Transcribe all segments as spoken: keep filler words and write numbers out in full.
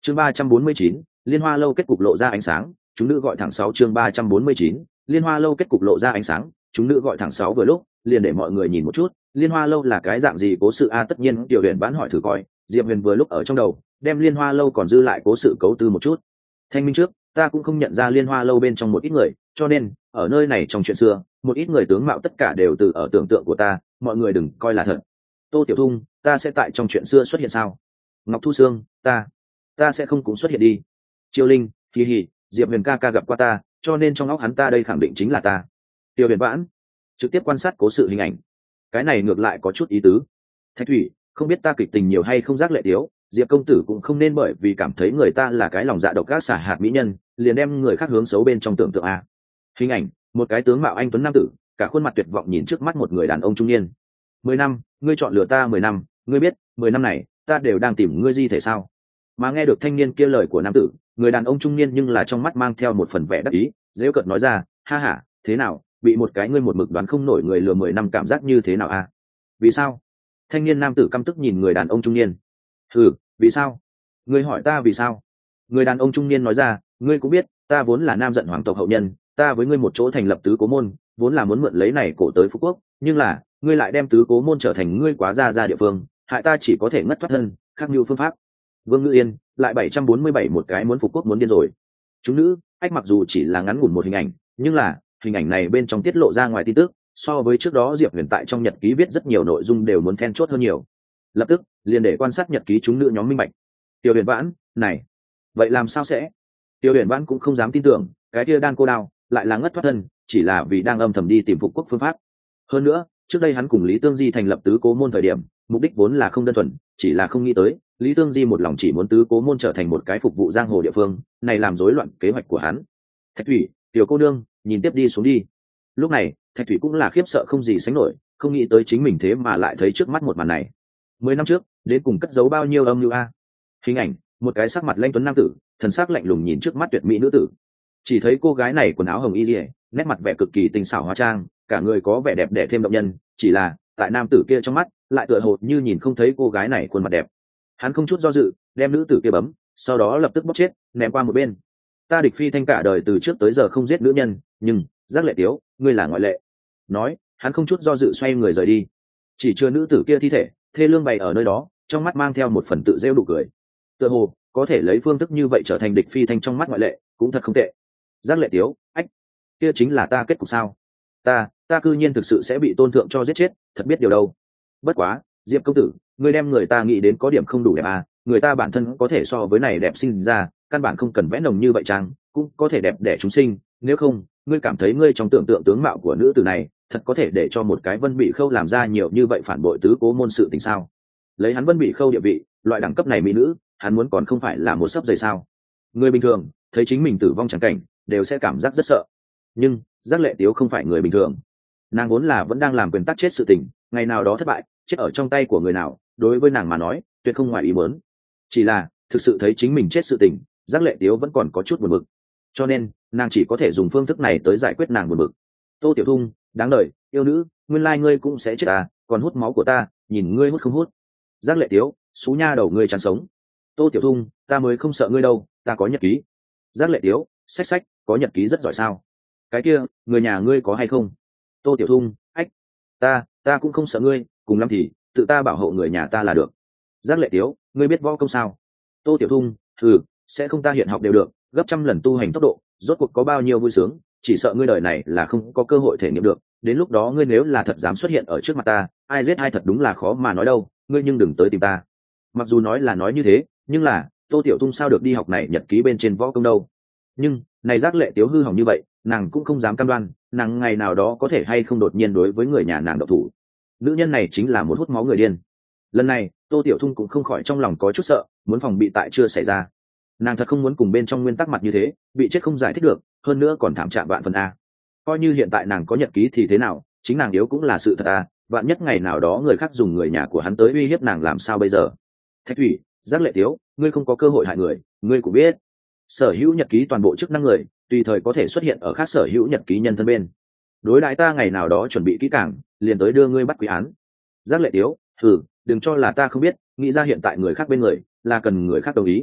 chương ba trăm bốn mươi chín, liên hoa lâu kết cục lộ ra ánh sáng, chúng nữ gọi thẳng sáu chương ba trăm bốn mươi chín, liên hoa lâu kết cục lộ ra ánh sáng, chúng nữ gọi thẳng sáu vừa lúc liền để mọi người nhìn một chút liên hoa lâu là cái dạng gì cố sự a. Tất nhiên tiểu huyền bán hỏi thử coi, diệp huyền vừa lúc ở trong đầu đem liên hoa lâu còn dư lại cố sự cấu tư một chút. Thanh minh trước ta cũng không nhận ra liên hoa lâu bên trong một ít người, cho nên ở nơi này trong chuyện xưa một ít người tướng mạo tất cả đều từ ở tưởng tượng của ta, mọi người đừng coi là thật. Tô Tiểu Thung, ta sẽ tại trong chuyện xưa xuất hiện sao? Ngọc Thu Sương, ta ta sẽ không cũng xuất hiện đi. Triều Linh, kỳ hỉ, diệp huyền ca ca gặp qua ta, cho nên trong óc hắn ta đây khẳng định chính là ta. Tiểu huyền vãn trực tiếp quan sát cố sự hình ảnh, cái này ngược lại có chút ý tứ. Thạch Thủy, không biết ta kịch tình nhiều hay không, giác lệ tiếu, diệp công tử cũng không nên bởi vì cảm thấy người ta là cái lòng dạ độc ác xả hạt mỹ nhân liền đem người khác hướng xấu bên trong tưởng tượng a. Hình ảnh, một cái tướng mạo anh tuấn nam tử, cả khuôn mặt tuyệt vọng nhìn trước mắt một người đàn ông trung niên. Mười năm, ngươi chọn lựa ta mười năm, ngươi biết mười năm này ta đều đang tìm ngươi di thể sao? Mà nghe được thanh niên kia lời của nam tử, người đàn ông trung niên nhưng là trong mắt mang theo một phần vẻ đắc ý, dễ cợt nói ra, ha ha, thế nào, bị một cái ngươi một mực đoán không nổi người lừa mười năm cảm giác như thế nào a? Vì sao? Thanh niên nam tử căm tức nhìn người đàn ông trung niên. Ừ, vì sao? Ngươi hỏi ta vì sao? Người đàn ông trung niên nói ra, ngươi cũng biết ta vốn là nam giận hoàng tộc hậu nhân, ta với ngươi một chỗ thành lập tứ cố môn, vốn là muốn mượn lấy này cổ tới phú quốc, nhưng là ngươi lại đem tứ cố môn trở thành ngươi quá ra ra địa phương, hại ta chỉ có thể ngất thoát thân, khác như phương pháp. Vương Ngữ Yên lại bảy trăm bốn mươi bảy một cái muốn phục quốc muốn điên rồi. Chúng nữ ách mặc dù chỉ là ngắn ngủn một hình ảnh, nhưng là hình ảnh này bên trong tiết lộ ra ngoài tin tức so với trước đó diệp huyền tại trong nhật ký viết rất nhiều nội dung đều muốn then chốt hơn nhiều. Lập tức liền để quan sát nhật ký chúng nữ nhóm minh bạch. Tiểu huyền vãn này, vậy làm sao sẽ? Tiểu huyền vãn cũng không dám tin tưởng cái kia đan cô đao lại là ngất thoát thân chỉ là vì đang âm thầm đi tìm phục quốc phương pháp. Hơn nữa trước đây hắn cùng Lý Tương Di thành lập tứ cố môn thời điểm mục đích vốn là không đơn thuần, chỉ là không nghĩ tới Lý Tương Di một lòng chỉ muốn tứ cố môn trở thành một cái phục vụ giang hồ địa phương, này làm rối loạn kế hoạch của hắn. Thạch Thủy, tiểu cô nương, nhìn tiếp đi xuống đi. Lúc này Thạch Thủy cũng là khiếp sợ không gì sánh nổi, không nghĩ tới chính mình thế mà lại thấy trước mắt một màn này. Mười năm trước đến cùng cất giấu bao nhiêu âm mưu a? Hình ảnh, một cái sắc mặt lanh tuấn nam tử, thần sắc lạnh lùng nhìn trước mắt tuyệt mỹ nữ tử. Chỉ thấy cô gái này quần áo hồng y liễu, nét mặt vẻ cực kỳ tinh xảo hóa trang, cả người có vẻ đẹp đẽ thêm động nhân, chỉ là tại nam tử kia trong mắt lại tựa hồ như nhìn không thấy cô gái này khuôn mặt đẹp. Hắn không chút do dự đem nữ tử kia bấm, sau đó lập tức bóp chết ném qua một bên. Ta Địch Phi Thanh cả đời từ trước tới giờ không giết nữ nhân, nhưng giác lệ tiếu, ngươi là ngoại lệ. Nói hắn không chút do dự xoay người rời đi, chỉ chưa nữ tử kia thi thể thê lương bày ở nơi đó, trong mắt mang theo một phần tự rêu đủ cười. Tựa hồ có thể lấy phương thức như vậy trở thành Địch Phi Thanh trong mắt ngoại lệ cũng thật không tệ. Giác lệ tiếu, ách, kia chính là ta kết cục sao? Ta, ta cư nhiên thực sự sẽ bị tôn thượng cho giết chết, thật biết điều đâu. Bất quá, Diệp công tử, ngươi đem người ta nghĩ đến có điểm không đủ đẹp à? Người ta bản thân có thể so với này đẹp sinh ra, căn bản không cần vẽ nồng như vậy trang, cũng có thể đẹp đẽ chúng sinh. Nếu không, ngươi cảm thấy ngươi trong tưởng tượng tướng mạo của nữ tử này thật có thể để cho một cái Vân Bị Khâu làm ra nhiều như vậy phản bội tứ cố môn sự tình sao? Lấy hắn Vân Bị Khâu địa vị, loại đẳng cấp này mỹ nữ, hắn muốn còn không phải là một sấp giày sao? Người bình thường thấy chính mình tử vong chẳng cảnh đều sẽ cảm giác rất sợ, nhưng giác lệ tiếu không phải người bình thường, nàng vốn là vẫn đang làm quyền tắc chết sự tình, ngày nào đó thất bại chết ở trong tay của người nào đối với nàng mà nói tuyệt không ngoài ý muốn. Chỉ là thực sự thấy chính mình chết sự tình, giác lệ tiếu vẫn còn có chút buồn bực, cho nên nàng chỉ có thể dùng phương thức này tới giải quyết nàng buồn bực. Tô Tiểu Thung, đáng đời yêu nữ, nguyên lai ngươi cũng sẽ chết à, còn hút máu của ta, nhìn ngươi hút không hút. Giác lệ tiếu, xú nha đầu ngươi chán sống. Tô Tiểu Thung, ta mới không sợ ngươi đâu, ta có nhật ký. Giác lệ tiếu, sách sách, có nhật ký rất giỏi sao? Cái kia người nhà ngươi có hay không? Tô Tiểu Thung, ách, ta ta cũng không sợ ngươi, cùng lắm thì tự ta bảo hộ người nhà ta là được. Giác lệ tiếu, ngươi biết võ công sao? Tô Tiểu Thung, ừ, sẽ không, ta hiện học đều được, gấp trăm lần tu hành tốc độ, rốt cuộc có bao nhiêu vui sướng, chỉ sợ ngươi đời này là không có cơ hội thể nghiệm được, đến lúc đó ngươi nếu là thật dám xuất hiện ở trước mặt ta, ai giết ai thật đúng là khó mà nói đâu, ngươi nhưng đừng tới tìm ta. Mặc dù nói là nói như thế, nhưng là Tô Tiểu Thung sao được đi học này nhật ký bên trên võ công đâu. Nhưng này giác lệ tiếu hư hỏng như vậy, nàng cũng không dám cam đoan nàng ngày nào đó có thể hay không đột nhiên đối với người nhà nàng độc thủ. Nữ nhân này chính là một hút máu người điên. Lần này Tô Tiểu Thung cũng không khỏi trong lòng có chút sợ, muốn phòng bị tại chưa xảy ra. Nàng thật không muốn cùng bên trong nguyên tắc mặt như thế bị chết không giải thích được, hơn nữa còn thảm trạng vạn phần a. Coi như hiện tại nàng có nhật ký thì thế nào, chính nàng yếu cũng là sự thật a, vạn nhất ngày nào đó người khác dùng người nhà của hắn tới uy hiếp nàng làm sao bây giờ? Thạch Thủy, giác lệ tiếu, ngươi không có cơ hội hại người, ngươi cũng biết sở hữu nhật ký toàn bộ chức năng người tùy thời có thể xuất hiện ở khác sở hữu nhật ký nhân thân bên, đối đãi ta ngày nào đó chuẩn bị kỹ càng liền tới đưa ngươi bắt quý án. Giác lệ tiếu, thử đừng cho là ta không biết, nghĩ ra hiện tại người khác bên người là cần người khác đồng ý.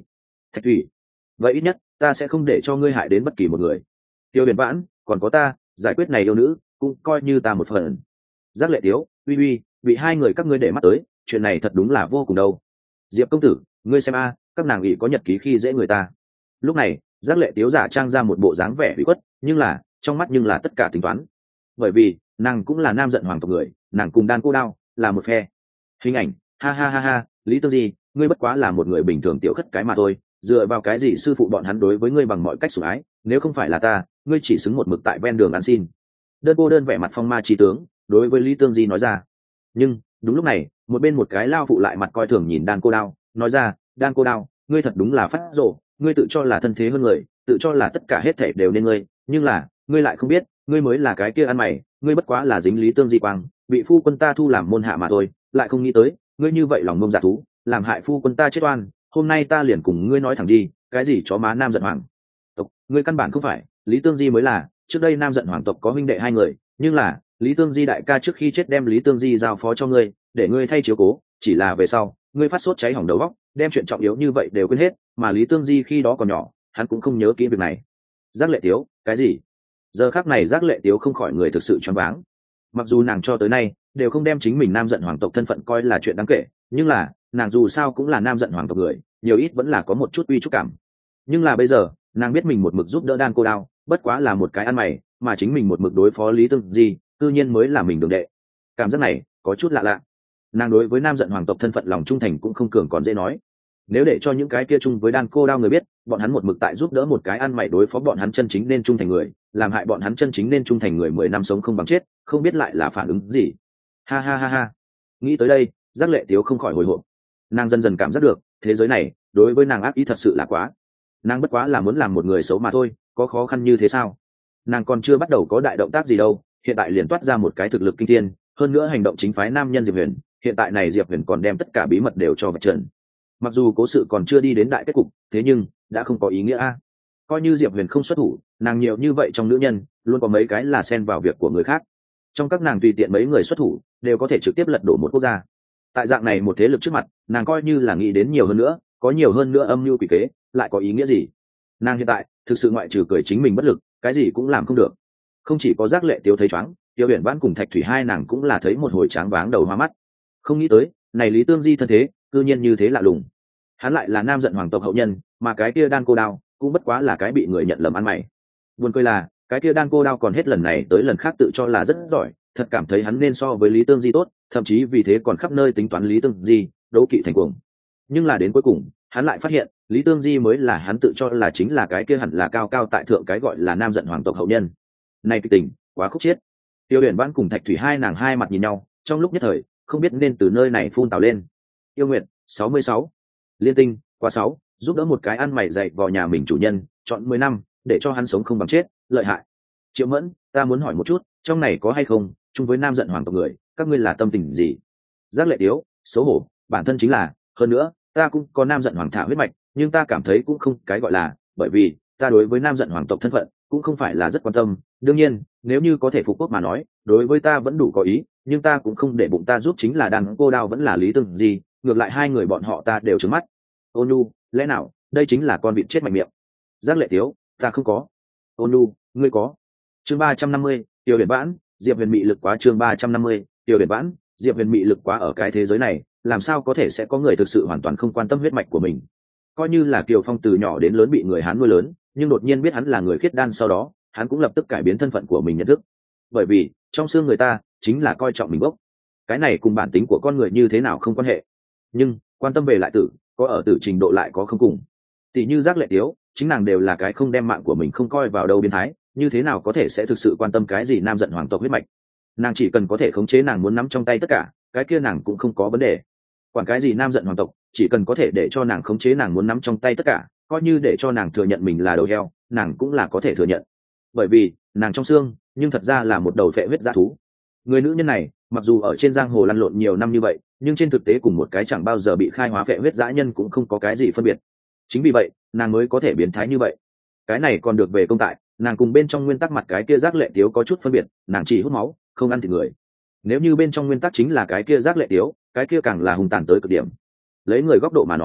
Thạch thủy, vậy ít nhất ta sẽ không để cho ngươi hại đến bất kỳ một người. Tiêu huyền vãn, còn có ta, giải quyết này yêu nữ cũng coi như ta một phần. Giác lệ tiếu, uy uy, bị hai người các ngươi để mắt tới, chuyện này thật đúng là vô cùng đâu. Diệp công tử, ngươi xem a, các nàng ỷ có nhật ký khi dễ người ta. Lúc này giác lệ tiếu giả trang ra một bộ dáng vẻ bị khuất, nhưng là trong mắt nhưng là tất cả tính toán, bởi vì nàng cũng là nam giận hoàng tộc người, nàng cùng đan cô đao là một phe. Hình ảnh, ha ha ha ha, Lý Tương Di, ngươi bất quá là một người bình thường tiểu khất cái mà thôi, dựa vào cái gì sư phụ bọn hắn đối với ngươi bằng mọi cách sủng ái, nếu không phải là ta, ngươi chỉ xứng một mực tại ven đường ăn xin. Đơn cô đơn vẻ mặt phong ma trí tướng đối với Lý Tương Di nói ra. Nhưng đúng lúc này một bên một cái lao phụ lại mặt coi thường nhìn đan cô đao nói ra, đan cô đao, ngươi thật đúng là phát rộ, ngươi tự cho là thân thế hơn người, tự cho là tất cả hết thảy đều nên ngươi, nhưng là ngươi lại không biết ngươi mới là cái kia ăn mày, ngươi bất quá là dính Lý Tương Di quang, bị phu quân ta thu làm môn hạ mà thôi, lại không nghĩ tới ngươi như vậy lòng ngông dạ thú, làm hại phu quân ta chết oan. Hôm nay ta liền cùng ngươi nói thẳng đi, cái gì chó má nam giận hoàng tộc, ngươi căn bản không phải, Lý Tương Di mới là. Trước đây nam giận hoàng tộc có huynh đệ hai người, nhưng là Lý Tương Di đại ca trước khi chết đem Lý Tương Di giao phó cho ngươi để ngươi thay chiếu cố, chỉ là về sau ngươi phát sốt cháy hỏng đầu óc, đem chuyện trọng yếu như vậy đều quên hết, mà Lý Tương Di khi đó còn nhỏ, hắn cũng không nhớ kỹ việc này. Giác lệ tiếu, cái gì? Giờ khắc này giác lệ tiếu không khỏi người thực sự choáng váng. Mặc dù nàng cho tới nay đều không đem chính mình nam giận hoàng tộc thân phận coi là chuyện đáng kể, nhưng là nàng dù sao cũng là nam giận hoàng tộc người, nhiều ít vẫn là có một chút uy chút cảm. Nhưng là bây giờ nàng biết mình một mực giúp đỡ đan cô đao bất quá là một cái ăn mày, mà chính mình một mực đối phó Lý Tương Di tự nhiên mới là mình đường đệ. Cảm giác này có chút lạ lạ. Nàng đối với nam giận hoàng tộc thân phận lòng trung thành cũng không cường còn dễ nói, nếu để cho những cái kia chung với đan cô đao người biết bọn hắn một mực tại giúp đỡ một cái ăn mày đối phó bọn hắn chân chính nên trung thành người, làm hại bọn hắn chân chính nên trung thành người mười năm sống không bằng chết, không biết lại là phản ứng gì. Ha ha ha ha, nghĩ tới đây giác lệ tiếu không khỏi hồi hộp. Nàng dần dần cảm giác được thế giới này đối với nàng ác ý thật sự là quá. Nàng bất quá là muốn làm một người xấu mà thôi, có khó khăn như thế sao? Nàng còn chưa bắt đầu có đại động tác gì đâu, hiện tại liền toát ra một cái thực lực kinh thiên, hơn nữa hành động chính phái nam nhân Diệp Huyền, hiện tại này Diệp Huyền còn đem tất cả bí mật đều cho vạch trần. Mặc dù cố sự còn chưa đi đến đại kết cục, thế nhưng đã không có ý nghĩa a. Coi như Diệp Huyền không xuất thủ, nàng nhiều như vậy trong nữ nhân luôn có mấy cái là xen vào việc của người khác, trong các nàng tùy tiện mấy người xuất thủ đều có thể trực tiếp lật đổ một quốc gia. Tại dạng này một thế lực trước mặt, nàng coi như là nghĩ đến nhiều hơn nữa, có nhiều hơn nữa âm mưu quỷ kế lại có ý nghĩa gì? Nàng hiện tại thực sự ngoại trừ cười chính mình bất lực, cái gì cũng làm không được. Không chỉ có giác lệ tiếu thấy choáng, Tiêu Huyền Vãn cùng Thạch Thủy hai nàng cũng là thấy một hồi tráng váng đầu hoa mắt. Không nghĩ tới này Lý Tương Di thân thế cư nhiên như thế lạ lùng, hắn lại là nam giận hoàng tộc hậu nhân, mà cái kia đan cô đao cũng bất quá là cái bị người nhận lầm ăn mày. Buồn cười là cái kia đan cô đao còn hết lần này tới lần khác tự cho là rất giỏi, thật cảm thấy hắn nên so với Lý Tương Di tốt, thậm chí vì thế còn khắp nơi tính toán Lý Tương Di, đấu kỵ thành cuồng. Nhưng là đến cuối cùng hắn lại phát hiện Lý Tương Di mới là hắn tự cho là chính là cái kia hẳn là cao cao tại thượng cái gọi là nam giận hoàng tộc hậu nhân. Này kịch tình quá khúc chiết. Tiêu Huyền Vãn cùng Thạch Thủy hai nàng hai mặt nhìn nhau, trong lúc nhất thời không biết nên từ nơi này phun tào lên. Yêu nguyện sáu mươi sáu, liên tinh quá sáu, giúp đỡ một cái ăn mày dạy vào nhà mình chủ nhân chọn mười năm để cho hắn sống không bằng chết, lợi hại. Triệu Mẫn, ta muốn hỏi một chút, trong này có hay không chung với nam giận hoàng tộc người, các ngươi là tâm tình gì? Giác lệ tiếu, xấu hổ, bản thân chính là, hơn nữa ta cũng có nam giận hoàng thả huyết mạch, nhưng ta cảm thấy cũng không cái gọi là, bởi vì ta đối với nam giận hoàng tộc thân phận cũng không phải là rất quan tâm. Đương nhiên nếu như có thể phục quốc mà nói, đối với ta vẫn đủ có ý, nhưng ta cũng không để bụng ta giúp chính là đàn cô đao vẫn là Lý Tương Di, ngược lại hai người bọn họ ta đều trứng mắt. Ôn Nhu, lẽ nào đây chính là con vịt chết mạnh miệng? Giác lệ tiếu, ta không có. Ôn Nhu, ngươi có. Chương ba trăm năm mươi, Tiêu Huyền Vãn, Diệp Huyền mị lực quá. Chương ba trăm năm mươi, Tiêu Huyền Vãn, Diệp Huyền mị lực quá. Ở cái thế giới này làm sao có thể sẽ có người thực sự hoàn toàn không quan tâm huyết mạch của mình? Coi như là Kiều Phong từ nhỏ đến lớn bị người Hán nuôi lớn, nhưng đột nhiên biết hắn là người khiết đan sau đó, hắn cũng lập tức cải biến thân phận của mình nhận thức, bởi vì trong xương người ta chính là coi trọng mình gốc. Cái này cùng bản tính của con người như thế nào không quan hệ, nhưng quan tâm về lại tử, có ở tử trình độ lại có không cùng. Tỷ như Giác lệ tiếu, chính nàng đều là cái không đem mạng của mình không coi vào đâu biến thái, như thế nào có thể sẽ thực sự quan tâm cái gì nam giận hoàng tộc huyết mạch? Nàng chỉ cần có thể khống chế nàng muốn nắm trong tay tất cả, cái kia nàng cũng không có vấn đề. Quản cái gì nam giận hoàng tộc, chỉ cần có thể để cho nàng khống chế nàng muốn nắm trong tay tất cả, coi như để cho nàng thừa nhận mình là đầu heo, nàng cũng là có thể thừa nhận, bởi vì nàng trong xương nhưng thật ra là một đầu phệ huyết dã thú. Người nữ nhân này mặc dù ở trên giang hồ lăn lộn nhiều năm như vậy, nhưng trên thực tế cùng một cái chẳng bao giờ bị khai hóa phệ huyết dã nhân cũng không có cái gì phân biệt. Chính vì vậy nàng mới có thể biến thái như vậy. Cái này còn được về công tại nàng cùng bên trong nguyên tắc mặt cái kia Giác lệ tiếu có chút phân biệt, nàng chỉ hút máu không ăn thịt người. Nếu như bên trong nguyên tắc chính là cái kia Giác lệ tiếu, cái kia càng là hung tàn tới cực điểm. Lấy người góc độ mà nói,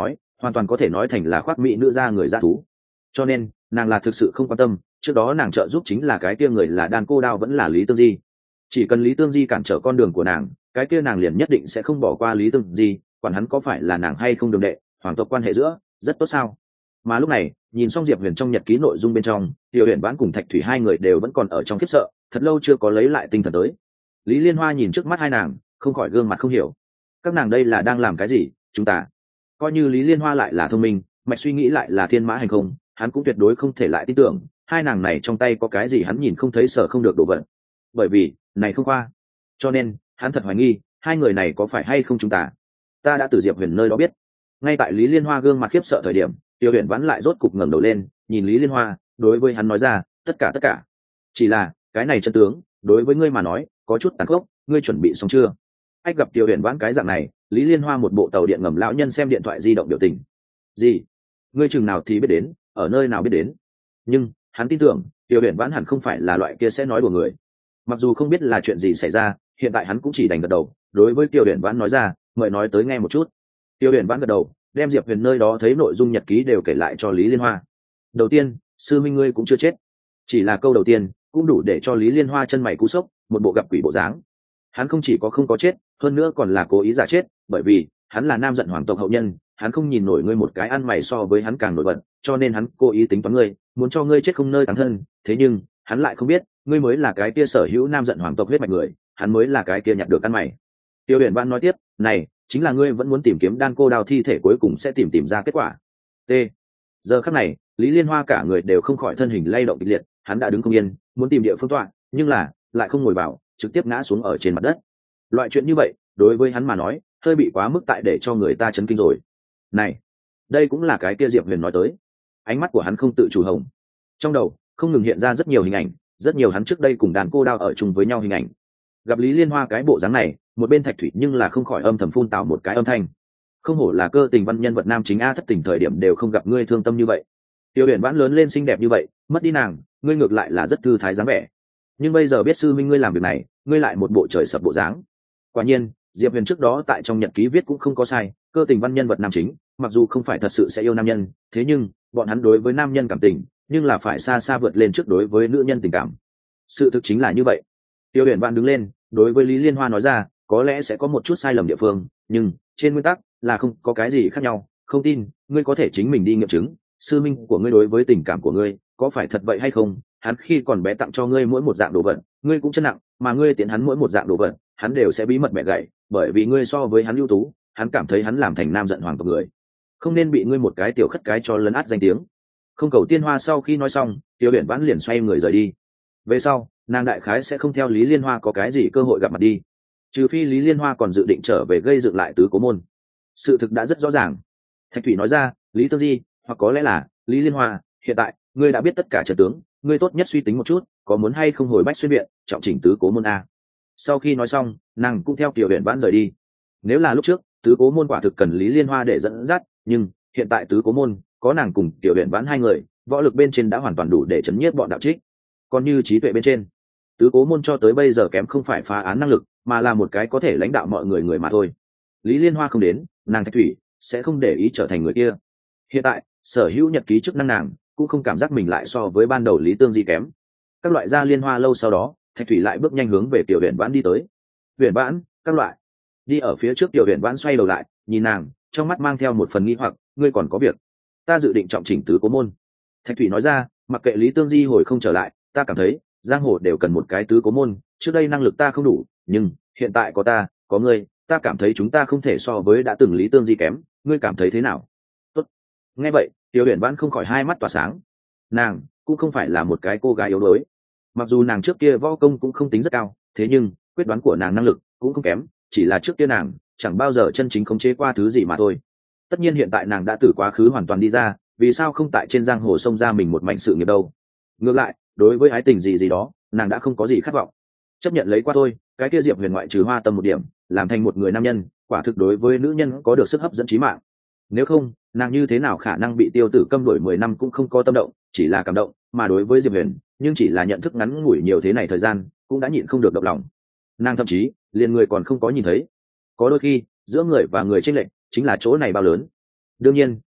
hoàn toàn có thể nói thành là khoác mỹ nữ ra người ra thú. Cho nên nàng là thực sự không quan tâm trước đó nàng trợ giúp chính là cái kia người là đan cô đao vẫn là Lý Tương Di. Chỉ cần Lý Tương Di cản trở con đường của nàng, cái kia nàng liền nhất định sẽ không bỏ qua Lý Tương Di, quản hắn có phải là nàng hay không đường đệ, hoàng tộc quan hệ giữa rất tốt sao. Mà lúc này nhìn xong Diệp Huyền trong nhật ký nội dung bên trong, Tiêu Huyền Vãn cùng Thạch Thủy hai người đều vẫn còn ở trong khiếp sợ, thật lâu chưa có lấy lại tinh thần tới. Lý Liên Hoa nhìn trước mắt hai nàng, không khỏi gương mặt không hiểu, các nàng đây là đang làm cái gì? Chúng ta coi như Lý Liên Hoa lại là thông minh, mạch suy nghĩ lại là thiên mã hành không, hắn cũng tuyệt đối không thể lại tin tưởng hai nàng này trong tay có cái gì hắn nhìn không thấy sợ không được đồ vật, bởi vì này không qua. Cho nên hắn thật hoài nghi hai người này có phải hay không chúng ta ta đã từ Diệp Huyền nơi đó biết. Ngay tại Lý Liên Hoa gương mặt khiếp sợ thời điểm, Tiêu Huyền Vãn lại rốt cục ngẩng đầu lên nhìn Lý Liên Hoa, đối với hắn nói ra tất cả tất cả, chỉ là cái này chân tướng đối với ngươi mà nói có chút tàn khốc, ngươi chuẩn bị xong chưa? Ách gặp Tiêu Huyền Vãn cái dạng này, Lý Liên Hoa một bộ tàu điện ngầm lão nhân xem điện thoại di động biểu tình. Gì? Ngươi chừng nào thì biết đến, ở nơi nào biết đến? Nhưng hắn tin tưởng Tiêu Huyền Vãn hẳn không phải là loại kia sẽ nói đùa người. Mặc dù không biết là chuyện gì xảy ra, hiện tại hắn cũng chỉ đành gật đầu đối với Tiêu Huyền Vãn nói ra, mời nói tới nghe một chút. Tiêu Huyền Vãn gật đầu, đem Diệp Huyền nơi đó thấy nội dung nhật ký đều kể lại cho Lý Liên Hoa. Đầu tiên, sư minh ngươi cũng chưa chết. Chỉ là câu đầu tiên cũng đủ để cho Lý Liên Hoa chân mày cú sốc, một bộ gặp quỷ bộ dáng. Hắn không chỉ có không có chết, hơn nữa còn là cố ý giả chết, bởi vì hắn là nam giận hoàng tộc hậu nhân, hắn không nhìn nổi ngươi một cái ăn mày so với hắn càng nổi bật, cho nên hắn cố ý tính toán ngươi, muốn cho ngươi chết không nơi táng thân. Thế nhưng hắn lại không biết ngươi mới là cái kia sở hữu nam giận hoàng tộc huyết mạch người, hắn mới là cái kia nhặt được ăn mày. Tiêu Huyền Vãn nói tiếp, này chính là ngươi vẫn muốn tìm kiếm đan cô đao thi thể cuối cùng sẽ tìm tìm ra kết quả. T. Giờ khắc này, Lý Liên Hoa cả người đều không khỏi thân hình lay động kịch liệt, hắn đã đứng không yên, muốn tìm địa phương tọa, nhưng là lại không ngồi vào, trực tiếp ngã xuống ở trên mặt đất. Loại chuyện như vậy, đối với hắn mà nói, hơi bị quá mức tại để cho người ta chấn kinh rồi. Này, đây cũng là cái kia Diệp Huyền nói tới. Ánh mắt của hắn không tự chủ hồng, trong đầu không ngừng hiện ra rất nhiều hình ảnh, rất nhiều hắn trước đây cùng đàn cô đao ở chung với nhau hình ảnh. Gặp Lý Liên Hoa cái bộ dáng này, một bên Thạch Thủy nhưng là không khỏi âm thầm phun tạo một cái âm thanh. Không hổ là cơ tình văn nhân vật nam chính a, thất tình thời điểm đều không gặp ngươi thương tâm như vậy. Tiêu Huyền Vãn lớn lên xinh đẹp như vậy, mất đi nàng, ngươi ngược lại là rất thư thái dáng vẻ. Nhưng bây giờ biết sư minh ngươi làm việc này, ngươi lại một bộ trời sập bộ dáng. Quả nhiên, Diệp Huyền trước đó tại trong nhật ký viết cũng không có sai, cơ tình văn nhân vật nam chính, mặc dù không phải thật sự sẽ yêu nam nhân, thế nhưng bọn hắn đối với nam nhân cảm tình, nhưng là phải xa xa vượt lên trước đối với nữ nhân tình cảm. Sự thực chính là như vậy. Tiêu Huyền Vãn đứng lên, đối với Lý Liên Hoa nói ra, có lẽ sẽ có một chút sai lầm địa phương, nhưng trên nguyên tắc là không có cái gì khác nhau, không tin, ngươi có thể chính mình đi nghiệm chứng, sư minh của ngươi đối với tình cảm của ngươi có phải thật vậy hay không? Hắn khi còn bé tặng cho ngươi mỗi một dạng đồ vật, ngươi cũng chân nặng, mà ngươi tiện hắn mỗi một dạng đồ vật, hắn đều sẽ bí mật mẹ gậy, bởi vì ngươi so với hắn ưu tú, hắn cảm thấy hắn làm thành nam giận hoàng tộc người, không nên bị ngươi một cái tiểu khất cái cho lấn át danh tiếng. Không cầu tiên hoa sau khi nói xong, Tiêu Huyền Vãn liền xoay người rời đi. Về sau, nàng đại khái sẽ không theo Lý Liên Hoa có cái gì cơ hội gặp mặt đi, trừ phi Lý Liên Hoa còn dự định trở về gây dựng lại tứ cố môn. Sự thực đã rất rõ ràng. Thạch Thủy nói ra, Lý Tương Di, hoặc có lẽ là Lý Liên Hoa, hiện tại ngươi đã biết tất cả trận tướng, ngươi tốt nhất suy tính một chút, có muốn hay không hồi Bách Xuyên viện trọng chỉnh tứ cố môn a. Sau khi nói xong, nàng cũng theo Tiêu Huyền Vãn rời đi. Nếu là lúc trước tứ cố môn quả thực cần Lý Liên Hoa để dẫn dắt, nhưng hiện tại tứ cố môn có nàng cùng Tiêu Huyền Vãn hai người, võ lực bên trên đã hoàn toàn đủ để chấn nhiếp bọn đạo trích. Còn như trí tuệ bên trên, tứ cố môn cho tới bây giờ kém không phải phá án năng lực, mà là một cái có thể lãnh đạo mọi người người mà thôi. Lý Liên Hoa không đến, nàng Thạch Thủy sẽ không để ý trở thành người kia. Hiện tại sở hữu nhật ký chức năng nàng cũng không cảm giác mình lại so với ban đầu Lý Tương Di kém. Các loại gia Liên Hoa lâu sau đó, Thạch Thủy lại bước nhanh hướng về Tiểu Huyền Vãn đi tới. Huyền Vãn, các loại. Đi ở phía trước Tiểu Huyền Vãn xoay đầu lại, nhìn nàng, trong mắt mang theo một phần nghi hoặc, ngươi còn có việc? Ta dự định trọng chỉnh tứ cố môn. Thạch Thủy nói ra, mặc kệ Lý Tương Di hồi không trở lại, ta cảm thấy giang hồ đều cần một cái tứ cố môn, trước đây năng lực ta không đủ, nhưng hiện tại có ta, có ngươi, ta cảm thấy chúng ta không thể so với đã từng Lý Tương Di kém, ngươi cảm thấy thế nào? Tốt. Nghe vậy, Tiểu Huyền Vãn không khỏi hai mắt tỏa sáng. Nàng cũng không phải là một cái cô gái yếu đuối. Mặc dù nàng trước kia võ công cũng không tính rất cao, thế nhưng quyết đoán của nàng năng lực cũng không kém, chỉ là trước kia nàng chẳng bao giờ chân chính khống chế qua thứ gì mà thôi. Tất nhiên hiện tại nàng đã từ quá khứ hoàn toàn đi ra, vì sao không tại trên giang hồ xông ra mình một mảnh sự nghiệp đâu? Ngược lại, đối với ái tình gì gì đó, nàng đã không có gì khát vọng. Chấp nhận lấy qua thôi, cái kia Diệp Huyền ngoại trừ hoa tâm một điểm, làm thành một người nam nhân, quả thực đối với nữ nhân có được sức hấp dẫn chí mạng. Nếu không, nàng như thế nào khả năng bị Tiêu Tử Câm đuổi mười năm cũng không có tâm động, chỉ là cảm động, mà đối với Diệp Huyền, nhưng chỉ là nhận thức ngắn ngủi nhiều thế này thời gian, cũng đã nhịn không được động lòng. Nàng thậm chí liền người còn không có nhìn thấy. Có đôi khi, giữa người và người chênh lệch chính là chỗ này bao lớn. Đương nhiên,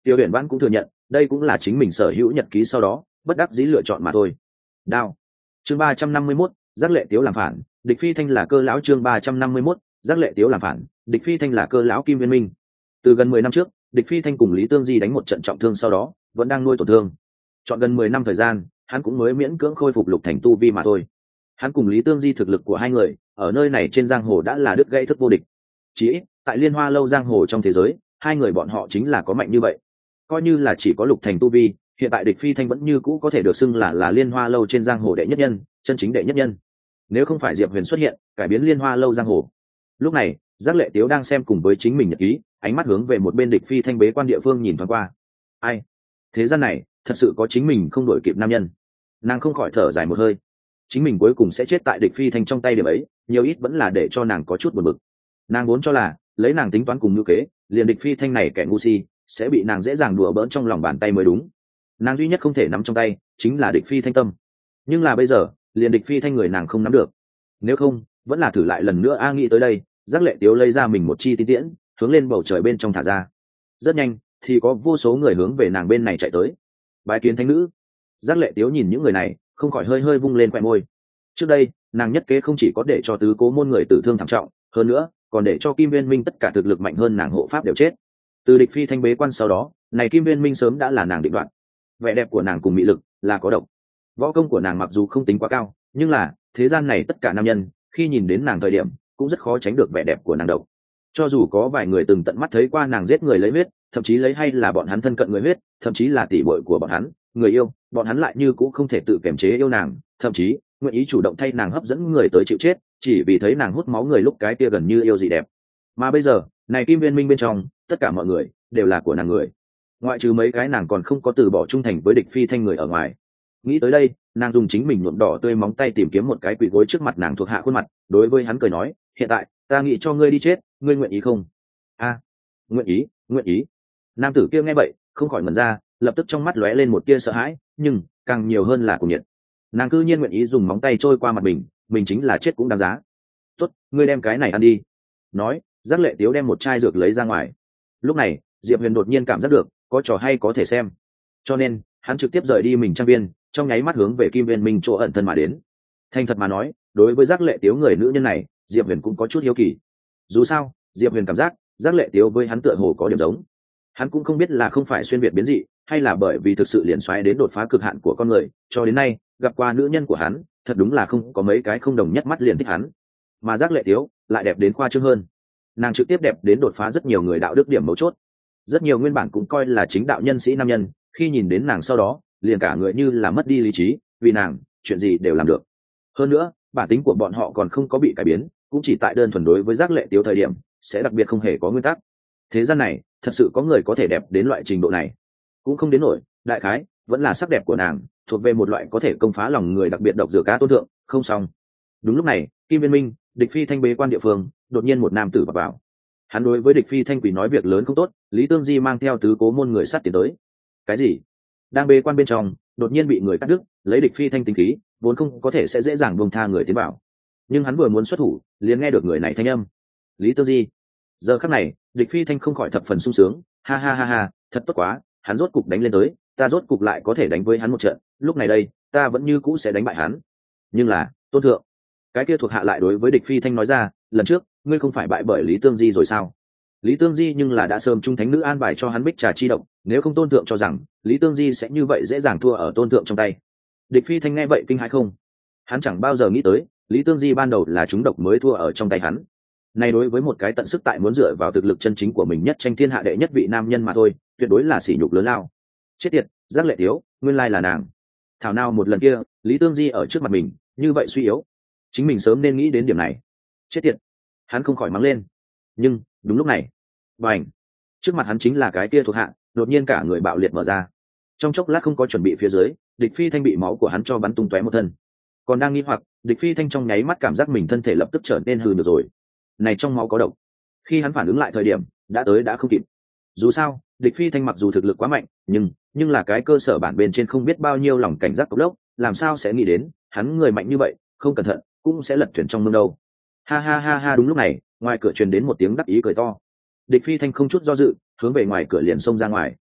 Tiêu Huyền Văn cũng thừa nhận đây cũng là chính mình sở hữu nhật ký sau đó bất đắc dĩ lựa chọn mà thôi. Đao. Chương ba trăm năm mươi mốt, giác lệ tiếu làm phản, địch phi thanh là cơ lão. Chương ba trăm năm mươi mốt, giác lệ tiếu làm phản, địch phi thanh là cơ lão. Kim Viên Minh. Từ gần mười năm trước, địch phi thanh cùng Lý Tương Di đánh một trận trọng thương sau đó, vẫn đang nuôi tổn thương. Chọn gần mười năm thời gian, hắn cũng mới miễn cưỡng khôi phục lục thành tu vi mà thôi. Hắn cùng Lý Tương Di thực lực của hai người, ở nơi này trên giang hồ đã là đứt gãy thức vô địch. Chỉ ít, tại Liên Hoa lâu giang hồ trong thế giới, hai người bọn họ chính là có mạnh như vậy. Coi như là chỉ có lục thành tu vi, hiện tại địch phi thanh vẫn như cũ có thể được xưng là là Liên Hoa lâu trên giang hồ đệ nhất nhân, chân chính đệ nhất nhân. Nếu không phải Diệp Huyền xuất hiện, cải biến Liên Hoa lâu giang hồ. Lúc này, giác lệ tiếu đang xem cùng với chính mình nhật ký, ánh mắt hướng về một bên địch phi thanh bế quan địa phương nhìn thoáng qua. Ai? Thế gian này, thật sự có chính mình không đổi kịp nam nhân. Nàng không khỏi thở dài một hơi. Chính mình cuối cùng sẽ chết tại địch phi thanh trong tay điểm ấy, nhiều ít vẫn là để cho nàng có chút buồn bực. Nàng vốn cho là lấy nàng tính toán cùng ngữ kế, liền địch phi thanh này kẻ ngu si sẽ bị nàng dễ dàng đùa bỡn trong lòng bàn tay mới đúng. Nàng duy nhất không thể nắm trong tay chính là địch phi thanh tâm, nhưng là bây giờ liền địch phi thanh người nàng không nắm được. Nếu không, vẫn là thử lại lần nữa. A nghĩ tới đây, giác lệ tiếu lấy ra mình một chi tín tiễn, hướng lên bầu trời bên trong thả ra. Rất nhanh thì có vô số người hướng về nàng bên này chạy tới. Bái kiến thánh nữ. Giác lệ tiếu nhìn những người này, không khỏi hơi hơi vung lên khóe môi. Trước đây nàng nhất kế không chỉ có để cho tứ cố môn người tử thương thảm trọng, hơn nữa còn để cho Kim Viên Minh tất cả thực lực mạnh hơn nàng hộ pháp đều chết. Từ địch phi thanh bế quan sau đó, này Kim Viên Minh sớm đã là nàng định đoạt. Vẻ đẹp của nàng cùng mỹ lực là có độc. Võ công của nàng mặc dù không tính quá cao, nhưng là thế gian này tất cả nam nhân khi nhìn đến nàng thời điểm cũng rất khó tránh được vẻ đẹp của nàng độc. Cho dù có vài người từng tận mắt thấy qua nàng giết người lấy huyết, thậm chí lấy hay là bọn hắn thân cận người huyết, thậm chí là tỷ muội của bọn hắn, người yêu, bọn hắn lại như cũng không thể tự kiềm chế yêu nàng, thậm chí nguyện ý chủ động thay nàng hấp dẫn người tới chịu chết, chỉ vì thấy nàng hút máu người lúc cái kia gần như yêu dị đẹp. Mà bây giờ, này Kim Viên Minh bên trong, tất cả mọi người đều là của nàng người, ngoại trừ mấy cái nàng còn không có từ bỏ trung thành với địch phi thanh người ở ngoài. Nghĩ tới đây, nàng dùng chính mình nhuộm đỏ tươi móng tay tìm kiếm một cái quỳ gối trước mặt nàng thuộc hạ khuôn mặt, đối với hắn cười nói, hiện tại ta nghĩ cho ngươi đi chết, ngươi nguyện ý không? A, nguyện ý, nguyện ý. Nam tử kia nghe vậy không khỏi ngẩn ra, lập tức trong mắt lóe lên một tia sợ hãi, nhưng càng nhiều hơn là cuồng nhiệt. Nàng cư nhiên nguyện ý dùng móng tay trôi qua mặt mình, mình chính là chết cũng đáng giá. Tốt, ngươi đem cái này ăn đi. Nói, giác lệ tiếu đem một chai dược lấy ra ngoài. Lúc này Diệp Huyền đột nhiên cảm giác được có trò hay có thể xem, cho nên hắn trực tiếp rời đi mình trang viên, trong nháy mắt hướng về Kim Viên Minh chỗ ẩn thân mà đến. Thành thật mà nói, đối với giác lệ tiếu người nữ nhân này, Diệp Huyền cũng có chút hiếu kỳ. Dù sao Diệp Huyền cảm giác giác lệ tiếu với hắn tựa hồ có điểm giống. Hắn cũng không biết là không phải xuyên việt biến dị, hay là bởi vì thực sự liền xoáy đến đột phá cực hạn của con người, cho đến nay gặp qua nữ nhân của hắn thật đúng là không có mấy cái không đồng nhất mắt liền thích hắn. Mà giác lệ tiếu lại đẹp đến khoa trương hơn, nàng trực tiếp đẹp đến đột phá rất nhiều người đạo đức điểm mấu chốt. Rất nhiều nguyên bản cũng coi là chính đạo nhân sĩ nam nhân, khi nhìn đến nàng sau đó liền cả người như là mất đi lý trí, vì nàng chuyện gì đều làm được. Hơn nữa bản tính của bọn họ còn không có bị cải biến, cũng chỉ tại đơn thuần đối với giác lệ tiếu thời điểm sẽ đặc biệt không hề có nguyên tắc. Thế gian này thật sự có người có thể đẹp đến loại trình độ này? Cũng không đến nổi, đại khái vẫn là sắc đẹp của nàng thuộc về một loại có thể công phá lòng người đặc biệt độc dược cá tôn thượng, không xong. Đúng lúc này, Kim Viên Minh, địch phi thanh bế quan địa phương, đột nhiên một nam tử vào, vào. Hắn đối với địch phi thanh quỷ nói việc lớn không tốt, Lý Tương Di mang theo tứ cố môn người sát tiến tới. Cái gì? Đang bế quan bên trong, đột nhiên bị người cắt đứt, lấy địch phi thanh tính khí, vốn không có thể sẽ dễ dàng buông tha người tiến vào. Nhưng hắn vừa muốn xuất thủ, liền nghe được người này thanh âm. Lý Tương Di. Giờ khắc này, địch phi thanh không khỏi thập phần sung sướng, ha ha ha ha, thật tốt quá, hắn rốt cục đánh lên tới, ta rốt cục lại có thể đánh với hắn một trận, lúc này đây, ta vẫn như cũ sẽ đánh bại hắn. Nhưng là, Tôn thượng, cái kia thuộc hạ lại đối với địch phi thanh nói ra, lần trước ngươi không phải bại bởi Lý Tương Di rồi sao? Lý Tương Di nhưng là đã sớm trung thánh nữ an bài cho hắn bích trà chi động, nếu không Tôn thượng cho rằng Lý Tương Di sẽ như vậy dễ dàng thua ở Tôn thượng trong tay. Địch phi thanh nghe vậy kinh hãi không, hắn chẳng bao giờ nghĩ tới Lý Tương Di ban đầu là trúng độc mới thua ở trong tay hắn. Này đối với một cái tận sức tại muốn dựa vào thực lực chân chính của mình nhất tranh thiên hạ đệ nhất vị nam nhân mà thôi, tuyệt đối là sỉ nhục lớn lao. Chết tiệt, giác lệ tiếu, nguyên lai là nàng. Thảo nào một lần kia Lý Tương Di ở trước mặt mình như vậy suy yếu, chính mình sớm nên nghĩ đến điểm này. Chết tiệt, hắn không khỏi mắng lên. Nhưng đúng lúc này, bành, trước mặt hắn chính là cái kia thuộc hạ, đột nhiên cả người bạo liệt mở ra. Trong chốc lát không có chuẩn bị phía dưới, địch phi thanh bị máu của hắn cho bắn tung tóe một thân. Còn đang nghi hoặc, địch phi thanh trong nháy mắt cảm giác mình thân thể lập tức trở nên hư được rồi. Này trong máu có độc. Khi hắn phản ứng lại thời điểm, đã tới đã không kịp. Dù sao địch phi thanh mặc dù thực lực quá mạnh, nhưng nhưng là cái cơ sở bản bên trên không biết bao nhiêu lòng cảnh giác cốc lốc, làm sao sẽ nghĩ đến hắn người mạnh như vậy, không cẩn thận cũng sẽ lật thuyền trong mương đâu. Ha ha ha ha. Đúng lúc này, ngoài cửa truyền đến một tiếng đắc ý cười to. Địch phi thanh không chút do dự hướng về ngoài cửa liền xông ra ngoài.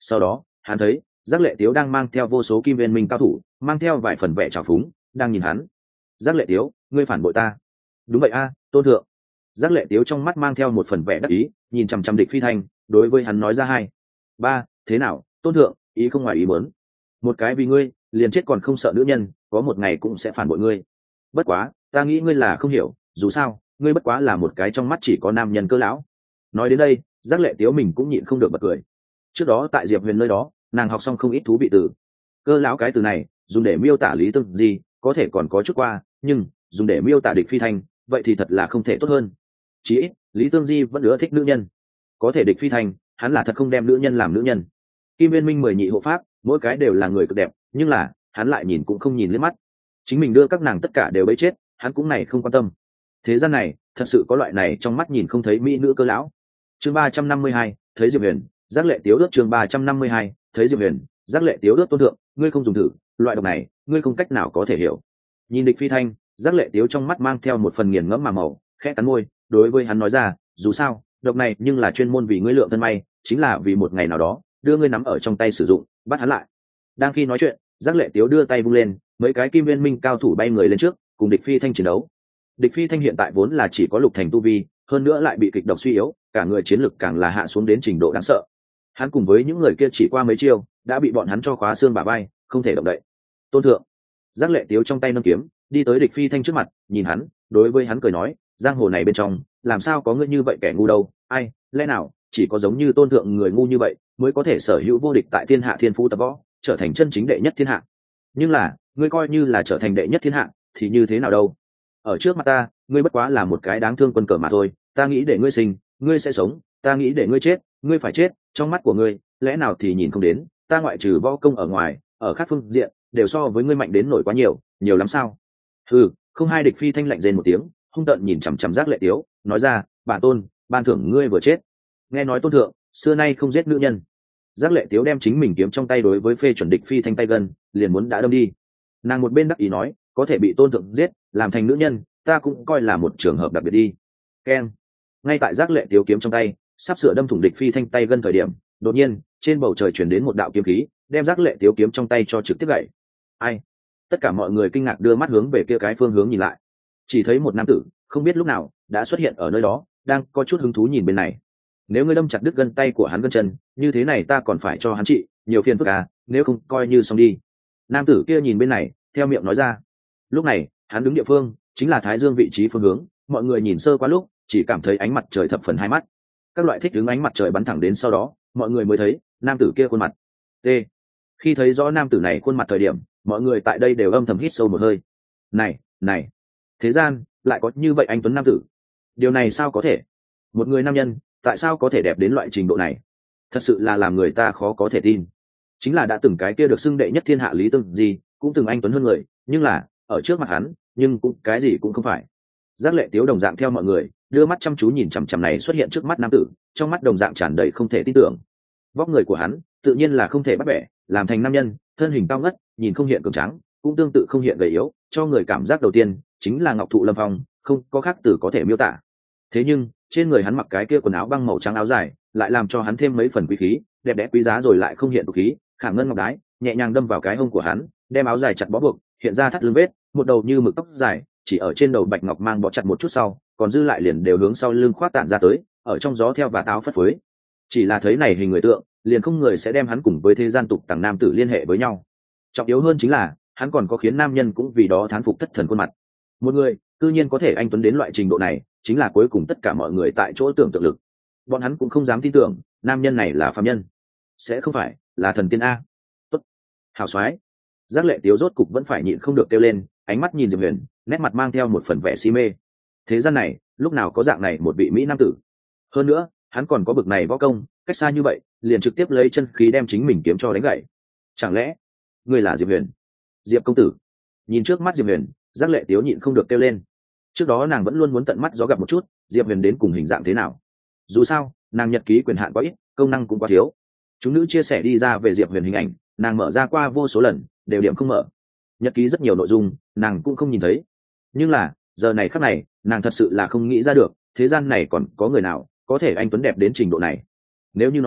Sau đó hắn thấy giác lệ tiếu đang mang theo vô số kim viên minh cao thủ, mang theo vài phần vẻ trào phúng đang nhìn hắn. Giác lệ tiếu, ngươi phản bội ta. Đúng vậy a, tôn thượng. Giác lệ tiếu trong mắt mang theo một phần vẻ đắc ý, nhìn chằm chằm Địch Phi Thanh, đối với hắn nói ra hai ba thế nào tôn thượng, ý không ngoài ý muốn. Một cái vì ngươi liền chết còn không sợ nữ nhân, có một ngày cũng sẽ phản bội ngươi. Bất quá ta nghĩ ngươi là không hiểu, dù sao ngươi bất quá là một cái trong mắt chỉ có nam nhân cơ lão. Nói đến đây giác lệ tiếu mình cũng nhịn không được bật cười. Trước đó tại Diệp Huyền nơi đó nàng học xong không ít thú vị từ. Cơ lão cái từ này dùng để miêu tả Lý Tương gì có thể còn có chút qua, nhưng dùng để miêu tả Địch Phi Thanh vậy thì thật là không thể tốt hơn. Chí ít Lý Tương Di vẫn ưa thích nữ nhân, có thể Địch Phi Thanh hắn là thật không đem nữ nhân làm nữ nhân. Kim Viên Minh mười nhị hộ pháp mỗi cái đều là người cực đẹp, nhưng là hắn lại nhìn cũng không nhìn liếc mắt. Chính mình đưa các nàng tất cả đều bấy chết, hắn cũng này không quan tâm. Thế gian này thật sự có loại này trong mắt nhìn không thấy mỹ nữ cơ lão. Chương ba trăm năm mươi hai, thấy Diệp Huyền, giác lệ tiếu ước. Chương ba trăm năm mươi hai, thấy Diệp Huyền, giác lệ tiếu ước. Tôn thượng, ngươi không dùng thử, loại độc này ngươi không cách nào có thể hiểu. Nhìn Địch Phi Thanh, giác lệ tiếu trong mắt mang theo một phần nghiền ngẫm mà màu, khẽ cắn môi, đối với hắn nói ra, dù sao độc này nhưng là chuyên môn vì ngươi lượng thân may, chính là vì một ngày nào đó đưa ngươi nắm ở trong tay sử dụng, bắt hắn lại. Đang khi nói chuyện giác lệ tiếu đưa tay vung lên, mấy cái kim viên minh cao thủ bay người lên trước cùng Địch Phi Thanh chiến đấu. Địch Phi Thanh hiện tại vốn là chỉ có lục thành tu vi, hơn nữa lại bị kịch độc suy yếu, cả người chiến lực càng là hạ xuống đến trình độ đáng sợ. Hắn cùng với những người kia chỉ qua mấy chiêu đã bị bọn hắn cho khóa xương bả vai, không thể động đậy. Tôn thượng. Giác lệ tiếu trong tay nâng kiếm đi tới Địch Phi Thanh trước mặt, nhìn hắn, đối với hắn cười nói, giang hồ này bên trong làm sao có ngươi như vậy kẻ ngu đâu, ai, lẽ nào chỉ có giống như tôn thượng người ngu như vậy mới có thể sở hữu vô địch tại thiên hạ thiên phú tập võ, trở thành chân chính đệ nhất thiên hạ. Nhưng là ngươi coi như là trở thành đệ nhất thiên hạ thì như thế nào đâu, ở trước mặt ta ngươi bất quá là một cái đáng thương quân cờ mà thôi. Ta nghĩ để ngươi sinh ngươi sẽ sống, ta nghĩ để ngươi chết ngươi phải chết. Trong mắt của ngươi lẽ nào thì nhìn không đến ta ngoại trừ võ công ở ngoài, ở các phương diện đều so với ngươi mạnh đến nổi quá nhiều, nhiều lắm sao? Ừ, không. Hai Địch Phi Thanh lạnh rên một tiếng, hung tợn nhìn chằm chằm giác lệ tiếu, nói ra, bản tôn ban thưởng ngươi vừa chết. Nghe nói tôn thượng xưa nay không giết nữ nhân. Giác lệ tiếu đem chính mình kiếm trong tay đối với phê chuẩn Địch Phi Thanh tay gần, liền muốn đã đâm đi. Nàng một bên đắc ý nói, có thể bị tôn thượng giết làm thành nữ nhân, ta cũng coi là một trường hợp đặc biệt đi. Keng. Ngay tại giác lệ tiếu kiếm trong tay sắp sửa đâm thủng Địch Phi Thanh tay gần thời điểm, đột nhiên trên bầu trời chuyển đến một đạo kiếm khí, đem giác lệ tiếu kiếm trong tay cho trực tiếp gãy. Ai? Tất cả mọi người kinh ngạc đưa mắt hướng về kia cái phương hướng nhìn lại, chỉ thấy một nam tử không biết lúc nào đã xuất hiện ở nơi đó, đang có chút hứng thú nhìn bên này. Nếu ngươi đâm chặt đứt gân tay của hắn gân chân, như thế này ta còn phải cho hắn trị, nhiều phiền phức à, nếu không coi như xong đi. Nam tử kia nhìn bên này, theo miệng nói ra. Lúc này hắn đứng địa phương chính là Thái Dương vị trí phương hướng, mọi người nhìn sơ qua lúc chỉ cảm thấy ánh mặt trời thập phần hai mắt, các loại thích đứng ánh mặt trời bắn thẳng đến, sau đó mọi người mới thấy nam tử kia khuôn mặt. T. Khi thấy rõ nam tử này khuôn mặt thời điểm, mọi người tại đây đều âm thầm hít sâu một hơi. Này, này, thế gian lại có như vậy anh tuấn nam tử, điều này sao có thể? Một người nam nhân tại sao có thể đẹp đến loại trình độ này? Thật sự là làm người ta khó có thể tin. Chính là đã từng cái kia được xưng đệ nhất thiên hạ Lý Tương gì cũng từng anh tuấn hơn người, nhưng là ở trước mặt hắn nhưng cũng cái gì cũng không phải. Giác lệ tiếu đồng dạng theo mọi người đưa mắt chăm chú nhìn chằm chằm này xuất hiện trước mắt nam tử, trong mắt đồng dạng tràn đầy không thể tin tưởng. Vóc người của hắn tự nhiên là không thể bắt bẻ, làm thành nam nhân, thân hình cao ngất, nhìn không hiện cường tráng, cũng tương tự không hiện gầy yếu, cho người cảm giác đầu tiên chính là ngọc thụ lâm phong, không có khác từ có thể miêu tả. Thế nhưng trên người hắn mặc cái kia quần áo băng màu trắng áo dài lại làm cho hắn thêm mấy phần quý khí, đẹp đẽ quý giá rồi lại không hiện tục khí, khảm ngân ngọc đái nhẹ nhàng đâm vào cái hông của hắn, đem áo dài chặt bó buộc, hiện ra thắt lưng vết, một đầu như mực tóc dài chỉ ở trên đầu bạch ngọc mang bó chặt một chút sau, còn dư lại liền đều hướng sau lưng khoác tản ra tới, ở trong gió theo và táo phất phới. Chỉ là thấy này hình người tượng, liền không người sẽ đem hắn cùng với thế gian tục tằng nam tử liên hệ với nhau. Trọng yếu hơn chính là hắn còn có khiến nam nhân cũng vì đó thán phục thất thần khuôn mặt. Một người tự nhiên có thể anh tuấn đến loại trình độ này, chính là cuối cùng tất cả mọi người tại chỗ tưởng tượng lực. Bọn hắn cũng không dám tin tưởng nam nhân này là phàm nhân, sẽ không phải là thần tiên a. Tốt, hào soái. Giác lệ tiếu rốt cục vẫn phải nhịn không được kêu lên, ánh mắt nhìn Diệp Huyền, nét mặt mang theo một phần vẻ si mê. Thế gian này lúc nào có dạng này một vị mỹ nam tử, hơn nữa hắn còn có bực này võ công, cách xa như vậy liền trực tiếp lấy chân khí đem chính mình kiếm cho đánh gãy. Chẳng lẽ ngươi là Diệp Huyền? Diệp công tử. Nhìn trước mắt Diệp Huyền, giác lệ tiếu nhịn không được kêu lên. Trước đó nàng vẫn luôn muốn tận mắt gió gặp một chút Diệp Huyền đến cùng hình dạng thế nào. Dù sao nàng nhật ký quyền hạn quá ít, công năng cũng quá thiếu. Chúng nữ chia sẻ đi ra về Diệp Huyền hình ảnh, nàng mở ra qua vô số lần đều điểm không mở. Nhật ký rất nhiều nội dung nàng cũng không nhìn thấy, nhưng là giờ này khắc này nàng thật sự là không nghĩ ra được thế gian này còn có người nào có thể anh tuấn đẹp đến trình độ này. Nếu như nói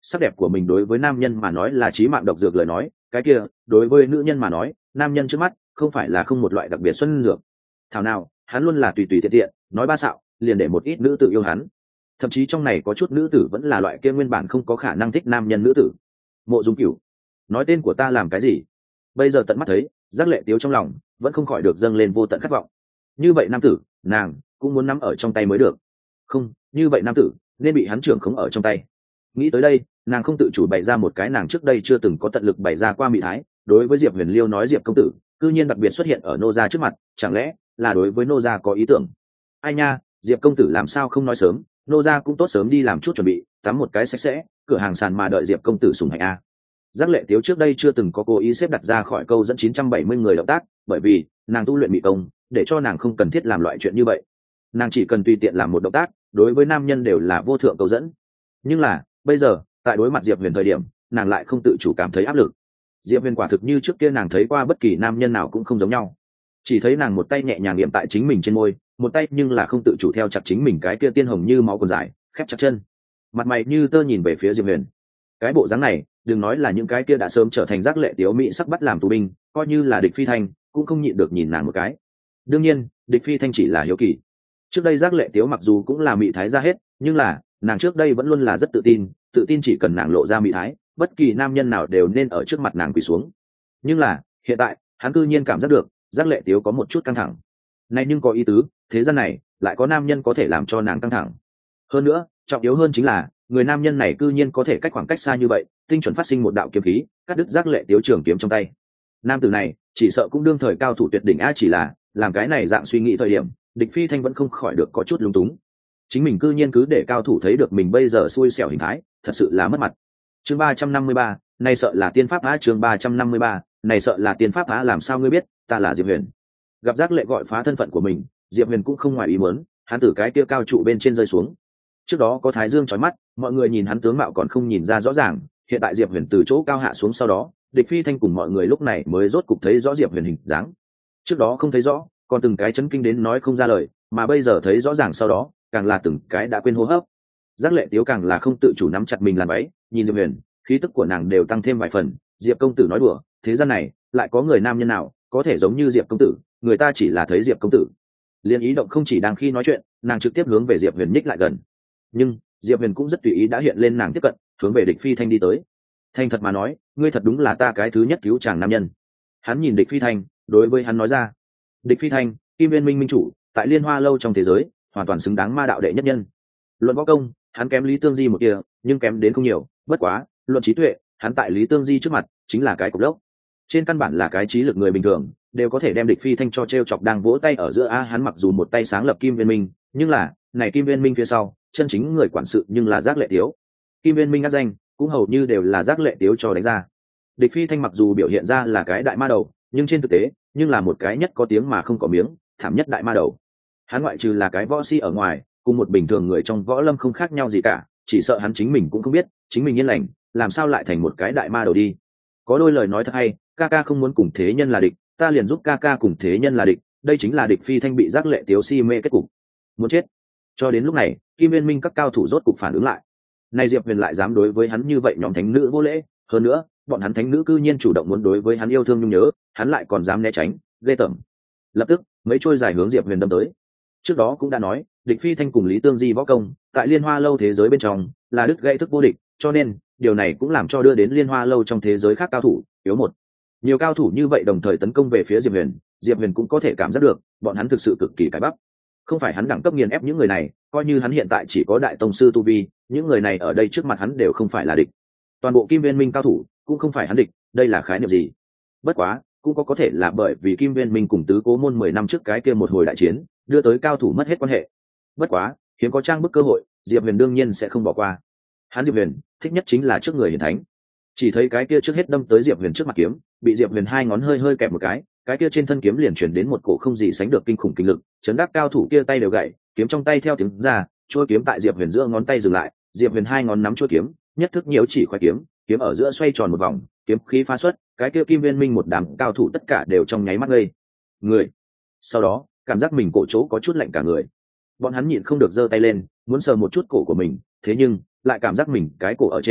sắc đẹp của mình đối với nam nhân mà nói là chí mạng độc dược lời nói, cái kia đối với nữ nhân mà nói, nam nhân trước mắt không phải là không một loại đặc biệt xuân dược. Thảo nào hắn luôn là tùy tùy tiện tiện nói ba xạo liền để một ít nữ tử yêu hắn, thậm chí trong này có chút nữ tử vẫn là loại kia nguyên bản không có khả năng thích nam nhân nữ tử. Mộ Dung Cửu, nói tên của ta làm cái gì? Bây giờ tận mắt thấy, Giác Lệ Tiếu trong lòng vẫn không khỏi được dâng lên vô tận khát vọng. Như vậy nam tử, nàng cũng muốn nắm ở trong tay mới được. Không, như vậy nam tử nên bị hắn trưởng khống ở trong tay. Nghĩ tới đây, nàng không tự chủ bày ra một cái nàng trước đây chưa từng có tận lực bày ra qua mỹ thái. Đối với Diệp Huyền Liêu nói Diệp công tử, cư nhiên đặc biệt xuất hiện ở nô gia trước mặt, chẳng lẽ là đối với nô gia có ý tưởng? Ai nha, Diệp công tử làm sao không nói sớm, nô gia cũng tốt sớm đi làm chút chuẩn bị, tắm một cái sạch sẽ, cửa hàng sàn mà đợi Diệp công tử sủng hạnh a. Giác Lệ Tiếu trước đây chưa từng có cố ý xếp đặt ra khỏi câu dẫn chín trăm bảy mươi người động tác, bởi vì nàng tu luyện mỹ công, để cho nàng không cần thiết làm loại chuyện như vậy. Nàng chỉ cần tùy tiện làm một động tác, đối với nam nhân đều là vô thượng câu dẫn. Nhưng là, bây giờ, tại đối mặt Diệp Huyền thời điểm, nàng lại không tự chủ cảm thấy áp lực. Diệp Huyền quả thực như trước kia nàng thấy qua bất kỳ nam nhân nào cũng không giống nhau. Chỉ thấy nàng một tay nhẹ nhàng nghiệm tại chính mình trên môi, một tay nhưng là không tự chủ theo chặt chính mình cái kia tiên hồng như máu còn dài, khép chặt chân. Mặt mày như tơ nhìn về phía Diệp Huyền. Cái bộ dáng này, đừng nói là những cái kia đã sớm trở thành Giác Lệ Tiếu mỹ sắc bắt làm tù binh, coi như là Địch Phi Thanh cũng không nhịn được nhìn nàng một cái. Đương nhiên, Địch Phi Thanh chỉ là hiếu kỳ. Trước đây Giác Lệ Tiếu mặc dù cũng là mỹ thái ra hết, nhưng là nàng trước đây vẫn luôn là rất tự tin, tự tin chỉ cần nàng lộ ra mỹ thái, bất kỳ nam nhân nào đều nên ở trước mặt nàng quỳ xuống. Nhưng là hiện tại, hắn cư nhiên cảm giác được Giác Lệ Tiếu có một chút căng thẳng. Này nhưng có ý tứ, thế gian này lại có nam nhân có thể làm cho nàng căng thẳng. Hơn nữa, trọng yếu hơn chính là người nam nhân này cư nhiên có thể cách khoảng cách xa như vậy, tinh chuẩn phát sinh một đạo kiếm khí, cắt đứt Giác Lệ Tiếu trường kiếm trong tay. Nam tử này chỉ sợ cũng đương thời cao thủ tuyệt đỉnh a, chỉ là làm cái này dạng suy nghĩ thời điểm, Địch Phi Thanh vẫn không khỏi được có chút lung túng. Chính mình cư nhiên cứ để cao thủ thấy được mình bây giờ xui xẻo hình thái, thật sự là mất mặt. Chương ba trăm năm mươi ba, này sợ là tiên pháp á. Chương ba trăm năm mươi ba, này sợ là tiên pháp á. Làm sao ngươi biết ta là Diệp Huyền? Gặp Giác Lệ gọi phá thân phận của mình, Diệp Huyền cũng không ngoài ý muốn, hắn từ cái kia cao trụ bên trên rơi xuống. Trước đó có thái dương chói mắt, mọi người nhìn hắn tướng mạo còn không nhìn ra rõ ràng, hiện tại Diệp Huyền từ chỗ cao hạ xuống sau đó, Địch Phi Thanh cùng mọi người lúc này mới rốt cục thấy rõ Diệp Huyền hình dáng. Trước đó không thấy rõ, còn từng cái chấn kinh đến nói không ra lời, mà bây giờ thấy rõ ràng sau đó, càng là từng cái đã quên hô hấp. Giác Lệ Tiếu càng là không tự chủ nắm chặt mình làn váy, nhìn Diệp Huyền, khí tức của nàng đều tăng thêm vài phần. Diệp công tử nói đùa, thế gian này lại có người nam nhân nào có thể giống như Diệp công tử, người ta chỉ là thấy Diệp công tử. Liên ý động không chỉ đang khi nói chuyện, nàng trực tiếp hướng về Diệp Huyền nhích lại gần. Nhưng Diệp Huyền cũng rất tùy ý đã hiện lên nàng tiếp cận, hướng về Địch Phi Thanh đi tới. Thanh thật mà nói, ngươi thật đúng là ta cái thứ nhất cứu chàng nam nhân. Hắn nhìn Địch Phi Thanh, đối với hắn nói ra. Địch Phi Thanh, Kim Viên Minh minh chủ, tại Liên Hoa lâu trong thế giới, hoàn toàn xứng đáng ma đạo đệ nhất nhân. Luận võ công, hắn kém Lý Tương Di một kia, nhưng kém đến không nhiều, bất quá, luận trí tuệ, hắn tại Lý Tương Di trước mặt, chính là cái cục lốc. Trên căn bản là cái trí lực người bình thường, đều có thể đem Địch Phi Thanh cho treo chọc đang vỗ tay ở giữa a. Hắn mặc dù một tay sáng lập Kim Viên Minh, nhưng là, này Kim Viên Minh phía sau, chân chính người quản sự nhưng là Giác Lệ Tiếu. Kim Viên Minh ác danh, cũng hầu như đều là Giác Lệ Tiếu cho đánh ra. Địch Phi Thanh mặc dù biểu hiện ra là cái đại ma đầu, nhưng trên thực tế, nhưng là một cái nhất có tiếng mà không có miếng, thảm nhất đại ma đầu. Hắn ngoại trừ là cái võ si ở ngoài, cùng một bình thường người trong võ lâm không khác nhau gì cả, chỉ sợ hắn chính mình cũng không biết, chính mình yên lành, làm sao lại thành một cái đại ma đầu đi. Có đôi lời nói thật hay, ca ca không muốn cùng thế nhân là địch, ta liền giúp ca ca cùng thế nhân là địch, đây chính là Địch Phi Thanh bị Giác Lệ Tiếu si mê kết cục. Muốn chết. Cho đến lúc này, Kim Viên Minh các cao thủ rốt cục phản ứng lại. Nay Diệp Huyền lại dám đối với hắn như vậy, nhóm thánh nữ vô lễ, hơn nữa, bọn hắn thánh nữ cư nhiên chủ động muốn đối với hắn yêu thương nhung nhớ, hắn lại còn dám né tránh, ghê tởm. Lập tức, mấy trôi dài hướng Diệp Huyền đâm tới. Trước đó cũng đã nói, Địch Phi Thanh cùng Lý Tương Di võ công, tại Liên Hoa lâu thế giới bên trong, là đứt gãy thức vô địch, cho nên, điều này cũng làm cho đưa đến Liên Hoa lâu trong thế giới khác cao thủ yếu một. Nhiều cao thủ như vậy đồng thời tấn công về phía Diệp Huyền, Diệp Huyền cũng có thể cảm giác được, bọn hắn thực sự cực kỳ cải bắp. Không phải hắn đẳng cấp nghiền ép những người này, coi như hắn hiện tại chỉ có đại tông sư tu vi, những người này ở đây trước mặt hắn đều không phải là địch. Toàn bộ Kim Viên Minh cao thủ cũng không phải hắn địch, đây là khái niệm gì? Bất quá, cũng có có thể là bởi vì Kim Viên Minh cùng tứ cố môn mười năm trước cái kia một hồi đại chiến, đưa tới cao thủ mất hết quan hệ. Bất quá, hiếm có trang bức cơ hội, Diệp Huyền đương nhiên sẽ không bỏ qua. Hắn Diệp Huyền thích nhất chính là trước người hiển thánh. Chỉ thấy cái kia trước hết đâm tới Diệp Huyền trước mặt kiếm, bị Diệp Huyền hai ngón hơi hơi kẹp một cái, cái kia trên thân kiếm liền chuyển đến một cổ không gì sánh được kinh khủng kinh lực, chấn đắc cao thủ kia tay đều gãy, kiếm trong tay theo tiếng ra, chuôi kiếm tại Diệp Huyền giữa ngón tay dừng lại, Diệp Huyền hai ngón nắm chuôi kiếm, nhất thức nhiễu chỉ khoái kiếm, kiếm ở giữa xoay tròn một vòng, kiếm khí phá xuất, cái kia Kim Viên Minh một đám cao thủ tất cả đều trong nháy mắt ngây người. Sau đó, cảm giác mình cổ chỗ có chút lạnh cả người. Bọn hắn nhịn không được giơ tay lên, muốn sờ một chút cổ của mình, thế nhưng lại cảm giác mình cái cổ ở trên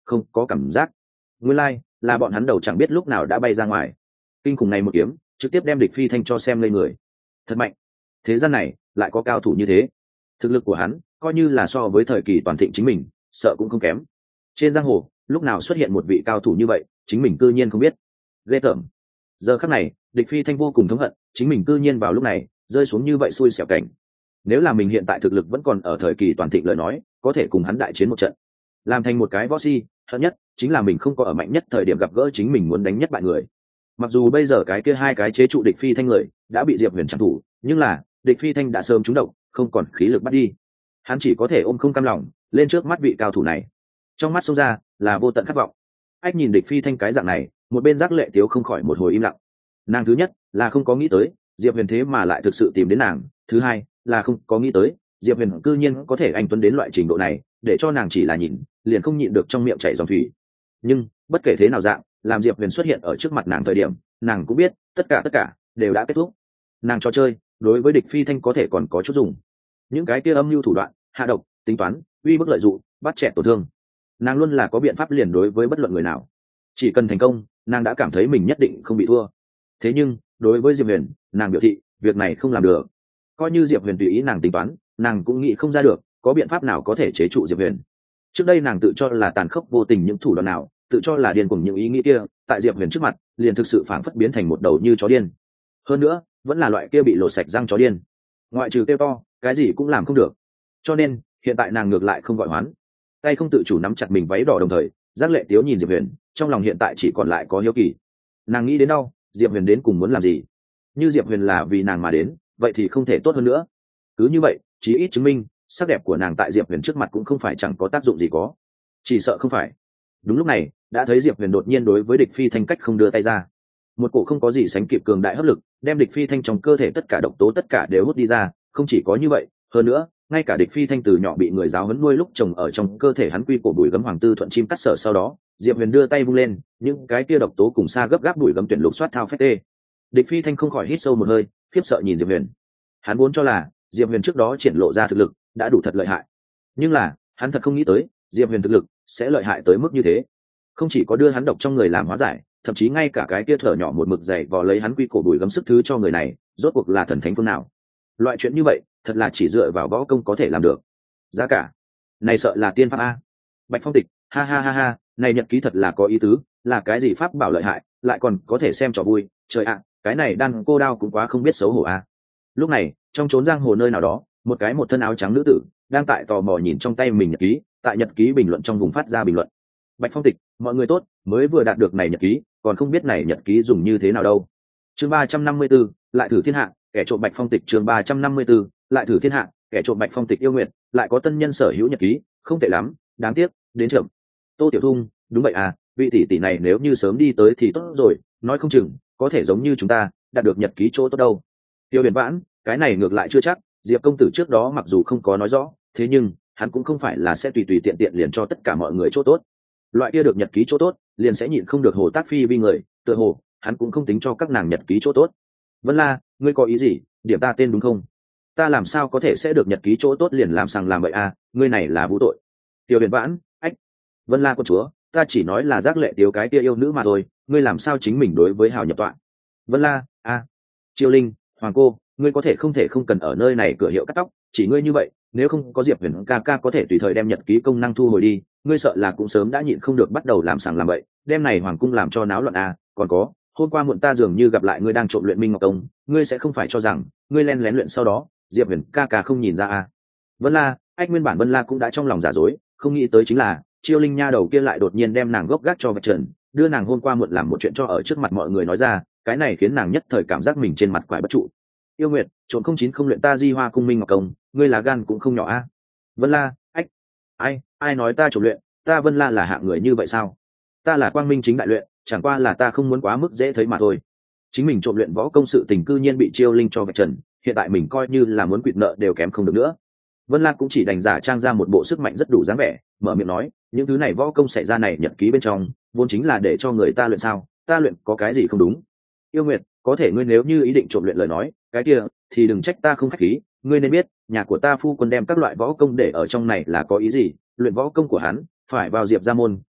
không có cảm giác. Nguyên lai là bọn hắn đầu chẳng biết lúc nào đã bay ra ngoài. Kinh khủng này một kiếm trực tiếp đem địch phi thanh cho xem lên người. Thật mạnh, thế gian này lại có cao thủ như thế. Thực lực của hắn coi như là so với thời kỳ toàn thịnh chính mình sợ cũng không kém. Trên giang hồ lúc nào xuất hiện một vị cao thủ như vậy chính mình cư nhiên không biết. Ghê tởm. Giờ khắc này địch phi thanh vô cùng thống hận chính mình cư nhiên vào lúc này rơi xuống như vậy xui xẻo cảnh. Nếu là mình hiện tại thực lực vẫn còn ở thời kỳ toàn thịnh lời nói có thể cùng hắn đại chiến một trận, làm thành một cái võ si. Hận nhất chính là mình không có ở mạnh nhất thời điểm gặp gỡ chính mình muốn đánh nhất bại người. Mặc dù bây giờ cái kia hai cái chế trụ địch phi thanh người đã bị diệp huyền trả thủ, nhưng là địch phi thanh đã sớm trúng độc, không còn khí lực bắt đi. Hắn chỉ có thể ôm không cam lòng lên trước mắt vị cao thủ này, trong mắt xông ra là vô tận khát vọng. Ách nhìn địch phi thanh cái dạng này, một bên giác lệ tiếu không khỏi một hồi im lặng. Nàng thứ nhất là không có nghĩ tới diệp huyền thế mà lại thực sự tìm đến nàng, thứ hai là không có nghĩ tới diệp huyền cư nhiên có thể anh tuấn đến loại trình độ này, để cho nàng chỉ là nhìn liền không nhịn được trong miệng chảy dòng thủy. Nhưng bất kể thế nào dạng, làm diệp huyền xuất hiện ở trước mặt nàng thời điểm, nàng cũng biết tất cả tất cả đều đã kết thúc. Nàng cho chơi đối với địch phi thanh có thể còn có chút dùng, những cái kia âm mưu thủ đoạn, hạ độc, tính toán, uy bức lợi dụng, bắt trẻ tổn thương, nàng luôn là có biện pháp liền đối với bất luận người nào. Chỉ cần thành công, nàng đã cảm thấy mình nhất định không bị thua. Thế nhưng đối với diệp huyền, nàng biểu thị việc này không làm được. Coi như diệp huyền tùy ý nàng tính toán, nàng cũng nghĩ không ra được có biện pháp nào có thể chế trụ diệp huyền. Trước đây nàng tự cho là tàn khốc vô tình những thủ đoạn nào, tự cho là điên cuồng những ý nghĩ kia, tại diệp huyền trước mặt liền thực sự phảng phất biến thành một đầu như chó điên. Hơn nữa vẫn là loại kia bị lột sạch răng chó điên, ngoại trừ kêu to cái gì cũng làm không được. Cho nên hiện tại nàng ngược lại không gọi hoán, tay không tự chủ nắm chặt mình váy đỏ, đồng thời giác lệ tiếu nhìn diệp huyền, trong lòng hiện tại chỉ còn lại có hiếu kỳ. Nàng nghĩ đến đâu diệp huyền đến cùng muốn làm gì? Như diệp huyền là vì nàng mà đến, vậy thì không thể tốt hơn nữa. Cứ như vậy chí ít chứng minh sắc đẹp của nàng tại diệp huyền trước mặt cũng không phải chẳng có tác dụng gì có. Chỉ sợ không phải. Đúng lúc này đã thấy diệp huyền đột nhiên đối với địch phi thanh cách không đưa tay ra, một cổ không có gì sánh kịp cường đại hấp lực đem địch phi thanh trong cơ thể tất cả độc tố tất cả đều hút đi ra. Không chỉ có như vậy, hơn nữa ngay cả địch phi thanh từ nhỏ bị người giáo huấn nuôi lúc trồng ở trong cơ thể hắn quy cổ bùi gấm hoàng tư thuận chim cắt sở, sau đó diệp huyền đưa tay vung lên, những cái kia độc tố cùng xa gấp gáp bùi gấm tuyển lục soát thao phép tê. Địch phi thanh không khỏi hít sâu một hơi, khiếp sợ nhìn diệp huyền. Hắn vốn cho là diệp huyền trước đó triển lộ ra thực lực đã đủ thật lợi hại, nhưng là hắn thật không nghĩ tới diệp huyền thực lực sẽ lợi hại tới mức như thế. Không chỉ có đưa hắn độc trong người làm hóa giải, thậm chí ngay cả cái kia thở nhỏ một mực dày vò lấy hắn quy cổ bùi gấm sức thứ cho người này rốt cuộc là thần thánh phương nào. Loại chuyện như vậy thật là chỉ dựa vào võ công có thể làm được. Giá cả này sợ là tiên pháp a. Bạch Phong Tịch, ha ha ha ha, này nhật ký thật là có ý tứ, là cái gì pháp bảo lợi hại lại còn có thể xem trò vui. Trời ạ, cái này đan cô đao cũng quá không biết xấu hổ a. Lúc này trong chốn giang hồ nơi nào đó, một cái một thân áo trắng nữ tử đang tại tò mò nhìn trong tay mình nhật ký, tại nhật ký bình luận trong vùng phát ra bình luận. Bạch Phong Tịch, mọi người tốt, mới vừa đạt được này nhật ký, còn không biết này nhật ký dùng như thế nào đâu. Chương ba trăm năm mươi 4, lại thử thiên hạ, kẻ trộm Bạch Phong Tịch. Chương ba trăm năm mươi 4, lại thử thiên hạ, kẻ trộm Bạch Phong Tịch. Yêu nguyện, lại có tân nhân sở hữu nhật ký, không tệ lắm, đáng tiếc đến chậm. Tô Tiểu Thung, đúng vậy à, vị tỷ tỷ này nếu như sớm đi tới thì tốt rồi, nói không chừng có thể giống như chúng ta đạt được nhật ký chỗ tốt đâu. Tiêu Huyền Vãn, cái này ngược lại chưa chắc, Diệp công tử trước đó mặc dù không có nói rõ, thế nhưng hắn cũng không phải là sẽ tùy tùy tiện tiện liền cho tất cả mọi người chỗ tốt. Loại kia được nhật ký chỗ tốt liền sẽ nhịn không được hồ tác phi vi người, tựa hồ hắn cũng không tính cho các nàng nhật ký chỗ tốt. Vân La, ngươi có ý gì, điểm ta tên đúng không? Ta làm sao có thể sẽ được nhật ký chỗ tốt liền làm sằng làm bậy à, ngươi này là vũ tội. Tiêu Huyền Vãn, ách. Vân La con chúa, ta chỉ nói là giác lệ tiếu cái kia yêu nữ mà thôi, ngươi làm sao chính mình đối với hào nhập tọa. Vân La, a. À. Triều Linh, Hoàng cô, ngươi có thể không thể không cần ở nơi này cửa hiệu cắt tóc, chỉ ngươi như vậy, nếu không có Diệp Huyền ca ca có thể tùy thời đem nhật ký công năng thu hồi đi, ngươi sợ là cũng sớm đã nhịn không được bắt đầu làm sằng làm bậy, đem này hoàng cung làm cho náo loạn à. Còn có, hôm qua muộn ta dường như gặp lại ngươi đang trộm luyện Minh Ngọc Công, ngươi sẽ không phải cho rằng ngươi len lén luyện sau đó Diệp Huyền ca ca không nhìn ra à. Vân La, ách, nguyên bản Vân La cũng đã trong lòng giả dối, không nghĩ tới chính là Chiêu Linh nha đầu kia lại đột nhiên đem nàng gốc gác cho vạch trần, đưa nàng hôm qua muộn làm một chuyện cho ở trước mặt mọi người nói ra, cái này khiến nàng nhất thời cảm giác mình trên mặt quải bất trụ. Yêu Nguyệt, trộm không chín không luyện ta Di Hoa cung Minh Ngọc Công, ngươi là gan cũng không nhỏ a. À. Vân La, ách, ai ai nói ta trộm luyện, ta Vân La là hạng người như vậy sao? Ta là quang minh chính đại luyện, chẳng qua là ta không muốn quá mức dễ thấy mà thôi. Chính mình trộm luyện võ công sự tình cư nhiên bị Chiêu Linh cho vạch trần, hiện tại mình coi như là muốn quỵt nợ đều kém không được nữa. Vân La cũng chỉ đành giả trang ra một bộ sức mạnh rất đủ dáng vẻ, mở miệng nói, những thứ này võ công xảy ra này nhật ký bên trong, vốn chính là để cho người ta luyện sao, ta luyện có cái gì không đúng? Yêu Nguyệt, có thể ngươi nếu như ý định trộm luyện lời nói, cái kia thì đừng trách ta không khách khí, ngươi nên biết, nhà của ta phu quân đem các loại võ công để ở trong này là có ý gì, luyện võ công của hắn phải vào Diệp gia môn,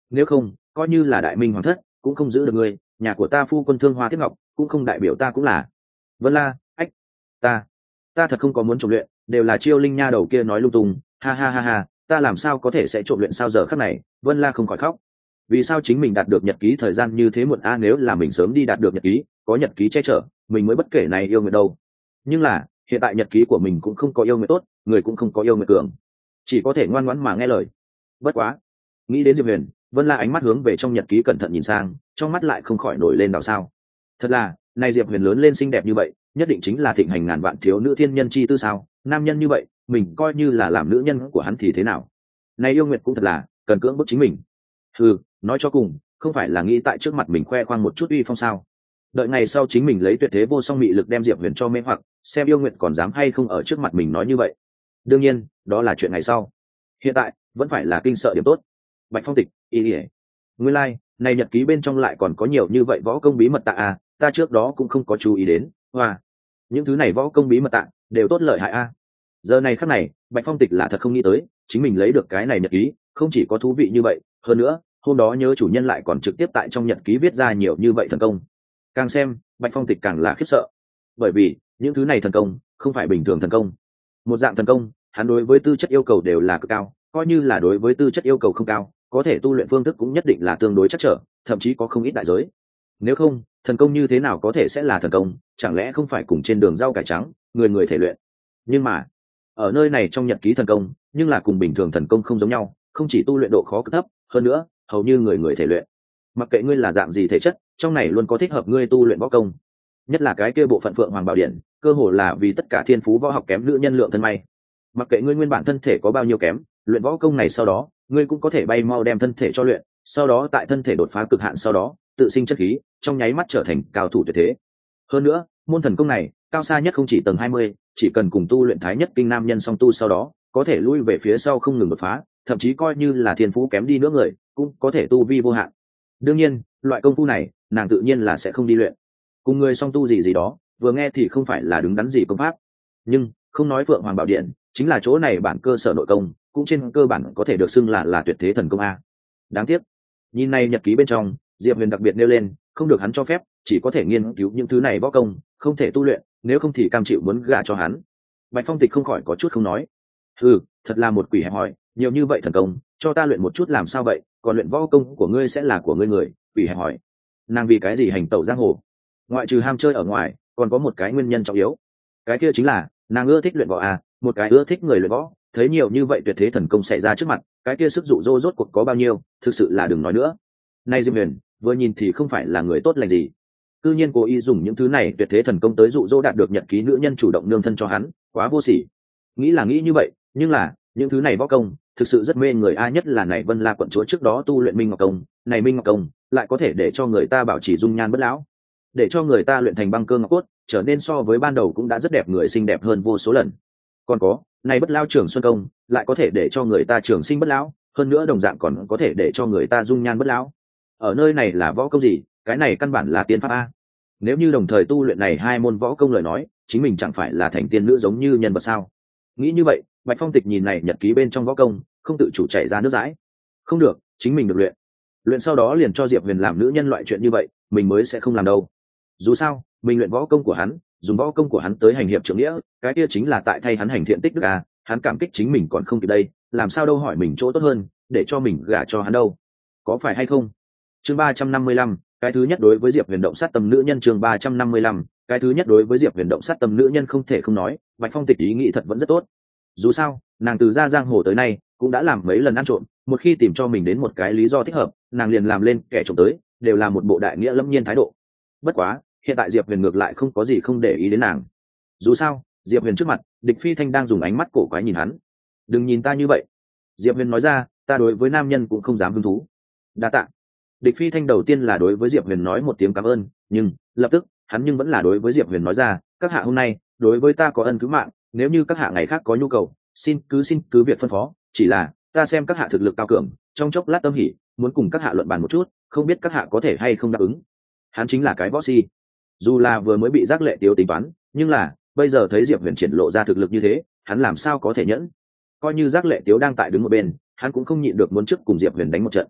nếu không coi như là đại minh hoàng thất cũng không giữ được ngươi, nhà của ta phu quân thương hoa tiếp ngọc cũng không đại biểu ta cũng là. Vân La, ách, ta ta thật không có muốn trộm luyện, đều là Chiêu Linh nha đầu kia nói lung tung, ha ha ha ha, ta làm sao có thể sẽ trộm luyện sao? Giờ khắc này Vân La không khỏi khóc. Vì sao chính mình đạt được nhật ký thời gian như thế muộn a? Nếu là mình sớm đi đạt được nhật ký, có nhật ký che chở, mình mới bất kể này yêu người đâu. Nhưng là hiện tại nhật ký của mình cũng không có yêu người tốt, người cũng không có yêu người cường, chỉ có thể ngoan ngoãn mà nghe lời. Bất quá nghĩ đến Diệp Huyền, Vân La ánh mắt hướng về trong nhật ký cẩn thận nhìn sang, trong mắt lại không khỏi nổi lên đào sao. Thật là, này Diệp Huyền lớn lên xinh đẹp như vậy, nhất định chính là thịnh hành ngàn vạn thiếu nữ thiên nhân chi tư sao? Nam nhân như vậy, mình coi như là làm nữ nhân của hắn thì thế nào? Này yêu nguyệt cũng thật là cần cưỡng bức chính mình. Ừ, nói cho cùng, không phải là nghĩ tại trước mặt mình khoe khoang một chút uy phong sao? Đợi ngày sau chính mình lấy tuyệt thế vô song mị lực đem Diệp Huyền cho mê hoặc, xem yêu nguyệt còn dám hay không ở trước mặt mình nói như vậy. Đương nhiên, đó là chuyện ngày sau. Hiện tại, vẫn phải là kinh sợ điểm tốt. Bạch Phong Tịch, ý ỉa. Nguyên lai, like, này nhật ký bên trong lại còn có nhiều như vậy võ công bí mật tạ à, ta trước đó cũng không có chú ý đến. Hoa, những thứ này võ công bí mật tạ đều tốt lợi hại a. Giờ này khắc này, Bạch Phong Tịch là thật không nghĩ tới, chính mình lấy được cái này nhật ký, không chỉ có thú vị như vậy, hơn nữa, hôm đó nhớ chủ nhân lại còn trực tiếp tại trong nhật ký viết ra nhiều như vậy thần công. Càng xem, Bạch Phong Tịch càng là khiếp sợ. Bởi vì, những thứ này thần công, không phải bình thường thần công. Một dạng thần công, hắn đối với tư chất yêu cầu đều là cực cao, coi như là đối với tư chất yêu cầu không cao, có thể tu luyện phương thức cũng nhất định là tương đối chắc trở, thậm chí có không ít đại giới. Nếu không, thần công như thế nào có thể sẽ là thần công, chẳng lẽ không phải cùng trên đường rau cải trắng, người người thể luyện. Nhưng mà, ở nơi này trong nhật ký thần công, nhưng là cùng bình thường thần công không giống nhau, không chỉ tu luyện độ khó cực thấp, hơn nữa, hầu như người người thể luyện. Mặc kệ ngươi là dạng gì thể chất, trong này luôn có thích hợp ngươi tu luyện võ công. Nhất là cái kia bộ phận Phượng Hoàng Bảo Điện, cơ hồ là vì tất cả thiên phú võ học kém nữ nhân lượng thân may. Mặc kệ ngươi nguyên bản thân thể có bao nhiêu kém, luyện võ công này sau đó, ngươi cũng có thể bay mau đem thân thể cho luyện, sau đó tại thân thể đột phá cực hạn sau đó, tự sinh chất khí, trong nháy mắt trở thành cao thủ tuyệt thế. Hơn nữa, môn thần công này, cao xa nhất không chỉ tầng hai mươi, chỉ cần cùng tu luyện Thái Nhất Kinh nam nhân song tu sau đó, có thể lui về phía sau không ngừng đột phá, thậm chí coi như là thiên phú kém đi nữa người, cũng có thể tu vi vô hạn. Đương nhiên, loại công phu này, nàng tự nhiên là sẽ không đi luyện. Cùng người song tu gì gì đó, vừa nghe thì không phải là đứng đắn gì công pháp. Nhưng, không nói Phượng Hoàng Bảo Điện, chính là chỗ này bản cơ sở nội công, cũng trên cơ bản có thể được xưng là là tuyệt thế thần công a. Đáng tiếc, nhìn này nhật ký bên trong, Diệp Huyền đặc biệt nêu lên, không được hắn cho phép, chỉ có thể nghiên cứu những thứ này võ công, không thể tu luyện, nếu không thì cam chịu muốn gả cho hắn. Bạch Phong Tịch không khỏi có chút không nói. Ừ, thật là một quỷ hẹp hòi, nhiều như vậy thần công, cho ta luyện một chút làm sao vậy, còn luyện võ công của ngươi sẽ là của ngươi người, quỷ hẹp hòi. Nàng vì cái gì hành tẩu giang hồ? Ngoại trừ ham chơi ở ngoài, còn có một cái nguyên nhân trọng yếu. Cái kia chính là, nàng ưa thích luyện võ à, một cái ưa thích người luyện võ, thấy nhiều như vậy tuyệt thế thần công xảy ra trước mặt, cái kia sức dụ dỗ rốt cuộc có bao nhiêu, thực sự là đừng nói nữa. Nay Diệp Huyền, vừa nhìn thì không phải là người tốt lành gì. Cư nhiên cố ý dùng những thứ này tuyệt thế thần công tới dụ dỗ đạt được nhật ký nữ nhân chủ động nương thân cho hắn, quá vô sỉ. Nghĩ là nghĩ như vậy, nhưng là, những thứ này võ công, thực sự rất mê người a, nhất là này Vân La quận chúa trước đó tu luyện Minh Ngọc công, này Minh Ngọc công lại có thể để cho người ta bảo trì dung nhan bất lão, để cho người ta luyện thành băng cơ ngọc cốt, trở nên so với ban đầu cũng đã rất đẹp người, xinh đẹp hơn vô số lần. Còn có, này Bất Lao Trường Xuân công, lại có thể để cho người ta trường sinh bất lão, hơn nữa đồng dạng còn có thể để cho người ta dung nhan bất lão. Ở nơi này là võ công gì, cái này căn bản là tiên pháp a. Nếu như đồng thời tu luyện này hai môn võ công lời nói, chính mình chẳng phải là thành tiên nữ giống như nhân vật sao? Nghĩ như vậy, Bạch Phong Tịch nhìn này nhật ký bên trong võ công, không tự chủ chảy ra nước dãi. Không được, chính mình được luyện. Luyện sau đó liền cho Diệp Huyền làm nữ nhân loại chuyện như vậy, mình mới sẽ không làm đâu. Dù sao, mình luyện võ công của hắn, dùng võ công của hắn tới hành hiệp trượng nghĩa, cái kia chính là tại thay hắn hành thiện tích đức à, hắn cảm kích chính mình còn không kịp đây, làm sao đâu hỏi mình chỗ tốt hơn, để cho mình gả cho hắn đâu. Có phải hay không? Chương ba trăm năm mươi lăm, cái thứ nhất đối với Diệp Huyền động sát tâm nữ nhân. Chương ba trăm năm mươi lăm, cái thứ nhất đối với Diệp Huyền động sát tâm nữ nhân. Không thể không nói, Bạch Phong Tịch ý nghĩ thật vẫn rất tốt. Dù sao, nàng từ ra giang hồ tới nay, cũng đã làm mấy lần ăn trộm, một khi tìm cho mình đến một cái lý do thích hợp, nàng liền làm lên kẻ trộm tới, đều là một bộ đại nghĩa lâm nhiên thái độ. Bất quá, hiện tại Diệp Huyền ngược lại không có gì không để ý đến nàng. Dù sao, Diệp Huyền trước mặt, Địch Phi Thanh đang dùng ánh mắt cổ quái nhìn hắn. Đừng nhìn ta như vậy. Diệp Huyền nói ra, ta đối với nam nhân cũng không dám hứng thú. Đa tạ. Địch Phi Thanh đầu tiên là đối với Diệp Huyền nói một tiếng cảm ơn, nhưng lập tức hắn nhưng vẫn là đối với Diệp Huyền nói ra, các hạ hôm nay đối với ta có ân cứu mạng, nếu như các hạ ngày khác có nhu cầu, xin cứ xin cứ việc phân phó, chỉ là ta xem các hạ thực lực cao cường, trong chốc lát tâm hỉ, muốn cùng các hạ luận bàn một chút, không biết các hạ có thể hay không đáp ứng. Hắn chính là cái võ si, dù là vừa mới bị Giác Lệ Tiếu tính toán, nhưng là bây giờ thấy Diệp Huyền triển lộ ra thực lực như thế, hắn làm sao có thể nhẫn. Coi như Giác Lệ Tiếu đang tại đứng một bên, hắn cũng không nhịn được muốn trước cùng Diệp Huyền đánh một trận.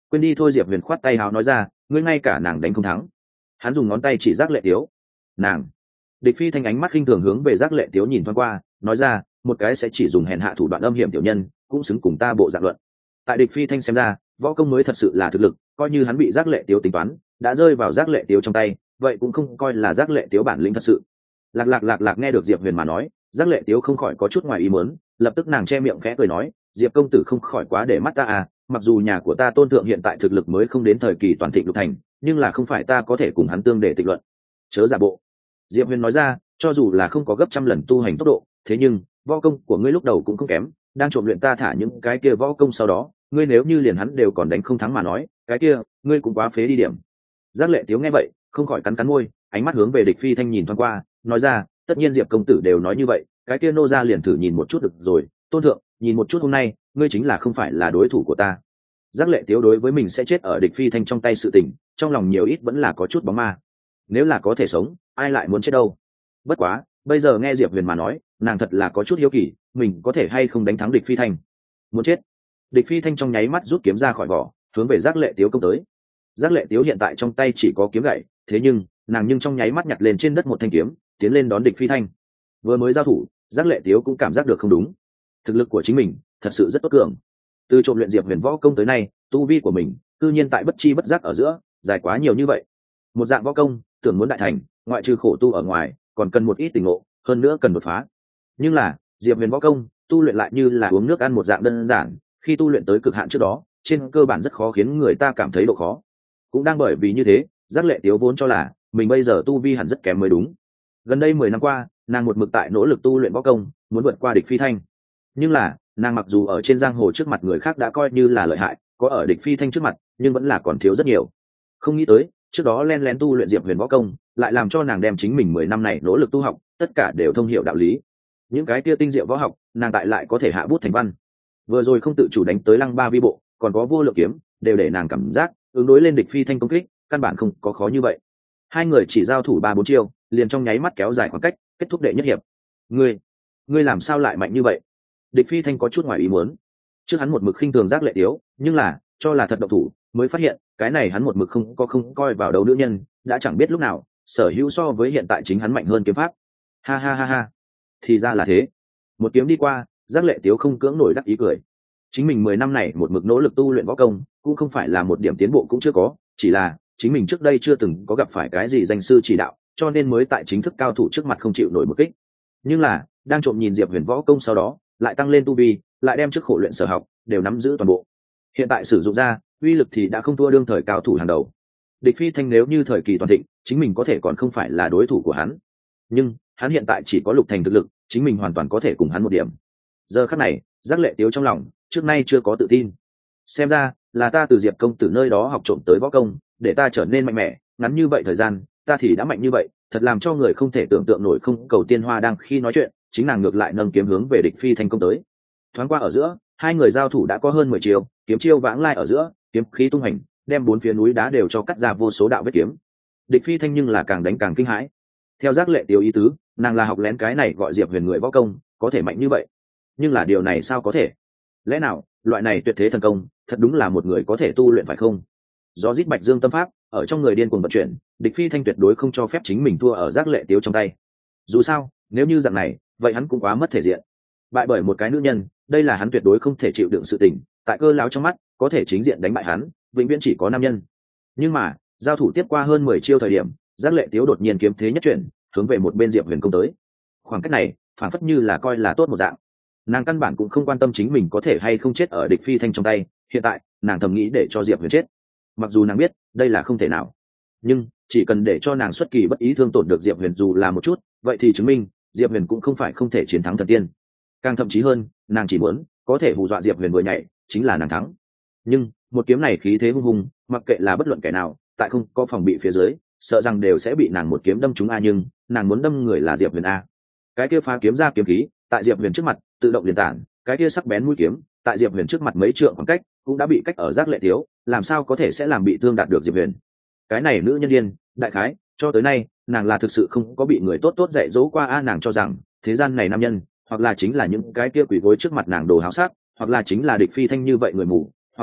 Quên đi thôi. Diệp huyền khoát tay hào nói ra, ngươi ngay cả nàng đánh không thắng. Hắn dùng ngón tay chỉ giác lệ tiếu. Nàng. Địch Phi Thanh ánh mắt khinh thường hướng về giác lệ tiếu nhìn thoáng qua, nói ra, một cái sẽ chỉ dùng hèn hạ thủ đoạn âm hiểm tiểu nhân, cũng xứng cùng ta bộ dạng luận. Tại Địch Phi Thanh xem ra, võ công mới thật sự là thực lực, coi như hắn bị giác lệ tiếu tính toán, đã rơi vào giác lệ tiếu trong tay, vậy cũng không coi là giác lệ tiếu bản lĩnh thật sự. Lạc lạc lạc lạc nghe được Diệp huyền mà nói, giác lệ tiếu không khỏi có chút ngoài ý muốn, lập tức nàng che miệng khẽ cười nói, Diệp công tử không khỏi quá để mắt ta à, mặc dù nhà của ta tôn thượng hiện tại thực lực mới không đến thời kỳ toàn thịnh lục thành, nhưng là không phải ta có thể cùng hắn tương để tịch luận. Chớ giả bộ. Diệp huyền nói ra, cho dù là không có gấp trăm lần tu hành tốc độ, thế nhưng võ công của ngươi lúc đầu cũng không kém, đang trộm luyện ta thả những cái kia võ công sau đó, ngươi nếu như liền hắn đều còn đánh không thắng mà nói, cái kia ngươi cũng quá phế đi điểm. Giác lệ tiếu nghe vậy không khỏi cắn cắn môi, ánh mắt hướng về Địch Phi Thanh nhìn thoáng qua, nói ra, tất nhiên Diệp công tử đều nói như vậy, cái kia nô gia liền thử nhìn một chút được rồi. Tôn thượng, nhìn một chút hôm nay ngươi chính là không phải là đối thủ của ta. Giác lệ tiếu đối với mình sẽ chết ở Địch Phi Thanh trong tay sự tình, trong lòng nhiều ít vẫn là có chút bóng ma. Nếu là có thể sống, ai lại muốn chết đâu. Bất quá bây giờ nghe Diệp huyền mà nói, nàng thật là có chút hiếu kỳ, mình có thể hay không đánh thắng Địch Phi Thanh. Muốn chết. Địch Phi Thanh trong nháy mắt rút kiếm ra khỏi vỏ, hướng về giác lệ tiếu công tới. Giác lệ tiếu hiện tại trong tay chỉ có kiếm gậy, thế nhưng nàng nhưng trong nháy mắt nhặt lên trên đất một thanh kiếm, tiến lên đón Địch Phi Thanh. Vừa mới giao thủ, giác lệ tiếu cũng cảm giác được không đúng, thực lực của chính mình thật sự rất tốt cường. Từ trộm luyện Diệp huyền võ công tới nay, tu vi của mình cư nhiên tại bất chi bất giác ở giữa dài quá nhiều như vậy. Một dạng võ công tưởng muốn đại thành, ngoại trừ khổ tu ở ngoài, còn cần một ít tình ngộ, hơn nữa cần đột phá. Nhưng là Diệp huyền võ công tu luyện lại như là uống nước ăn một dạng đơn giản, khi tu luyện tới cực hạn trước đó, trên cơ bản rất khó khiến người ta cảm thấy độ khó. Cũng đang bởi vì như thế, giác lệ tiếu vốn cho là mình bây giờ tu vi hẳn rất kém mới đúng. Gần đây mười năm qua, nàng một mực tại nỗ lực tu luyện võ công, muốn vượt qua Địch Phi Thanh. Nhưng là nàng mặc dù ở trên giang hồ trước mặt người khác đã coi như là lợi hại, có ở Địch Phi Thanh trước mặt nhưng vẫn là còn thiếu rất nhiều. Không nghĩ tới trước đó len lén tu luyện Diệp huyền võ công, lại làm cho nàng đem chính mình mười năm này nỗ lực tu học tất cả đều thông hiểu đạo lý. Những cái kia tinh diệu võ học, nàng tại lại có thể hạ bút thành văn. Vừa rồi không tự chủ đánh tới lăng ba vi bộ, còn có vô lượng kiếm, đều để nàng cảm giác ứng đối lên Địch Phi Thanh công kích căn bản không có khó như vậy. Hai người chỉ giao thủ ba bốn chiêu, liền trong nháy mắt kéo dài khoảng cách, kết thúc đệ nhất hiệp. Ngươi, ngươi làm sao lại mạnh như vậy? Địch Phi Thanh có chút ngoài ý muốn. Trước hắn một mực khinh thường giác lệ tiếu, nhưng là cho là thật độc thủ, mới phát hiện cái này hắn một mực không có không coi vào đầu nữ nhân, đã chẳng biết lúc nào sở hữu so với hiện tại chính hắn mạnh hơn kiếm pháp. Ha ha ha ha, thì ra là thế. Một kiếm đi qua, giác lệ tiếu không cưỡng nổi đắc ý cười. Chính mình mười năm này một mực nỗ lực tu luyện võ công, cũng không phải là một điểm tiến bộ cũng chưa có, chỉ là chính mình trước đây chưa từng có gặp phải cái gì danh sư chỉ đạo, cho nên mới tại chính thức cao thủ trước mặt không chịu nổi một kích. Nhưng là đang trộm nhìn Diệp huyền võ công sau đó, lại tăng lên tu vi, lại đem trước khổ luyện sở học đều nắm giữ toàn bộ. Hiện tại sử dụng ra, uy lực thì đã không thua đương thời cao thủ hàng đầu. Địch Phi Thanh nếu như thời kỳ toàn thịnh, chính mình có thể còn không phải là đối thủ của hắn. Nhưng hắn hiện tại chỉ có lục thành thực lực, chính mình hoàn toàn có thể cùng hắn một điểm. Giờ khắc này, giác lệ tiếu trong lòng trước nay chưa có tự tin. Xem ra là ta từ Diệp công tử nơi đó học trộm tới võ công, để ta trở nên mạnh mẽ. Ngắn như vậy thời gian, ta thì đã mạnh như vậy, thật làm cho người không thể tưởng tượng nổi. Không cầu tiên hoa đang khi nói chuyện, chính nàng ngược lại nâng kiếm hướng về Địch Phi Thanh công tới. Thoáng qua ở giữa, hai người giao thủ đã có hơn mười chiều, kiếm chiêu vãng lai ở giữa, kiếm khí tung hành, đem bốn phía núi đá đều cho cắt ra vô số đạo vết kiếm. Địch Phi Thanh nhưng là càng đánh càng kinh hãi. Theo giác lệ tiêu ý tứ, nàng là học lén cái này gọi Diệp huyền người võ công, có thể mạnh như vậy. Nhưng là điều này sao có thể? Lẽ nào loại này tuyệt thế thần công thật đúng là một người có thể tu luyện phải không? Do rít bạch dương tâm pháp ở trong người điên cuồng vận chuyển, Địch Phi Thanh tuyệt đối không cho phép chính mình thua ở giác lệ tiêu trong tay. Dù sao, nếu như dạng này, vậy hắn cũng quá mất thể diện. Bại bởi một cái nữ nhân, đây là hắn tuyệt đối không thể chịu đựng sự tình. Tại cơ láo trong mắt, có thể chính diện đánh bại hắn, vĩnh viễn chỉ có nam nhân. Nhưng mà giao thủ tiếp qua hơn mười chiêu thời điểm, giác lệ tiếu đột nhiên kiếm thế nhất chuyển, hướng về một bên Diệp huyền công tới. Khoảng cách này phản phất như là coi là tốt một dạng. Nàng căn bản cũng không quan tâm chính mình có thể hay không chết ở Địch Phi Thanh trong tay. Hiện tại nàng thầm nghĩ để cho Diệp huyền chết, mặc dù nàng biết đây là không thể nào, nhưng chỉ cần để cho nàng xuất kỳ bất ý thương tổn được Diệp huyền dù là một chút, vậy thì chứng minh Diệp huyền cũng không phải không thể chiến thắng thần tiên. Càng thậm chí hơn, nàng chỉ muốn có thể hù dọa Diệp huyền vừa nhảy chính là nàng thắng. Nhưng một kiếm này khí thế hung hùng, mặc kệ là bất luận kẻ nào tại không có phòng bị phía dưới, sợ rằng đều sẽ bị nàng một kiếm đâm trúng. A nhưng nàng muốn đâm người là Diệp huyền a. Cái kia phá kiếm ra kiếm khí tại Diệp huyền trước mặt tự động liền tản, cái kia sắc bén mũi kiếm tại Diệp huyền trước mặt mấy trượng khoảng cách cũng đã bị cách ở giác lệ thiếu, làm sao có thể sẽ làm bị thương đạt được Diệp huyền. Cái này nữ nhân điên, đại khái cho tới nay nàng là thực sự không có bị người tốt tốt dạy dỗ qua. A nàng cho rằng thế gian này nam nhân hoặc là chính là những cái kia quỷ gối trước mặt nàng đồ háo sắc, hoặc là chính là Địch Phi Thanh như vậy người mù, hoặc là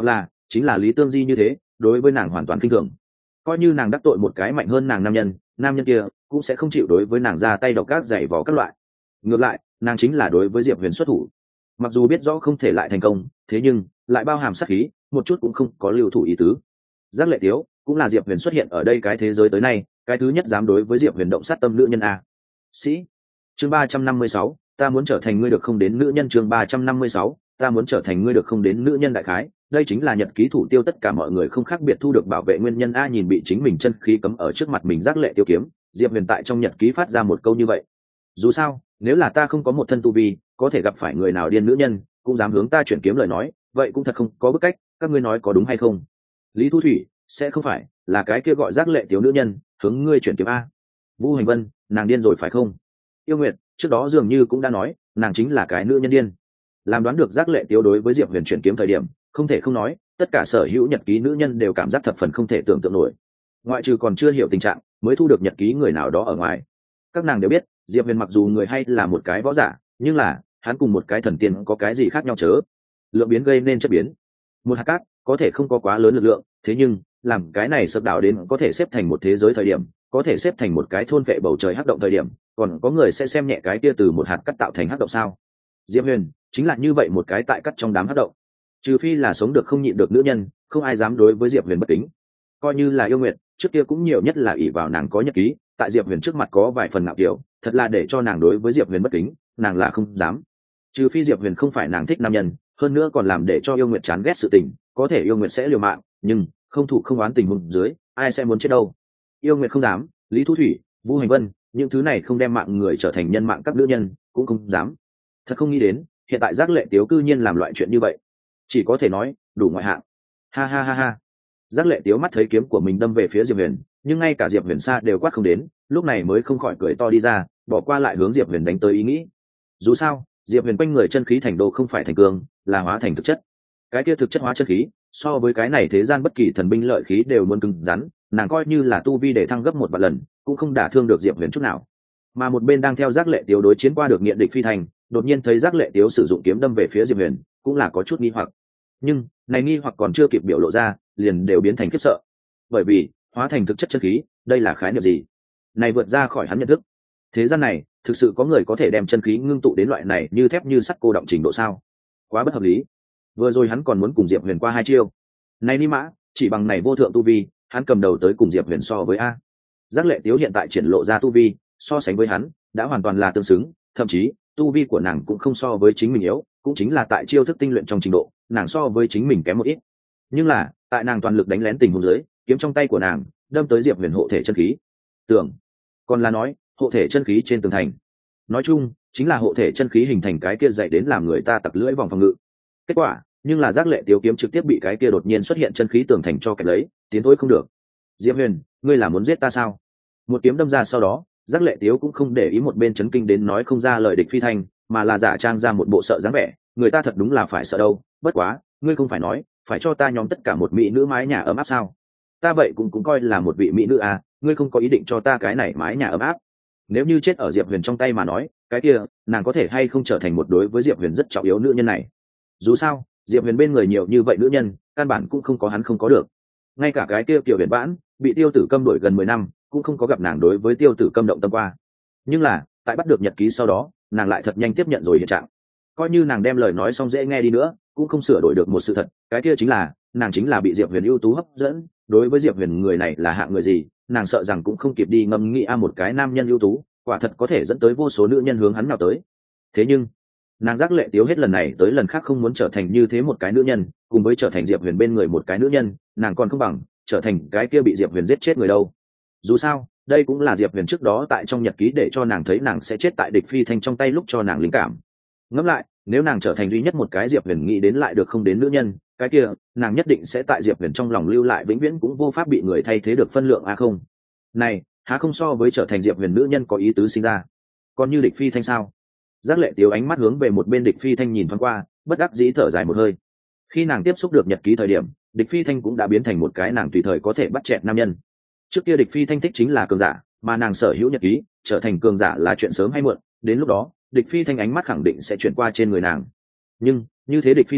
chính là Lý Tương Di như thế, đối với nàng hoàn toàn kinh thường. Coi như nàng đắc tội một cái mạnh hơn nàng nam nhân, nam nhân kia cũng sẽ không chịu đối với nàng ra tay độc ác giày vò các loại. Ngược lại, nàng chính là đối với Diệp Huyền xuất thủ. Mặc dù biết rõ không thể lại thành công, thế nhưng lại bao hàm sát khí, một chút cũng không có lưu thủ ý tứ. Giác Lệ Tiếu cũng là Diệp Huyền xuất hiện ở đây cái thế giới tới nay, cái thứ nhất dám đối với Diệp Huyền động sát tâm nữ nhân a. Sĩ. Chương ba trăm năm mươi sáu, ta muốn trở thành ngươi được không đến nữ nhân. Chương ba trăm năm mươi sáu, ta muốn trở thành ngươi được không đến nữ nhân. Đại khái, đây chính là nhật ký thủ tiêu tất cả mọi người không khác biệt thu được bảo vệ nguyên nhân a. Nhìn bị chính mình chân khí cấm ở trước mặt mình Giác Lệ Tiêu kiếm, Diệp Huyền tại trong nhật ký phát ra một câu như vậy. Dù sao, nếu là ta không có một thân tu vi, có thể gặp phải người nào điên nữ nhân, cũng dám hướng ta chuyển kiếm lời nói, vậy cũng thật không có bức cách, các ngươi nói có đúng hay không? Lý Thu Thủy, sẽ không phải là cái kia gọi Giác Lệ Tiếu nữ nhân hướng ngươi chuyển kiếm a? Vu Hành Vân, nàng điên rồi phải không? Yêu Nguyệt, trước đó dường như cũng đã nói, nàng chính là cái nữ nhân điên. Làm đoán được Giác Lệ Tiếu đối với Diệp Huyền chuyển kiếm thời điểm, không thể không nói, tất cả sở hữu nhật ký nữ nhân đều cảm giác thập phần không thể tưởng tượng nổi. Ngoại trừ còn chưa hiểu tình trạng, mới thu được nhật ký người nào đó ở ngoài. Các nàng đều biết, Diệp Huyền mặc dù người hay là một cái võ giả, nhưng là hắn cùng một cái thần tiên có cái gì khác nhau chớ? Lượng biến gây nên chất biến. Một hạt cát có thể không có quá lớn lực lượng, thế nhưng làm cái này sập đảo đến có thể xếp thành một thế giới thời điểm, có thể xếp thành một cái thôn vệ bầu trời hắc động thời điểm, còn có người sẽ xem nhẹ cái kia từ một hạt cát tạo thành hắc động sao? Diệp Huyền chính là như vậy một cái tại cát trong đám hắc động. Trừ phi là sống được không nhịn được nữ nhân, không ai dám đối với Diệp Huyền bất kính. Coi như là Yêu Nguyệt, trước kia cũng nhiều nhất là ỷ vào nàng có nhật ký, tại Diệp Huyền trước mặt có vài phần ngạo kiểu, thật là để cho nàng đối với Diệp Huyền bất kính, nàng là không dám. Trừ phi Diệp Huyền không phải nàng thích nam nhân, hơn nữa còn làm để cho Yêu Nguyệt chán ghét sự tình, có thể Yêu Nguyệt sẽ liều mạng, nhưng không thủ không oán tình huống dưới, ai sẽ muốn chết đâu? Yêu Nguyệt không dám, Lý Thu Thủy, Vu Hành Vân, những thứ này không đem mạng người trở thành nhân mạng các nữ nhân, cũng không dám. Thật không nghĩ đến, hiện tại Giác Lệ Tiếu cư nhiên làm loại chuyện như vậy, chỉ có thể nói, đủ ngoại hạng. Ha ha ha ha. Giác Lệ Tiếu mắt thấy kiếm của mình đâm về phía Diệp Huyền, nhưng ngay cả Diệp Huyền xa đều quát không đến, lúc này mới không khỏi cười to đi ra, bỏ qua lại hướng Diệp Huyền đánh tới ý nghĩ. Dù sao, Diệp Huyền quanh người chân khí thành đô không phải thành cường, là hóa thành thực chất. Cái kia thực chất hóa chân khí, so với cái này thế gian bất kỳ thần binh lợi khí đều muốn cứng rắn, nàng coi như là tu vi để thăng gấp một vạn lần, cũng không đả thương được Diệp Huyền chút nào. Mà một bên đang theo Giác Lệ Tiếu đối chiến qua được nghiện địch phi thành, đột nhiên thấy Giác Lệ Tiếu sử dụng kiếm đâm về phía Diệp Huyền, cũng là có chút nghi hoặc. Nhưng, này nghi hoặc còn chưa kịp biểu lộ ra, liền đều biến thành khiếp sợ. Bởi vì, hóa thành thực chất chân khí, đây là khái niệm gì? Này vượt ra khỏi hắn nhận thức. Thế gian này, thực sự có người có thể đem chân khí ngưng tụ đến loại này như thép như sắt cô động trình độ sao? Quá bất hợp lý. Vừa rồi hắn còn muốn cùng Diệp Huyền qua hai chiêu. Này ni mã, chỉ bằng này vô thượng tu vi, hắn cầm đầu tới cùng Diệp Huyền so với a. Giác Lệ Tiếu hiện tại triển lộ ra tu vi, so sánh với hắn, đã hoàn toàn là tương xứng, thậm chí, tu vi của nàng cũng không so với chính mình yếu, cũng chính là tại chiêu thức tinh luyện trong trình độ, nàng so với chính mình kém một ít. Nhưng là, tại nàng toàn lực đánh lén tình huống dưới, kiếm trong tay của nàng đâm tới Diệp Huyền hộ thể chân khí. Tưởng, còn là nói, hộ thể chân khí trên tường thành. Nói chung, chính là hộ thể chân khí hình thành cái kia dạy đến làm người ta tặc lưỡi vòng phòng ngự. Kết quả, nhưng là Giác Lệ Tiếu kiếm trực tiếp bị cái kia đột nhiên xuất hiện chân khí tường thành cho kẹp lấy, tiến thối không được. Diệp Huyền, ngươi là muốn giết ta sao? Một kiếm đâm ra sau đó, Giác Lệ Tiếu cũng không để ý một bên chấn kinh đến nói không ra lời địch phi thành, mà là giả trang ra một bộ sợ dáng vẻ, người ta thật đúng là phải sợ đâu, bất quá, ngươi không phải nói, phải cho ta nhóm tất cả một mỹ nữ mái nhà ấm áp sao? Ta vậy cũng cũng coi là một vị mỹ nữ à, ngươi không có ý định cho ta cái này mái nhà ấm áp. Nếu như chết ở Diệp Huyền trong tay mà nói, cái kia, nàng có thể hay không trở thành một đối với Diệp Huyền rất trọng yếu nữ nhân này. Dù sao, Diệp Huyền bên người nhiều như vậy nữ nhân, căn bản cũng không có hắn không có được. Ngay cả cái kia Kiều Huyền Vãn, bị Tiêu Tử Câm đuổi gần mười năm, cũng không có gặp nàng đối với Tiêu Tử Câm động tâm qua. Nhưng là, tại bắt được nhật ký sau đó, nàng lại thật nhanh tiếp nhận rồi hiện trạng. Coi như nàng đem lời nói xong dễ nghe đi nữa, cũng không sửa đổi được một sự thật, cái kia chính là, nàng chính là bị Diệp Huyền ưu tú hấp dẫn, đối với Diệp Huyền người này là hạng người gì, nàng sợ rằng cũng không kịp đi ngâm nghĩ a một cái nam nhân ưu tú, quả thật có thể dẫn tới vô số nữ nhân hướng hắn nào tới. Thế nhưng, nàng Giác Lệ Tiếu hết lần này tới lần khác không muốn trở thành như thế một cái nữ nhân, cùng với trở thành Diệp Huyền bên người một cái nữ nhân, nàng còn không bằng trở thành cái kia bị Diệp Huyền giết chết người đâu. Dù sao, đây cũng là Diệp Huyền trước đó tại trong nhật ký để cho nàng thấy nàng sẽ chết tại địch phi thanh trong tay lúc cho nàng linh cảm. Ngẫm lại, nếu nàng trở thành duy nhất một cái Diệp Huyền nghĩ đến lại được không đến nữ nhân, cái kia, nàng nhất định sẽ tại Diệp Huyền trong lòng lưu lại vĩnh viễn cũng vô pháp bị người thay thế được phân lượng a không. Này, há không so với trở thành Diệp Huyền nữ nhân có ý tứ sinh ra. Còn như địch phi thanh sao? Giác Lệ Tiếu ánh mắt hướng về một bên địch phi thanh nhìn thoáng qua, bất đắc dĩ thở dài một hơi. Khi nàng tiếp xúc được nhật ký thời điểm, địch phi thanh cũng đã biến thành một cái nàng tùy thời có thể bắt chẹt nam nhân. Trước kia địch phi thanh thích chính là cường giả, mà nàng sở hữu nhật ký, trở thành cường giả là chuyện sớm hay muộn, đến lúc đó, địch phi thanh ánh mắt khẳng định sẽ chuyển qua trên người nàng. Nhưng, như thế địch phi thanh,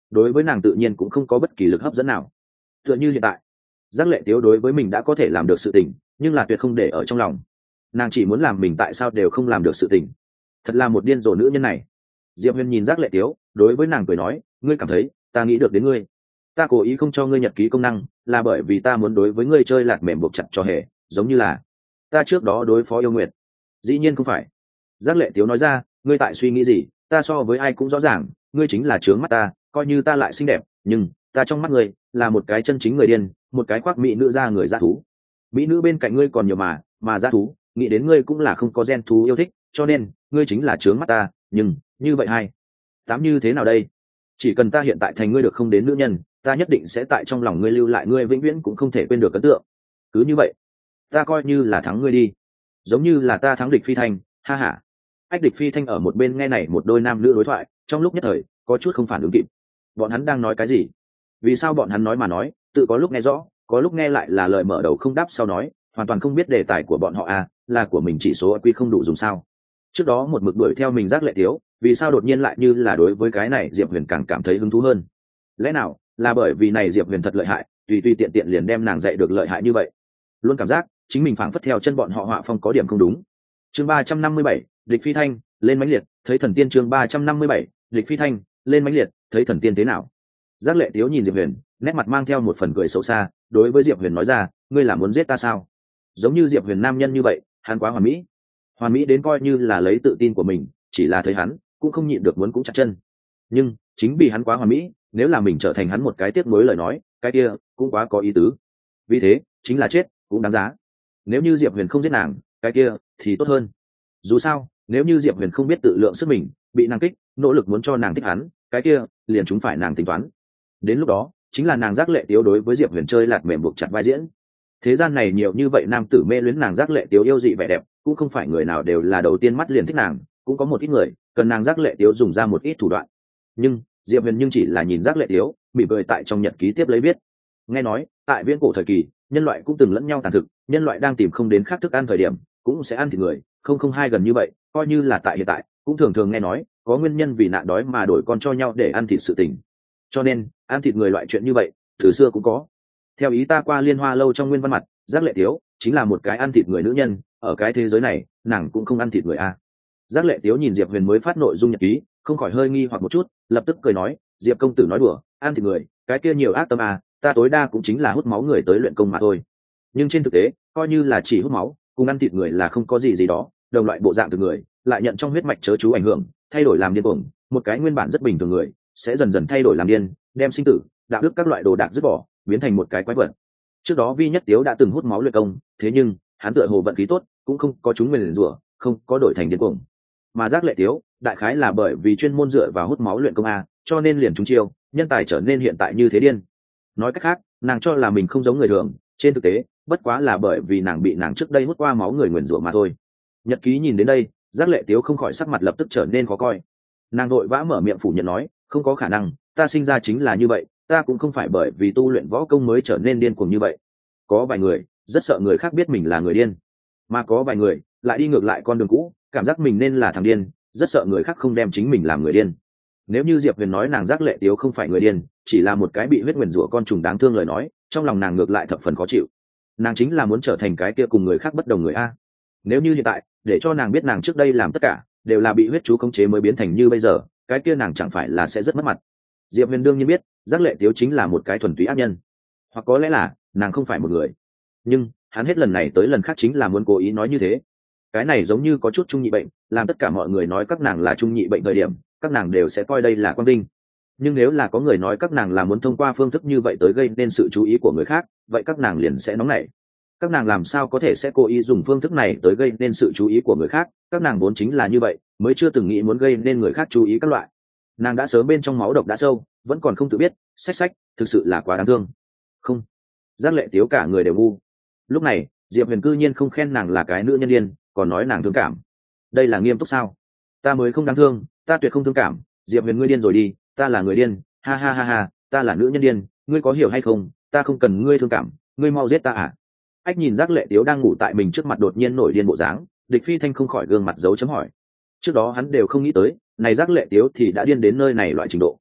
đối với nàng tự nhiên cũng không có bất kỳ lực hấp dẫn nào. Tựa như hiện tại, giác lệ tiếu đối với mình đã có thể làm được sự tình, nhưng là tuyệt không để ở trong lòng. Nàng chỉ muốn làm mình tại sao đều không làm được sự tình. Thật là một điên rồ nữ nhân này. Diệp Huyền nhìn giác lệ tiếu, đối với nàng cười nói, ngươi cảm thấy ta nghĩ được đến ngươi? Ta cố ý không cho ngươi nhật ký công năng là bởi vì ta muốn đối với ngươi chơi lạt mềm buộc chặt cho hề, giống như là ta trước đó đối phó yêu nguyệt. Dĩ nhiên không phải. Giác lệ tiếu nói ra, ngươi tại suy nghĩ gì? Ta so với ai cũng rõ ràng, ngươi chính là trướng mắt ta, coi như ta lại xinh đẹp, nhưng ta trong mắt ngươi là một cái chân chính người điên, một cái khoác mỹ nữ ra người dã thú. Mỹ nữ bên cạnh ngươi còn nhiều mà, mà dã thú, nghĩ đến ngươi cũng là không có gen thú yêu thích, cho nên ngươi chính là trướng mắt ta, nhưng như vậy hay tám như thế nào đây? Chỉ cần ta hiện tại thành ngươi được không đến nữ nhân, ta nhất định sẽ tại trong lòng ngươi lưu lại ngươi vĩnh viễn cũng không thể quên được ấn tượng. Cứ như vậy, ta coi như là thắng ngươi đi, giống như là ta thắng địch phi thanh, ha ha. Ách địch phi thanh ở một bên nghe này một đôi nam nữ đối thoại, trong lúc nhất thời có chút không phản ứng kịp. Bọn hắn đang nói cái gì? Vì sao bọn hắn nói mà nói, tự có lúc nghe rõ, có lúc nghe lại là lời mở đầu không đáp sau nói, hoàn toàn không biết đề tài của bọn họ à, là của mình chỉ số quy không đủ dùng sao? Trước đó một mực đuổi theo mình giác lệ thiếu, vì sao đột nhiên lại như là đối với cái này Diệp Huyền càng cảm thấy hứng thú hơn? Lẽ nào là bởi vì này Diệp Huyền thật lợi hại, tùy tùy tiện tiện liền đem nàng dạy được lợi hại như vậy? Luôn cảm giác chính mình phảng phất theo chân bọn họ họa phong có điểm không đúng. Chương ba trăm năm mươi bảy, địch phi thanh lên mãnh liệt, thấy thần tiên. Chương ba trăm năm mươi bảy, địch phi thanh lên mãnh liệt, thấy thần tiên thế nào? Giác lệ tiếu nhìn Diệp Huyền, nét mặt mang theo một phần cười xấu xa, đối với Diệp Huyền nói ra, ngươi là muốn giết ta sao? Giống như Diệp Huyền nam nhân như vậy, hắn quá hoàn mỹ, hoàn mỹ đến coi như là lấy tự tin của mình, chỉ là thấy hắn cũng không nhịn được muốn cũng chặt chân. Nhưng chính vì hắn quá hoàn mỹ, nếu là mình trở thành hắn một cái tiếc nuối lời nói, cái kia cũng quá có ý tứ. Vì thế chính là chết cũng đáng giá. Nếu như Diệp Huyền không giết nàng, cái kia thì tốt hơn. Dù sao nếu như Diệp Huyền không biết tự lượng sức mình, bị nàng kích, nỗ lực muốn cho nàng thích hắn, cái kia liền chúng phải nàng tính toán. Đến lúc đó chính là nàng giác lệ tiếu đối với Diệp Huyền chơi lạt mềm buộc chặt vai diễn. Thế gian này nhiều như vậy nam tử mê luyến nàng giác lệ tiếu yêu dị vẻ đẹp, cũng không phải người nào đều là đầu tiên mắt liền thích nàng, cũng có một ít người cần nàng giác lệ tiếu dùng ra một ít thủ đoạn. Nhưng Diệp Huyền nhưng chỉ là nhìn giác lệ tiếu mỉm cười tại trong nhật ký tiếp lấy biết. Nghe nói tại viễn cổ thời kỳ, nhân loại cũng từng lẫn nhau tàn thực, nhân loại đang tìm không đến khác thức ăn thời điểm cũng sẽ ăn thịt người, không không hai gần như vậy, coi như là tại hiện tại cũng thường thường nghe nói có nguyên nhân vì nạn đói mà đổi con cho nhau để ăn thịt sự tình. Cho nên ăn thịt người loại chuyện như vậy từ xưa cũng có. Theo ý ta qua Liên Hoa lâu trong nguyên văn mặt, giác lệ tiếu chính là một cái ăn thịt người nữ nhân, ở cái thế giới này nàng cũng không ăn thịt người a. Giác lệ tiếu nhìn Diệp Huyền mới phát nội dung nhật ký, không khỏi hơi nghi hoặc một chút, lập tức cười nói, Diệp công tử nói đùa, ăn thịt người cái kia nhiều ác tâm à, ta tối đa cũng chính là hút máu người tới luyện công mà thôi. Nhưng trên thực tế coi như là chỉ hút máu, cùng ăn thịt người là không có gì gì đó, đồng loại bộ dạng từ người lại nhận trong huyết mạch chớ chú ảnh hưởng, thay đổi làm điên cuồng, một cái nguyên bản rất bình thường người sẽ dần dần thay đổi làm điên, đem sinh tử đạo đức các loại đồ đạc dứt bỏ, biến thành một cái quái vật. Trước đó Vi Nhất Tiếu đã từng hút máu luyện công, thế nhưng hắn tựa hồ vận khí tốt, cũng không có chúng nguyền rủa, không có đổi thành điên cuồng. Mà giác lệ tiếu đại khái là bởi vì chuyên môn dựa vào hút máu luyện công a, cho nên liền trúng chiêu, nhân tài trở nên hiện tại như thế điên. Nói cách khác, nàng cho là mình không giống người thường, trên thực tế bất quá là bởi vì nàng bị nàng trước đây hút qua máu người nguyền rủa mà thôi. Nhật ký nhìn đến đây, giác lệ tiếu không khỏi sắc mặt lập tức trở nên khó coi. Nàng vội vã mở miệng phủ nhận nói, không có khả năng, ta sinh ra chính là như vậy, ta cũng không phải bởi vì tu luyện võ công mới trở nên điên cuồng như vậy. Có vài người rất sợ người khác biết mình là người điên, mà có vài người lại đi ngược lại con đường cũ, cảm giác mình nên là thằng điên, rất sợ người khác không đem chính mình làm người điên. Nếu như Diệp Huyền nói nàng giác lệ tiếu không phải người điên, chỉ là một cái bị huyết nguyền rủa con trùng đáng thương lời nói, trong lòng nàng ngược lại thập phần khó chịu. Nàng chính là muốn trở thành cái kia cùng người khác bất đồng người a. Nếu như hiện tại để cho nàng biết nàng trước đây làm tất cả đều là bị huyết chú khống chế mới biến thành như bây giờ, cái kia nàng chẳng phải là sẽ rất mất mặt. Diệp Huyền đương nhiên biết giác lệ tiếu chính là một cái thuần túy ác nhân, hoặc có lẽ là nàng không phải một người, nhưng hắn hết lần này tới lần khác chính là muốn cố ý nói như thế. Cái này giống như có chút trung nhị bệnh, làm tất cả mọi người nói các nàng là trung nhị bệnh thời điểm, các nàng đều sẽ coi đây là quang vinh. Nhưng nếu là có người nói các nàng là muốn thông qua phương thức như vậy tới gây nên sự chú ý của người khác, vậy các nàng liền sẽ nóng nảy. Các nàng làm sao có thể sẽ cố ý dùng phương thức này tới gây nên sự chú ý của người khác, các nàng vốn chính là như vậy, mới chưa từng nghĩ muốn gây nên người khác chú ý các loại. Nàng đã sớm bên trong máu độc đã sâu, vẫn còn không tự biết, sách sách, thực sự là quá đáng thương. Không, giác lệ tiếu cả người đều ngu. Lúc này Diệp Huyền cư nhiên không khen nàng là cái nữ nhân điên, còn nói nàng thương cảm. Đây là nghiêm túc sao? Ta mới không đáng thương, ta tuyệt không thương cảm. Diệp Huyền ngươi điên rồi đi, ta là người điên, ha ha ha ha, ta là nữ nhân điên, ngươi có hiểu hay không? Ta không cần ngươi thương cảm, ngươi mau giết ta à? Ách nhìn giác lệ tiếu đang ngủ tại mình trước mặt đột nhiên nổi điên bộ dáng, địch phi thanh không khỏi gương mặt dấu chấm hỏi. Trước đó hắn đều không nghĩ tới này giác lệ tiếu thì đã điên đến nơi này loại trình độ.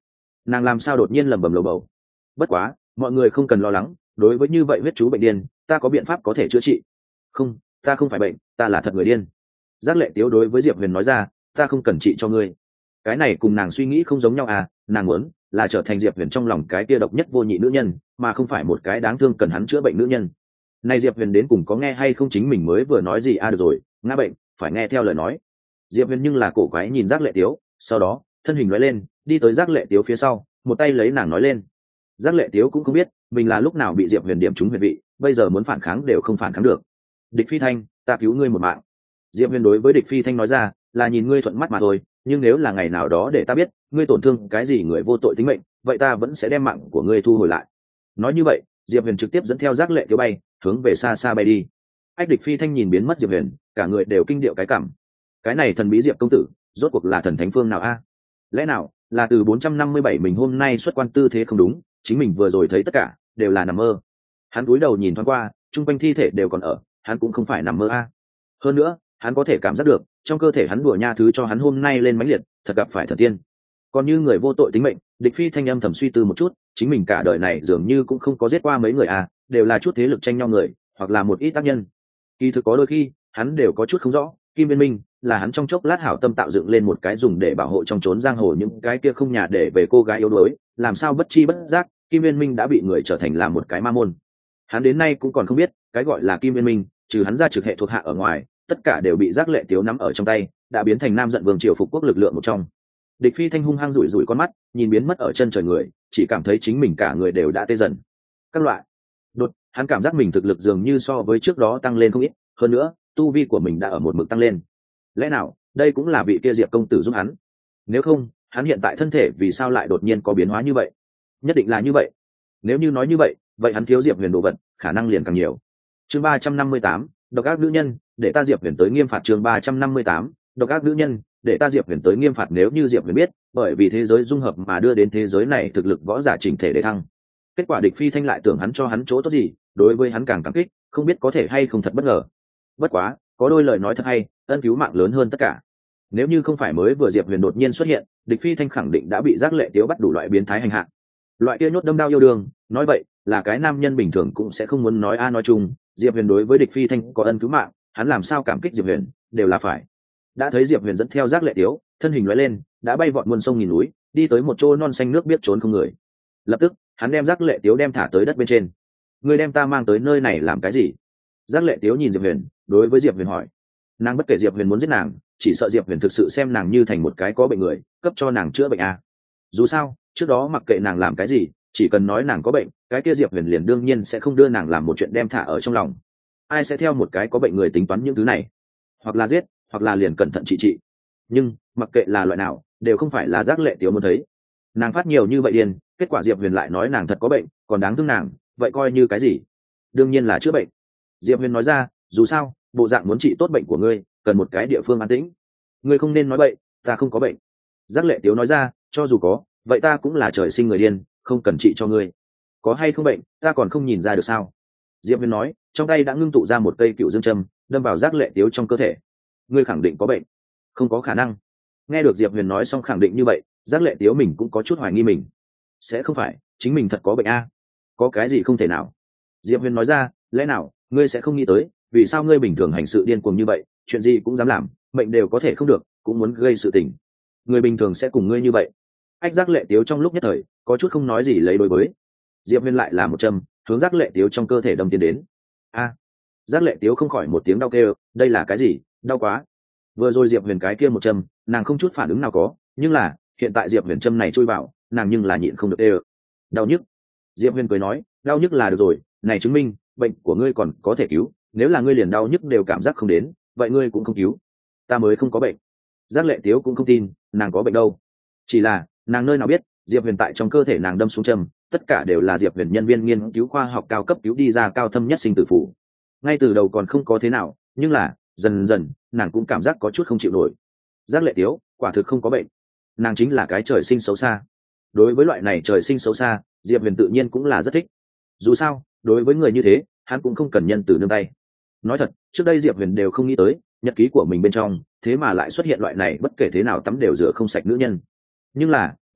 nàng làm sao đột nhiên lẩm bẩm lầu bầu. Bất quá mọi người không cần lo lắng, đối với như vậy huyết chú bệnh điên ta có biện pháp có thể chữa trị. Không, ta không phải bệnh, ta là thật người điên. Giác Lệ Tiếu đối với Diệp Huyền nói ra, ta không cần trị cho ngươi. Cái này cùng nàng suy nghĩ không giống nhau à, nàng muốn là trở thành Diệp Huyền trong lòng cái tia độc nhất vô nhị nữ nhân, mà không phải một cái đáng thương cần hắn chữa bệnh nữ nhân. Này Diệp Huyền đến cùng có nghe hay không, chính mình mới vừa nói gì à, được rồi, ngã bệnh phải nghe theo lời nói. Diệp Huyền nhưng là cổ quái nhìn Giác Lệ Tiếu, sau đó thân hình lóe lên đi tới Giác Lệ Tiếu phía sau, một tay lấy nàng nói lên. Giác Lệ Tiếu cũng không biết mình là lúc nào bị Diệp Huyền điểm trúng huyệt vị, bây giờ muốn phản kháng đều không phản kháng được. Địch Phi Thanh, ta cứu ngươi một mạng. Diệp Huyền đối với Địch Phi Thanh nói ra, là nhìn ngươi thuận mắt mà thôi, nhưng nếu là ngày nào đó để ta biết ngươi tổn thương cái gì người vô tội tính mệnh, vậy ta vẫn sẽ đem mạng của ngươi thu hồi lại. Nói như vậy, Diệp Huyền trực tiếp dẫn theo Giác Lệ Tiếu bay hướng về xa xa bay đi. Ách Địch Phi Thanh nhìn biến mất Diệp Huyền, cả người đều kinh điệu cái cảm. Cái này thần bí Diệp công tử rốt cuộc là thần thánh phương nào a? Lẽ nào là từ bốn trăm năm mươi bảy mình hôm nay xuất quan tư thế không đúng, chính mình vừa rồi thấy tất cả đều là nằm mơ. Hắn cúi đầu nhìn thoáng qua, chung quanh thi thể đều còn ở, hắn cũng không phải nằm mơ a. Hơn nữa hắn có thể cảm giác được trong cơ thể hắn đùa nha thứ cho hắn hôm nay lên mãnh liệt, thật gặp phải thần tiên. Còn như người vô tội tính mệnh, Địch Phi Thanh âm thầm suy tư một chút, chính mình cả đời này dường như cũng không có giết qua mấy người à, đều là chút thế lực tranh nhau người, hoặc là một ít tác nhân. Kỳ thực có đôi khi hắn đều có chút không rõ, Kim Viên Minh là hắn trong chốc lát hảo tâm tạo dựng lên một cái dùng để bảo hộ trong trốn giang hồ những cái kia không nhà để về cô gái yếu đuối, làm sao bất chi bất giác Kim Viên Minh đã bị người trở thành là một cái ma môn. Hắn đến nay cũng còn không biết cái gọi là Kim Viên Minh, trừ hắn ra trực hệ thuộc hạ ở ngoài, tất cả đều bị Giác Lệ Tiếu nắm ở trong tay, đã biến thành Nam Giận Vương triều phục quốc lực lượng một trong. Địch Phi Thanh hung hăng rủi rủi con mắt, nhìn biến mất ở chân trời người, chỉ cảm thấy chính mình cả người đều đã tê dần. Các loại đột, hắn cảm giác mình thực lực dường như so với trước đó tăng lên không ít, hơn nữa tu vi của mình đã ở một mực tăng lên. Lẽ nào đây cũng là vị kia Diệp công tử giúp hắn? Nếu không, hắn hiện tại thân thể vì sao lại đột nhiên có biến hóa như vậy? Nhất định là như vậy. Nếu như nói như vậy, vậy hắn thiếu Diệp Huyền đồ vật khả năng liền càng nhiều. Chương ba trăm năm mươi tám, độc ác nữ nhân, để ta Diệp Huyền tới nghiêm phạt. Chương ba trăm năm mươi tám, độc ác nữ nhân, để ta Diệp Huyền tới nghiêm phạt. Nếu như Diệp Huyền biết, bởi vì thế giới dung hợp mà đưa đến thế giới này thực lực võ giả chỉnh thể để thăng, kết quả Địch Phi Thanh lại tưởng hắn cho hắn chỗ tốt gì, đối với hắn càng cảm kích, không biết có thể hay không thật bất ngờ. Bất quá, có đôi lời nói thật hay, ân cứu mạng lớn hơn tất cả. Nếu như không phải mới vừa Diệp Huyền đột nhiên xuất hiện, Địch Phi Thanh khẳng định đã bị Giác Lệ Tiếu bắt đủ loại biến thái hành hạ. Loại kia nhốt đâm đao yêu đương, nói vậy là cái nam nhân bình thường cũng sẽ không muốn nói a nói chung, Diệp Huyền đối với Địch Phi Thanh có ân cứu mạng, hắn làm sao cảm kích Diệp Huyền, đều là phải. Đã thấy Diệp Huyền dẫn theo Giác Lệ Tiếu, thân hình lóe lên, đã bay vọt muôn sông nghìn núi, đi tới một chỗ non xanh nước biết trốn không người. Lập tức, hắn đem Giác Lệ Tiếu đem thả tới đất bên trên. Ngươi đem ta mang tới nơi này làm cái gì? Giác Lệ Tiếu nhìn Diệp Huyền, đối với Diệp Huyền hỏi. Nàng bất kể Diệp Huyền muốn giết nàng, chỉ sợ Diệp Huyền thực sự xem nàng như thành một cái có bệnh người, cấp cho nàng chữa bệnh à. Dù sao, trước đó mặc kệ nàng làm cái gì, chỉ cần nói nàng có bệnh, cái kia Diệp Huyền liền đương nhiên sẽ không đưa nàng làm một chuyện đem thả ở trong lòng. Ai sẽ theo một cái có bệnh người tính toán những thứ này? Hoặc là giết, hoặc là liền cẩn thận trị trị. Nhưng mặc kệ là loại nào, đều không phải là Giác Lệ Tiếu muốn thấy. Nàng phát nhiều như vậy điên, kết quả Diệp Huyền lại nói nàng thật có bệnh, còn đáng thương nàng, vậy coi như cái gì? Đương nhiên là chữa bệnh. Diệp Huyền nói ra, dù sao bộ dạng muốn trị tốt bệnh của ngươi, cần một cái địa phương an tĩnh. Ngươi không nên nói bậy, ta không có bệnh. Giác Lệ Tiếu nói ra, cho dù có, vậy ta cũng là trời sinh người điên, không cần trị cho ngươi. Có hay không bệnh, ta còn không nhìn ra được sao? Diệp Huyền nói, trong tay đã ngưng tụ ra một cây cựu dương châm, đâm vào Giác Lệ Tiếu trong cơ thể. Ngươi khẳng định có bệnh? Không có khả năng. Nghe được Diệp Huyền nói xong khẳng định như vậy, Giác Lệ Tiếu mình cũng có chút hoài nghi mình. Sẽ không phải chính mình thật có bệnh a? Có cái gì không thể nào? Diệp Huyền nói ra, lẽ nào ngươi sẽ không nghĩ tới, vì sao ngươi bình thường hành sự điên cuồng như vậy, chuyện gì cũng dám làm, mệnh đều có thể không được, cũng muốn gây sự tình. Người bình thường sẽ cùng ngươi như vậy? Ách Giác Lệ Tiếu trong lúc nhất thời có chút không nói gì lấy đối với. Diệp Huyền lại là một châm, hướng Giác Lệ Tiếu trong cơ thể đâm tiến đến. A! Giác Lệ Tiếu không khỏi một tiếng đau kêu, đây là cái gì? Đau quá. Vừa rồi Diệp Huyền cái kia một châm, nàng không chút phản ứng nào có, nhưng là hiện tại Diệp Huyền châm này chui vào, nàng nhưng là nhịn không được đê. Đau nhức. Diệp Huyền cười nói, đau nhức là được rồi, này chứng minh bệnh của ngươi còn có thể cứu, nếu là ngươi liền đau nhức đều cảm giác không đến, vậy ngươi cũng không cứu. Ta mới không có bệnh. Giác Lệ Tiếu cũng không tin nàng có bệnh đâu, chỉ là nàng nơi nào biết Diệp Huyền tại trong cơ thể nàng đâm xuống châm, tất cả đều là Diệp Huyền nhân viên nghiên cứu khoa học cao cấp cứu đi ra cao thâm nhất sinh tử phủ. Ngay từ đầu còn không có thế nào, nhưng là dần dần nàng cũng cảm giác có chút không chịu nổi. Giác Lệ Tiếu quả thực không có bệnh, nàng chính là cái trời sinh xấu xa. Đối với loại này trời sinh xấu xa, Diệp Huyền tự nhiên cũng là rất thích. Dù sao đối với người như thế, hắn cũng không cần nhân từ nương tay. Nói thật, trước đây Diệp Huyền đều không nghĩ tới nhật ký của mình bên trong thế mà lại xuất hiện loại này bất kể thế nào tắm đều rửa không sạch nữ nhân. Nhưng là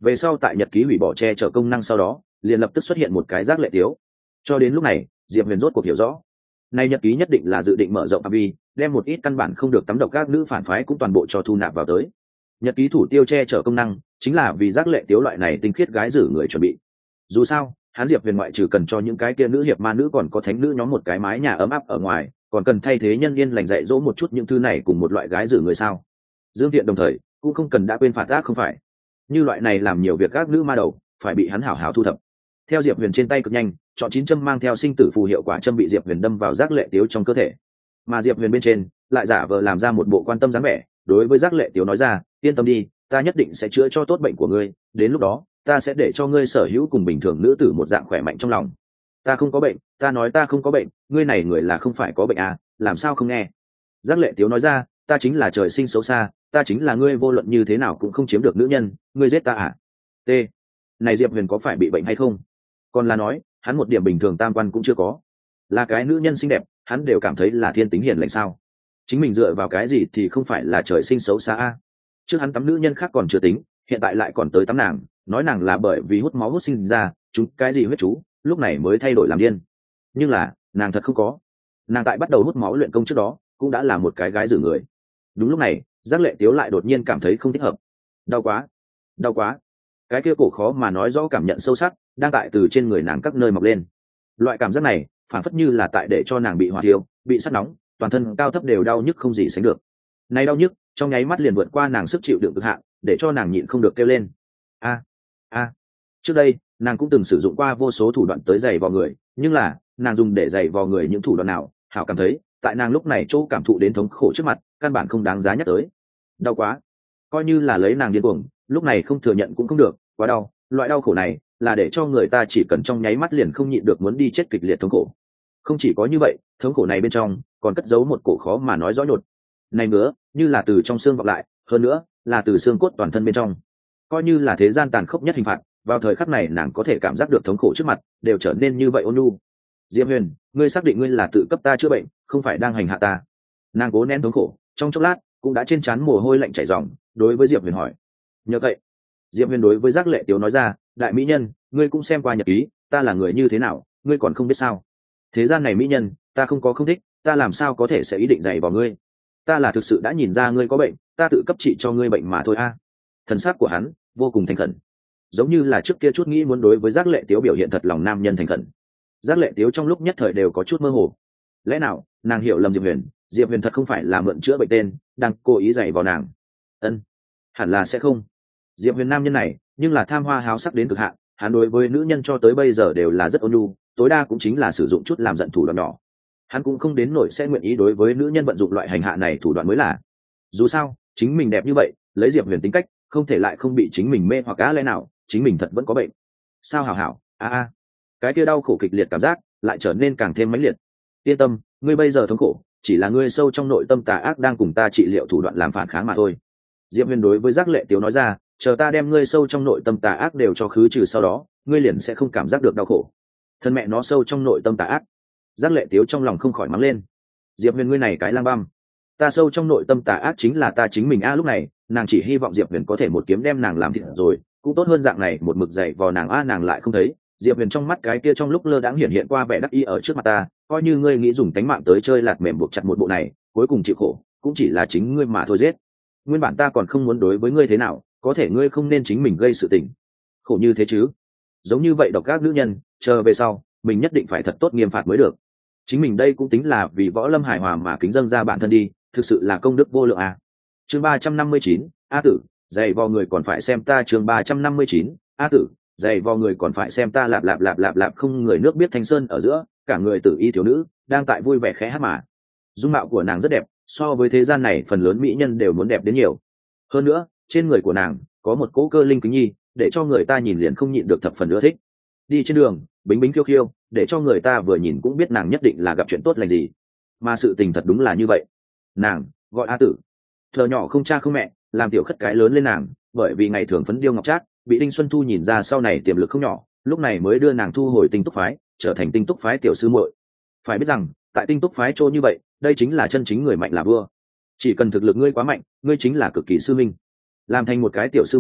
về sau tại nhật ký hủy bỏ che chở công năng sau đó liền lập tức xuất hiện một cái giác lệ tiếu. Cho đến lúc này Diệp Huyền rốt cuộc hiểu rõ, nay nhật ký nhất định là dự định mở rộng phạm vi, đem một ít căn bản không được tắm độc các nữ phản phái cũng toàn bộ cho thu nạp vào tới. Nhật ký thủ tiêu che chở công năng chính là vì giác lệ tiếu loại này tinh khiết gái rử người chuẩn bị. Dù sao hắn Diệp Huyền ngoại trừ cần cho những cái kia nữ hiệp ma nữ còn có thánh nữ nhóm một cái mái nhà ấm áp ở ngoài, còn cần thay thế nhân viên lành dạy dỗ một chút những thứ này cùng một loại gái rử người sao. Dương Thiện đồng thời cũng không cần đã quên phạt ác không phải, như loại này làm nhiều việc các nữ ma đầu phải bị hắn hảo hảo thu thập. Theo Diệp Huyền trên tay cực nhanh chọn chín châm mang theo sinh tử phù hiệu quả châm bị Diệp Huyền đâm vào giác lệ tiếu trong cơ thể, mà Diệp Huyền bên trên lại giả vờ làm ra một bộ quan tâm dáng vẻ, đối với giác lệ tiếu nói ra, yên tâm đi, ta nhất định sẽ chữa cho tốt bệnh của ngươi, đến lúc đó ta sẽ để cho ngươi sở hữu cùng bình thường nữ tử một dạng khỏe mạnh trong lòng. Ta không có bệnh, ta nói ta không có bệnh, ngươi này người là không phải có bệnh à, làm sao không nghe. Giác lệ tiếu nói ra, ta chính là trời sinh xấu xa, ta chính là ngươi vô luận như thế nào cũng không chiếm được nữ nhân, ngươi giết ta à. T. Này Diệp Huyền có phải bị bệnh hay không? Còn là nói hắn một điểm bình thường tam quan cũng chưa có, là cái nữ nhân xinh đẹp hắn đều cảm thấy là thiên tính hiền lành sao? Chính mình dựa vào cái gì thì không phải là trời sinh xấu xa a? Trước hắn tắm nữ nhân khác còn chưa tính, hiện tại lại còn tới tắm nàng, nói nàng là bởi vì hút máu hút sinh ra chúng cái gì huyết chú, lúc này mới thay đổi làm điên. Nhưng là nàng thật không có, nàng tại bắt đầu hút máu luyện công trước đó cũng đã là một cái gái rử người. Đúng lúc này giác lệ tiếu lại đột nhiên cảm thấy không thích hợp. Đau quá, đau quá. Cái kia cổ khó mà nói rõ cảm nhận sâu sắc đang tại từ trên người nàng các nơi mọc lên. Loại cảm giác này phản phất như là tại để cho nàng bị hỏa thiêu, bị sắt nóng, toàn thân cao thấp đều đau nhức không gì sánh được. Này đau nhức trong nháy mắt liền vượt qua nàng sức chịu đựng cực hạn, để cho nàng nhịn không được kêu lên a a. Trước đây nàng cũng từng sử dụng qua vô số thủ đoạn tới giày vò người, nhưng là nàng dùng để giày vò người những thủ đoạn nào hảo cảm thấy tại nàng lúc này chỗ cảm thụ đến thống khổ trước mặt căn bản không đáng giá nhắc tới. Đau quá, coi như là lấy nàng điên cuồng lúc này không thừa nhận cũng không được, quá đau. Loại đau khổ này là để cho người ta chỉ cần trong nháy mắt liền không nhịn được muốn đi chết kịch liệt thống khổ. Không chỉ có như vậy, thống khổ này bên trong còn cất giấu một cổ khó mà nói rõ nhột này nữa, như là từ trong xương vọng lại, hơn nữa là từ xương cốt toàn thân bên trong. Coi như là thế gian tàn khốc nhất hình phạt, vào thời khắc này nàng có thể cảm giác được thống khổ trước mặt đều trở nên như vậy ôn nhu. Diệp Huyền, ngươi xác định ngươi là tự cấp ta chữa bệnh, không phải đang hành hạ ta? Nàng cố nén thống khổ, trong chốc lát cũng đã trên trán mồ hôi lạnh chảy ròng, đối với Diệp Huyền hỏi. Nhờ vậy, Diệp Huyền đối với giác lệ tiếu nói ra, đại mỹ nhân, ngươi cũng xem qua nhật ký, ta là người như thế nào ngươi còn không biết sao? Thế gian này mỹ nhân ta không có không thích, ta làm sao có thể sẽ ý định dạy vào ngươi? Ta là thực sự đã nhìn ra ngươi có bệnh, ta tự cấp trị cho ngươi bệnh mà thôi a. À. Thần sắc của hắn vô cùng thành khẩn, giống như là trước kia chút nghĩ muốn đối với giác lệ tiếu biểu hiện thật lòng nam nhân thành khẩn. Giác lệ tiếu trong lúc nhất thời đều có chút mơ hồ. Lẽ nào nàng hiểu lầm Diệp Huyền, Diệp Huyền thật không phải là mượn chữa bệnh tên đang cố ý dạy vào nàng? Ân, hẳn là sẽ không. Diệp Huyền nam nhân này nhưng là tham hoa háo sắc đến cực hạn, hắn đối với nữ nhân cho tới bây giờ đều là rất ôn nhu, tối đa cũng chính là sử dụng chút làm giận thủ đoạn nhỏ. Hắn cũng không đến nổi sẽ nguyện ý đối với nữ nhân vận dụng loại hành hạ này thủ đoạn mới là. Dù sao chính mình đẹp như vậy, lấy Diệp Huyền tính cách không thể lại không bị chính mình mê hoặc cá lẽ nào chính mình thật vẫn có bệnh sao? Hảo hảo a a. Cái kia đau khổ kịch liệt cảm giác lại trở nên càng thêm mãnh liệt. Yên tâm, ngươi bây giờ thống khổ chỉ là ngươi sâu trong nội tâm tà ác đang cùng ta trị liệu thủ đoạn làm phản kháng mà thôi. Diệp Huyền đối với giác lệ tiếu nói ra, chờ ta đem ngươi sâu trong nội tâm tà ác đều cho khứ trừ sau đó ngươi liền sẽ không cảm giác được đau khổ. Thân mẹ nó sâu trong nội tâm tà ác. Giác lệ tiếu trong lòng không khỏi mắng lên. Diệp Huyền ngươi này cái lang băm, ta sâu trong nội tâm tà ác chính là ta chính mình a. À, lúc này nàng chỉ hy vọng Diệp Huyền có thể một kiếm đem nàng làm thịt rồi cũng tốt hơn dạng này một mực dậy vò nàng a. À, nàng lại không thấy Diệp Huyền trong mắt cái kia trong lúc lơ đãng hiện hiện qua vẻ đắc ý ở trước mặt ta, coi như ngươi nghĩ dùng tánh mạng tới chơi lạt mềm buộc chặt một bộ này, cuối cùng chịu khổ cũng chỉ là chính ngươi mà thôi. Giết nguyên bản ta còn không muốn đối với ngươi thế nào, có thể ngươi không nên chính mình gây sự tình khổ như thế chứ. Giống như vậy độc ác nữ nhân, chờ về sau mình nhất định phải thật tốt nghiêm phạt mới được. Chính mình đây cũng tính là vì võ lâm hài hòa mà kính dâng ra bản thân đi, thực sự là công đức vô lượng à. Chương ba trăm năm mươi chín, A tử, dày vò người còn phải xem ta. Chương ba trăm năm mươi chín, A tử, dày vò người còn phải xem ta. Lạp lạp lạp lạp lạp. Không người nước biết thanh sơn ở giữa, cả người tử y thiếu nữ đang tại vui vẻ khẽ hát mà. Dung mạo của nàng rất đẹp, so với thế gian này phần lớn mỹ nhân đều muốn đẹp đến nhiều. Hơn nữa trên người của nàng có một cỗ cơ linh kính nhi, để cho người ta nhìn liền không nhịn được thập phần ưa thích. Đi trên đường bính bính khiêu khiêu, để cho người ta vừa nhìn cũng biết nàng nhất định là gặp chuyện tốt lành gì. Mà sự tình thật đúng là như vậy. Nàng gọi A tử, thợ nhỏ không cha không mẹ, làm tiểu khất cái lớn lên nàng, bởi vì ngày thường phấn điêu ngọc trác, bị Đinh Xuân Thu nhìn ra sau này tiềm lực không nhỏ, lúc này mới đưa nàng thu hồi Tinh Túc phái, trở thành Tinh Túc phái tiểu sư muội. Phải biết rằng tại Tinh Túc phái trô như vậy, đây chính là chân chính người mạnh là vua. Chỉ cần thực lực ngươi quá mạnh, ngươi chính là cực kỳ sư minh. Làm thành một cái tiểu sư muội,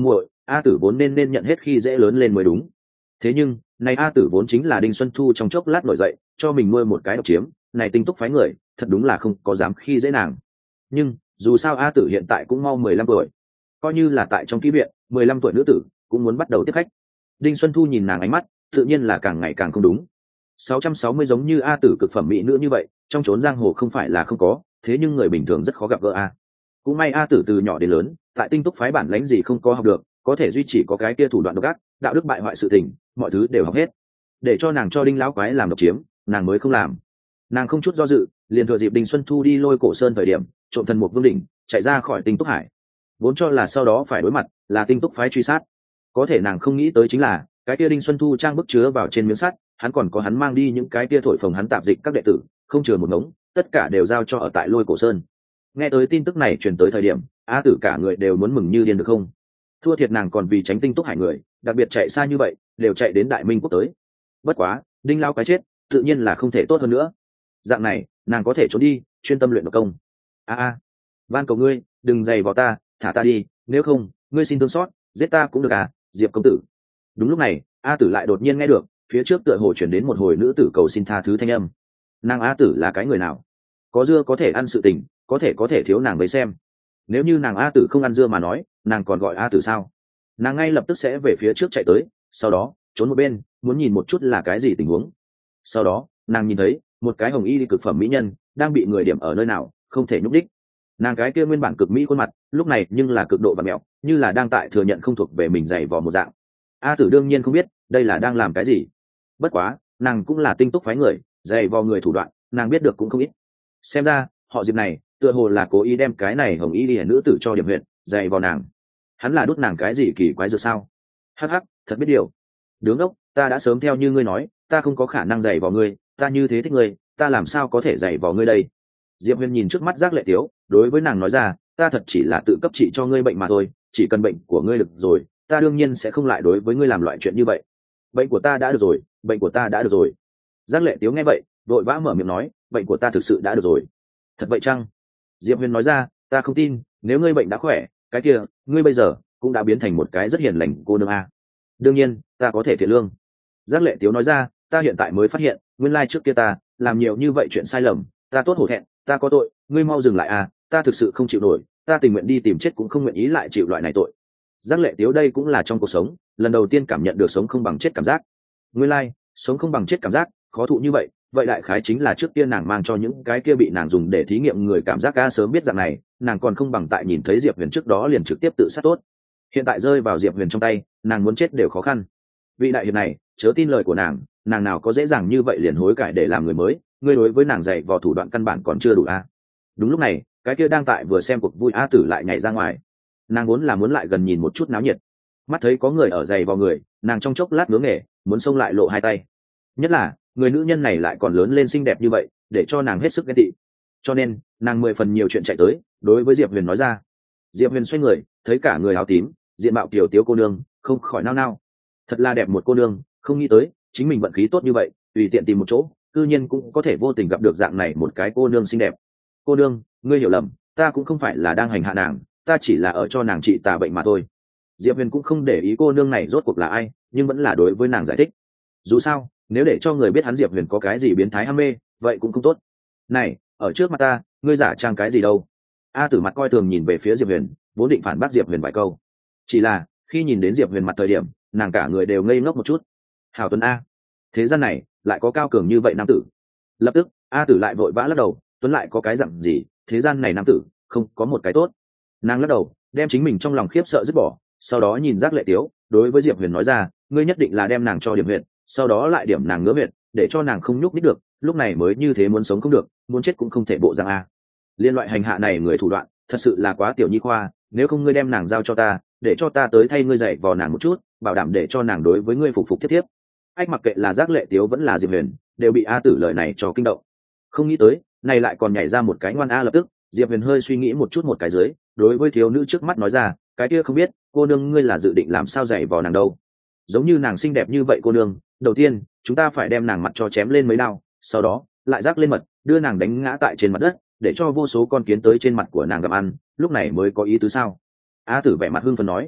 A Tử vốn nên nên nhận hết khi dễ lớn lên mới đúng. Thế nhưng này A Tử vốn chính là Đinh Xuân Thu trong chốc lát nổi dậy cho mình nuôi một cái độc chiếm, này Tinh Túc phái người thật đúng là không có dám khi dễ nàng. Nhưng dù sao A Tử hiện tại cũng mau mười lăm tuổi, coi như là tại trong ký viện mười lăm tuổi nữ tử cũng muốn bắt đầu tiếp khách. Đinh Xuân Thu nhìn nàng ánh mắt tự nhiên là càng ngày càng không đúng. sáu trăm sáu mươi giống như A Tử cực phẩm mỹ nữ như vậy trong chốn giang hồ không phải là không có, thế nhưng người bình thường rất khó gặp gỡ A. Cũng may A Tử từ nhỏ đến lớn tại Tinh Túc phái bản lãnh gì không có học được, có thể duy trì có cái kia thủ đoạn độc ác, đạo đức bại hoại sự tình, mọi thứ đều học hết. Để cho nàng cho Đinh lão quái làm độc chiếm, nàng mới không làm. Nàng không chút do dự, liền thừa dịp Đinh Xuân Thu đi lôi cổ sơn thời điểm, trộm thần một vương đỉnh, chạy ra khỏi Tinh Túc hải. Vốn cho là sau đó phải đối mặt là Tinh Túc phái truy sát, có thể nàng không nghĩ tới chính là cái kia Đinh Xuân Thu trang bức chứa vào trên miếng sắt, hắn còn có hắn mang đi những cái kia thổi phồng hắn tạp dịch các đệ tử, không chừa một ngống, tất cả đều giao cho ở tại lôi cổ sơn. Nghe tới tin tức này truyền tới thời điểm, A Tử cả người đều muốn mừng như điên được không. Thua thiệt nàng còn vì tránh Tinh Túc hải người, đặc biệt chạy xa như vậy, đều chạy đến Đại Minh quốc tới. Bất quá, Đinh lão cái chết, tự nhiên là không thể tốt hơn nữa. Dạng này, nàng có thể trốn đi, chuyên tâm luyện độc công. A a, van cầu ngươi, đừng giày vào ta, thả ta đi, nếu không, ngươi xin thương xót, giết ta cũng được à, Diệp công tử. Đúng lúc này, A Tử lại đột nhiên nghe được, phía trước tựa hồ chuyển đến một hồi nữ tử cầu xin tha thứ thanh âm. Nàng A Tử là cái người nào? Có dưa có thể ăn sự tình, có thể có thể thiếu nàng với xem. Nếu như nàng A Tử không ăn dưa mà nói, nàng còn gọi A Tử sao? Nàng ngay lập tức sẽ về phía trước chạy tới, sau đó trốn một bên, muốn nhìn một chút là cái gì tình huống. Sau đó, nàng nhìn thấy một cái hồng y đi cực phẩm mỹ nhân đang bị người điểm ở nơi nào, không thể nhúc đích. Nàng cái kia nguyên bản cực mỹ khuôn mặt, lúc này nhưng là cực độ và mẹo, như là đang tại thừa nhận không thuộc về mình giày vò một dạng. A Tử đương nhiên không biết đây là đang làm cái gì. Bất quá, nàng cũng là Tinh Túc phái người, giày vò người thủ đoạn, nàng biết được cũng không ít. Xem ra, họ Diệp này, tựa hồ là cố ý đem cái này hồng y đi nữ tử cho điểm huyện, giày vò nàng. Hắn là đút nàng cái gì kỳ quái dược sao? Hắc hắc, thật biết điều. Đứng ốc, ta đã sớm theo như ngươi nói, ta không có khả năng giày vò ngươi, ta như thế thích ngươi, ta làm sao có thể giày vò ngươi đây? Diệp Huyền nhìn trước mắt Giác Lệ Tiếu, đối với nàng nói ra, ta thật chỉ là tự cấp trị cho ngươi bệnh mà thôi, chỉ cần bệnh của ngươi được rồi, ta đương nhiên sẽ không lại đối với ngươi làm loại chuyện như vậy. Bệnh của ta đã được rồi, bệnh của ta đã được rồi. Giác Lệ Tiếu nghe vậy, vội vã mở miệng nói, bệnh của ta thực sự đã được rồi. Thật vậy chăng? Diệp Huyền nói ra, ta không tin, nếu ngươi bệnh đã khỏe, cái kia, ngươi bây giờ cũng đã biến thành một cái rất hiền lành cô nương a. Đương nhiên, ta có thể thiện lương. Giác Lệ Tiếu nói ra, ta hiện tại mới phát hiện, nguyên lai trước kia ta làm nhiều như vậy chuyện sai lầm, ta tốt hổ thẹn, ta có tội, ngươi mau dừng lại à, ta thực sự không chịu nổi, ta tình nguyện đi tìm chết cũng không nguyện ý lại chịu loại này tội. Giác Lệ Tiếu đây cũng là trong cuộc sống lần đầu tiên cảm nhận được sống không bằng chết cảm giác. Nguyên lai, sống không bằng chết cảm giác khó thụ như vậy, vậy đại khái chính là trước kia nàng mang cho những cái kia bị nàng dùng để thí nghiệm người cảm giác ca sớm biết rằng này, nàng còn không bằng tại nhìn thấy Diệp Huyền trước đó liền trực tiếp tự sát tốt. Hiện tại rơi vào Diệp Huyền trong tay, nàng muốn chết đều khó khăn. Vị đại hiệp này, chớ tin lời của nàng, nàng nào có dễ dàng như vậy liền hối cải để làm người mới, ngươi đối với nàng dạy vò thủ đoạn căn bản còn chưa đủ a. À. Đúng lúc này, cái kia đang tại vừa xem cuộc vui A Tử lại nhảy ra ngoài. Nàng vốn là muốn lại gần nhìn một chút náo nhiệt, mắt thấy có người ở dày vào người, nàng trong chốc lát ngứa nghề, muốn xông lại lộ hai tay. Nhất là người nữ nhân này lại còn lớn lên xinh đẹp như vậy, để cho nàng hết sức ghen tị. Cho nên nàng mười phần nhiều chuyện chạy tới, đối với Diệp Huyền nói ra. Diệp Huyền xoay người, thấy cả người áo tím, diện mạo kiều tiếu cô nương, không khỏi nao nao. Thật là đẹp một cô nương, không nghĩ tới chính mình vận khí tốt như vậy, tùy tiện tìm một chỗ, cư nhiên cũng có thể vô tình gặp được dạng này một cái cô nương xinh đẹp. Cô nương, ngươi hiểu lầm, ta cũng không phải là đang hành hạ nàng, ta chỉ là ở cho nàng trị tà bệnh mà thôi. Diệp Huyền cũng không để ý cô nương này rốt cuộc là ai, nhưng vẫn là đối với nàng giải thích. Dù sao, nếu để cho người biết hắn Diệp Huyền có cái gì biến thái ham mê, vậy cũng không tốt. Này, ở trước mặt ta, ngươi giả trang cái gì đâu? A Tử mặt coi thường nhìn về phía Diệp Huyền, vốn định phản bác Diệp Huyền vài câu. Chỉ là, khi nhìn đến Diệp Huyền mặt thời điểm, nàng cả người đều ngây ngốc một chút. Hảo Tuấn a, thế gian này lại có cao cường như vậy nam tử. Lập tức, A Tử lại vội vã lắc đầu, Tuấn lại có cái dặn gì, thế gian này nam tử không có một cái tốt. Nàng lắc đầu, đem chính mình trong lòng khiếp sợ dứt bỏ, sau đó nhìn Giác Lệ Tiếu, đối với Diệp Huyền nói ra, ngươi nhất định là đem nàng cho điểm huyệt, sau đó lại điểm nàng ngứa huyệt, để cho nàng không nhúc nhích được, lúc này mới như thế muốn sống không được, muốn chết cũng không thể bộ dạng a. Liên loại hành hạ này người thủ đoạn, thật sự là quá tiểu nhi khoa, nếu không ngươi đem nàng giao cho ta, để cho ta tới thay ngươi dạy vò nàng một chút, bảo đảm để cho nàng đối với ngươi phục phục thiết tiếp. Ách mặc kệ là Giác Lệ Tiếu vẫn là Diệp Huyền, đều bị A Tử lời này cho kinh động. Không nghĩ tới, này lại còn nhảy ra một cái ngoan a. Lập tức, Diệp Huyền hơi suy nghĩ một chút một cái dưới, đối với thiếu nữ trước mắt nói ra, cái kia không biết, cô nương ngươi là dự định làm sao dạy vò nàng đâu? Giống như nàng xinh đẹp như vậy cô nương, đầu tiên, chúng ta phải đem nàng mặt cho chém lên mấy đao, sau đó, lại rác lên mật, đưa nàng đánh ngã tại trên mặt đất, để cho vô số con kiến tới trên mặt của nàng gặm ăn, lúc này mới có ý tứ sao? A Tử vẻ mặt hưng phấn nói.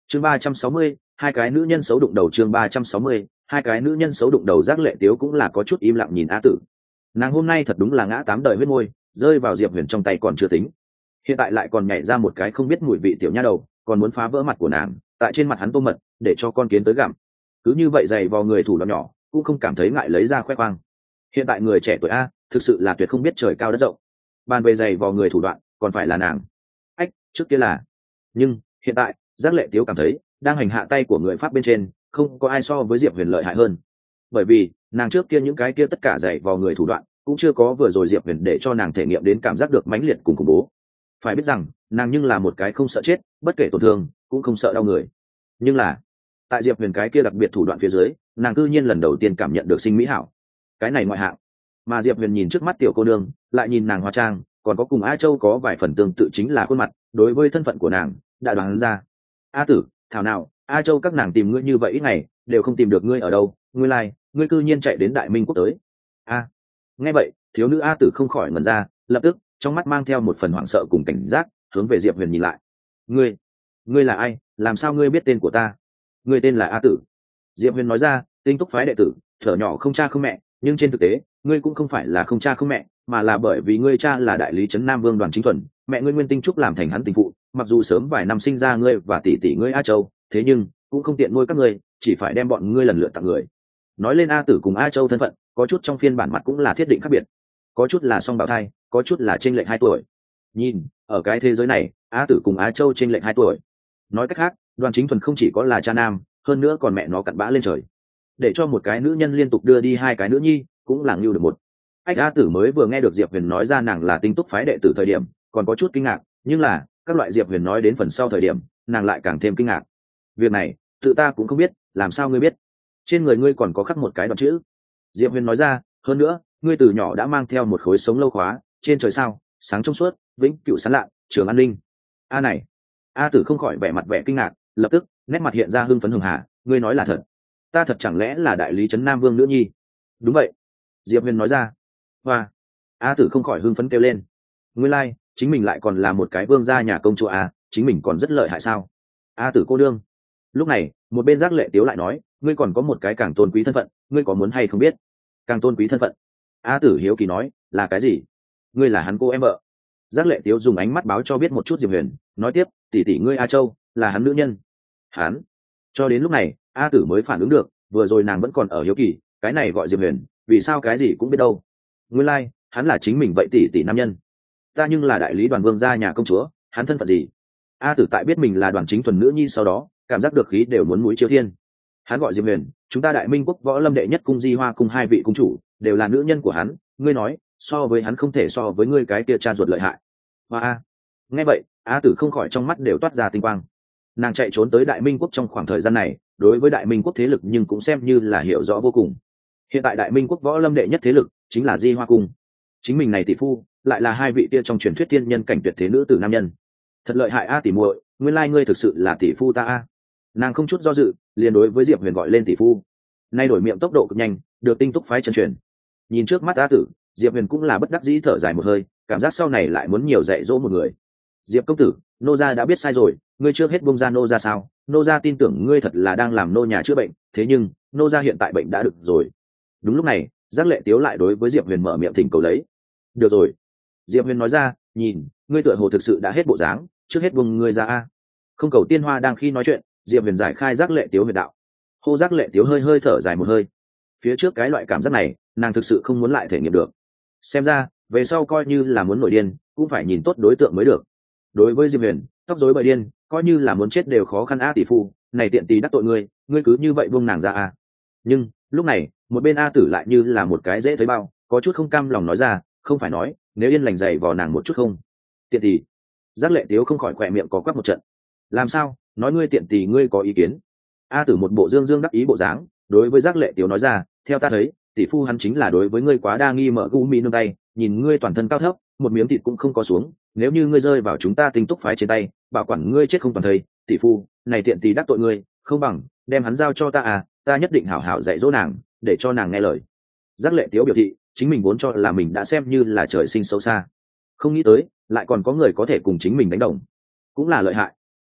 chương ba trăm sáu mươi, hai cái nữ nhân xấu đụng đầu. chương ba trăm sáu mươi, hai cái nữ nhân xấu đụng đầu. Giác Lệ Tiếu cũng là có chút im lặng nhìn A Tử. Nàng hôm nay thật đúng là ngã tám đời huyết môi, rơi vào Diệp Huyền trong tay còn chưa tính, hiện tại lại còn nhảy ra một cái không biết mùi vị tiểu nha đầu, còn muốn phá vỡ mặt của nàng, tại trên mặt hắn tô mật để cho con kiến tới gặm. Cứ như vậy dày vò người thủ đoạn nhỏ cũng không cảm thấy ngại lấy ra khoe khoang. Hiện tại người trẻ tuổi a thực sự là tuyệt không biết trời cao đất rộng. Bàn về dày vò người thủ đoạn còn phải là nàng. Ách, trước kia là, nhưng hiện tại Giác Lệ Tiếu cảm thấy đang hành hạ tay của người Pháp bên trên không có ai so với Diệp Huyền lợi hại hơn, bởi vì nàng trước kia những cái kia tất cả dày vò người thủ đoạn cũng chưa có vừa rồi Diệp Huyền để cho nàng thể nghiệm đến cảm giác được mãnh liệt cùng khủng bố. Phải biết rằng nàng nhưng là một cái không sợ chết, bất kể tổn thương cũng không sợ đau người. Nhưng là tại Diệp Huyền cái kia đặc biệt thủ đoạn phía dưới, nàng cư nhiên lần đầu tiên cảm nhận được sinh mỹ hảo. Cái này ngoại hạng. Mà Diệp Huyền nhìn trước mắt tiểu cô nương, lại nhìn nàng hóa trang, còn có cùng A Châu có vài phần tương tự chính là khuôn mặt, đối với thân phận của nàng đã đoán ra. A Tử, thảo nào A Châu các nàng tìm ngươi như vậy ít ngày đều không tìm được ngươi ở đâu, ngươi lai like, ngươi cư nhiên chạy đến Đại Minh quốc tới. A. Nghe vậy, thiếu nữ A Tử không khỏi ngẩn ra, lập tức trong mắt mang theo một phần hoảng sợ cùng cảnh giác, hướng về Diệp Huyền nhìn lại. Ngươi, ngươi là ai? Làm sao ngươi biết tên của ta? Ngươi tên là A Tử. Diệp Huyền nói ra, Tinh Túc phái đệ tử, thở nhỏ không cha không mẹ, nhưng trên thực tế, ngươi cũng không phải là không cha không mẹ, mà là bởi vì ngươi cha là đại lý trấn Nam Vương Đoàn Chính Thuần, mẹ ngươi Nguyên Tinh Trúc làm thành hắn tình phụ, mặc dù sớm vài năm sinh ra ngươi và tỷ tỷ ngươi A Châu, thế nhưng cũng không tiện nuôi các ngươi, chỉ phải đem bọn ngươi lần lượt tặng người. Nói lên A Tử cùng A Châu thân phận, có chút trong phiên bản mặt cũng là thiết định khác biệt, có chút là song bào thai, có chút là chênh lệch hai tuổi. Nhìn, ở cái thế giới này, A Tử cùng A Châu chênh lệch hai tuổi. Nói cách khác, Đoàn Chính Thuần không chỉ có là cha nam, hơn nữa còn mẹ nó cặn bã lên trời. Để cho một cái nữ nhân liên tục đưa đi hai cái nữ nhi, cũng là ngưu được một. Ách A Tử mới vừa nghe được Diệp Huyền nói ra nàng là Tinh Túc phái đệ tử thời điểm, còn có chút kinh ngạc, nhưng là, các loại Diệp Huyền nói đến phần sau thời điểm, nàng lại càng thêm kinh ngạc. Việc này, tự ta cũng không biết, làm sao ngươi biết? Trên người ngươi còn có khắc một cái đoạn chữ. Diệp Huyền nói ra, hơn nữa, ngươi từ nhỏ đã mang theo một khối sống lâu khóa, trên trời sao, sáng trong suốt, vĩnh cửu sáng lạ, trường an ninh. A này, A Tử không khỏi vẻ mặt vẻ kinh ngạc, lập tức, nét mặt hiện ra hưng phấn hường hà, ngươi nói là thật? Ta thật chẳng lẽ là đại lý trấn Nam Vương nữ nhi? Đúng vậy. Diệp Huyền nói ra. Hoa. A Tử không khỏi hưng phấn kêu lên. Nguyên lai, like, chính mình lại còn là một cái vương gia nhà công chúa à, chính mình còn rất lợi hại sao? A Tử cô đương. Lúc này, một bên Giác Lệ Tiếu lại nói, ngươi còn có một cái càng tôn quý thân phận, ngươi có muốn hay không biết? Càng tôn quý thân phận. A Tử hiếu kỳ nói, là cái gì? Ngươi là hắn cô em vợ. Giác Lệ Tiếu dùng ánh mắt báo cho biết một chút Diệp Huyền, nói tiếp, tỷ tỷ ngươi A Châu là hắn nữ nhân. Hắn. Cho đến lúc này, A Tử mới phản ứng được, vừa rồi nàng vẫn còn ở hiếu kỳ, cái này gọi Diệp Huyền, vì sao cái gì cũng biết đâu? Nguyên lai, like, hắn là chính mình vậy tỷ tỷ nam nhân. Ta nhưng là đại lý Đoàn Vương gia nhà công chúa, hắn thân phận gì? A Tử tại biết mình là Đoàn Chính Thuần nữ nhi sau đó, cảm giác được khí đều muốn mũi chiếu thiên. Hắn gọi Diệp Huyền, chúng ta Đại Minh quốc võ lâm đệ nhất cung Di Hoa cung hai vị cung chủ, đều là nữ nhân của hắn, ngươi nói, so với hắn không thể so với ngươi cái kia cha ruột lợi hại. Hoa a. Nghe vậy, A Tử không khỏi trong mắt đều toát ra tinh quang. Nàng chạy trốn tới Đại Minh quốc trong khoảng thời gian này, đối với Đại Minh quốc thế lực nhưng cũng xem như là hiểu rõ vô cùng. Hiện tại Đại Minh quốc võ lâm đệ nhất thế lực chính là Di Hoa cung. Chính mình này tỷ phu, lại là hai vị kia trong truyền thuyết thiên nhân cảnh tuyệt thế nữ tử nam nhân. Thật lợi hại a tỷ muội, nguyên lai ngươi thực sự là tỷ phu ta a. Nàng không chút do dự, liền đối với Diệp Huyền gọi lên tỷ phu. Nay đổi miệng tốc độ cực nhanh, được Tinh Túc phái chân truyền. Nhìn trước mắt A Tử, Diệp Huyền cũng là bất đắc dĩ thở dài một hơi, cảm giác sau này lại muốn nhiều dạy dỗ một người. Diệp công tử, nô gia đã biết sai rồi, ngươi trước hết buông ra nô gia sao? Nô gia tin tưởng ngươi thật là đang làm nô nhà chữa bệnh, thế nhưng nô gia hiện tại bệnh đã được rồi. Đúng lúc này, Giác Lệ Tiếu lại đối với Diệp Huyền mở miệng thỉnh cầu lấy. Được rồi. Diệp Huyền nói ra, nhìn, ngươi tựa hồ thực sự đã hết bộ dáng, trước hết buông ngươi ra a. Không cầu tiên hoa đang khi nói chuyện, Diệp Huyền giải khai Giác Lệ Tiếu huyền đạo. Hô Giác Lệ Tiếu hơi hơi thở dài một hơi. Phía trước cái loại cảm giác này, nàng thực sự không muốn lại thể nghiệm được. Xem ra, về sau coi như là muốn nổi điên, cũng phải nhìn tốt đối tượng mới được. Đối với Diệp Huyền, tóc rối bời điên, coi như là muốn chết đều khó khăn a tỷ phu, này tiện tì đắc tội ngươi, ngươi cứ như vậy buông nàng ra a. Nhưng, lúc này, một bên A Tử lại như là một cái dễ thấy bao, có chút không cam lòng nói ra, không phải nói, nếu yên lành dày vò nàng một chút không. Tiện tì. Giác Lệ Tiếu không khỏi khỏe miệng có quắc một trận. Làm sao, nói ngươi tiện tì ngươi có ý kiến? A Tử một bộ dương dương đắc ý bộ dáng, đối với Giác Lệ Tiếu nói ra, theo ta thấy, tỷ phu hắn chính là đối với ngươi quá đa nghi mở gu mi nương tay, nhìn ngươi toàn thân cao thấp, một miếng thịt cũng không có xuống, nếu như ngươi rơi vào chúng ta Tinh Túc phái trên tay, bảo quản ngươi chết không toàn thây, tỷ phu, này tiện tì đắc tội ngươi, không bằng đem hắn giao cho ta à, ta nhất định hảo hảo dạy dỗ nàng, để cho nàng nghe lời. Giác Lệ Tiếu biểu thị, chính mình vốn cho là mình đã xem như là trời sinh xấu xa, không nghĩ tới, lại còn có người có thể cùng chính mình đánh đồng, cũng là lợi hại.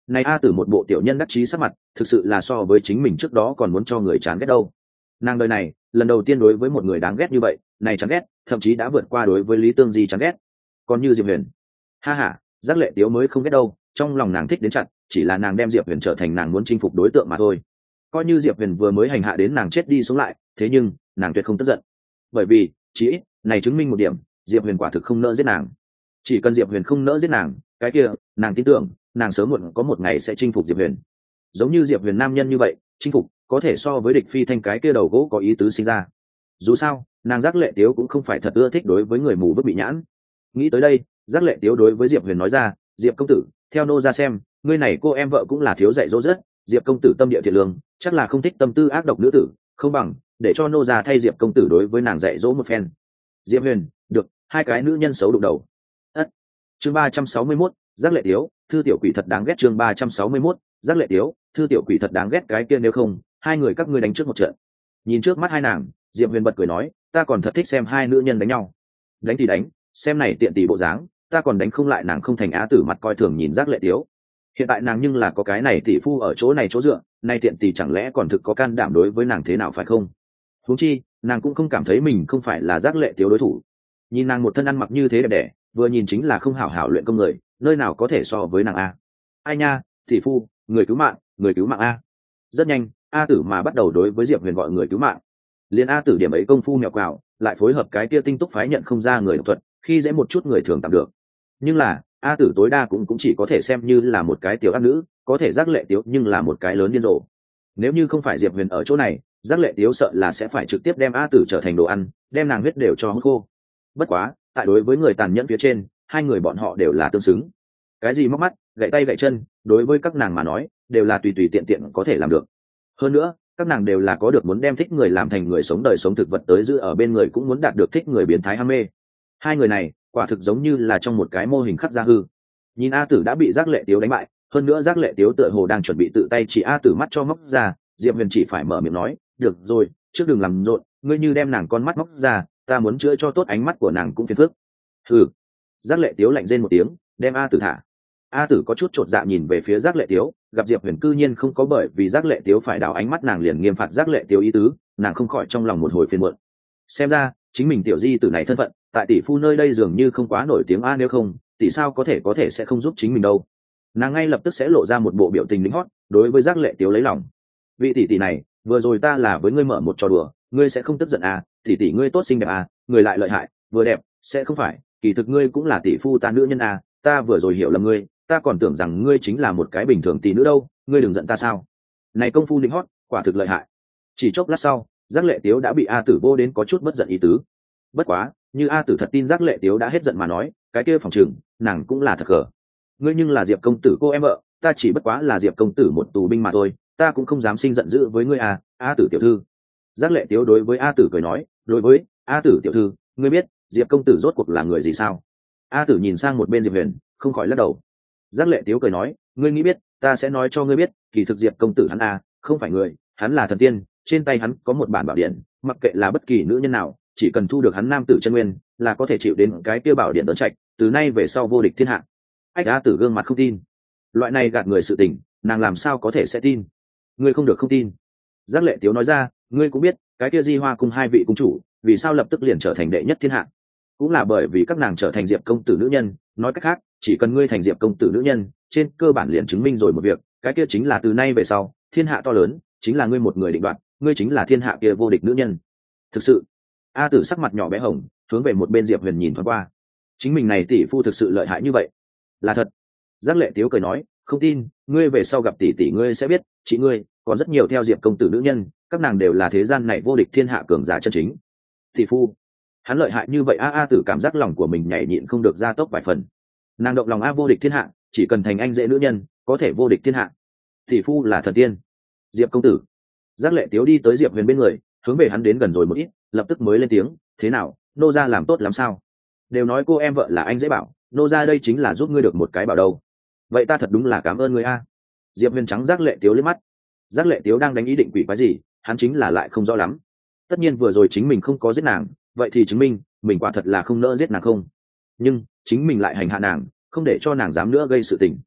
Này a tử một bộ tiểu nhân đắc chí sắc mặt, thực sự là so với chính mình trước đó còn muốn cho người chán ghét đâu. Nàng đời này lần đầu tiên đối với một người đáng ghét như vậy, này chán ghét thậm chí đã vượt qua đối với Lý Tương Di chán ghét. Còn như Diệp Huyền, ha ha, Giác Lệ Tiếu mới không ghét đâu, trong lòng nàng thích đến chặt, chỉ là nàng đem Diệp Huyền trở thành nàng muốn chinh phục đối tượng mà thôi. Coi như Diệp Huyền vừa mới hành hạ đến nàng chết đi sống lại, thế nhưng nàng tuyệt không tức giận, bởi vì chỉ ít này chứng minh một điểm, Diệp Huyền quả thực không nỡ giết nàng. Chỉ cần Diệp Huyền không nỡ giết nàng, cái kia nàng tin tưởng nàng sớm muộn có một ngày sẽ chinh phục Diệp Huyền. Giống như Diệp Huyền nam nhân như vậy, chinh phục có thể so với địch phi thanh cái kia đầu gỗ có ý tứ sinh ra. Dù sao nàng Giác Lệ Tiếu cũng không phải thật ưa thích đối với người mù vứt bị nhãn. Nghĩ tới đây, Giác Lệ Tiếu đối với Diệp Huyền nói ra, Diệp công tử, theo nô ra xem, ngươi này cô em vợ cũng là thiếu dạy dỗ rất, Diệp công tử tâm địa thiện lương, chắc là không thích tâm tư ác độc nữ tử, không bằng để cho nô ra thay Diệp công tử đối với nàng dạy dỗ một phen. Diệp Huyền, được, hai cái nữ nhân xấu đụng đầu. Ất. Chương ba trăm sáu mươi mốt, Giác Lệ Tiếu, thư tiểu quỷ thật đáng ghét. Chương ba trăm sáu mươi mốt, Giác Lệ Tiếu, thư tiểu quỷ thật đáng ghét. Cái kia nếu không, hai người các ngươi đánh trước một trận. Nhìn trước mắt hai nàng, Diệp Huyền bật cười nói, ta còn thật thích xem hai nữ nhân đánh nhau. Đánh thì đánh, xem này tiện tỷ bộ dáng, ta còn đánh không lại nàng không thành á tử mặt coi thường nhìn Giác Lệ Tiếu. Hiện tại nàng nhưng là có cái này tỷ phu ở chỗ này chỗ dựa, nay tiện tỷ chẳng lẽ còn thực có can đảm đối với nàng thế nào phải không? Huống chi, nàng cũng không cảm thấy mình không phải là Giác Lệ Tiếu đối thủ. Nhìn nàng một thân ăn mặc như thế đẹp đẽ, vừa nhìn chính là không hảo hảo luyện công người, nơi nào có thể so với nàng a. Ai nha, tỷ phu, người cứu mạng, người cứu mạng a. Rất nhanh, a tử mà bắt đầu đối với Diệp Huyền gọi người cứu mạng. Liên a tử điểm ấy công phu mèo quào, lại phối hợp cái kia tinh túc phái nhận không ra người độc thuật, khi dễ một chút người thường tạm được. Nhưng là a tử tối đa cũng cũng chỉ có thể xem như là một cái tiểu ác nữ, có thể Giác Lệ Tiếu nhưng là một cái lớn điên rồ. Nếu như không phải Diệp Huyền ở chỗ này, Giác Lệ Tiếu sợ là sẽ phải trực tiếp đem a tử trở thành đồ ăn, đem nàng huyết đều cho hút khô. Bất quá, tại đối với người tàn nhẫn phía trên, hai người bọn họ đều là tương xứng. Cái gì móc mắt, gậy tay gậy chân, đối với các nàng mà nói, đều là tùy tùy tiện tiện có thể làm được. Hơn nữa, các nàng đều là có được muốn đem thích người làm thành người sống đời sống thực vật tới giữ ở bên người, cũng muốn đạt được thích người biến thái ham mê. Hai người này, quả thực giống như là trong một cái mô hình khắc gia hư. Nhìn a tử đã bị Giác Lệ Tiếu đánh bại, hơn nữa Giác Lệ Tiếu tựa hồ đang chuẩn bị tự tay chỉ a tử mắt cho móc ra, Diệp Huyền chỉ phải mở miệng nói, được rồi, trước đừng làm rộn, ngươi như đem nàng con mắt móc ra, ta muốn chữa cho tốt ánh mắt của nàng cũng phiền phức. Hừ. Giác Lệ Tiếu lạnh rên một tiếng, đem a tử thả. A tử có chút chột dạ nhìn về phía Giác Lệ Tiếu, gặp Diệp Huyền cư nhiên không có bởi vì Giác Lệ Tiếu phải đảo ánh mắt nàng liền nghiêm phạt Giác Lệ Tiếu ý tứ, nàng không khỏi trong lòng một hồi phiền muộn. Xem ra chính mình tiểu di tử này thân phận tại tỷ phu nơi đây dường như không quá nổi tiếng a, nếu không tỷ sao có thể có thể sẽ không giúp chính mình đâu. Nàng ngay lập tức sẽ lộ ra một bộ biểu tình lính hót đối với Giác Lệ Tiếu lấy lòng. Vị tỷ tỷ này, vừa rồi ta là với ngươi mở một trò đùa, ngươi sẽ không tức giận à? Tỷ tỷ ngươi tốt xinh đẹp à, người lại lợi hại vừa đẹp, sẽ không phải kỳ thực ngươi cũng là tỷ phu ta nữ nhân à? Ta vừa rồi hiểu lầm ngươi, ta còn tưởng rằng ngươi chính là một cái bình thường tỷ nữ đâu, ngươi đừng giận ta sao. Này công phu lính hót quả thực lợi hại. Chỉ chốc lát sau, Giác Lệ Tiếu đã bị a tử vô đến có chút bất giận ý tứ. Bất quá, như a tử thật tin Giác Lệ Tiếu đã hết giận mà nói, cái kia phòng trường nàng cũng là thật gở. Ngươi nhưng là Diệp công tử cô em vợ, ta chỉ bất quá là Diệp công tử một tù binh mà thôi, ta cũng không dám sinh giận dữ với ngươi à, a tử tiểu thư. Giác Lệ Tiếu đối với a tử cười nói, đối với a tử tiểu thư, ngươi biết Diệp công tử rốt cuộc là người gì sao? A tử nhìn sang một bên Diệp Huyền, không khỏi lắc đầu. Giác Lệ Tiếu cười nói, ngươi nghĩ biết, ta sẽ nói cho ngươi biết, kỳ thực Diệp công tử hắn à, không phải người, hắn là thần tiên, trên tay hắn có một bản bảo điện, mặc kệ là bất kỳ nữ nhân nào, chỉ cần thu được hắn nam tử chân nguyên, là có thể chịu đến cái kia bảo điện đỡ trạch, từ nay về sau vô địch thiên hạ. Ách A tử gương mặt không tin, loại này gạt người sự tình, nàng làm sao có thể sẽ tin? Ngươi không được không tin. Giác Lệ Tiếu nói ra, ngươi cũng biết, cái kia Di Hoa cung hai vị cung chủ, vì sao lập tức liền trở thành đệ nhất thiên hạ? Cũng là bởi vì các nàng trở thành Diệp công tử nữ nhân, nói cách khác, chỉ cần ngươi thành Diệp công tử nữ nhân, trên cơ bản liền chứng minh rồi một việc, cái kia chính là từ nay về sau, thiên hạ to lớn, chính là ngươi một người định đoạt, ngươi chính là thiên hạ kia vô địch nữ nhân. Thực sự. A tử sắc mặt nhỏ bé hồng, hướng về một bên Diệp Huyền nhìn thoáng qua. Chính mình này tỷ phu thực sự lợi hại như vậy? Là thật. Giác Lệ Tiếu cười nói, không tin, ngươi về sau gặp tỷ tỷ ngươi sẽ biết, chị ngươi còn rất nhiều theo Diệp công tử nữ nhân, các nàng đều là thế gian này vô địch thiên hạ cường giả chân chính. Tỷ phu, hắn lợi hại như vậy a. A tử cảm giác lòng của mình nhảy nhịn không được gia tốc vài phần. Nàng động lòng a vô địch thiên hạ, chỉ cần thành anh dễ nữ nhân, có thể vô địch thiên hạ. Tỷ phu là thần tiên. Diệp công tử. Giác Lệ Tiếu đi tới Diệp Huyền bên người, hướng về hắn đến gần rồi một ít, lập tức mới lên tiếng, thế nào, nô gia làm tốt lắm sao? Đều nói cô em vợ là anh dễ bảo, nô gia đây chính là giúp ngươi được một cái bảo đâu. Vậy ta thật đúng là cảm ơn ngươi a. Diệp Huyền trắng Giác Lệ Tiếu liếc mắt. Giác Lệ Tiếu đang đánh ý định quỷ quái gì, hắn chính là lại không rõ lắm. Tất nhiên vừa rồi chính mình không có giết nàng, vậy thì chứng minh mình quả thật là không nỡ giết nàng không. Nhưng chính mình lại hành hạ nàng, không để cho nàng dám nữa gây sự tình.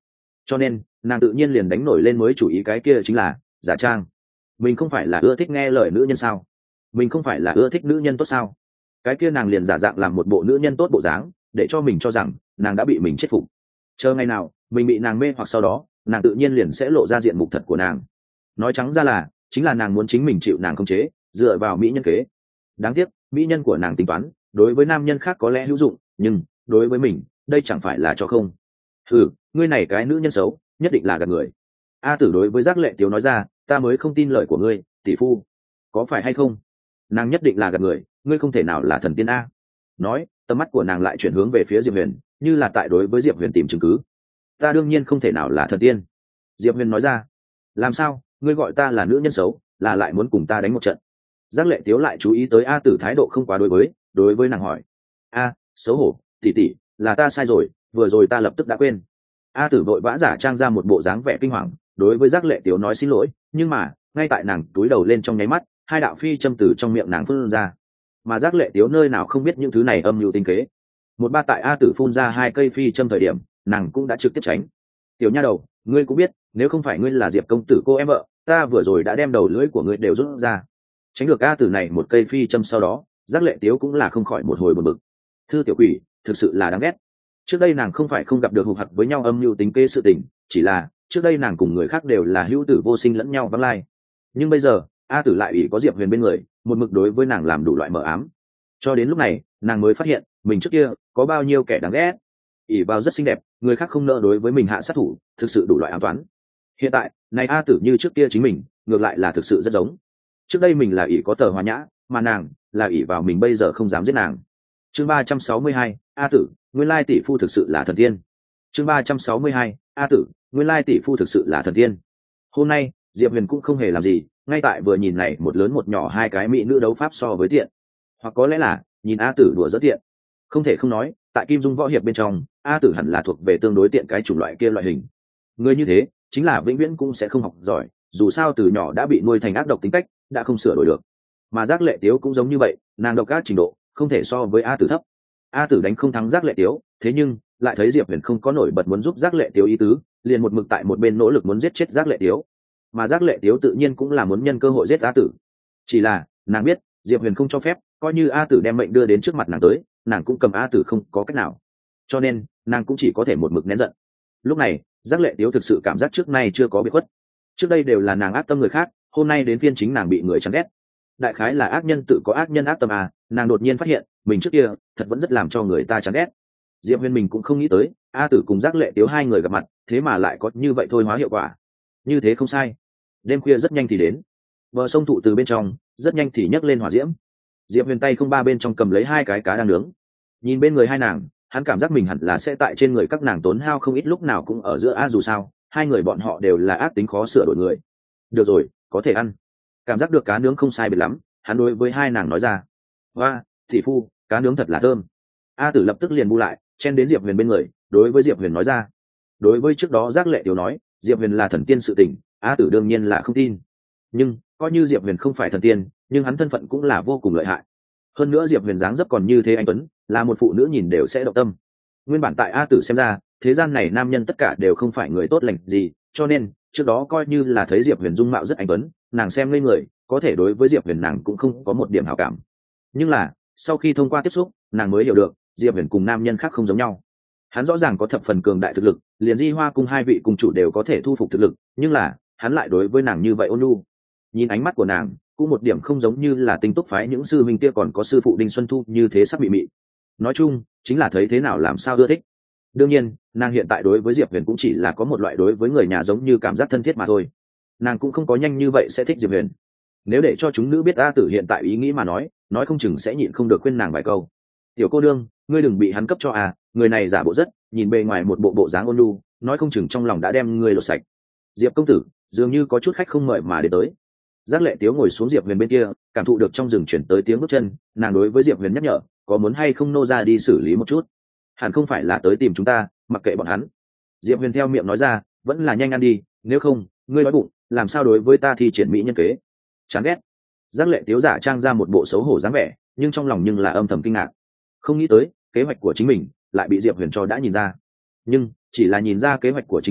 cho nên nàng tự nhiên liền đánh nổi lên mới chủ ý, cái kia chính là giả trang. Mình không phải là ưa thích nghe lời nữ nhân sao? Mình không phải là ưa thích nữ nhân tốt sao? Cái kia nàng liền giả dạng làm một bộ nữ nhân tốt bộ dáng, để cho mình cho rằng nàng đã bị mình chết phục. Chờ ngày nào mình bị nàng mê hoặc, sau đó nàng tự nhiên liền sẽ lộ ra diện mục thật của nàng. Nói trắng ra là chính là nàng muốn chính mình chịu nàng khống chế, dựa vào mỹ nhân kế. Đáng tiếc mỹ nhân của nàng tính toán đối với nam nhân khác có lẽ hữu dụng, nhưng đối với mình đây chẳng phải là cho không. Ừ, ngươi này cái nữ nhân xấu nhất định là gạt người. A Tử đối với Giác Lệ Tiếu nói ra, ta mới không tin lời của ngươi, tỷ phu, có phải hay không? Nàng nhất định là gạt người, ngươi không thể nào là thần tiên a. Nói, tầm mắt của nàng lại chuyển hướng về phía Diệp Huyền, như là tại đối với Diệp Huyền tìm chứng cứ. Ta đương nhiên không thể nào là thần tiên. Diệp Huyền nói ra. Làm sao, ngươi gọi ta là nữ nhân xấu, là lại muốn cùng ta đánh một trận? Giác Lệ Tiếu lại chú ý tới A Tử thái độ không quá đối với, đối với nàng hỏi. A, xấu hổ, tỷ tỷ, là ta sai rồi, vừa rồi ta lập tức đã quên. A Tử vội vã giả trang ra một bộ dáng vẻ kinh hoàng, đối với Giác Lệ Tiếu nói xin lỗi, nhưng mà ngay tại nàng túi đầu lên trong nháy mắt, hai đạo phi châm từ trong miệng nàng phun ra. Mà Giác Lệ Tiếu nơi nào không biết những thứ này âm mưu tinh kế. Một ba tại A Tử phun ra hai cây phi châm thời điểm, nàng cũng đã trực tiếp tránh. Tiểu nha đầu, ngươi cũng biết, nếu không phải ngươi là Diệp công tử cô em vợ, ta vừa rồi đã đem đầu lưỡi của ngươi đều rút ra. Tránh được A Tử này một cây phi châm, sau đó Giác Lệ Tiếu cũng là không khỏi một hồi buồn bực. Thư tiểu quỷ, thực sự là đáng ghét. Trước đây nàng không phải không gặp được hục hặc với nhau âm mưu tính kế sự tình, chỉ là trước đây nàng cùng người khác đều là hữu tử vô sinh lẫn nhau vắng lai. Nhưng bây giờ A Tử lại ủy có Diệp Huyền bên người, một mực đối với nàng làm đủ loại mờ ám. Cho đến lúc này nàng mới phát hiện mình trước kia có bao nhiêu kẻ đáng ghét. ỷ vào rất xinh đẹp, người khác không nỡ đối với mình hạ sát thủ, thực sự đủ loại ám toán. Hiện tại này A Tử như trước kia chính mình, ngược lại là thực sự rất giống. Trước đây mình là ỷ có tờ hòa nhã, mà nàng là ỷ vào mình bây giờ không dám giết nàng. Chương ba trăm sáu mươi hai, A Tử, nguyên lai tỷ phu thực sự là thần tiên. Chương ba trăm sáu mươi hai, A Tử, nguyên lai tỷ phu thực sự là thần tiên. Hôm nay Diệp Huyền cũng không hề làm gì, ngay tại vừa nhìn này một lớn một nhỏ hai cái mỹ nữ đấu pháp so với tiện, hoặc có lẽ là nhìn A Tử đùa rất tiện. Không thể không nói, tại Kim Dung võ hiệp bên trong, A Tử hẳn là thuộc về tương đối tiện cái chủng loại kia loại hình. Người như thế chính là vĩnh viễn cũng sẽ không học giỏi, dù sao từ nhỏ đã bị nuôi thành ác độc tính cách, đã không sửa đổi được. Mà Giác Lệ Tiếu cũng giống như vậy, nàng độc ác trình độ không thể so với A Tử thấp. A Tử đánh không thắng Giác Lệ Tiếu, thế nhưng lại thấy Diệp Huyền không có nổi bật muốn giúp Giác Lệ Tiếu ý tứ, liền một mực tại một bên nỗ lực muốn giết chết Giác Lệ Tiếu. Mà Giác Lệ Tiếu tự nhiên cũng là muốn nhân cơ hội giết A Tử. Chỉ là nàng biết Diệp Huyền không cho phép, coi như A Tử đem mệnh đưa đến trước mặt nàng tới, nàng cũng cầm A Tử không có cách nào, cho nên nàng cũng chỉ có thể một mực nén giận. Lúc này Giác Lệ Tiếu thực sự cảm giác trước nay chưa có biệt khuất. Trước đây đều là nàng ác tâm người khác, hôm nay đến phiên chính nàng bị người chán ghét. Đại khái là ác nhân tự có ác nhân ác tâm à, nàng đột nhiên phát hiện mình trước kia thật vẫn rất làm cho người ta chán ghét. Diệp Huyền mình cũng không nghĩ tới A Tử cùng Giác Lệ Tiếu hai người gặp mặt, thế mà lại có như vậy thôi hóa hiệu quả. Như thế không sai. Đêm khuya rất nhanh thì đến, bờ sông thụ từ bên trong rất nhanh thì nhấc lên hỏa diễm. Diệp Huyền tay không ba bên trong cầm lấy hai cái cá đang nướng, nhìn bên người hai nàng, hắn cảm giác mình hẳn là sẽ tại trên người các nàng tốn hao không ít, lúc nào cũng ở giữa a, dù sao hai người bọn họ đều là ác tính khó sửa đổi người. Được rồi, có thể ăn. Cảm giác được cá nướng không sai biệt lắm, hắn đối với hai nàng nói ra. Hoa, thị phu, cá nướng thật là thơm. A Tử lập tức liền bu lại, chen đến Diệp Huyền bên người, đối với Diệp Huyền nói ra. Đối với trước đó Giác Lệ Tiếu nói Diệp Huyền là thần tiên sự tình, A Tử đương nhiên là không tin. Nhưng coi như Diệp Huyền không phải thần tiên, nhưng hắn thân phận cũng là vô cùng lợi hại. Hơn nữa Diệp Huyền dáng dấp còn như thế anh tuấn, là một phụ nữ nhìn đều sẽ động tâm. Nguyên bản tại A Tử xem ra, thế gian này nam nhân tất cả đều không phải người tốt lành gì, cho nên trước đó coi như là thấy Diệp Huyền dung mạo rất anh tuấn, nàng xem ngây người, có thể đối với Diệp Huyền nàng cũng không có một điểm hảo cảm. Nhưng là sau khi thông qua tiếp xúc, nàng mới hiểu được Diệp Huyền cùng nam nhân khác không giống nhau. Hắn rõ ràng có thập phần cường đại thực lực, liền Di Hoa cung hai vị cung chủ đều có thể thu phục thực lực, nhưng là hắn lại đối với nàng như vậy ôn nhu. Nhìn ánh mắt của nàng cũng một điểm không giống như là tinh túc phái những sư minh kia còn có sư phụ Đinh Xuân Thu như thế sắc bị mị. Nói chung chính là thấy thế nào làm sao ưa thích. Đương nhiên nàng hiện tại đối với Diệp Huyền cũng chỉ là có một loại đối với người nhà giống như cảm giác thân thiết mà thôi, nàng cũng không có nhanh như vậy sẽ thích Diệp Huyền. Nếu để cho chúng nữ biết A Tử hiện tại ý nghĩ mà nói, nói không chừng sẽ nhịn không được khuyên nàng vài câu. Tiểu cô đương, ngươi đừng bị hắn cấp cho à, người này giả bộ rất, nhìn bề ngoài một bộ bộ dáng ôn nhu, nói không chừng trong lòng đã đem ngươi lột sạch. Diệp công tử dường như có chút khách không mời mà đến tới. Giác Lệ Tiếu ngồi xuống Diệp Huyền bên kia, cảm thụ được trong rừng chuyển tới tiếng bước chân, nàng đối với Diệp Huyền nhắc nhở, có muốn hay không nô ra đi xử lý một chút. Hẳn không phải là tới tìm chúng ta, mặc kệ bọn hắn. Diệp Huyền theo miệng nói ra, vẫn là nhanh ăn đi, nếu không ngươi nói bụng làm sao đối với ta thi triển mỹ nhân kế. Chán ghét. Giác Lệ Tiếu giả trang ra một bộ xấu hổ dáng vẻ, nhưng trong lòng nhưng là âm thầm kinh ngạc, không nghĩ tới kế hoạch của chính mình lại bị Diệp Huyền cho đã nhìn ra. Nhưng chỉ là nhìn ra kế hoạch của chính mình,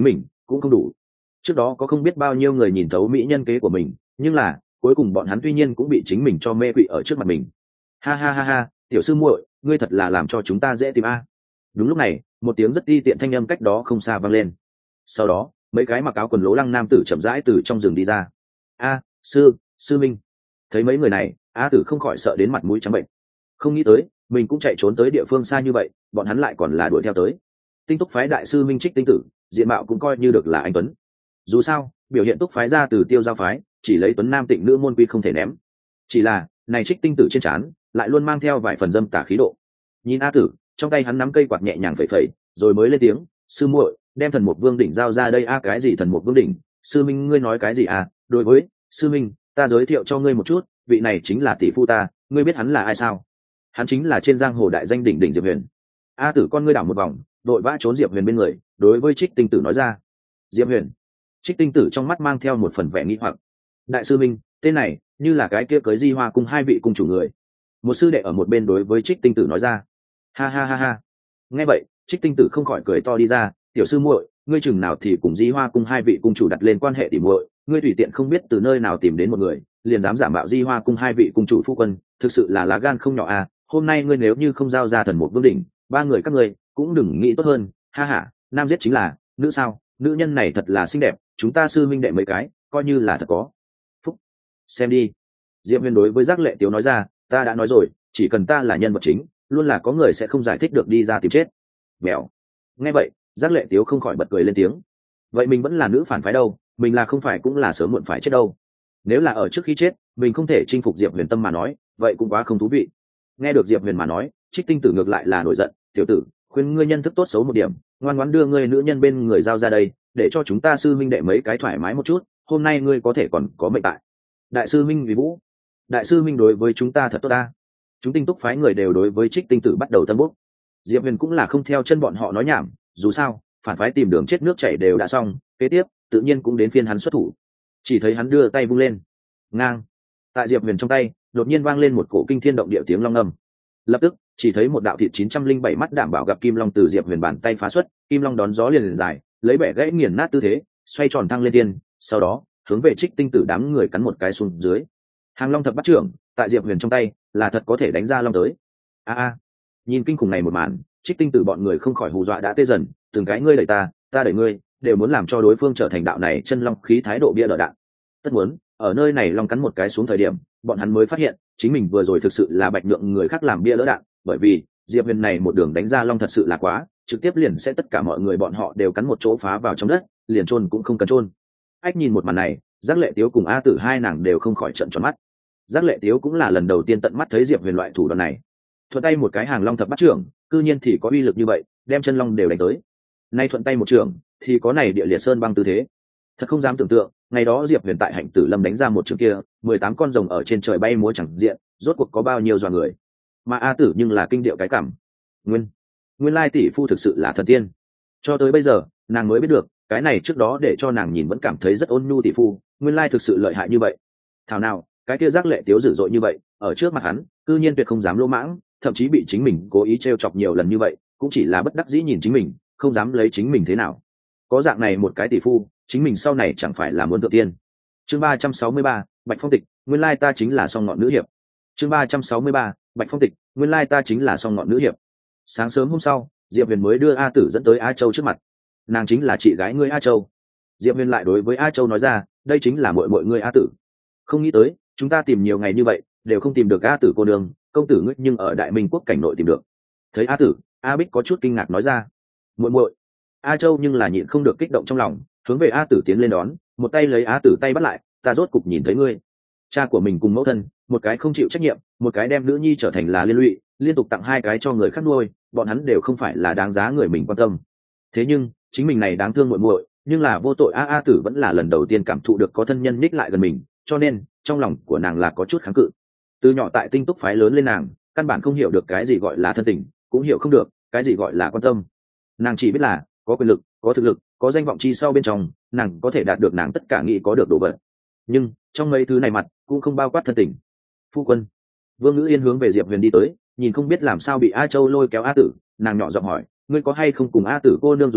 cũng không đủ. Trước đó có không biết bao nhiêu người nhìn thấu mỹ nhân kế của mình, nhưng là cuối cùng bọn hắn tuy nhiên cũng bị chính mình cho mê quỵ ở trước mặt mình. Ha ha ha ha, tiểu sư muội, ngươi thật là làm cho chúng ta dễ tìm a. Đúng lúc này, một tiếng rất ti tiện thanh âm cách đó không xa vang lên. Sau đó, mấy cái mặc áo quần lố lăng nam tử chậm rãi từ trong rừng đi ra. A, sư, sư minh. Thấy mấy người này, a tử không khỏi sợ đến mặt mũi trắng bệnh. Không nghĩ tới, mình cũng chạy trốn tới địa phương xa như vậy, bọn hắn lại còn là đuổi theo tới. Tinh túc phái đại sư minh Trích tinh tử, diện mạo cũng coi như được là anh tuấn. Dù sao, biểu hiện túc phái ra từ tiêu giao phái, chỉ lấy tuấn nam tịnh nữ môn quy không thể ném. Chỉ là, này Trích tinh tử trên trán lại luôn mang theo vài phần dâm tả khí độ. Nhìn a tử, trong tay hắn nắm cây quạt nhẹ nhàng phẩy phẩy, rồi mới lên tiếng, sư muội, đem thần mục vương đỉnh giao ra đây. A, cái gì thần mục vương đỉnh? Sư minh ngươi nói cái gì à? Đối với sư minh, ta giới thiệu cho ngươi một chút, vị này chính là tỷ phu ta, ngươi biết hắn là ai sao? Hắn chính là trên giang hồ đại danh đỉnh đỉnh Diệp Huyền. A tử con ngươi đảo một vòng, đội vã trốn Diệp Huyền bên người, đối với Trích tinh tử nói ra. Diệp Huyền. Trích tinh tử trong mắt mang theo một phần vẻ nghi hoặc. Đại sư minh, tên này như là cái kia cưới Di Hoa cung hai vị cung chủ người. Một sư đệ ở một bên đối với Trích tinh tử nói ra. Ha ha ha ha. Nghe vậy, Trích tinh tử không khỏi cười to đi ra, tiểu sư muội, ngươi chừng nào thì cùng Di Hoa cung hai vị cung chủ đặt lên quan hệ tỉ muội, ngươi tùy tiện không biết từ nơi nào tìm đến một người, liền dám giả mạo Di Hoa cung hai vị cung chủ phu quân, thực sự là lá gan không nhỏ à. Hôm nay ngươi nếu như không giao ra thần mục vương đỉnh, ba người các ngươi cũng đừng nghĩ tốt hơn. Ha ha, nam giết chính là nữ sao? Nữ nhân này thật là xinh đẹp, chúng ta sư minh đệ mấy cái coi như là thật có phúc. Xem đi. Diệp Huyền đối với Giác Lệ Tiếu nói ra, ta đã nói rồi, chỉ cần ta là nhân vật chính, luôn là có người sẽ không giải thích được đi ra tìm chết. Bèo. Nghe vậy, Giác Lệ Tiếu không khỏi bật cười lên tiếng. Vậy mình vẫn là nữ phản phái đâu, mình là không phải cũng là sớm muộn phải chết đâu. Nếu là ở trước khi chết, mình không thể chinh phục Diệp Huyền tâm mà nói, vậy cũng quá không thú vị. Nghe được Diệp Huyền mà nói, Trích tinh tử ngược lại là nổi giận, tiểu tử, khuyên ngươi nhân thức tốt xấu một điểm, ngoan ngoãn đưa ngươi nữ nhân bên người giao ra đây, để cho chúng ta sư minh đệ mấy cái thoải mái một chút, hôm nay ngươi có thể còn có mệnh tại. Đại sư minh vì vũ, đại sư minh đối với chúng ta thật tốt ta. Chúng tinh túc phái người đều đối với Trích tinh tử bắt đầu tân bốc. Diệp Huyền cũng là không theo chân bọn họ nói nhảm, dù sao phản phái tìm đường chết nước chảy đều đã xong, kế tiếp tự nhiên cũng đến phiên hắn xuất thủ. Chỉ thấy hắn đưa tay vung lên, ngang, tại Diệp Huyền trong tay đột nhiên vang lên một cổ kinh thiên động địa tiếng long ngâm. Lập tức chỉ thấy một đạo thịt chín trăm linh bảy mắt đảm bảo gặp kim long từ Diệp Huyền bàn tay phá xuất, kim long đón gió liền liền dài, lấy bẻ gãy nghiền nát tư thế xoay tròn thăng lên tiên, sau đó hướng về Trích tinh tử đám người cắn một cái xuống dưới. Hàng long thập bắt trưởng tại Diệp Huyền trong tay là thật có thể đánh ra long tới. A a, nhìn kinh khủng này một màn, Trích tinh tử bọn người không khỏi hù dọa đã tê dần, từng cái ngươi đẩy ta, ta đẩy ngươi, đều muốn làm cho đối phương trở thành đạo này chân long khí thái độ bia đỡ đạn. Tất muốn ở nơi này long cắn một cái xuống thời điểm, bọn hắn mới phát hiện chính mình vừa rồi thực sự là bạch nhượng người khác làm bia đỡ đạn, bởi vì Diệp Huyền này một đường đánh ra long thật sự là quá, trực tiếp liền sẽ tất cả mọi người bọn họ đều cắn một chỗ phá vào trong đất, liền chôn cũng không cần chôn. Ách nhìn một màn này, Giác Lệ Tiếu cùng A Tử hai nàng đều không khỏi trợn tròn mắt. Giác Lệ Tiếu cũng là lần đầu tiên tận mắt thấy Diệp Huyền loại thủ đoạn này. Thuận tay một cái hàng long thập bắt trưởng, cư nhiên thì có uy lực như vậy, đem chân long đều đánh tới. Nay thuận tay một trưởng, thì có này địa liệt sơn băng tư thế. Thật không dám tưởng tượng, ngày đó Diệp Huyền tại Hạnh Tử Lâm đánh ra một trường kia, mười tám con rồng ở trên trời bay múa chẳng diện, rốt cuộc có bao nhiêu dọa người. Mà A Tử nhưng là kinh điệu cái cảm. Nguyên, nguyên lai tỷ phu thực sự là thần tiên. Cho tới bây giờ, nàng mới biết được, cái này trước đó để cho nàng nhìn vẫn cảm thấy rất ôn nhu tỷ phu, nguyên lai thực sự lợi hại như vậy. Thảo nào, cái kia Giác Lệ Tiếu dữ dội như vậy, ở trước mặt hắn, cư nhiên tuyệt không dám lỗ mãng, thậm chí bị chính mình cố ý trêu chọc nhiều lần như vậy, cũng chỉ là bất đắc dĩ nhìn chính mình, không dám lấy chính mình thế nào. Có dạng này một cái tỷ phu, chính mình sau này chẳng phải là muốn thượng tiên. Chương ba trăm sáu mươi ba, Bạch Phong Tịch, nguyên lai ta chính là song ngọn nữ hiệp. Chương ba trăm sáu mươi ba, Bạch Phong Tịch, nguyên lai ta chính là song ngọn nữ hiệp. Sáng sớm hôm sau, Diệp Huyền mới đưa A Tử dẫn tới A Châu trước mặt. Nàng chính là chị gái ngươi A Châu. Diệp Huyền lại đối với A Châu nói ra, đây chính là muội muội ngươi A Tử. Không nghĩ tới, chúng ta tìm nhiều ngày như vậy, đều không tìm được A Tử cô đường, công tử ngươi nhưng ở Đại Minh quốc cảnh nội tìm được. Thấy A Tử, A Bích có chút kinh ngạc nói ra, muội muội. A Châu nhưng là nhịn không được kích động trong lòng, hướng về A Tử tiến lên đón, một tay lấy A Tử tay bắt lại, ta rốt cục nhìn thấy ngươi. Cha của mình cùng mẫu thân, một cái không chịu trách nhiệm, một cái đem nữ nhi trở thành là liên lụy, liên tục tặng hai cái cho người khác nuôi, bọn hắn đều không phải là đáng giá người mình quan tâm. Thế nhưng, chính mình này đáng thương muội muội, nhưng là vô tội. A A Tử vẫn là lần đầu tiên cảm thụ được có thân nhân ních lại gần mình, cho nên trong lòng của nàng là có chút kháng cự. Từ nhỏ tại Tinh Túc phái lớn lên nàng, căn bản không hiểu được cái gì gọi là thân tình, cũng hiểu không được cái gì gọi là quan tâm. Nàng chỉ biết là có quyền lực, có thực lực, có danh vọng chi sau bên trong, nàng có thể đạt được nàng tất cả nghĩ có được đồ vật. Nhưng trong mấy thứ này mặt cũng không bao quát thân tình. Phu quân. Vương Ngữ Yên hướng về Diệp Huyền đi tới, nhìn không biết làm sao bị A Châu lôi kéo A Tử, nàng nhỏ giọng hỏi, ngươi có hay không cùng A Tử cô nương dù sao,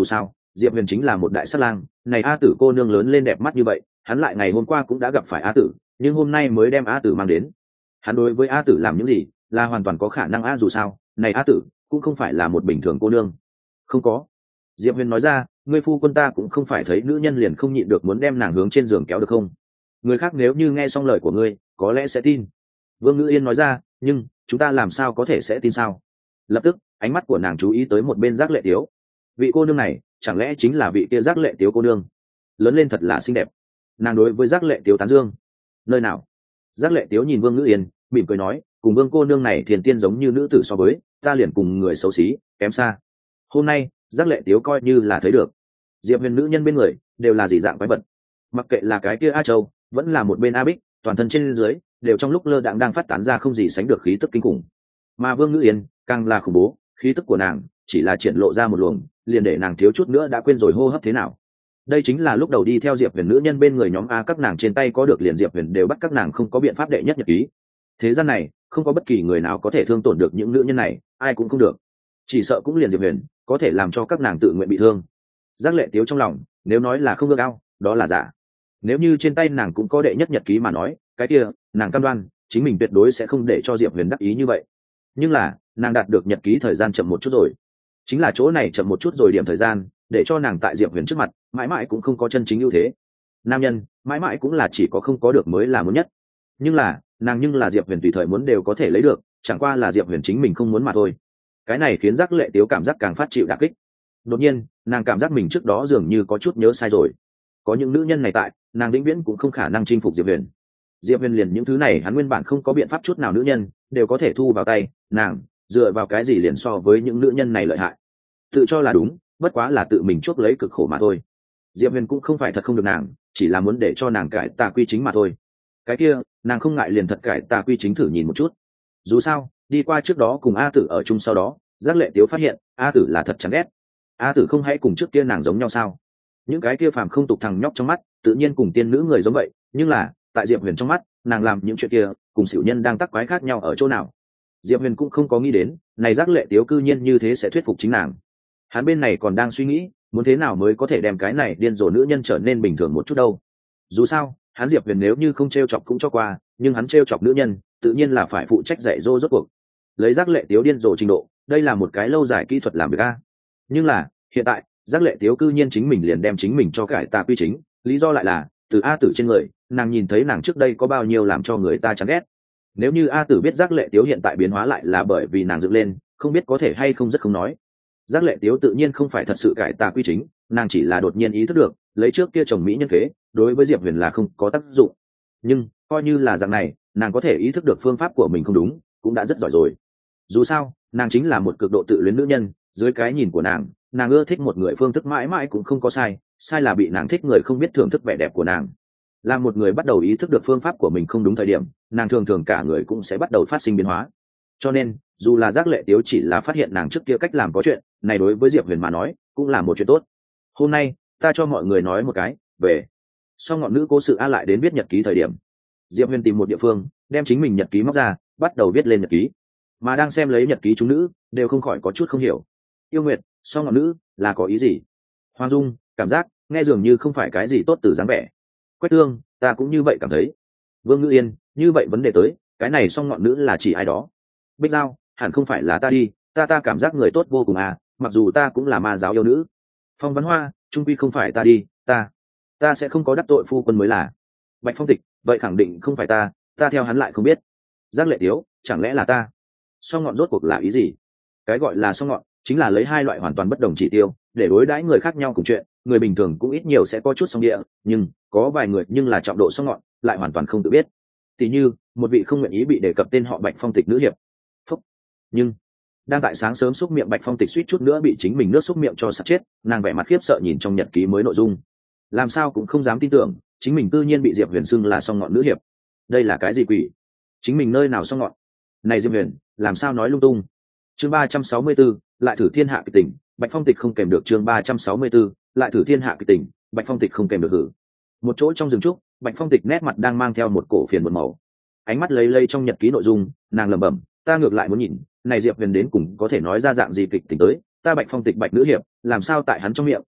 Diệp Huyền chính là một đại sát lang, này A Tử cô nương lớn lên đẹp mắt như vậy, hắn lại ngày hôm qua cũng đã gặp phải A Tử, nhưng hôm nay mới đem A Tử mang đến. Hắn đối với A Tử làm những gì, là hoàn toàn có khả năng. A dù sao, này A Tử cũng không phải là một bình thường cô nương. Không có. Diệp Huyền nói ra, ngươi phu quân ta cũng không phải thấy nữ nhân liền không nhịn được muốn đem nàng hướng trên giường kéo được không? Người khác nếu như nghe xong lời của ngươi, có lẽ sẽ tin. Vương Ngữ Yên nói ra, nhưng chúng ta làm sao có thể sẽ tin sao? Lập tức, ánh mắt của nàng chú ý tới một bên Giác Lệ Tiếu. Vị cô nương này, chẳng lẽ chính là vị kia Giác Lệ Tiếu cô nương? Lớn lên thật là xinh đẹp. Nàng đối với Giác Lệ Tiếu tán dương. Nơi nào? Giác Lệ Tiếu nhìn Vương Ngữ Yên, mỉm cười nói, cùng Vương cô nương này thiền tiên giống như nữ tử so với, ta liền cùng người xấu xí, kém xa. Hôm nay, Giác Lệ Tiếu coi như là thấy được. Diệp Huyền nữ nhân bên người đều là dị dạng quái vật. Mặc kệ là cái kia A Châu, vẫn là một bên A Bích, toàn thân trên dưới đều trong lúc lơ đãng đang phát tán ra không gì sánh được khí tức kinh khủng. Mà Vương Ngữ Yên càng là khủng bố, khí tức của nàng chỉ là triển lộ ra một luồng, liền để nàng thiếu chút nữa đã quên rồi hô hấp thế nào. Đây chính là lúc đầu đi theo Diệp Huyền nữ nhân bên người nhóm A, các nàng trên tay có được liền Diệp Huyền đều bắt các nàng không có biện pháp đệ nhất nhật ký. Thế gian này không có bất kỳ người nào có thể thương tổn được những nữ nhân này, ai cũng không được. Chỉ sợ cũng liền Diệp Huyền có thể làm cho các nàng tự nguyện bị thương. Giác Lệ Tiếu trong lòng nếu nói là không ước ao, đó là giả. Nếu như trên tay nàng cũng có đệ nhất nhật ký mà nói, cái kia nàng cam đoan chính mình tuyệt đối sẽ không để cho Diệp Huyền đắc ý như vậy. Nhưng là nàng đạt được nhật ký thời gian chậm một chút rồi, chính là chỗ này chậm một chút rồi điểm thời gian, để cho nàng tại Diệp Huyền trước mặt mãi mãi cũng không có chân chính ưu thế. Nam nhân mãi mãi cũng là chỉ có không có được mới là muốn nhất, nhưng là nàng nhưng là Diệp Huyền tùy thời muốn đều có thể lấy được, chẳng qua là Diệp Huyền chính mình không muốn mà thôi. Cái này khiến Giác Lệ Tiếu cảm giác càng phát chịu đả kích. Đột nhiên nàng cảm giác mình trước đó dường như có chút nhớ sai rồi. Có những nữ nhân này tại, nàng vĩnh viễn cũng không khả năng chinh phục Diệp Huyền. Diệp Huyền liền những thứ này hắn nguyên bản không có biện pháp chút nào nữ nhân đều có thể thu vào tay, nàng dựa vào cái gì liền so với những nữ nhân này lợi hại? Tự cho là đúng, bất quá là tự mình chuốc lấy cực khổ mà thôi. Diệp Huyền cũng không phải thật không được nàng, chỉ là muốn để cho nàng cải tà quy chính mà thôi. Cái kia nàng không ngại liền thật cải tà quy chính thử nhìn một chút. Dù sao đi qua trước đó cùng A Tử ở chung, sau đó Giác Lệ Tiếu phát hiện A Tử là thật chán ghét. A Tử không hãy cùng trước kia nàng giống nhau sao? Những cái kia phàm không tục thằng nhóc trong mắt tự nhiên cùng tiên nữ người giống vậy, nhưng là tại Diệp Huyền trong mắt, nàng làm những chuyện kia cùng xỉu nhân đang tắc quái khác nhau ở chỗ nào? Diệp Huyền cũng không có nghĩ đến này Giác Lệ Tiếu cư nhiên như thế sẽ thuyết phục chính nàng. Hắn bên này còn đang suy nghĩ muốn thế nào mới có thể đem cái này điên rồ nữ nhân trở nên bình thường một chút đâu. Dù sao hắn Diệp Huyền nếu như không t r e o chọc cũng cho qua, nhưng hắn t r e o chọc nữ nhân tự nhiên là phải phụ trách dạy dỗ rốt cuộc. Lấy Giác Lệ Tiếu điên rồ trình độ, đây là một cái lâu dài kỹ thuật làm việc a. Nhưng là hiện tại Giác Lệ Tiếu cư nhiên chính mình liền đem chính mình cho cải tà quy chính, lý do lại là từ A Tử trên người nàng nhìn thấy nàng trước đây có bao nhiêu làm cho người ta chán ghét. Nếu như A Tử biết Giác Lệ Tiếu hiện tại biến hóa lại là bởi vì nàng dựng lên, không biết có thể hay không rất không nói. Giác Lệ Tiếu tự nhiên không phải thật sự cải tà quy chính, nàng chỉ là đột nhiên ý thức được lấy trước kia chồng mỹ nhân kế đối với Diệp Huyền là không có tác dụng. Nhưng coi như là dạng này, nàng có thể ý thức được phương pháp của mình không đúng cũng đã rất giỏi rồi. Dù sao nàng chính là một cực độ tự luyến nữ nhân, dưới cái nhìn của nàng nàng ưa thích một người phương thức mãi mãi cũng không có sai, sai là bị nàng thích người không biết thưởng thức vẻ đẹp của nàng. Là một người bắt đầu ý thức được phương pháp của mình không đúng thời điểm, nàng thường thường cả người cũng sẽ bắt đầu phát sinh biến hóa. Cho nên dù là Giác Lệ Tiếu chỉ là phát hiện nàng trước kia cách làm có chuyện này, đối với Diệp Huyền mà nói cũng là một chuyện tốt. Hôm nay ta cho mọi người nói một cái về sau ngọn nữ cố sự A. Lại đến viết nhật ký thời điểm, Diệp Huyền tìm một địa phương đem chính mình nhật ký móc ra, bắt đầu viết lên nhật ký. Mà đang xem lấy nhật ký chúng nữ đều không khỏi có chút không hiểu. Yêu Nguyệt, sau ngọn nữ là có ý gì? Hoàng Dung, cảm giác nghe dường như không phải cái gì tốt từ dáng vẻ. Quách Tương, ta cũng như vậy cảm thấy. Vương Ngữ Yên, như vậy vấn đề tới cái này song ngọn nữ là chỉ ai đó? Bích Giao, hẳn không phải là ta đi, ta ta cảm giác người tốt vô cùng à, mặc dù ta cũng là ma giáo yêu nữ. Phong Văn Hoa, trung quy không phải ta đi, ta ta sẽ không có đắc tội phu quân mới là. Bạch Phong Tịch, vậy khẳng định không phải ta, ta theo hắn lại không biết. Giác Lệ Tiếu, chẳng lẽ là ta? Song ngọn rốt cuộc là ý gì? Cái gọi là song ngọn chính là lấy hai loại hoàn toàn bất đồng chỉ tiêu để đối đãi người khác nhau cùng chuyện. Người bình thường cũng ít nhiều sẽ có chút song địa, nhưng có vài người nhưng là trọng độ song ngọn lại hoàn toàn không tự biết. Tỷ như một vị không nguyện ý bị đề cập tên họ Bạch Phong Tịch nữ hiệp. Phúc. Nhưng đang tại sáng sớm xúc miệng Bạch Phong Tịch suýt chút nữa bị chính mình nước xúc miệng cho sặc chết, nàng vẻ mặt khiếp sợ nhìn trong nhật ký mới nội dung, làm sao cũng không dám tin tưởng chính mình tự nhiên bị Diệp Huyền xưng là song ngọn nữ hiệp. Đây là cái gì quỷ? Chính mình nơi nào song ngọn? Này Diệp Huyền làm sao nói lung tung? Chương ba trăm sáu mươi 34, lại thử thiên hạ kịch tỉnh. Bạch Phong Tịch không kèm được. Chương ba trăm sáu mươi 34, lại thử thiên hạ kịch tỉnh. Bạch Phong Tịch không kèm được hử. Một chỗ trong rừng trúc, Bạch Phong Tịch nét mặt đang mang theo một cổ phiền một màu, ánh mắt lấy lây trong nhật ký nội dung, nàng lẩm bẩm, ta ngược lại muốn nhìn này Diệp Huyền đến cùng có thể nói ra dạng gì kịch tính tới, ta Bạch Phong Tịch Bạch nữ hiệp làm sao tại hắn trong miệng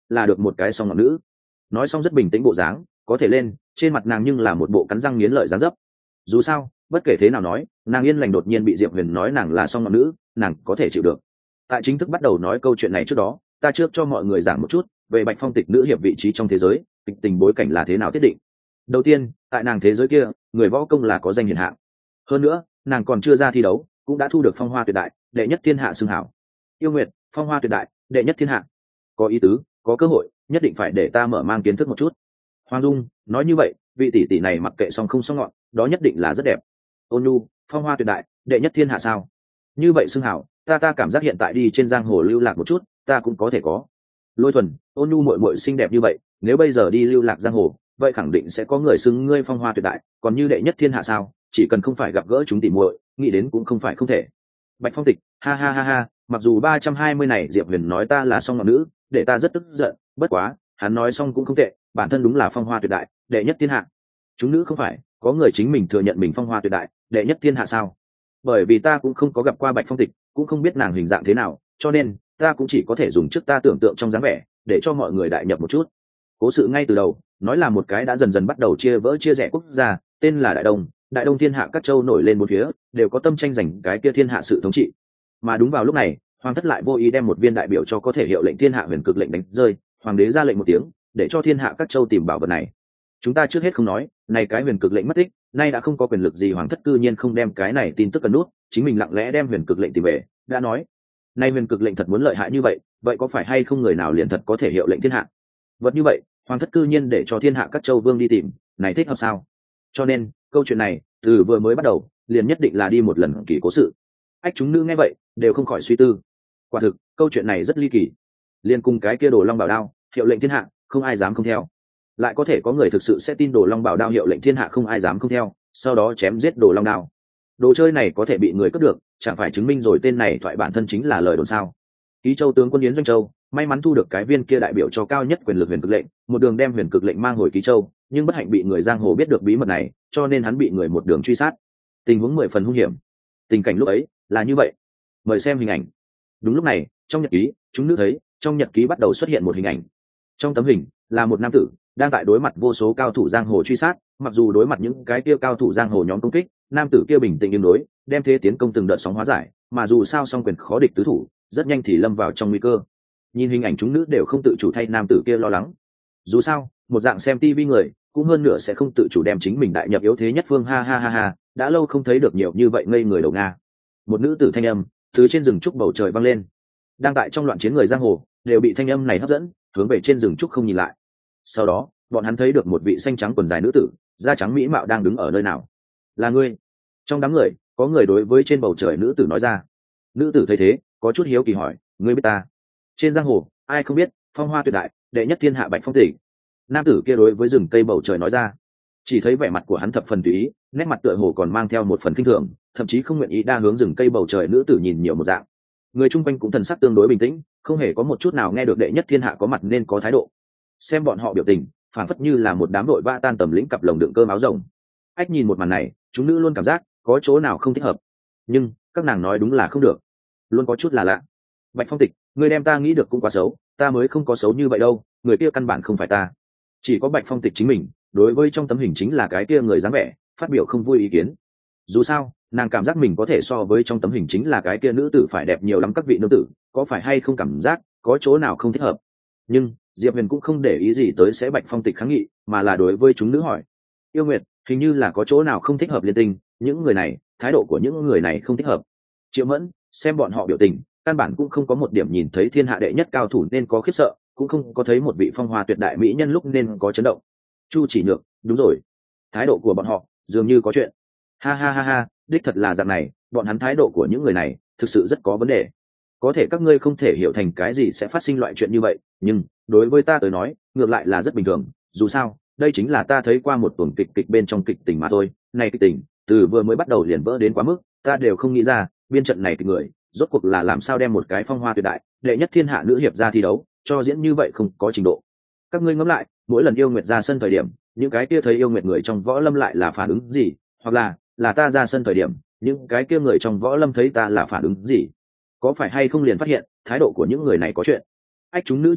là được một cái song ngọn nữ. Nói xong rất bình tĩnh bộ dáng, có thể lên, trên mặt nàng nhưng là một bộ cắn răng nghiến lợi dáng dấp. Dù sao bất kể thế nào nói, nàng yên lành đột nhiên bị Diệp Huyền nói nàng là song ngọn nữ, nàng có thể chịu được. Tại chính thức bắt đầu nói câu chuyện này trước đó, ta trước cho mọi người giảng một chút về Bạch Phong Tịch nữ hiệp vị trí trong thế giới, kịch tình bối cảnh là thế nào thiết định. Đầu tiên, tại nàng thế giới kia, người võ công là có danh hiển hạng. Hơn nữa, nàng còn chưa ra thi đấu, cũng đã thu được phong hoa tuyệt đại, đệ nhất thiên hạ xưng hảo. Yêu Nguyệt, phong hoa tuyệt đại, đệ nhất thiên hạ. Có ý tứ, có cơ hội, nhất định phải để ta mở mang kiến thức một chút. Hoàng Dung nói như vậy, vị tỷ tỷ này mặc kệ song không song ngọn, đó nhất định là rất đẹp. Ôn Nhu, phong hoa tuyệt đại, đệ nhất thiên hạ sao? Như vậy xưng hảo, ta ta cảm giác hiện tại đi trên giang hồ lưu lạc một chút, ta cũng có thể có. Lôi Thuần, Ôn Nhu muội muội xinh đẹp như vậy, nếu bây giờ đi lưu lạc giang hồ, vậy khẳng định sẽ có người xưng ngươi phong hoa tuyệt đại, còn như đệ nhất thiên hạ sao? Chỉ cần không phải gặp gỡ chúng tỷ muội, nghĩ đến cũng không phải không thể. Bạch Phong Tịch, ha ha ha ha, mặc dù ba trăm hai mươi này Diệp Huyền nói ta là song ngọn nữ, để ta rất tức giận, bất quá, hắn nói xong cũng không tệ, bản thân đúng là phong hoa tuyệt đại, đệ nhất thiên hạ. Chúng nữ không phải, có người chính mình thừa nhận mình phong hoa tuyệt đại, đệ nhất thiên hạ sao? Bởi vì ta cũng không có gặp qua Bạch Phong Tịch, cũng không biết nàng hình dạng thế nào, cho nên ta cũng chỉ có thể dùng trước ta tưởng tượng trong dáng vẻ, để cho mọi người đại nhập một chút. Cố sự ngay từ đầu, nói là một cái đã dần dần bắt đầu chia vỡ chia rẽ quốc gia, tên là Đại Đông. Đại Đông thiên hạ các châu nổi lên một phía, đều có tâm tranh giành cái kia thiên hạ sự thống trị. Mà đúng vào lúc này, hoàng thất lại vô ý đem một viên đại biểu cho có thể hiệu lệnh thiên hạ huyền cực lệnh đánh rơi, hoàng đế ra lệnh một tiếng, để cho thiên hạ các châu tìm bảo vật này. Chúng ta trước hết không nói, này cái huyền cực lệnh mất tích, nay đã không có quyền lực gì, hoàng thất cư nhiên không đem cái này tin tức cần nút, chính mình lặng lẽ đem huyền cực lệnh tìm về, đã nói, nay huyền cực lệnh thật muốn lợi hại như vậy, vậy có phải hay không người nào liền thật có thể hiệu lệnh thiên hạ? Vật như vậy, hoàng thất cư nhiên để cho thiên hạ các châu vương đi tìm, này thích hợp sao? Cho nên, câu chuyện này từ vừa mới bắt đầu liền nhất định là đi một lần kỳ cố sự. Ách chúng nữ nghe vậy đều không khỏi suy tư. Quả thực câu chuyện này rất ly kỳ, liên cùng cái kia Đồ Long Bảo Đao hiệu lệnh thiên hạ, không ai dám không theo. Lại có thể có người thực sự sẽ tin Đồ Long Bảo Đao hiệu lệnh thiên hạ, không ai dám không theo, sau đó chém giết Đồ Long Đao. Đồ chơi này có thể bị người cướp được, chẳng phải chứng minh rồi tên này thoại bản thân chính là lời đồn sao? Ký Châu tướng quân Yến Doanh Châu may mắn thu được cái viên kia đại biểu cho cao nhất quyền lực huyền cực lệnh, một đường đem huyền cực lệnh mang hồi Ký Châu, nhưng bất hạnh bị người giang hồ biết được bí mật này, cho nên hắn bị người một đường truy sát, tình huống mười phần hung hiểm. Tình cảnh lúc ấy là như vậy. Mời xem hình ảnh. Đúng lúc này, trong nhật ký, chúng nữ thấy trong nhật ký bắt đầu xuất hiện một hình ảnh. Trong tấm hình là một nam tử đang tại đối mặt vô số cao thủ giang hồ truy sát, mặc dù đối mặt những cái kia cao thủ giang hồ nhóm công kích, nam tử kia bình tĩnh ứng đối, đem thế tiến công từng đợt sóng hóa giải, mà dù sao song quyền khó địch tứ thủ, rất nhanh thì lâm vào trong nguy cơ. Nhìn hình ảnh, chúng nữ đều không tự chủ thay nam tử kia lo lắng. Dù sao, một dạng xem tivi người, cũng hơn nửa sẽ không tự chủ đem chính mình đại nhập yếu thế nhất phương, ha ha ha ha, đã lâu không thấy được nhiều như vậy ngây người đầu Nga. Một nữ tử thanh âm từ trên rừng trúc bầu trời vang lên. Đang tại trong loạn chiến người giang hồ đều bị thanh âm này hấp dẫn, hướng về trên rừng trúc không nhìn lại. Sau đó, bọn hắn thấy được một vị xanh trắng quần dài nữ tử, da trắng mỹ mạo đang đứng ở nơi nào. Là ngươi? Trong đám người, có người đối với trên bầu trời nữ tử nói ra. Nữ tử thấy thế, có chút hiếu kỳ hỏi, ngươi biết ta? Trên giang hồ, ai không biết, phong hoa tuyệt đại, đệ nhất thiên hạ Bạch Phong Tịch. Nam tử kia đối với rừng cây bầu trời nói ra. Chỉ thấy vẻ mặt của hắn thập phần tùy ý, nét mặt tựa hồ còn mang theo một phần kinh thường, thậm chí không nguyện ý đa hướng rừng cây bầu trời nữ tử nhìn nhiều một dạng. Người chung quanh cũng thần sắc tương đối bình tĩnh, không hề có một chút nào nghe được đệ nhất thiên hạ có mặt nên có thái độ. Xem bọn họ biểu tình, phản phất như là một đám đội vã tan tầm lĩnh cặp lồng đựng cơm áo rồng. Ách nhìn một màn này, chúng nữ luôn cảm giác có chỗ nào không thích hợp, nhưng các nàng nói đúng là không được, luôn có chút là lạ. Bạch Phong Tịch, ngươi đem ta nghĩ được cũng quá xấu, ta mới không có xấu như vậy đâu, người kia căn bản không phải ta. Chỉ có Bạch Phong Tịch chính mình đối với trong tấm hình chính là cái kia người dáng vẻ phát biểu không vui ý kiến. Dù sao, nàng cảm giác mình có thể so với trong tấm hình chính là cái kia nữ tử phải đẹp nhiều lắm. Các vị nữ tử có phải hay không cảm giác có chỗ nào không thích hợp? Nhưng Diệp Huyền cũng không để ý gì tới sẽ Bạch Phong Tịch kháng nghị, mà là đối với chúng nữ hỏi, Yêu Nguyệt, hình như là có chỗ nào không thích hợp liên tinh, những người này, thái độ của những người này không thích hợp. Triệu Mẫn, xem bọn họ biểu tình, căn bản cũng không có một điểm nhìn thấy thiên hạ đệ nhất cao thủ nên có khiếp sợ, cũng không có thấy một vị phong hoa tuyệt đại mỹ nhân lúc nên có chấn động. Chu Chỉ Nhược, đúng rồi, thái độ của bọn họ dường như có chuyện. Ha ha ha ha, đích thật là dạng này, bọn hắn thái độ của những người này thực sự rất có vấn đề. Có thể các ngươi không thể hiểu thành cái gì sẽ phát sinh loại chuyện như vậy, nhưng đối với ta tới nói, ngược lại là rất bình thường. Dù sao, đây chính là ta thấy qua một tuần kịch kịch bên trong kịch tình mà thôi. Này kịch tình, từ vừa mới bắt đầu liền vỡ đến quá mức, ta đều không nghĩ ra, biên trận này kịch người, rốt cuộc là làm sao đem một cái phong hoa tuyệt đại, đệ nhất thiên hạ nữ hiệp ra thi đấu, cho diễn như vậy không có trình độ. Các ngươi ngẫm lại, mỗi lần Yêu Nguyệt ra sân thời điểm, những cái kia thấy Yêu Nguyệt người trong võ lâm lại là phản ứng gì, hoặc là là ta ra sân thời điểm, những cái kia người trong võ lâm thấy ta là phản ứng gì? Có phải hay không liền phát hiện thái độ của những người này có chuyện? Ách chúng nữ trong đầu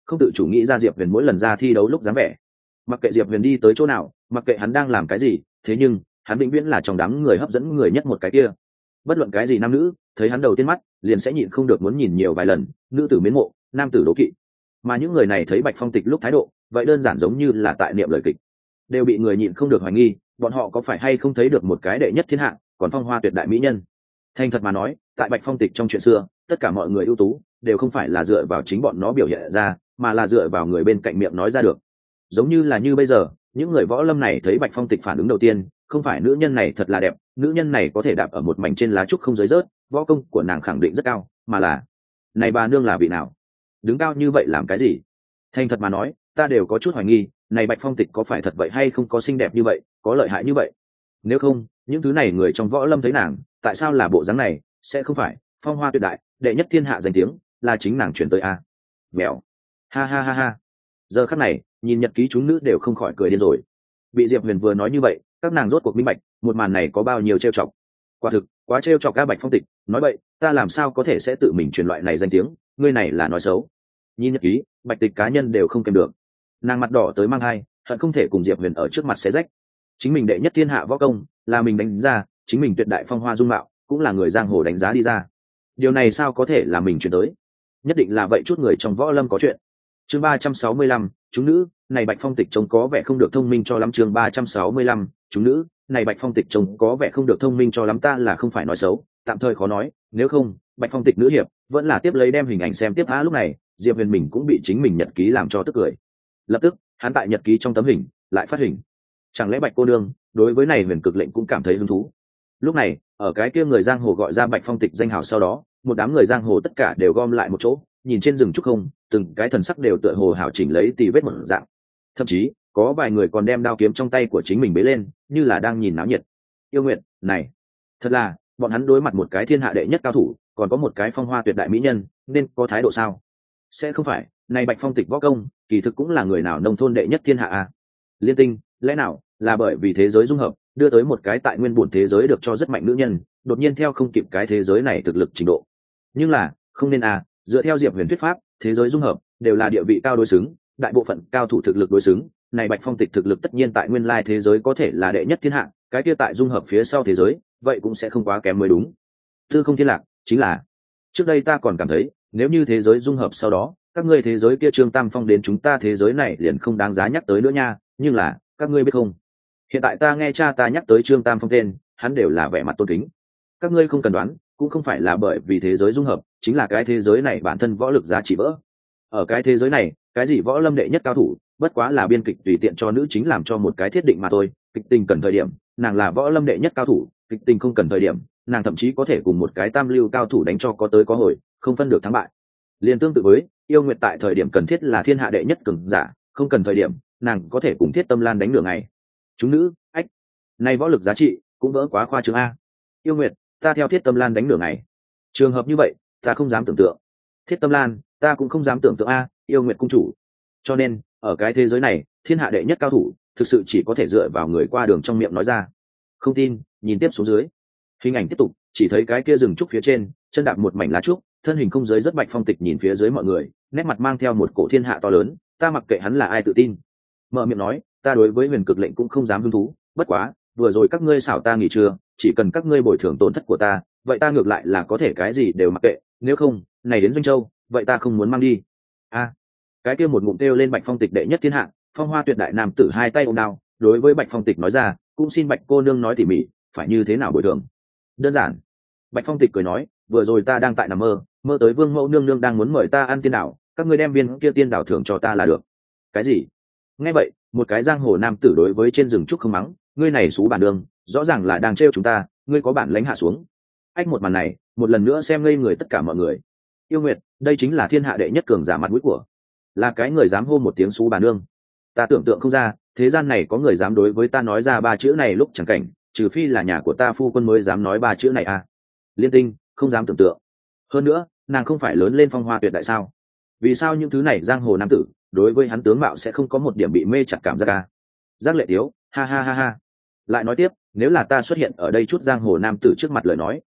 không tự chủ nghĩ ra diệp huyền mỗi lần ra thi đấu lúc dáng vẻ. Mặc kệ diệp huyền đi tới chỗ nào, mặc kệ hắn đang làm cái gì, thế nhưng hắn vĩnh viễn là trong đám người hấp dẫn người nhất một cái kia. Bất luận cái gì nam nữ thấy hắn đầu tiên mắt liền sẽ nhịn không được muốn nhìn nhiều vài lần, nữ tử mến mộ, nam tử đố kỵ. Mà những người này thấy Bạch Phong Tịch lúc thái độ vậy đơn giản giống như là tại niệm lời kịch, đều bị người nhịn không được hoài nghi bọn họ có phải hay không thấy được một cái đệ nhất thiên hạ còn phong hoa tuyệt đại mỹ nhân. Thành thật mà nói, tại Bạch Phong Tịch trong chuyện xưa, tất cả mọi người ưu tú đều không phải là dựa vào chính bọn nó biểu hiện ra, mà là dựa vào người bên cạnh miệng nói ra được. Giống như là như bây giờ, những người võ lâm này thấy Bạch Phong Tịch phản ứng đầu tiên không phải nữ nhân này thật là đẹp, nữ nhân này có thể đạp ở một mảnh trên lá trúc không giới rớt, võ công của nàng khẳng định rất cao, mà là này bà nương là vị nào, đứng cao như vậy làm cái gì. Thành thật mà nói, ta đều có chút hoài nghi này Bạch Phong Tịch có phải thật vậy hay không, có xinh đẹp như vậy, có lợi hại như vậy. Nếu không, những thứ này người trong võ lâm thấy nàng tại sao là bộ dáng này, sẽ không phải phong hoa tuyệt đại, đệ nhất thiên hạ danh tiếng là chính nàng chuyển tới a. À? Mèo, ha ha ha ha. Giờ khắc này, nhìn nhật ký chúng nữ đều không khỏi cười điên rồi. Bị Diệp Huyền vừa nói như vậy, các nàng rốt cuộc minh bạch một màn này có bao nhiêu trêu chọc. Quả thực quá trêu chọc. Ca Bạch Phong Tịch nói vậy, ta làm sao có thể sẽ tự mình truyền loại này danh tiếng, ngươi này là nói xấu. Nhìn nhật ký, Bạch Tịch cá nhân đều không kèm được, nàng mặt đỏ tới mang hai, hận không thể cùng Diệp Huyền ở trước mặt xé rách. Chính mình đệ nhất thiên hạ võ công là mình đánh ra, chính mình tuyệt đại phong hoa dung mạo cũng là người giang hồ đánh giá đi ra, điều này sao có thể là mình chuyển tới. Nhất định là vậy chút người trong võ lâm có chuyện. Chương ba trăm sáu mươi lăm, chúng nữ, này Bạch Phong Tịch trông có vẻ không được thông minh cho lắm. Chương ba trăm sáu mươi lăm, chúng nữ, này Bạch Phong Tịch trông có vẻ không được thông minh cho lắm. Ta là không phải nói xấu, tạm thời khó nói, nếu không Bạch Phong Tịch nữ hiệp vẫn là tiếp lấy đem hình ảnh xem tiếp. Á lúc này Diệp Huyền mình cũng bị chính mình nhật ký làm cho tức cười. Lập tức hắn tại nhật ký trong tấm hình lại phát hình, chẳng lẽ Bạch cô nương đối với này Huyền Cực Lệnh cũng cảm thấy hứng thú. Lúc này ở cái kia người giang hồ gọi ra Bạch Phong Tịch danh hào sau đó, một đám người giang hồ tất cả đều gom lại một chỗ, nhìn trên rừng trúc không, từng cái thần sắc đều tựa hồ hảo chỉnh lấy tì vết một dạng. Thậm chí có vài người còn đem đao kiếm trong tay của chính mình bế lên, như là đang nhìn náo nhiệt. Yêu Nguyệt này, thật là bọn hắn đối mặt một cái thiên hạ đệ nhất cao thủ, còn có một cái phong hoa tuyệt đại mỹ nhân, nên có thái độ sao? Sẽ không phải này Bạch Phong Tịch võ công kỳ thực cũng là người nào nông thôn đệ nhất thiên hạ à? Liên Tinh, lẽ nào là bởi vì thế giới dung hợp đưa tới một cái tại nguyên bổn thế giới được cho rất mạnh nữ nhân, đột nhiên theo không kịp cái thế giới này thực lực trình độ? Nhưng là không nên à, dựa theo Diệp Huyền thuyết pháp, thế giới dung hợp đều là địa vị cao đối xứng, đại bộ phận cao thủ thực lực đối xứng, này Bạch Phong Tịch thực lực tất nhiên tại nguyên lai thế giới có thể là đệ nhất thiên hạ, cái kia tại dung hợp phía sau thế giới vậy cũng sẽ không quá kém mới đúng. Tư không thiên lạc, chính là trước đây ta còn cảm thấy nếu như thế giới dung hợp sau đó các ngươi thế giới kia Trương Tam Phong đến chúng ta thế giới này liền không đáng giá nhắc tới nữa nha, nhưng là các ngươi biết không, hiện tại ta nghe cha ta nhắc tới Trương Tam Phong tên, hắn đều là vẻ mặt tôn kính. Các ngươi không cần đoán, cũng không phải là bởi vì thế giới dung hợp, chính là cái thế giới này bản thân võ lực giá trị vỡ. Ở cái thế giới này, cái gì võ lâm đệ nhất cao thủ bất quá là biên kịch tùy tiện cho nữ chính làm cho một cái thiết định mà thôi. Kịch tình cần thời điểm nàng là võ lâm đệ nhất cao thủ, kịch tình không cần thời điểm nàng thậm chí có thể cùng một cái tam lưu cao thủ đánh cho có tới có hồi, không phân được thắng bại. Liên tương tự với Yêu Nguyệt, tại thời điểm cần thiết là thiên hạ đệ nhất cường giả, không cần thời điểm nàng có thể cùng Thiết Tâm Lan đánh nửa ngày. Chúng nữ, ách, này võ lực giá trị cũng vỡ quá khoa trương a. Yêu Nguyệt, ta theo Thiết Tâm Lan đánh nửa ngày, trường hợp như vậy ta không dám tưởng tượng. Thiết Tâm Lan, ta cũng không dám tưởng tượng a. Yêu Nguyệt cung chủ. Cho nên ở cái thế giới này, thiên hạ đệ nhất cao thủ thực sự chỉ có thể dựa vào người qua đường trong miệng nói ra. Không tin, nhìn tiếp xuống dưới. Hình ảnh tiếp tục, chỉ thấy cái kia rừng trúc phía trên, chân đạp một mảnh lá trúc, thân hình không giới rất Bạch Phong Tịch nhìn phía dưới mọi người, nét mặt mang theo một cổ thiên hạ to lớn, ta mặc kệ hắn là ai tự tin. Mở miệng nói, ta đối với Huyền Cực Lệnh cũng không dám hứng thú, bất quá, vừa rồi các ngươi xảo ta nghỉ trưa, chỉ cần các ngươi bồi thường tổn thất của ta, vậy ta ngược lại là có thể cái gì đều mặc kệ, nếu không, này đến Doanh Châu, vậy ta không muốn mang đi. A, cái kia một ngụm kêu lên Bạch Phong Tịch đệ nhất thiên hạ, phong hoa tuyệt đại nam tử hai tay ôm đao, đối với Bạch Phong Tịch nói ra, cũng xin Bạch cô nương nói tỉ mỉ, phải như thế nào bồi thường. Đơn giản. Bạch Phong Tịch cười nói, vừa rồi ta đang tại nằm mơ, mơ tới Vương Mẫu nương nương đang muốn mời ta ăn tiên đảo, các ngươi đem viên kia tiên đảo thưởng cho ta là được. Cái gì? Nghe vậy, một cái giang hồ nam tử đối với trên rừng trúc không mắng, ngươi này xú bản đường, rõ ràng là đang trêu chúng ta, ngươi có bản lãnh hạ xuống. Ách, một màn này, một lần nữa xem ngây người tất cả mọi người. Yêu Nguyệt, đây chính là thiên hạ đệ nhất cường giả mặt mũi của, là cái người dám hô một tiếng xú bản nương. Ta tưởng tượng không ra, thế gian này có người dám đối với ta nói ra ba chữ này lúc chẳng cảnh, trừ phi là nhà của ta phu quân mới dám nói ba chữ này à. Liên Tinh, không dám tưởng tượng. Hơn nữa, nàng không phải lớn lên phong hoa tuyệt đại sao? Vì sao những thứ này giang hồ nam tử đối với hắn tướng mạo sẽ không có một điểm bị mê chặt cảm giác à? Giang Lệ Tiếu, ha ha ha ha. Lại nói tiếp, nếu là ta xuất hiện ở đây chút giang hồ nam tử trước mặt lời nói,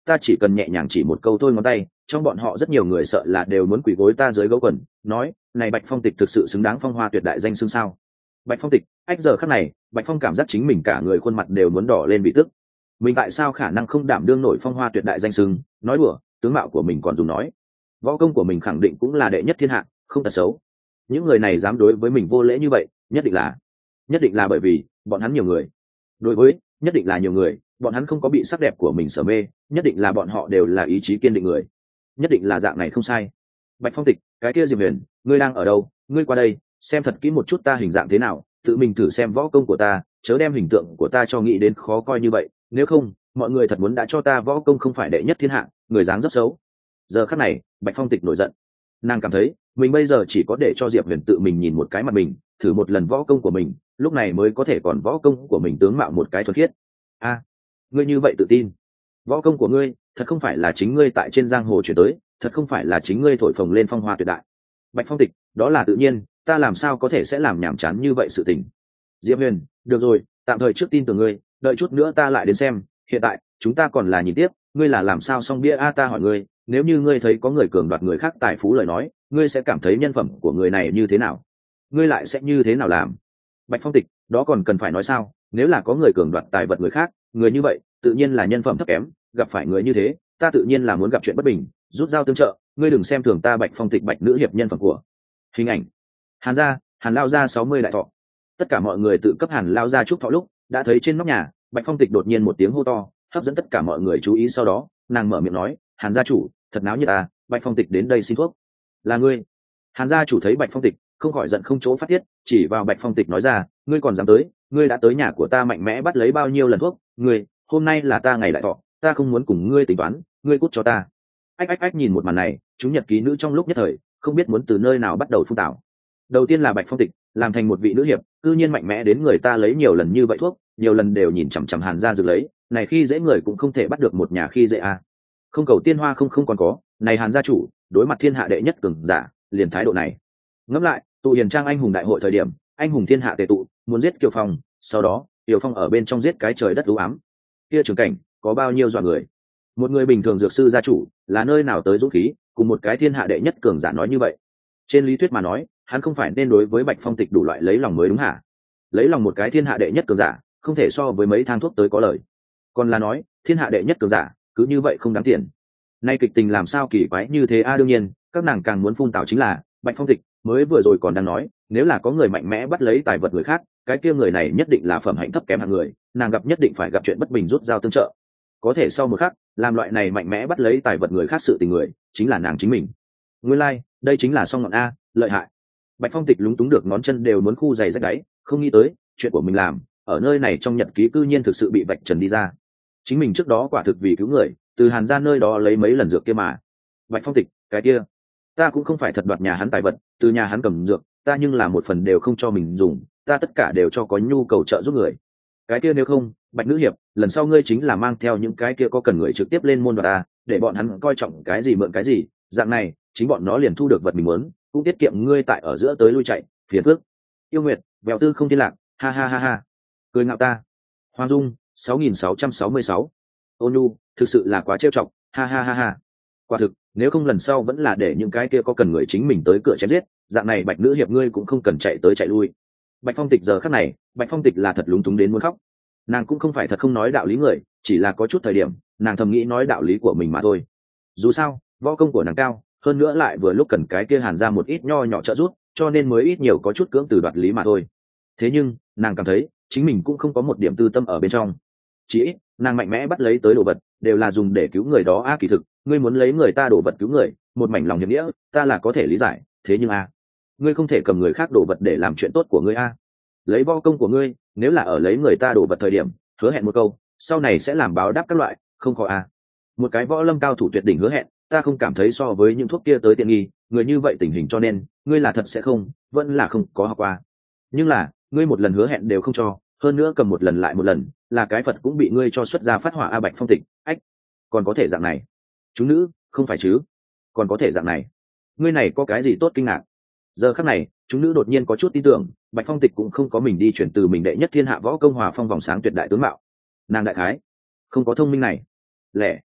ta chỉ cần nhẹ nhàng chỉ một câu thôi ngón tay, trong bọn họ rất nhiều người sợ là đều muốn quỳ gối ta dưới gấu quần, nói này Bạch Phong Tịch thực sự xứng đáng phong hoa tuyệt đại danh xưng sao. Bạch Phong Tịch, ách giờ khắc này Bạch Phong cảm giác chính mình cả người khuôn mặt đều muốn đỏ lên bị tức. Mình tại sao khả năng không đảm đương nổi phong hoa tuyệt đại danh xưng, nói đùa, tướng mạo của mình còn dùng nói, võ công của mình khẳng định cũng là đệ nhất thiên hạ, không tật xấu. Những người này dám đối với mình vô lễ như vậy, nhất định là nhất định là bởi vì bọn hắn nhiều người. Đối với nhất định là nhiều người, bọn hắn không có bị sắc đẹp của mình sở mê, nhất định là bọn họ đều là ý chí kiên định người, nhất định là dạng này không sai. Bạch Phong Tịch, cái kia Diệp Huyền, ngươi đang ở đâu? Ngươi qua đây xem thật kỹ một chút ta hình dạng thế nào, tự mình thử xem võ công của ta, chớ đem hình tượng của ta cho nghĩ đến khó coi như vậy, nếu không mọi người thật muốn đã cho ta võ công không phải đệ nhất thiên hạ, người dáng rất xấu. Giờ khắc này Bạch Phong Tịch nổi giận, nàng cảm thấy mình bây giờ chỉ có để cho Diệp Huyền tự mình nhìn một cái mặt mình, thử một lần võ công của mình, lúc này mới có thể còn võ công của mình tướng mạo một cái thuần khiết. A, ngươi như vậy tự tin? Võ công của ngươi thật không phải là chính ngươi tại trên giang hồ chuyển tới, thật không phải là chính ngươi thổi phồng lên phong hoa tuyệt đại. Bạch Phong Tịch, đó là tự nhiên, ta làm sao có thể sẽ làm nhảm chán như vậy sự tình. Diệp Huyền, được rồi, tạm thời trước tin tưởng ngươi, đợi chút nữa ta lại đến xem, hiện tại chúng ta còn là nhìn tiếp, ngươi là làm sao xong bia a, ta hỏi ngươi, nếu như ngươi thấy có người cường đoạt người khác tài phú lời nói, ngươi sẽ cảm thấy nhân phẩm của người này như thế nào? Ngươi lại sẽ như thế nào làm? Bạch Phong Tịch, đó còn cần phải nói sao, nếu là có người cường đoạt tài vật người khác, người như vậy tự nhiên là nhân phẩm thấp kém, gặp phải người như thế ta tự nhiên là muốn gặp chuyện bất bình, rút dao tương trợ, ngươi đừng xem thường ta Bạch Phong Tịch Bạch nữ hiệp nhân phẩm của. Hình ảnh Hàn gia, Hàn lao gia sáu mươi đại thọ. Tất cả mọi người tự cấp Hàn lao gia chúc thọ lúc đã thấy trên nóc nhà Bạch Phong Tịch đột nhiên một tiếng hô to, hấp dẫn tất cả mọi người chú ý, sau đó nàng mở miệng nói, Hàn gia chủ, thật náo nhiệt à, Bạch Phong Tịch đến đây xin thuốc. Là ngươi? Hàn gia chủ thấy Bạch Phong Tịch không khỏi giận không chỗ phát tiết, chỉ vào Bạch Phong Tịch nói ra, ngươi còn dám tới, ngươi đã tới nhà của ta mạnh mẽ bắt lấy bao nhiêu lần thuốc, ngươi, hôm nay là ta ngày đại thọ, ta không muốn cùng ngươi tính toán, ngươi cút cho ta. Ách ách ách, nhìn một màn này, chúng nhật ký nữ trong lúc nhất thời không biết muốn từ nơi nào bắt đầu phun tảo. Đầu tiên là Bạch Phong Tịch làm thành một vị nữ hiệp, cư nhiên mạnh mẽ đến người ta lấy nhiều lần như vậy thuốc, nhiều lần đều nhìn chằm chằm Hàn gia dược lấy, này khi dễ người cũng không thể bắt được một nhà khi dễ à. Không cầu tiên hoa không không còn có, này Hàn gia chủ đối mặt thiên hạ đệ nhất cường giả liền thái độ này. Ngẫm lại tụ hiền trang anh hùng đại hội thời điểm, anh hùng thiên hạ tề tụ muốn giết Kiều Phong, sau đó Kiều Phong ở bên trong giết cái trời đất u ám, kia trường cảnh có bao nhiêu dọa người. Một người bình thường dược sư gia chủ là nơi nào tới dũng khí cùng một cái thiên hạ đệ nhất cường giả nói như vậy? Trên lý thuyết mà nói, hắn không phải nên đối với Bạch Phong Tịch đủ loại lấy lòng mới đúng hả? Lấy lòng một cái thiên hạ đệ nhất cường giả không thể so với mấy thang thuốc tới có lời, còn là nói thiên hạ đệ nhất cường giả cứ như vậy không đáng tiền. Nay kịch tình làm sao kỳ quái như thế a? À, đương nhiên các nàng càng muốn phun tảo chính là Bạch Phong Tịch mới vừa rồi còn đang nói, nếu là có người mạnh mẽ bắt lấy tài vật người khác, cái kia người này nhất định là phẩm hạnh thấp kém hạng người, nàng gặp nhất định phải gặp chuyện bất bình rút dao tương trợ. Có thể sau một khắc, làm loại này mạnh mẽ bắt lấy tài vật người khác sự tình người chính là nàng chính mình. Nguyên lai, like, đây chính là song ngọn a, lợi hại. Bạch Phong Tịch lúng túng được ngón chân đều muốn khu giày rách đáy, không nghĩ tới chuyện của mình làm ở nơi này trong nhật ký cư nhiên thực sự bị vạch trần đi ra. Chính mình trước đó quả thực vì cứu người, từ Hàn gia nơi đó lấy mấy lần dược kia mà. Bạch Phong Tịch, cái kia, ta cũng không phải thật đoạt nhà hắn tài vật, từ nhà hắn cầm dược, ta nhưng là một phần đều không cho mình dùng, ta tất cả đều cho có nhu cầu trợ giúp người. Cái kia nếu không, Bạch nữ hiệp, lần sau ngươi chính là mang theo những cái kia có cần người trực tiếp lên môn đoạt ta, để bọn hắn coi trọng cái gì mượn cái gì, dạng này chính bọn nó liền thu được vật mình muốn, cũng tiết kiệm ngươi tại ở giữa tới lui chạy, phiền phức. Yêu Nguyệt, Vẹo Tư không thiên lạc, ha ha ha ha. Cười ngạo ta. Hoàng Dung, sáu nghìn sáu trăm sáu mươi sáu. Ô Nhu, thực sự là quá trêu chọc, ha ha ha ha. Quả thực, nếu không lần sau vẫn là để những cái kia có cần người chính mình tới cửa chém giết, dạng này Bạch nữ hiệp ngươi cũng không cần chạy tới chạy lui. Bạch Phong Tịch giờ khắc này, Bạch Phong Tịch là thật lúng túng đến muốn khóc. Nàng cũng không phải thật không nói đạo lý người, chỉ là có chút thời điểm nàng thầm nghĩ nói đạo lý của mình mà thôi. Dù sao võ công của nàng cao, hơn nữa lại vừa lúc cần cái kia Hàn ra một ít nho nhỏ trợ giúp, cho nên mới ít nhiều có chút cưỡng từ đoạt lý mà thôi. Thế nhưng nàng cảm thấy chính mình cũng không có một điểm tư tâm ở bên trong, chỉ ít nàng mạnh mẽ bắt lấy tới đồ vật đều là dùng để cứu người đó. A kỳ thực ngươi muốn lấy người ta đồ vật cứu người, một mảnh lòng hiệp nghĩa ta là có thể lý giải, thế nhưng a ngươi không thể cầm người khác đồ vật để làm chuyện tốt của ngươi a. Lấy võ công của ngươi, nếu là ở lấy người ta đồ vật thời điểm hứa hẹn một câu sau này sẽ làm báo đáp các loại, không khó a. Một cái võ lâm cao thủ tuyệt đỉnh hứa hẹn, ta không cảm thấy so với những thuốc kia tới tiện nghi, người như vậy tình hình, cho nên ngươi là thật sẽ không, vẫn là không có học qua. Nhưng là ngươi một lần hứa hẹn đều không cho, hơn nữa cầm một lần lại một lần, là cái Phật cũng bị ngươi cho xuất ra phát hỏa a. Bạch Phong Tịch, ách, còn có thể dạng này? Chúng nữ, không phải chứ? Còn có thể dạng này? Ngươi này có cái gì tốt kinh ngạc? Giờ khắc này chúng nữ đột nhiên có chút tin tưởng Bạch Phong Tịch cũng không có mình đi chuyển từ mình đệ nhất thiên hạ võ công hòa phong vòng sáng tuyệt đại tướng mạo, nàng đại khái không có thông minh này lẻ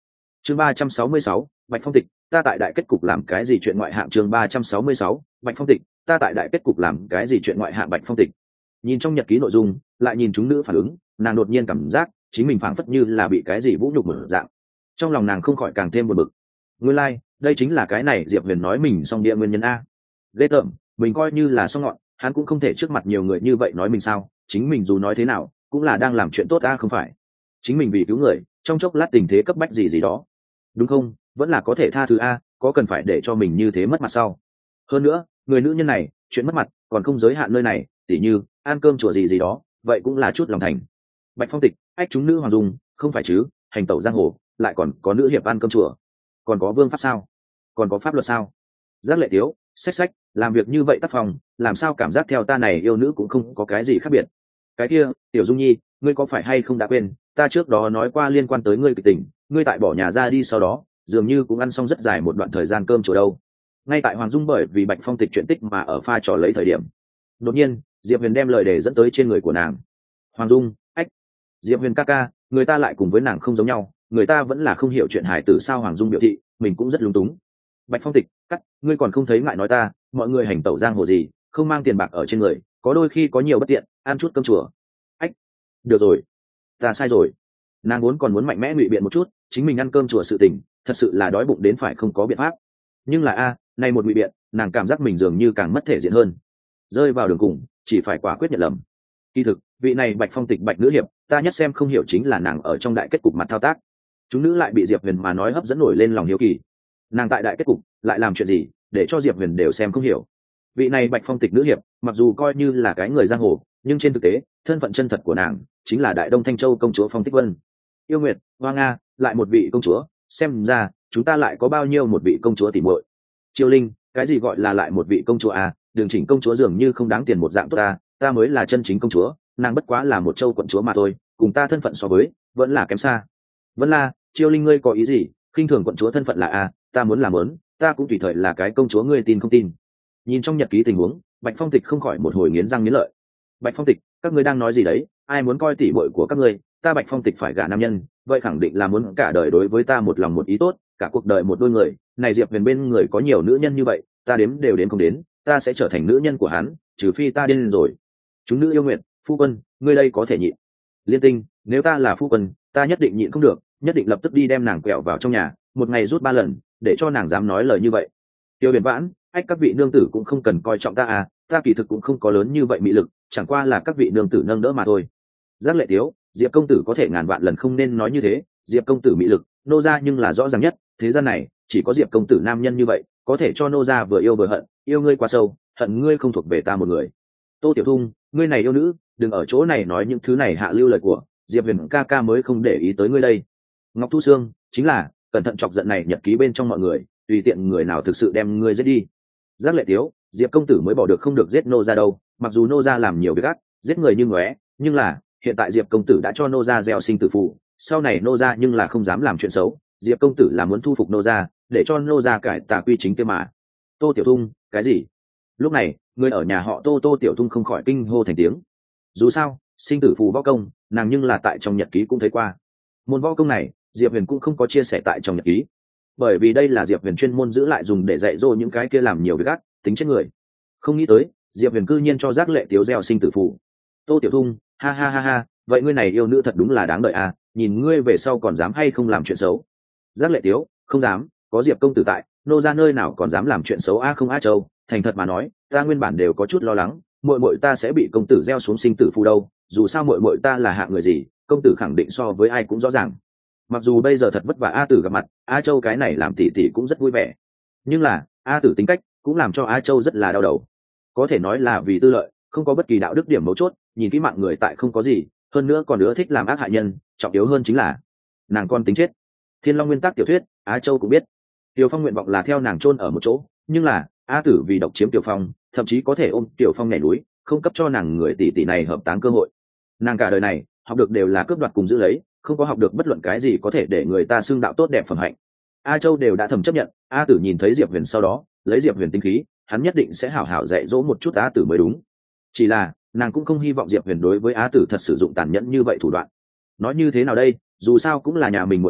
chương ba trăm sáu mươi sáu, Bạch Phong Tịch, ta tại đại kết cục làm cái gì chuyện ngoại hạng. chương ba trăm sáu mươi sáu, Bạch Phong Tịch, ta tại đại kết cục làm cái gì chuyện ngoại hạng. Bạch Phong Tịch. Nhìn trong nhật ký nội dung, lại nhìn chúng nữ phản ứng, nàng đột nhiên cảm giác chính mình phảng phất như là bị cái gì vũ nhục một dạng. Trong lòng nàng không khỏi càng thêm buồn bực. Nguyên lai, like, đây chính là cái này Diệp Huyền nói mình song địa nguyên nhân a. Ghê tởm, mình coi như là song ngọn, hắn cũng không thể trước mặt nhiều người như vậy nói mình sao? Chính mình dù nói thế nào, cũng là đang làm chuyện tốt a không phải? Chính mình vì cứu người, trong chốc lát tình thế cấp bách gì gì đó, đúng không? Vẫn là có thể tha thứ a, có cần phải để cho mình như thế mất mặt sao? Hơn nữa, người nữ nhân này, chuyện mất mặt còn không giới hạn nơi này, tỉ như ăn cơm chùa gì gì đó, vậy cũng là chút lòng thành. Bạch Phong Tịch, ách chúng nữ hoàng dung, không phải chứ? Hành tẩu giang hồ, lại còn có nữ hiệp ăn cơm chùa, còn có vương pháp sao? Còn có pháp luật sao? Giác Lệ Tiếu, xách xách, làm việc như vậy tác phong, làm sao cảm giác theo ta này yêu nữ cũng không có cái gì khác biệt. Cái kia, Tiểu Dung Nhi, ngươi có phải hay không đã quên, ta trước đó nói qua liên quan tới ngươi kịch tình, ngươi tại bỏ nhà ra đi sau đó, dường như cũng ăn xong rất dài một đoạn thời gian cơm chùa đâu. Ngay tại Hoàng Dung bởi vì Bạch Phong Tịch chuyện tích mà ở pha trò lấy thời điểm, đột nhiên, Diệp Huyền đem lời đề dẫn tới trên người của nàng. Hoàng Dung, ách, Diệp Huyền ca ca, người ta lại cùng với nàng không giống nhau, người ta vẫn là không hiểu chuyện hài tử sao? Hoàng Dung biểu thị, mình cũng rất lúng túng. Bạch Phong Tịch, cắt, ngươi còn không thấy ngại nói ta, mọi người hành tẩu giang hồ gì, không mang tiền bạc ở trên người, có đôi khi có nhiều bất tiện, ăn chút cơm chùa. Ách, được rồi, ta sai rồi. Nàng vốn còn muốn mạnh mẽ ngụy biện một chút, chính mình ăn cơm chùa sự tình, thật sự là đói bụng đến phải không có biện pháp. Nhưng là a, này một ngụy biện, nàng cảm giác mình dường như càng mất thể diện hơn. Rơi vào đường cùng, chỉ phải quả quyết nhận lầm. Kỳ thực, vị này Bạch Phong Tịch Bạch nữ hiệp, ta nhất xem không hiểu chính là nàng ở trong đại kết cục mặt thao tác. Chúng nữ lại bị Diệp Huyền mà nói hấp dẫn nổi lên lòng hiếu kỳ. Nàng tại đại kết cục lại làm chuyện gì để cho Diệp Huyền đều xem không hiểu. Vị này Bạch Phong Tịch nữ hiệp, mặc dù coi như là cái người giang hồ, nhưng trên thực tế, thân phận chân thật của nàng chính là Đại Đông Thanh Châu công chúa Phong Tích Vân. Yêu Nguyệt, Hoa Nga, lại một vị công chúa, xem ra chúng ta lại có bao nhiêu một vị công chúa tỉ muội. Triều Linh, cái gì gọi là lại một vị công chúa à? Đường Chỉnh công chúa dường như không đáng tiền một dạng tốt ta, ta mới là chân chính công chúa, nàng bất quá là một châu quận chúa mà thôi, cùng ta thân phận so với, vẫn là kém xa. Vân La, Triều Linh ngươi có ý gì? Khinh thường quận chúa thân phận là a, ta muốn làm lớn, ta cũng tùy thời là cái công chúa, ngươi tin không tin? Nhìn trong nhật ký tình huống, Bạch Phong Tịch không khỏi một hồi nghiến răng nghiến lợi. Bạch Phong Tịch, các ngươi đang nói gì đấy? Ai muốn coi tỉ muội của các ngươi? Ta Bạch Phong Tịch phải gả nam nhân, vậy khẳng định là muốn cả đời đối với ta một lòng một ý tốt, cả cuộc đời một đôi người. Này Diệp Huyền bên người có nhiều nữ nhân như vậy, ta đếm đều đếm không đến, ta sẽ trở thành nữ nhân của hắn, trừ phi ta điên rồi. Chúng nữ yêu nguyện, phu quân, ngươi đây có thể nhịn. Liên Tinh, nếu ta là phu quân, ta nhất định nhịn không được, nhất định lập tức đi đem nàng quẹo vào trong nhà, một ngày rút ba lần, để cho nàng dám nói lời như vậy. Tiêu Huyền Vãn, ách các vị nương tử cũng không cần coi trọng ta à, ta kỳ thực cũng không có lớn như vậy mị lực, chẳng qua là các vị nương tử nâng đỡ mà thôi. Giác Lệ Tiếu, Diệp công tử có thể ngàn vạn lần không nên nói như thế, Diệp công tử mị lực, nô gia nhưng là rõ ràng nhất, thế gian này chỉ có Diệp công tử nam nhân như vậy, có thể cho nô gia vừa yêu vừa hận, yêu ngươi quá sâu, hận ngươi không thuộc về ta một người. Tô Tiểu Thung, ngươi này yêu nữ, đừng ở chỗ này nói những thứ này hạ lưu lời của, Diệp Huyền ca ca mới không để ý tới ngươi đây. Ngọc Thu Sương, chính là cẩn thận chọc giận này nhật ký bên trong mọi người, tùy tiện người nào thực sự đem ngươi giết đi. Giác Lệ Tiếu, Diệp công tử mới bỏ được không được giết nô gia đâu, mặc dù nô gia làm nhiều việc ác, giết người như ngóe, nhưng là hiện tại Diệp công tử đã cho nô gia gieo sinh tử phù, sau này nô gia nhưng là không dám làm chuyện xấu, Diệp công tử là muốn thu phục nô gia, để cho nô gia cải tà quy chính kia mà. Tô Tiểu Thung, cái gì? Lúc này, người ở nhà họ Tô Tô Tiểu Thung không khỏi kinh hô thành tiếng. Dù sao, sinh tử phù võ công, nàng nhưng là tại trong nhật ký cũng thấy qua. Môn võ công này, Diệp Huyền cũng không có chia sẻ tại trong nhật ký, bởi vì đây là Diệp Huyền chuyên môn giữ lại dùng để dạy dỗ những cái kia làm nhiều việc ác, tính chết người. Không nghĩ tới, Diệp Huyền cư nhiên cho Giác Lệ Tiếu gieo sinh tử phù. Tô Tiểu Thung, ha ha ha ha, vậy ngươi này yêu nữ thật đúng là đáng đợi à, nhìn ngươi về sau còn dám hay không làm chuyện xấu. Giác Lệ Tiếu, không dám, có Diệp công tử tại, nô ra nơi nào còn dám làm chuyện xấu a. Không a Châu, thành thật mà nói, ta nguyên bản đều có chút lo lắng, muội muội ta sẽ bị công tử gieo xuống sinh tử phù đâu, dù sao muội muội ta là hạng người gì, công tử khẳng định so với ai cũng rõ ràng. Mặc dù bây giờ thật vất vả A Tử gặp mặt, A Châu cái này làm tỷ tỷ cũng rất vui vẻ, nhưng là A Tử tính cách cũng làm cho A Châu rất là đau đầu, có thể nói là vì tư lợi, không có bất kỳ đạo đức điểm mấu chốt, nhìn kỹ mạng người tại không có gì, hơn nữa còn nữa thích làm ác hại nhân, trọng yếu hơn chính là nàng con tính chết. Thiên Long nguyên tắc tiểu thuyết, A Châu cũng biết, Tiểu Phong nguyện vọng là theo nàng chôn ở một chỗ, nhưng là A Tử vì độc chiếm Tiểu Phong, thậm chí có thể ôm Tiểu Phong nhảy núi, không cấp cho nàng người tỷ tỷ này hợp táng cơ hội. Nàng cả đời này học được đều là cướp đoạt cùng giữ lấy, không có học được bất luận cái gì có thể để người ta xưng đạo tốt đẹp phẩm hạnh. A Châu đều đã thầm chấp nhận, A Tử nhìn thấy Diệp Huyền sau đó, lấy Diệp Huyền tinh khí, hắn nhất định sẽ hảo hảo dạy dỗ một chút A Tử mới đúng. Chỉ là nàng cũng không hy vọng Diệp Huyền đối với A Tử thật sử dụng tàn nhẫn như vậy thủ đoạn. Nói như thế nào đây, dù sao cũng là nhà mình muội muội,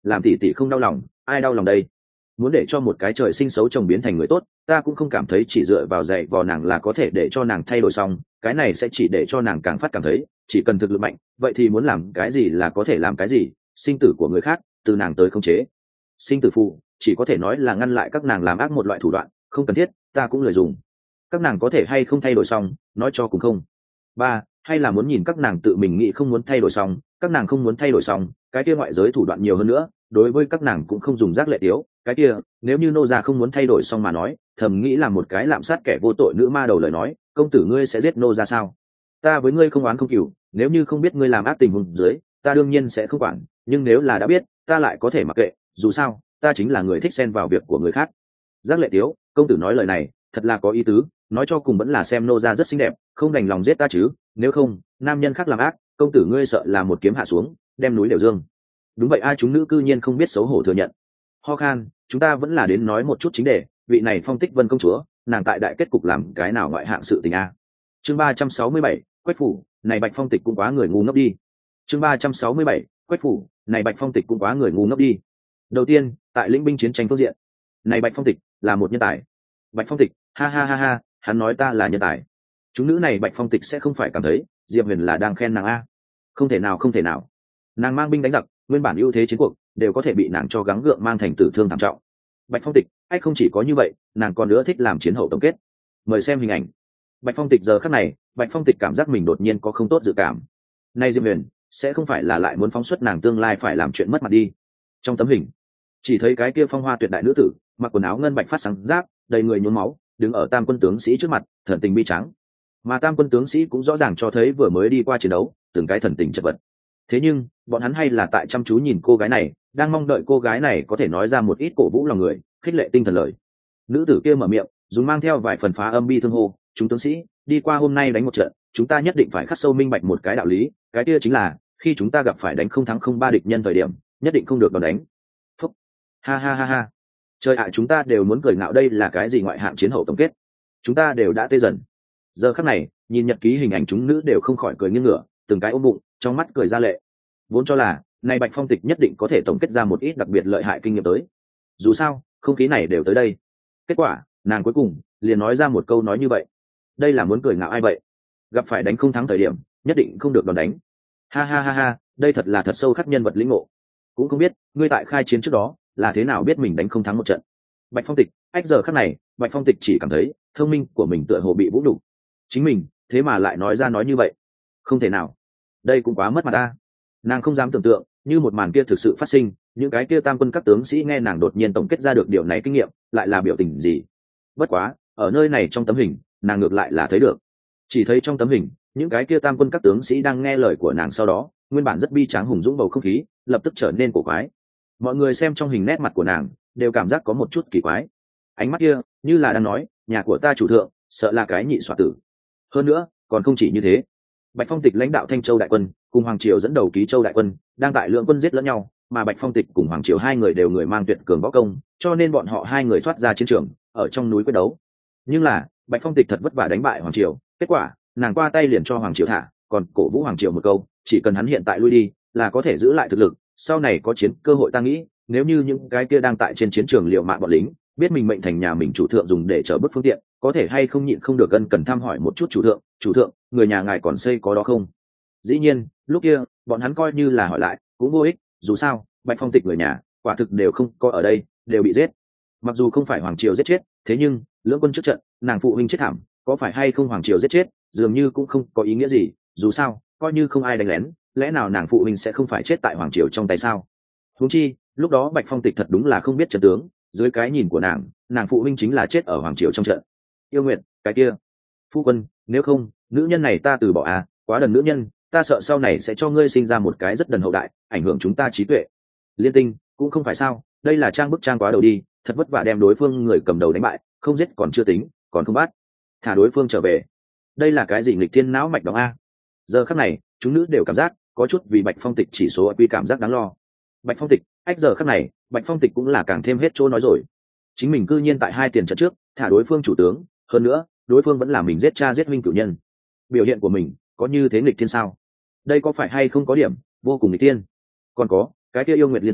làm tỷ tỷ không đau lòng ai đau lòng đây? Muốn để cho một cái trời sinh xấu chồng biến thành người tốt, ta cũng không cảm thấy chỉ dựa vào dạy vò nàng là có thể để cho nàng thay đổi xong, cái này sẽ chỉ để cho nàng càng phát cảm thấy chỉ cần thực lực mạnh, vậy thì muốn làm cái gì là có thể làm cái gì. Sinh tử của người khác từ nàng tới khống chế, sinh tử phụ chỉ có thể nói là ngăn lại các nàng làm ác một loại thủ đoạn, không cần thiết ta cũng lười dùng. Các nàng có thể hay không thay đổi xong, nói cho cùng không. Ba, hay là muốn nhìn các nàng tự mình nghĩ không muốn thay đổi xong, các nàng không muốn thay đổi xong, cái kia ngoại giới thủ đoạn nhiều hơn nữa, đối với các nàng cũng không dùng giác lệ tiếu. Cái kia nếu như nô gia không muốn thay đổi xong mà nói, thầm nghĩ là một cái lạm sát kẻ vô tội nữ ma đầu lời nói, công tử ngươi sẽ giết nô gia sao? Ta với ngươi không oán không cừu, nếu như không biết ngươi làm ác tình huống dưới, ta đương nhiên sẽ không quản, nhưng nếu là đã biết, ta lại có thể mặc kệ, dù sao ta chính là người thích xen vào việc của người khác. Giác lệ tiếu, công tử nói lời này thật là có ý tứ, nói cho cùng vẫn là xem nô gia rất xinh đẹp, không đành lòng giết ta chứ, nếu không nam nhân khác làm ác, công tử ngươi sợ là một kiếm hạ xuống đem núi đều dương. Đúng vậy, ai chúng nữ cư nhiên không biết xấu hổ thừa nhận. Ho khan, chúng ta vẫn là đến nói một chút chính đề, vị này Phong Tích Vân công chúa, nàng tại đại kết cục làm cái nào ngoại hạng sự tình a? Chương ba trăm sáu mươi bảy, Quách phủ, này Bạch Phong Tịch cũng quá người ngu ngốc đi. Chương ba trăm sáu mươi bảy, Quách phủ, này Bạch Phong Tịch cũng quá người ngu ngốc đi. Đầu tiên, tại lĩnh binh chiến tranh phương diện, này Bạch Phong Tịch là một nhân tài. Bạch Phong Tịch, ha ha ha ha, hắn nói ta là nhân tài. Chúng nữ này Bạch Phong Tịch sẽ không phải cảm thấy Diệp Huyền là đang khen nàng a? Không thể nào, không thể nào. Nàng mang binh đánh giặc, nguyên bản ưu thế chiến cuộc đều có thể bị nàng cho gắng gượng mang thành tử thương thảm trọng. Bạch Phong Tịch, hay không chỉ có như vậy, nàng còn nữa thích làm chiến hậu tổng kết. Mời xem hình ảnh. Bạch Phong Tịch giờ khắc này, Bạch Phong Tịch cảm giác mình đột nhiên có không tốt dự cảm. Nay Diệp Huyền sẽ không phải là lại muốn phóng xuất nàng tương lai phải làm chuyện mất mặt đi. Trong tấm hình, chỉ thấy cái kia phong hoa tuyệt đại nữ tử, mặc quần áo ngân bạch phát sáng giáp, đầy người nhuốm máu, đứng ở Tam quân tướng sĩ trước mặt, thần tình bi trắng. Mà Tam quân tướng sĩ cũng rõ ràng cho thấy vừa mới đi qua chiến đấu, từng cái thần tình chật vật. Thế nhưng bọn hắn hay là tại chăm chú nhìn cô gái này, đang mong đợi cô gái này có thể nói ra một ít cổ vũ lòng người, khích lệ tinh thần lời. Nữ tử kia mở miệng, dùng mang theo vài phần phá âm bi thương hô, chúng tướng sĩ đi qua hôm nay đánh một trận, chúng ta nhất định phải khắc sâu minh bạch một cái đạo lý, cái kia chính là khi chúng ta gặp phải đánh không thắng không ba địch nhân thời điểm, nhất định không được đòn đánh. Phúc, ha ha ha ha, trời ạ, chúng ta đều muốn cười ngạo, đây là cái gì ngoại hạng chiến hậu tổng kết, chúng ta đều đã tê dần. Giờ khắc này nhìn nhật ký hình ảnh, chúng nữ đều không khỏi cười nghiêng ngửa, từng cái ôm bụng, trong mắt cười ra lệ. Vốn cho là này Bạch Phong Tịch nhất định có thể tổng kết ra một ít đặc biệt lợi hại kinh nghiệm tới, dù sao không khí này đều tới đây. Kết quả nàng cuối cùng liền nói ra một câu nói như vậy, đây là muốn cười ngạo ai vậy? Gặp phải đánh không thắng thời điểm nhất định không được đòn đánh. Ha ha ha ha, đây thật là thật sâu khắc nhân vật lĩnh ngộ. Cũng không biết ngươi tại khai chiến trước đó là thế nào biết mình đánh không thắng một trận. Bạch Phong Tịch, ách giờ khắc này Bạch Phong Tịch chỉ cảm thấy thông minh của mình tựa hồ bị vũ nhục, chính mình thế mà lại nói ra nói như vậy, không thể nào, đây cũng quá mất mặt ta. Nàng không dám tưởng tượng như một màn kia thực sự phát sinh, những cái kia tam quân các tướng sĩ nghe nàng đột nhiên tổng kết ra được điều này kinh nghiệm lại là biểu tình gì. Bất quá ở nơi này trong tấm hình nàng ngược lại là thấy được, chỉ thấy trong tấm hình những cái kia tam quân các tướng sĩ đang nghe lời của nàng sau đó, nguyên bản rất bi tráng hùng dũng bầu không khí lập tức trở nên cổ quái. Mọi người xem trong hình nét mặt của nàng đều cảm giác có một chút kỳ quái, ánh mắt kia như là đang nói nhà của ta chủ thượng sợ là cái nhị xoa tử. Hơn nữa còn không chỉ như thế, Bạch Phong Tịch lãnh đạo Thanh Châu đại quân cùng Hoàng Triều dẫn đầu Ký Châu đại quân đang tại lượng quân giết lẫn nhau, mà Bạch Phong Tịch cùng Hoàng Triều hai người đều người mang tuyệt cường võ công, cho nên bọn họ hai người thoát ra chiến trường ở trong núi quyết đấu. Nhưng là Bạch Phong Tịch thật vất vả đánh bại Hoàng Triều, kết quả nàng qua tay liền cho Hoàng Triều thả, còn cổ vũ Hoàng Triều một câu, chỉ cần hắn hiện tại lui đi là có thể giữ lại thực lực, sau này có chiến cơ hội. Ta nghĩ nếu như những cái kia đang tại trên chiến trường liều mạng bọn lính biết mình mệnh thành nhà mình chủ thượng dùng để chở bức phương tiện, có thể hay không nhịn không được ân cần thăm hỏi một chút chủ thượng, chủ thượng người nhà ngài còn xây có đó không? Dĩ nhiên lúc kia bọn hắn coi như là hỏi lại cũng vô ích, dù sao Bạch Phong Tịch người nhà quả thực đều không có ở đây, đều bị giết. Mặc dù không phải Hoàng Triều giết chết, thế nhưng lưỡng quân trước trận nàng phụ huynh chết thảm, có phải hay không Hoàng Triều giết chết dường như cũng không có ý nghĩa gì, dù sao coi như không ai đánh lén, lẽ nào nàng phụ huynh sẽ không phải chết tại Hoàng Triều trong tay sao? Huống chi lúc đó Bạch Phong Tịch thật đúng là không biết trận tướng, dưới cái nhìn của nàng nàng phụ huynh chính là chết ở Hoàng Triều trong trận. Yêu Nguyệt, cái kia phu quân, nếu không nữ nhân này ta từ bỏ à, quá đần nữ nhân, ta sợ sau này sẽ cho ngươi sinh ra một cái rất đần hậu đại, ảnh hưởng chúng ta trí tuệ. Liên Tinh, cũng không phải sao, đây là trang bức trang quá đầu đi, thật vất vả đem đối phương người cầm đầu đánh bại, không giết còn chưa tính, còn không bắt, thả đối phương trở về, đây là cái gì nghịch thiên não mạch đóng a? Giờ khắc này chúng nữ đều cảm giác có chút vì Bạch Phong Tịch chỉ số quy cảm giác đáng lo. Bạch Phong Tịch, ách giờ khắc này Bạch Phong Tịch cũng là càng thêm hết chỗ nói rồi, chính mình cư nhiên tại hai tiền trận trước thả đối phương chủ tướng, hơn nữa đối phương vẫn là mình giết cha giết huynh cửu nhân, biểu hiện của mình có như thế nghịch thiên sao? Đây có phải hay không có điểm vô cùng nghịch thiên? Còn có cái kia Yêu Nguyệt Liên Tinh,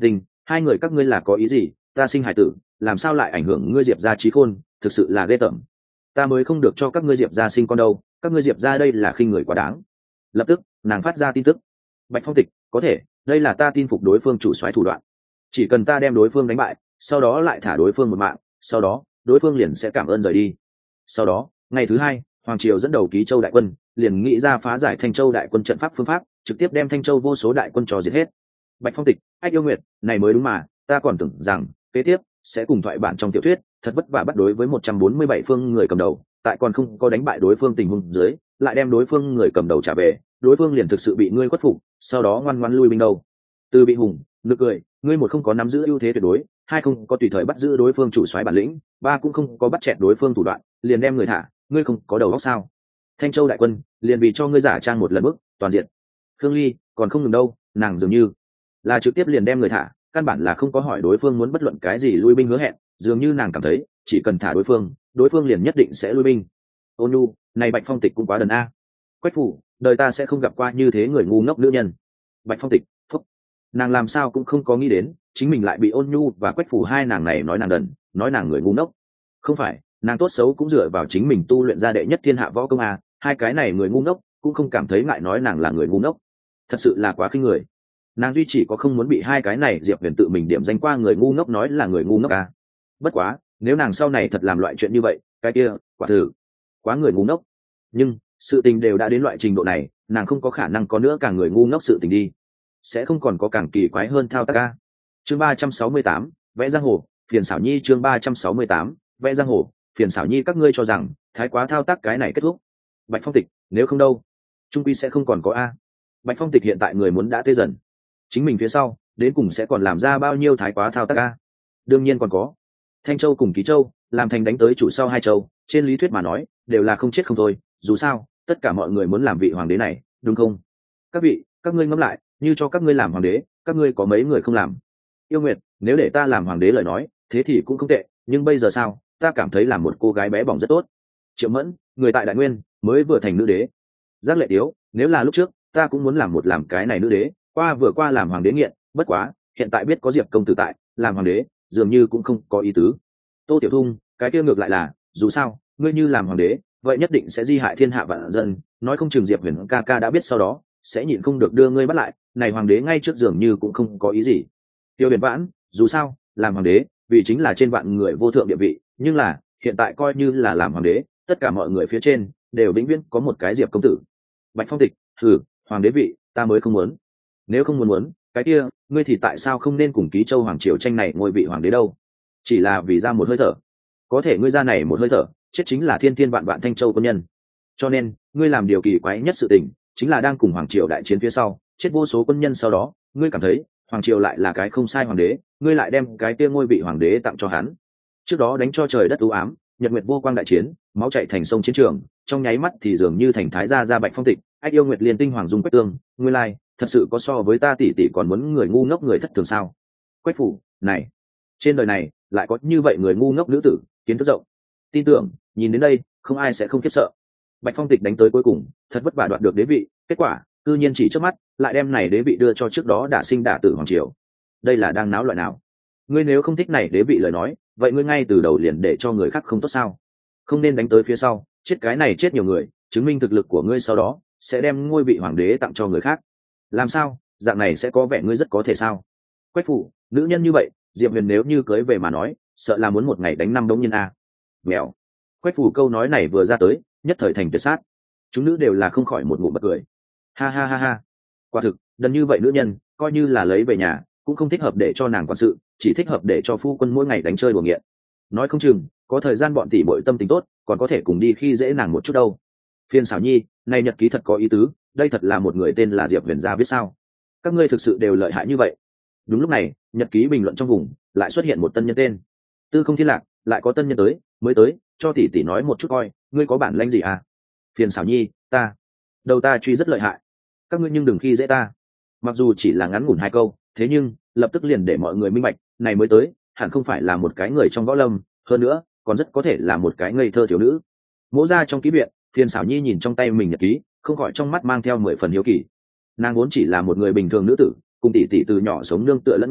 hai người các ngươi là có ý gì? Ta sinh hải tử làm sao lại ảnh hưởng ngươi Diệp gia trí khôn, thực sự là ghê tởm. Ta mới không được cho các ngươi Diệp gia sinh con đâu, các ngươi Diệp gia đây là khinh người quá đáng. Lập tức nàng phát ra tin tức. Bạch Phong Tịch, có thể đây là ta tin phục đối phương chủ soái thủ đoạn, chỉ cần ta đem đối phương đánh bại, sau đó lại thả đối phương một mạng, sau đó đối phương liền sẽ cảm ơn rời đi. Sau đó ngày thứ hai, Hoàng Triều dẫn đầu Ký Châu đại quân liền nghĩ ra phá giải Thanh Châu đại quân trận pháp phương pháp, trực tiếp đem Thanh Châu vô số đại quân cho diệt hết. Bạch Phong Tịch, Ách Yêu Nguyệt, này mới đúng mà, ta còn tưởng rằng kế tiếp sẽ cùng thoại bản trong tiểu thuyết, thật vất vả bắt đối với một trăm bốn mươi bảy phương người cầm đầu, tại còn không có đánh bại đối phương tình huống dưới, lại đem đối phương người cầm đầu trả về, đối phương liền thực sự bị ngươi khuất phục, sau đó ngoan ngoãn lui binh đâu. Từ Bị Hùng, nực cười, ngươi một không có nắm giữ ưu thế tuyệt đối, hai không có tùy thời bắt giữ đối phương chủ soái bản lĩnh, ba cũng không có bắt chẹt đối phương thủ đoạn, liền đem người thả, ngươi không có đầu óc sao? Thanh Châu đại quân liền vì cho ngươi giả trang một lần bước toàn diện. Khương Ly còn không ngừng đâu, nàng dường như là trực tiếp liền đem người thả, căn bản là không có hỏi đối phương muốn bất luận cái gì lui binh hứa hẹn, dường như nàng cảm thấy chỉ cần thả đối phương, đối phương liền nhất định sẽ lui binh. Ôn Nhu, này Bạch Phong Tịch cũng quá đần a. Quách Phủ, đời ta sẽ không gặp qua như thế người ngu ngốc nữ nhân. Bạch Phong Tịch, phúc. Nàng làm sao cũng không có nghĩ đến, chính mình lại bị Ôn Nhu và Quách Phủ hai nàng này nói nàng đần, nói nàng người ngu ngốc. Không phải, nàng tốt xấu cũng dựa vào chính mình tu luyện ra đệ nhất thiên hạ võ công a, hai cái này người ngu ngốc cũng không cảm thấy ngại nói nàng là người ngu ngốc. Thật sự là quá khinh người. Nàng duy chỉ có không muốn bị hai cái này Diệp Huyền tự mình điểm danh qua người ngu ngốc nói là người ngu ngốc a. Bất quá, nếu nàng sau này thật làm loại chuyện như vậy, cái kia, quả thử, quá người ngu ngốc. Nhưng sự tình đều đã đến loại trình độ này, nàng không có khả năng có nữa càng người ngu ngốc sự tình đi, sẽ không còn có càng kỳ quái hơn thao tác ca. Chương ba trăm sáu mươi tám, vẽ giang hồ, phiền xảo nhi. Chương ba trăm sáu mươi tám, vẽ giang hồ, phiền xảo nhi. Các ngươi cho rằng thái quá thao tác cái này kết thúc? Bạch Phong Tịch, nếu không đâu, trung quy sẽ không còn có a. Bạch Phong Tịch hiện tại người muốn đã tê dần, chính mình phía sau đến cùng sẽ còn làm ra bao nhiêu thái quá thao tác a? Đương nhiên còn có. Thanh Châu cùng Ký Châu làm thành đánh tới chủ sau hai châu, trên lý thuyết mà nói đều là không chết không thôi, dù sao tất cả mọi người muốn làm vị hoàng đế này, đúng không? Các vị, các ngươi ngẫm lại, như cho các ngươi làm hoàng đế, các ngươi có mấy người không làm? Yêu Nguyệt, nếu để ta làm hoàng đế lời nói, thế thì cũng không tệ, nhưng bây giờ sao? Ta cảm thấy làm một cô gái bé bỏng rất tốt. Triệu Mẫn, người tại Đại Nguyên, mới vừa thành nữ đế. Giác Lệ Tiếu, nếu là lúc trước, ta cũng muốn làm một làm cái này nữ đế, qua vừa qua làm hoàng đế nghiện, bất quá, hiện tại biết có Diệp công tử tại, làm hoàng đế, dường như cũng không có ý tứ. Tô Tiểu Thung, cái kia ngược lại là, dù sao, ngươi như làm hoàng đế, vậy nhất định sẽ di hại thiên hạ vạn dân, nói không chừng Diệp Huyền ca ca đã biết sau đó, sẽ nhịn không được đưa ngươi bắt lại, này hoàng đế ngay trước dường như cũng không có ý gì. Tiêu Huyền Vãn, dù sao, làm hoàng đế, vì chính là trên vạn người vô thượng địa vị, nhưng là, hiện tại coi như là làm hoàng đế, tất cả mọi người phía trên đều vĩnh viễn có một cái Diệp công tử. Bạch Phong Tịch, thử, hoàng đế vị, ta mới không muốn. Nếu không muốn muốn, cái kia, ngươi thì tại sao không nên cùng Ký Châu hoàng triều tranh này ngôi vị hoàng đế đâu? Chỉ là vì ra một hơi thở. Có thể ngươi ra này một hơi thở, chết chính là thiên thiên vạn vạn Thanh Châu quân nhân. Cho nên, ngươi làm điều kỳ quái nhất sự tình, chính là đang cùng hoàng triều đại chiến phía sau, chết vô số quân nhân sau đó, ngươi cảm thấy, hoàng triều lại là cái không sai hoàng đế, ngươi lại đem cái kia ngôi vị hoàng đế tặng cho hắn. Trước đó đánh cho trời đất u ám, nhật nguyệt vô quang đại chiến, máu chảy thành sông chiến trường, trong nháy mắt thì dường như thành thái gia gia Bạch Phong Tịch, Ách Yêu Nguyệt liên tinh hoàng dung Quách Tương, ngươi lai, thật sự có so với ta tỷ tỷ còn muốn người ngu ngốc người thất thường sao? Quách Phủ, này, trên đời này lại có như vậy người ngu ngốc nữ tử, kiến thức rộng. Tin tưởng, nhìn đến đây, không ai sẽ không khiếp sợ. Bạch Phong Tịch đánh tới cuối cùng, thật vất vả đoạt được đế vị, kết quả, cư nhiên chỉ trước mắt, lại đem này đế vị đưa cho trước đó đả sinh đả tử hoàng triều. Đây là đang náo loại nào? Ngươi nếu không thích này đế vị lời nói, vậy ngươi ngay từ đầu liền để cho người khác không tốt sao? Không nên đánh tới phía sau, chết cái này chết nhiều người, chứng minh thực lực của ngươi sau đó sẽ đem ngôi vị hoàng đế tặng cho người khác. Làm sao? Dạng này sẽ có vẻ ngươi rất có thể sao? Quách Phủ, nữ nhân như vậy, Diệp Huyền nếu như cưới về mà nói, sợ là muốn một ngày đánh năm đống nhân a. Mèo. Quách Phủ câu nói này vừa ra tới, nhất thời thành tuyệt sát. Chúng nữ đều là không khỏi một ngụm bật cười. Ha ha ha ha. Quả thực, đần như vậy nữ nhân, coi như là lấy về nhà, cũng không thích hợp để cho nàng quản sự, chỉ thích hợp để cho phu quân mỗi ngày đánh chơi đùa nghiện. Nói không chừng, có thời gian bọn tỷ muội tâm tình tốt, còn có thể cùng đi khi dễ nàng một chút đâu. Phiên xảo nhi, này nhật ký thật có ý tứ, đây thật là một người tên là Diệp Huyền gia viết sao? Các ngươi thực sự đều lợi hại như vậy. Đúng lúc này, nhật ký bình luận trong vùng lại xuất hiện một tân nhân tên. Tư Không Thiên Lạc, lại có tân nhân tới, mới tới, cho tỷ tỷ nói một chút coi, ngươi có bản lĩnh gì à? Phiền xảo nhi, ta, đầu ta truy rất lợi hại, các ngươi nhưng đừng khi dễ ta. Mặc dù chỉ là ngắn ngủn hai câu, thế nhưng lập tức liền để mọi người minh bạch, này mới tới, hẳn không phải là một cái người trong võ lâm, hơn nữa, còn rất có thể là một cái ngây thơ thiếu nữ. Mỗ ra trong ký viện, Phiền xảo nhi nhìn trong tay mình nhật ký, không khỏi trong mắt mang theo mười phần hiếu kỳ. Nàng vốn chỉ là một người bình thường nữ tử, cùng tỷ tỷ từ nhỏ sống nương tựa lẫn nhau,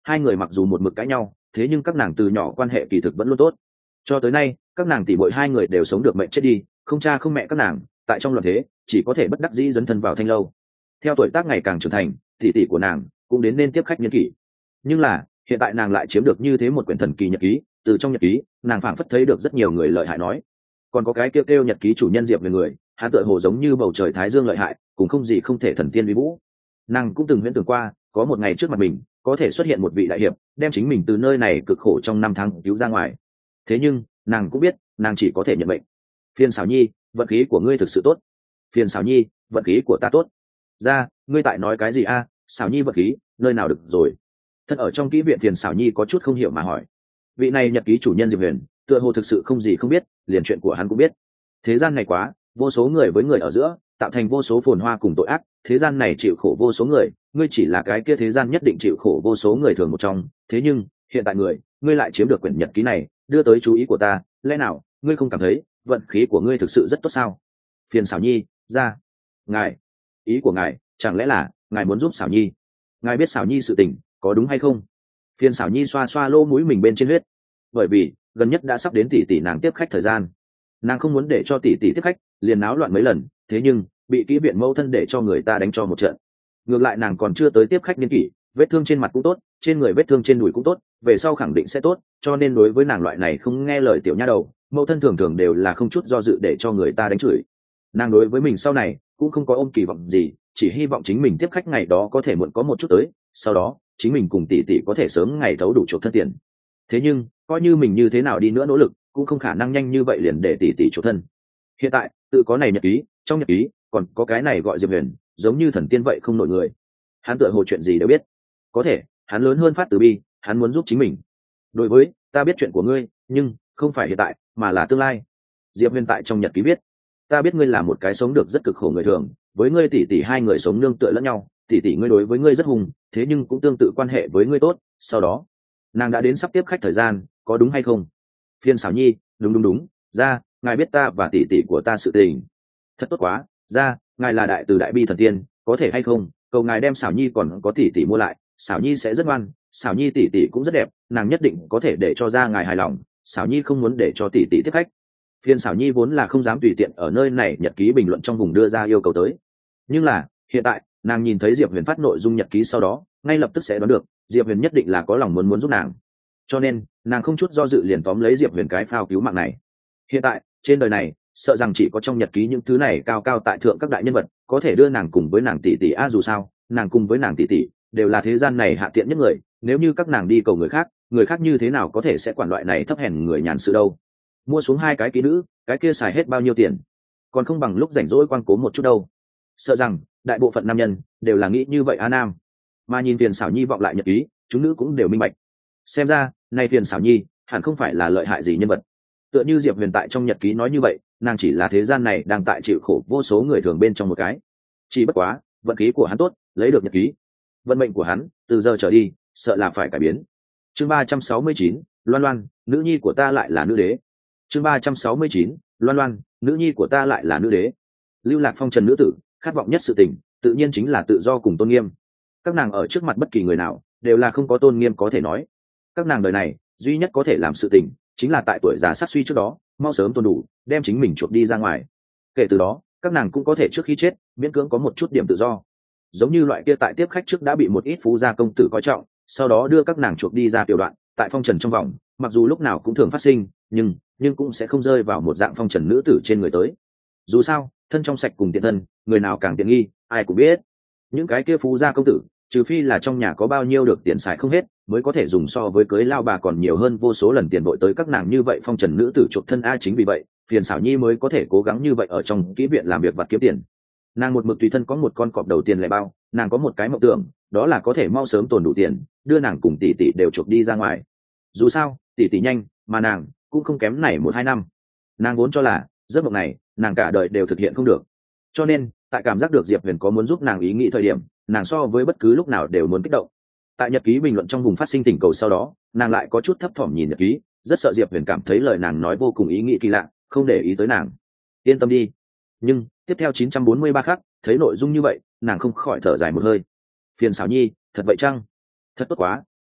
hai người mặc dù một mực cãi nhau, thế nhưng các nàng từ nhỏ quan hệ kỳ thực vẫn luôn tốt. Cho tới nay các nàng tỷ muội hai người đều sống được mệnh chết đi, không cha không mẹ các nàng tại trong loạn thế chỉ có thể bất đắc dĩ dấn thân vào thanh lâu. Theo tuổi tác ngày càng trưởng thành, tỷ tỷ của nàng cũng đến nên tiếp khách nhân kỷ. Nhưng là hiện tại nàng lại chiếm được như thế một quyển thần kỳ nhật ký, từ trong nhật ký nàng phảng phất thấy được rất nhiều người lợi hại nói. Còn có cái kêu kêu nhật ký chủ nhân Diệp về người, hắn tựa hồ giống như bầu trời thái dương lợi hại, cũng không gì không thể thần tiên uy vũ. Nàng cũng từng huyễn tưởng qua có một ngày trước mặt mình có thể xuất hiện một vị đại hiệp, đem chính mình từ nơi này cực khổ trong năm tháng cứu ra ngoài. Thế nhưng nàng cũng biết nàng chỉ có thể nhận mệnh. Phiền Sảo Nhi, vận khí của ngươi thực sự tốt. Phiền Sảo Nhi, vận khí của ta tốt. Ra, ngươi tại nói cái gì a? À? Sảo Nhi vận khí nơi nào được rồi? Thân ở trong kỹ viện Phiền Sảo Nhi có chút không hiểu mà hỏi. Vị này nhật ký chủ nhân Diệp Huyền tựa hồ thực sự không gì không biết, liền chuyện của hắn cũng biết. Thế gian này quá, vô số người với người ở giữa tạo thành vô số phồn hoa cùng tội ác, thế gian này chịu khổ vô số người, ngươi chỉ là cái kia thế gian nhất định chịu khổ vô số người thường một trong. Thế nhưng hiện tại người ngươi lại chiếm được quyển nhật ký này, đưa tới chú ý của ta, lẽ nào ngươi không cảm thấy vận khí của ngươi thực sự rất tốt sao? Phiền Sảo Nhi, ra. Ngài, ý của ngài chẳng lẽ là ngài muốn giúp Sảo Nhi? Ngài biết Sảo Nhi sự tình có đúng hay không? Phiền Sảo Nhi xoa xoa lỗ mũi mình bên trên huyết, bởi vì gần nhất đã sắp đến tỷ tỷ nàng tiếp khách thời gian, nàng không muốn để cho tỷ tỷ tiếp khách liền náo loạn mấy lần, thế nhưng bị kỹ viện mẫu thân để cho người ta đánh cho một trận. Ngược lại nàng còn chưa tới tiếp khách niên kỷ, vết thương trên mặt cũng tốt, trên người vết thương trên đùi cũng tốt, về sau khẳng định sẽ tốt, cho nên đối với nàng loại này không nghe lời tiểu nha đầu, mẫu thân thường thường đều là không chút do dự để cho người ta đánh chửi. Nàng đối với mình sau này cũng không có ôm kỳ vọng gì, chỉ hy vọng chính mình tiếp khách ngày đó có thể muộn có một chút tới, sau đó chính mình cùng tỷ tỷ có thể sớm ngày thấu đủ chuộc thân tiền. Thế nhưng coi như mình như thế nào đi nữa nỗ lực cũng không khả năng nhanh như vậy liền để tỷ tỷ chuộc thân. Hiện tại tự có này nhật ký, trong nhật ký còn có cái này gọi Diệp Huyền, giống như thần tiên vậy không nổi người. Hắn tựa hồ chuyện gì đều biết, có thể hắn lớn hơn phát từ bi, hắn muốn giúp chính mình. Đối với ta biết chuyện của ngươi, nhưng không phải hiện tại mà là tương lai. Diệp Huyền tại trong nhật ký viết, ta biết ngươi là một cái sống được rất cực khổ người thường, với ngươi tỷ tỷ hai người sống nương tựa lẫn nhau, tỷ tỷ ngươi đối với ngươi rất hùng, thế nhưng cũng tương tự quan hệ với ngươi tốt. Sau đó nàng đã đến sắp tiếp khách thời gian, có đúng hay không? Phiên Sảo Nhi, đúng đúng đúng, ra, ngài biết ta và tỷ tỷ của ta sự tình. Thật tốt quá, ra, ngài là đại từ đại bi thần tiên, có thể hay không cầu ngài đem Sảo Nhi còn có tỷ tỷ mua lại, Sảo Nhi sẽ rất ngoan, Sảo Nhi tỷ tỷ cũng rất đẹp, nàng nhất định có thể để cho ra ngài hài lòng, Sảo Nhi không muốn để cho tỷ tỷ tiếp khách. Phiên Sảo Nhi vốn là không dám tùy tiện ở nơi này nhật ký bình luận trong vùng đưa ra yêu cầu tới, nhưng là hiện tại nàng nhìn thấy Diệp Huyền phát nội dung nhật ký sau đó, ngay lập tức sẽ đoán được Diệp Huyền nhất định là có lòng muốn muốn giúp nàng, cho nên nàng không chút do dự liền tóm lấy Diệp Huyền cái phao cứu mạng này. Hiện tại trên đời này sợ rằng chỉ có trong nhật ký những thứ này cao cao tại thượng các đại nhân vật có thể đưa nàng cùng với nàng tỷ tỷ a, dù sao nàng cùng với nàng tỷ tỷ đều là thế gian này hạ tiện nhất người, nếu như các nàng đi cầu người khác, người khác như thế nào có thể sẽ quản loại này thấp hèn người nhàn sự đâu. Mua xuống hai cái ký nữ, cái kia xài hết bao nhiêu tiền, còn không bằng lúc rảnh rỗi quang cố một chút đâu. Sợ rằng đại bộ phận nam nhân đều là nghĩ như vậy a nam. Mà nhìn Phiền Sảo Nhi vọng lại nhật ký, chúng nữ cũng đều minh bạch, xem ra này Phiền Sảo Nhi hẳn không phải là lợi hại gì nhân vật. Tựa như Diệp Huyền tại trong nhật ký nói như vậy, nàng chỉ là thế gian này đang tại chịu khổ vô số người thường bên trong một cái. Chỉ bất quá vận khí của hắn tốt, lấy được nhật ký, vận mệnh của hắn từ giờ trở đi sợ là phải cải biến. Chương ba trăm sáu mươi chín, Loan Loan, nữ nhi của ta lại là nữ đế. Chương ba trăm sáu mươi chín, Loan Loan, nữ nhi của ta lại là nữ đế. Lưu lạc phong trần nữ tử, khát vọng nhất sự tình tự nhiên chính là tự do cùng tôn nghiêm. Các nàng ở trước mặt bất kỳ người nào đều là không có tôn nghiêm có thể nói. Các nàng đời này duy nhất có thể làm sự tình chính là tại tuổi già sát suy trước đó mau sớm tôn đủ, đem chính mình chuộc đi ra ngoài. Kể từ đó các nàng cũng có thể trước khi chết miễn cưỡng có một chút điểm tự do, giống như loại kia tại tiếp khách trước đã bị một ít phú gia công tử coi trọng, sau đó đưa các nàng chuộc đi ra tiểu đoạn tại phong trần trong vòng, mặc dù lúc nào cũng thường phát sinh, nhưng nhưng cũng sẽ không rơi vào một dạng phong trần nữ tử trên người tới. Dù sao thân trong sạch cùng tiện thân, người nào càng tiện nghi ai cũng biết. Những cái kia phú gia công tử trừ phi là trong nhà có bao nhiêu được tiền xài không hết, mới có thể dùng so với cưới lao bà còn nhiều hơn vô số lần tiền bội tới các nàng như vậy phong trần nữ tử chuộc thân a. Chính vì vậy Phiền Sảo Nhi mới có thể cố gắng như vậy ở trong kỹ viện làm việc vặt kiếm tiền. Nàng một mực tùy thân có một con cọp đầu tiền lẻ bao, nàng có một cái mộng tưởng, đó là có thể mau sớm tồn đủ tiền đưa nàng cùng tỷ tỷ đều chuộc đi ra ngoài. Dù sao tỷ tỷ nhanh, mà nàng cũng không kém này một hai năm. Nàng vốn cho là giấc mộng này nàng cả đời đều thực hiện không được, cho nên tại cảm giác được Diệp Huyền có muốn giúp nàng ý nghĩ thời điểm, nàng so với bất cứ lúc nào đều muốn kích động. Tại nhật ký bình luận trong vùng phát sinh tình cầu sau đó, nàng lại có chút thấp thỏm nhìn nhật ký, rất sợ Diệp Huyền cảm thấy lời nàng nói vô cùng ý nghĩ kỳ lạ, không để ý tới nàng. Yên tâm đi. Nhưng tiếp theo chín trăm bốn mươi ba khắc, thấy nội dung như vậy nàng không khỏi thở dài một hơi. Phiền Sảo Nhi, thật vậy chăng? Thật tốt quá,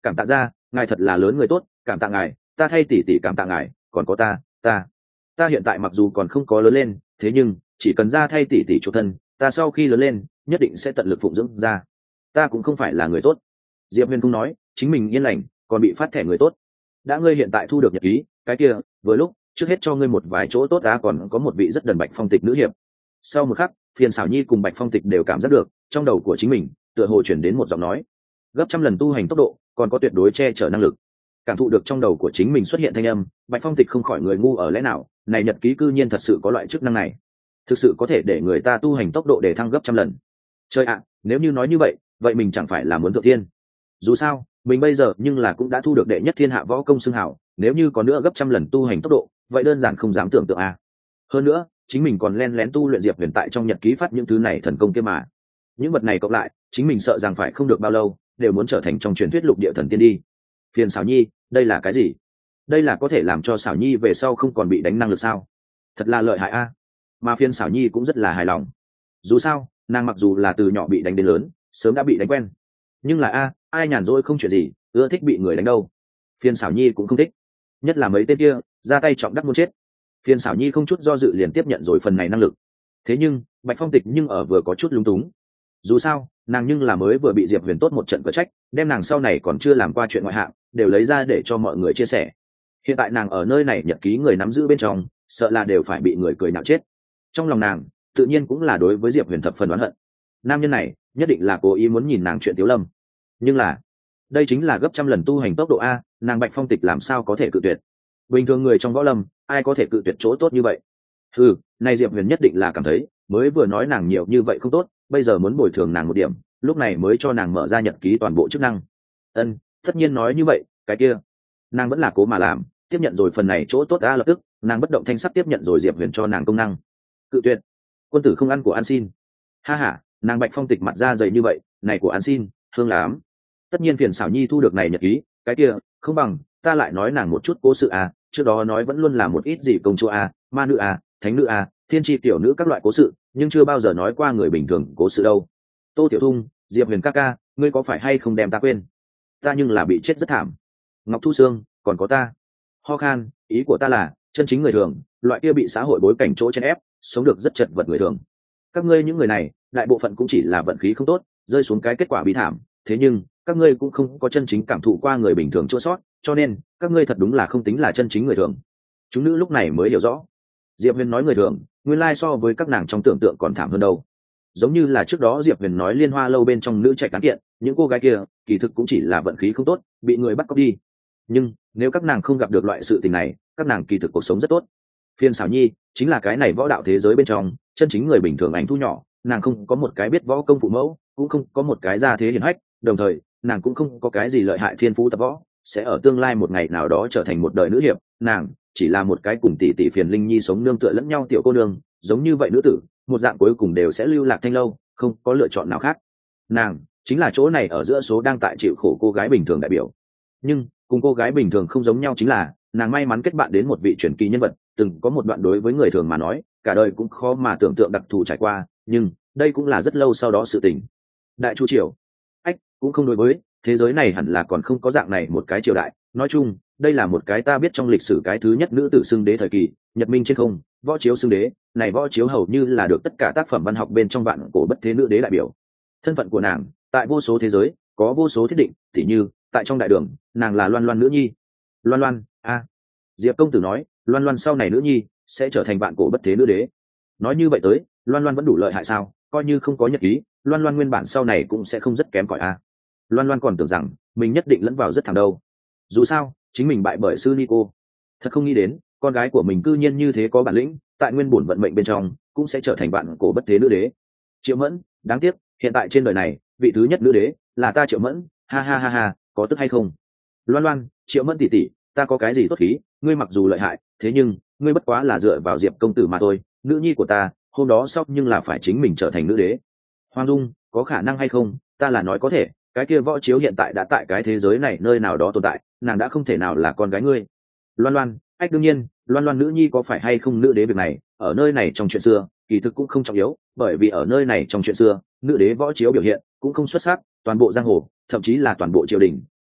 cảm tạ ra, ngài thật là lớn người tốt, cảm tạ ngài, ta thay tỷ tỷ cảm tạ ngài, còn có ta ta ta hiện tại mặc dù còn không có lớn lên, thế nhưng chỉ cần ra thay tỷ tỷ chỗ thân, ta sau khi lớn lên nhất định sẽ tận lực phụng dưỡng ra. Ta cũng không phải là người tốt. Diệp Huyền không nói chính mình yên lành, còn bị phát thẻ người tốt. Đã ngươi hiện tại thu được nhật ký, cái kia vừa lúc trước hết cho ngươi một vài chỗ tốt, đã còn có một vị rất đần Bạch Phong Tịch nữ hiệp. Sau một khắc, Phiền Xảo Nhi cùng Bạch Phong Tịch đều cảm giác được trong đầu của chính mình tựa hồ chuyển đến một giọng nói, gấp trăm lần tu hành tốc độ, còn có tuyệt đối che chở năng lực. Cảm thụ được trong đầu của chính mình xuất hiện thanh âm, Bạch Phong Tịch không khỏi người ngu ở lẽ nào này nhật ký cư nhiên thật sự có loại chức năng này, thực sự có thể để người ta tu hành tốc độ để thăng gấp trăm lần. Chơi ạ, nếu như nói như vậy vậy mình chẳng phải là muốn thượng thiên? Dù sao mình bây giờ nhưng là cũng đã thu được đệ nhất thiên hạ võ công xưng hảo, nếu như có nữa gấp trăm lần tu hành tốc độ, vậy đơn giản không dám tưởng tượng a. Hơn nữa chính mình còn len lén tu luyện Diệp Huyền tại trong nhật ký phát những thứ này thần công kia mà, những vật này cộng lại chính mình sợ rằng phải không được bao lâu đều muốn trở thành trong truyền thuyết lục địa thần tiên đi. Phiền Xảo Nhi, đây là cái gì? Đây là có thể làm cho Xảo Nhi về sau không còn bị đánh năng lực sao? Thật là lợi hại a. Mà Phiền Xảo Nhi cũng rất là hài lòng. Dù sao nàng mặc dù là từ nhỏ bị đánh đến lớn, sớm đã bị đánh quen, nhưng là a ai nhàn rỗi không chuyện gì ưa thích bị người đánh đâu. Phiền Xảo Nhi cũng không thích, nhất là mấy tên kia ra tay trọng đắc muốn chết. Phiền Xảo Nhi không chút do dự liền tiếp nhận rồi phần này năng lực. Thế nhưng Bạch Phong Tịch nhưng ở vừa có chút lúng túng. Dù sao nàng nhưng là mới vừa bị Diệp Huyền tốt một trận cở trách, đem nàng sau này còn chưa làm qua chuyện ngoại hạng đều lấy ra để cho mọi người chia sẻ. Hiện tại nàng ở nơi này nhật ký người nắm giữ bên trong, sợ là đều phải bị người cười nhạo chết. Trong lòng nàng tự nhiên cũng là đối với Diệp Huyền thập phần oán hận. Nam nhân này nhất định là cố ý muốn nhìn nàng chuyện Tiếu Lâm. Nhưng là đây chính là gấp trăm lần tu hành tốc độ a, nàng Bạch Phong Tịch làm sao có thể cự tuyệt? Bình thường người trong võ lâm ai có thể cự tuyệt chỗ tốt như vậy? Ừ, này Diệp Huyền nhất định là cảm thấy mới vừa nói nàng nhiều như vậy không tốt, bây giờ muốn bồi thường nàng một điểm, lúc này mới cho nàng mở ra nhật ký toàn bộ chức năng. Ân, tất nhiên nói như vậy, cái kia nàng vẫn là cố mà làm, tiếp nhận rồi phần này chỗ tốt a. Lập tức nàng bất động thanh sắc tiếp nhận rồi Diệp Huyền cho nàng công năng. Cự tuyệt? Quân tử không ăn của ăn xin. Ha ha, nàng Bạch Phong Tịch mặt da dày như vậy, này của ăn xin hương lắm. Tất nhiên Phiền Xảo Nhi thu được này nhật ký, cái kia không bằng ta lại nói nàng một chút cố sự a. Trước đó nói vẫn luôn là một ít gì công chúa a, ma nữ a, thánh nữ a, thiên tri tiểu nữ các loại cố sự, nhưng chưa bao giờ nói qua người bình thường cố sự đâu. Tô Tiểu Thung, Diệp Huyền ca ca, ngươi có phải hay không đem ta quên? Ta nhưng là bị chết rất thảm. Ngọc Thu Sương, còn có ta. Ho khan, ý của ta là chân chính người thường, loại kia bị xã hội bối cảnh chỗ chen ép, sống được rất chật vật người thường. Các ngươi những người này đại bộ phận cũng chỉ là vận khí không tốt, rơi xuống cái kết quả bi thảm, thế nhưng các ngươi cũng không có chân chính cảm thụ qua người bình thường chua sót, cho nên các ngươi thật đúng là không tính là chân chính người thường. Chúng nữ lúc này mới hiểu rõ, Diệp Huyền nói người thường nguyên lai so với các nàng trong tưởng tượng còn thảm hơn đâu. Giống như là trước đó Diệp Huyền nói Liên Hoa lâu bên trong nữ trạch cán kiện, những cô gái kia kỳ thực cũng chỉ là vận khí không tốt, bị người bắt cóc đi. Nhưng nếu các nàng không gặp được loại sự tình này, các nàng kỳ thực cuộc sống rất tốt. Phiền Xảo Nhi chính là cái này võ đạo thế giới bên trong chân chính người bình thường ảnh thu nhỏ, nàng không có một cái biết võ công phụ mẫu, cũng không có một cái gia thế hiển hách, đồng thời nàng cũng không có cái gì lợi hại thiên phú tập võ, sẽ ở tương lai một ngày nào đó trở thành một đời nữ hiệp. Nàng chỉ là một cái cùng tỷ tỷ Phiền Linh Nhi sống nương tựa lẫn nhau tiểu cô nương, giống như vậy nữ tử, một dạng cuối cùng đều sẽ lưu lạc thanh lâu, không có lựa chọn nào khác. Nàng chính là chỗ này ở giữa số đang tại chịu khổ cô gái bình thường đại biểu. Nhưng cùng cô gái bình thường không giống nhau chính là nàng may mắn kết bạn đến một vị truyền kỳ nhân vật, từng có một đoạn đối với người thường mà nói cả đời cũng khó mà tưởng tượng đặc thù trải qua, nhưng đây cũng là rất lâu sau đó sự tình. Đại Chu triều, ách, cũng không đối với thế giới này hẳn là còn không có dạng này một cái triều đại. Nói chung đây là một cái ta biết trong lịch sử cái thứ nhất nữ tử xưng đế thời kỳ, nhật minh trên không, võ chiếu xưng đế, này võ chiếu hầu như là được tất cả tác phẩm văn học bên trong vạn cổ bất thế nữ đế đại biểu. Thân phận của nàng tại vô số thế giới có vô số thiết định, tỉ như tại trong đại đường nàng là Loan Loan nữ nhi. Loan Loan a Diệp công tử nói Loan Loan sau này nữ nhi sẽ trở thành vạn cổ bất thế nữ đế. Nói như vậy tới Loan Loan vẫn đủ lợi hại sao? Coi như không có nhật ký, Loan Loan nguyên bản sau này cũng sẽ không rất kém cỏi a. Loan Loan còn tưởng rằng mình nhất định lẫn vào rất thẳng đâu. Dù sao chính mình bại bởi sư Nico, thật không nghĩ đến con gái của mình cư nhiên như thế có bản lĩnh, tại nguyên bổn vận mệnh bên trong cũng sẽ trở thành vạn cổ bất thế nữ đế. Triệu Mẫn, đáng tiếc hiện tại trên đời này vị thứ nhất nữ đế là ta Triệu Mẫn, ha ha ha ha, có tức hay không? Loan Loan, Triệu Mẫn tỷ tỷ, ta có cái gì tốt khí, ngươi mặc dù lợi hại, thế nhưng ngươi bất quá là dựa vào Diệp công tử mà thôi, nữ nhi của ta hôm đó sau nhưng là phải chính mình trở thành nữ đế. Hoàng Dung, có khả năng hay không? Ta là nói có thể, cái kia võ chiếu hiện tại đã tại cái thế giới này nơi nào đó tồn tại, nàng đã không thể nào là con gái ngươi. Loan Loan, ách đương nhiên, Loan Loan nữ nhi có phải hay không nữ đế việc này, ở nơi này trong chuyện xưa, kỳ thực cũng không trọng yếu, bởi vì ở nơi này trong chuyện xưa, nữ đế võ chiếu biểu hiện cũng không xuất sắc, toàn bộ giang hồ, thậm chí là toàn bộ triều đình,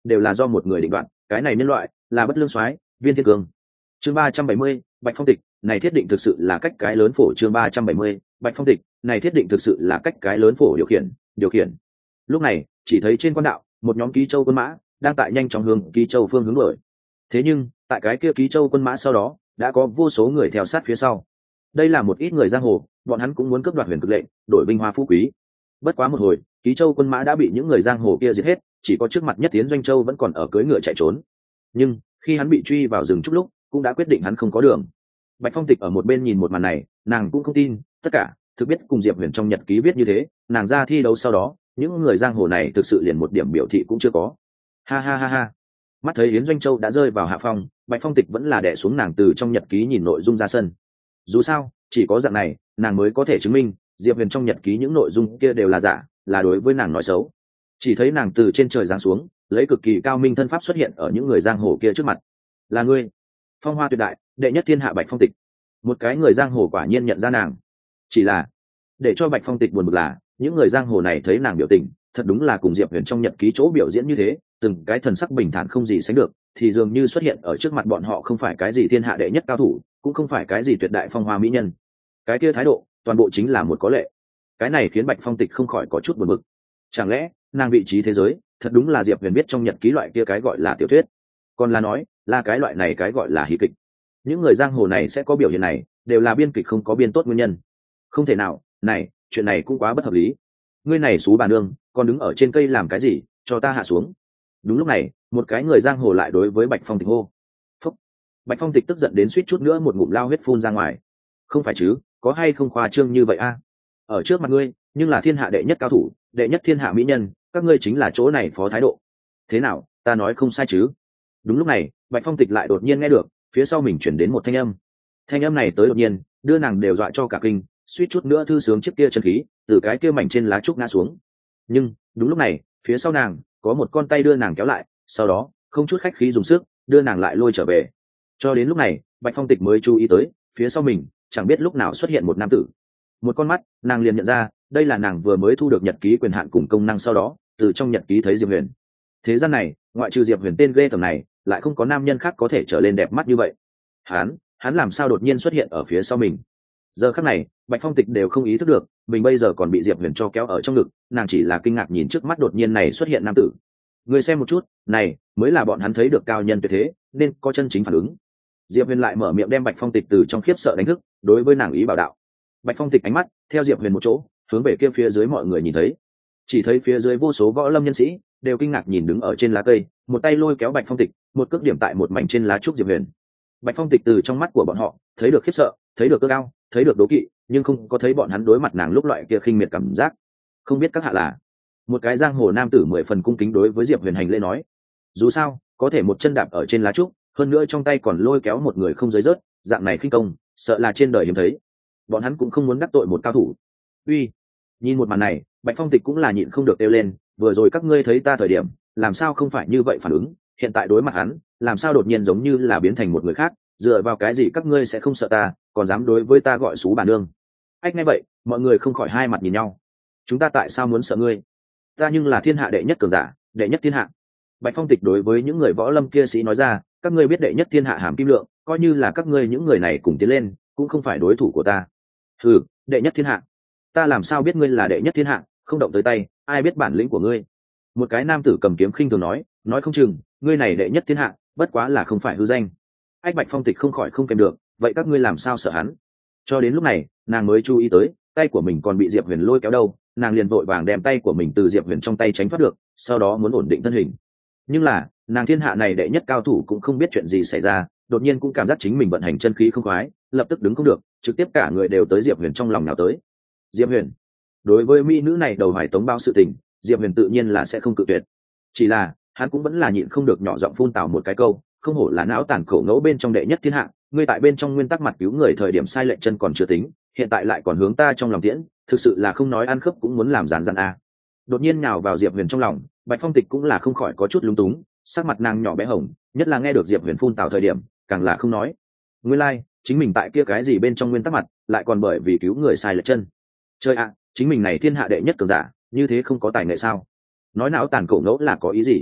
đều là do một người định đoạt, cái này nhân loại là bất lương soái Viên Thiên Cương. Chương ba trăm bảy mươi, Bạch Phong Tịch, này thiết định thực sự là cách cái lớn phổ. Chương ba trăm bảy mươi, Bạch Phong Tịch, này thiết định thực sự là cách cái lớn phổ điều khiển, điều khiển. Lúc này, chỉ thấy trên quan đạo, một nhóm Ký Châu quân mã đang tại nhanh chóng hướng Ký Châu phương hướng đuổi. Thế nhưng, tại cái kia Ký Châu quân mã sau đó, đã có vô số người theo sát phía sau. Đây là một ít người giang hồ, bọn hắn cũng muốn cướp đoạt huyền cực lệnh, đổi vinh hoa phú quý. Bất quá một hồi, Ký Châu quân mã đã bị những người giang hồ kia giết hết, chỉ có trước mặt nhất Tiến Doanh Châu vẫn còn ở cưỡi ngựa chạy trốn. Nhưng khi hắn bị truy vào rừng chút lúc, cũng đã quyết định hắn không có đường. Bạch Phong Tịch ở một bên nhìn một màn này, nàng cũng không tin, tất cả thực biết cùng Diệp Huyền trong nhật ký viết như thế, nàng ra thi đấu sau đó, những người giang hồ này thực sự liền một điểm biểu thị cũng chưa có. Ha ha ha ha. Mắt thấy Yến Doanh Châu đã rơi vào hạ phong, Bạch Phong Tịch vẫn là đè xuống nàng từ trong nhật ký nhìn nội dung ra sân. Dù sao, chỉ có dạng này, nàng mới có thể chứng minh Diệp Huyền trong nhật ký những nội dung kia đều là giả, là đối với nàng nói xấu. Chỉ thấy nàng từ trên trời giáng xuống, lấy cực kỳ cao minh thân pháp xuất hiện ở những người giang hồ kia trước mặt. Là ngươi, phong hoa tuyệt đại, đệ nhất thiên hạ Bạch Phong Tịch. Một cái người giang hồ quả nhiên nhận ra nàng. Chỉ là để cho Bạch Phong Tịch buồn bực là, những người giang hồ này thấy nàng biểu tình, thật đúng là cùng Diệp Huyền trong nhật ký chỗ biểu diễn như thế, từng cái thần sắc bình thản không gì sánh được, thì dường như xuất hiện ở trước mặt bọn họ không phải cái gì thiên hạ đệ nhất cao thủ, cũng không phải cái gì tuyệt đại phong hoa mỹ nhân. Cái kia thái độ, toàn bộ chính là một có lệ. Cái này khiến Bạch Phong Tịch không khỏi có chút buồn bực. Chẳng lẽ nàng vị trí thế giới thật đúng là Diệp Huyền viết trong nhật ký loại kia cái gọi là tiểu thuyết, còn là nói là cái loại này cái gọi là hí kịch? Những người giang hồ này sẽ có biểu hiện này, đều là biên kịch không có biên tốt nguyên nhân. Không thể nào, này chuyện này cũng quá bất hợp lý. Ngươi này xú bà nương, còn đứng ở trên cây làm cái gì, cho ta hạ xuống. Đúng lúc này, một cái người giang hồ lại đối với Bạch Phong Tịch hô. Phúc. Bạch Phong Tịch tức giận đến suýt chút nữa một ngụm lao huyết phun ra ngoài. Không phải chứ, có hay không khoa trương như vậy a? Ở trước mặt ngươi, nhưng là thiên hạ đệ nhất cao thủ, đệ nhất thiên hạ mỹ nhân, các ngươi chính là chỗ này phó thái độ. Thế nào, ta nói không sai chứ? Đúng lúc này, Bạch Phong Tịch lại đột nhiên nghe được phía sau mình chuyển đến một thanh âm. Thanh âm này tới đột nhiên, đưa nàng đều dọa cho cả kinh, suýt chút nữa thư sướng chiếc kia chân khí từ cái kia mảnh trên lá trúc ngã xuống. Nhưng đúng lúc này, phía sau nàng có một con tay đưa nàng kéo lại, sau đó không chút khách khí dùng sức đưa nàng lại lôi trở về. Cho đến lúc này, Bạch Phong Tịch mới chú ý tới phía sau mình chẳng biết lúc nào xuất hiện một nam tử. Một con mắt, nàng liền nhận ra đây là nàng vừa mới thu được nhật ký quyền hạn cùng công năng sau đó từ trong nhật ký thấy Diệp Huyền. Thế gian này, ngoại trừ Diệp Huyền tên ghê tởm này, lại không có nam nhân khác có thể trở lên đẹp mắt như vậy. Hắn, hắn làm sao đột nhiên xuất hiện ở phía sau mình? Giờ khắc này, Bạch Phong Tịch đều không ý thức được mình bây giờ còn bị Diệp Huyền cho kéo ở trong ngực, nàng chỉ là kinh ngạc nhìn trước mắt đột nhiên này xuất hiện nam tử. Người xem một chút, này mới là bọn hắn thấy được cao nhân tuyệt thế, nên có chân chính phản ứng. Diệp Huyền lại mở miệng đem Bạch Phong Tịch từ trong khiếp sợ đánh thức, đối với nàng ý bảo đạo. Bạch Phong Tịch ánh mắt theo Diệp Huyền một chỗ, hướng về kia phía dưới mọi người nhìn thấy. Chỉ thấy phía dưới vô số võ lâm nhân sĩ đều kinh ngạc nhìn đứng ở trên lá cây, một tay lôi kéo Bạch Phong Tịch, một cước điểm tại một mảnh trên lá trúc Diệp Huyền. Bạch Phong Tịch từ trong mắt của bọn họ thấy được khiếp sợ, thấy được cơ cao, thấy được đố kỵ, nhưng không có thấy bọn hắn đối mặt nàng lúc loại kia khinh miệt cảm giác. Không biết các hạ là? Một cái giang hồ nam tử mười phần cung kính đối với Diệp Huyền hành lễ nói. Dù sao, có thể một chân đạp ở trên lá trúc, hơn nữa trong tay còn lôi kéo một người không giới rớt, dạng này khinh công, sợ là trên đời hiếm thấy. Bọn hắn cũng không muốn đắc tội một cao thủ. Uy, nhìn một màn này, Bạch Phong Tịch cũng là nhịn không được kêu lên, vừa rồi các ngươi thấy ta thời điểm, làm sao không phải như vậy phản ứng, hiện tại đối mặt hắn, làm sao đột nhiên giống như là biến thành một người khác, dựa vào cái gì các ngươi sẽ không sợ ta, còn dám đối với ta gọi xú bà nương? Ách nghe vậy, mọi người không khỏi hai mặt nhìn nhau. Chúng ta tại sao muốn sợ ngươi? Ta nhưng là thiên hạ đệ nhất cường giả, đệ nhất thiên hạ. Bạch Phong Tịch đối với những người võ lâm kia sĩ nói ra, các ngươi biết đệ nhất thiên hạ hàm kim lượng, coi như là các ngươi những người này cùng tiến lên, cũng không phải đối thủ của ta. Ừ, đệ nhất thiên hạ. Ta làm sao biết ngươi là đệ nhất thiên hạ, không động tới tay, ai biết bản lĩnh của ngươi? Một cái nam tử cầm kiếm khinh thường nói, nói không chừng, ngươi này đệ nhất thiên hạ, bất quá là không phải hư danh. Ách Bạch Phong Tịch không khỏi không kèm được, vậy các ngươi làm sao sợ hắn? Cho đến lúc này, nàng mới chú ý tới, tay của mình còn bị Diệp Huyền lôi kéo đâu, nàng liền vội vàng đem tay của mình từ Diệp Huyền trong tay tránh thoát được, sau đó muốn ổn định thân hình. Nhưng là, nàng thiên hạ này đệ nhất cao thủ cũng không biết chuyện gì xảy ra, đột nhiên cũng cảm giác chính mình vận hành chân khí không khoái, lập tức đứng không được, trực tiếp cả người đều tới Diệp Huyền trong lòng nào tới. Diệp Huyền, đối với mỹ nữ này đầu hoài tống bao sự tình, Diệp Huyền tự nhiên là sẽ không cự tuyệt. Chỉ là, hắn cũng vẫn là nhịn không được nhỏ giọng phun tào một cái câu, không hổ là não tàn khổ ngẫu bên trong đệ nhất thiên hạ, ngươi tại bên trong nguyên tắc mặt cứu người thời điểm sai lệch chân còn chưa tính, hiện tại lại còn hướng ta trong lòng tiễn, thực sự là không nói ăn khớp cũng muốn làm giàn giàn a. Đột nhiên nhào vào Diệp Huyền trong lòng, Bạch Phong Tịch cũng là không khỏi có chút lúng túng, sắc mặt nàng nhỏ bé hồng, nhất là nghe được Diệp Huyền phun tào thời điểm, càng là không nói. Nguyên lai, like, chính mình tại kia cái gì bên trong nguyên tắc mặt, lại còn bởi vì cứu người sai lệch chân. Chơi ạ, chính mình này thiên hạ đệ nhất cường giả, như thế không có tài nghệ sao? Nói não tàn cổ ngẫu là có ý gì?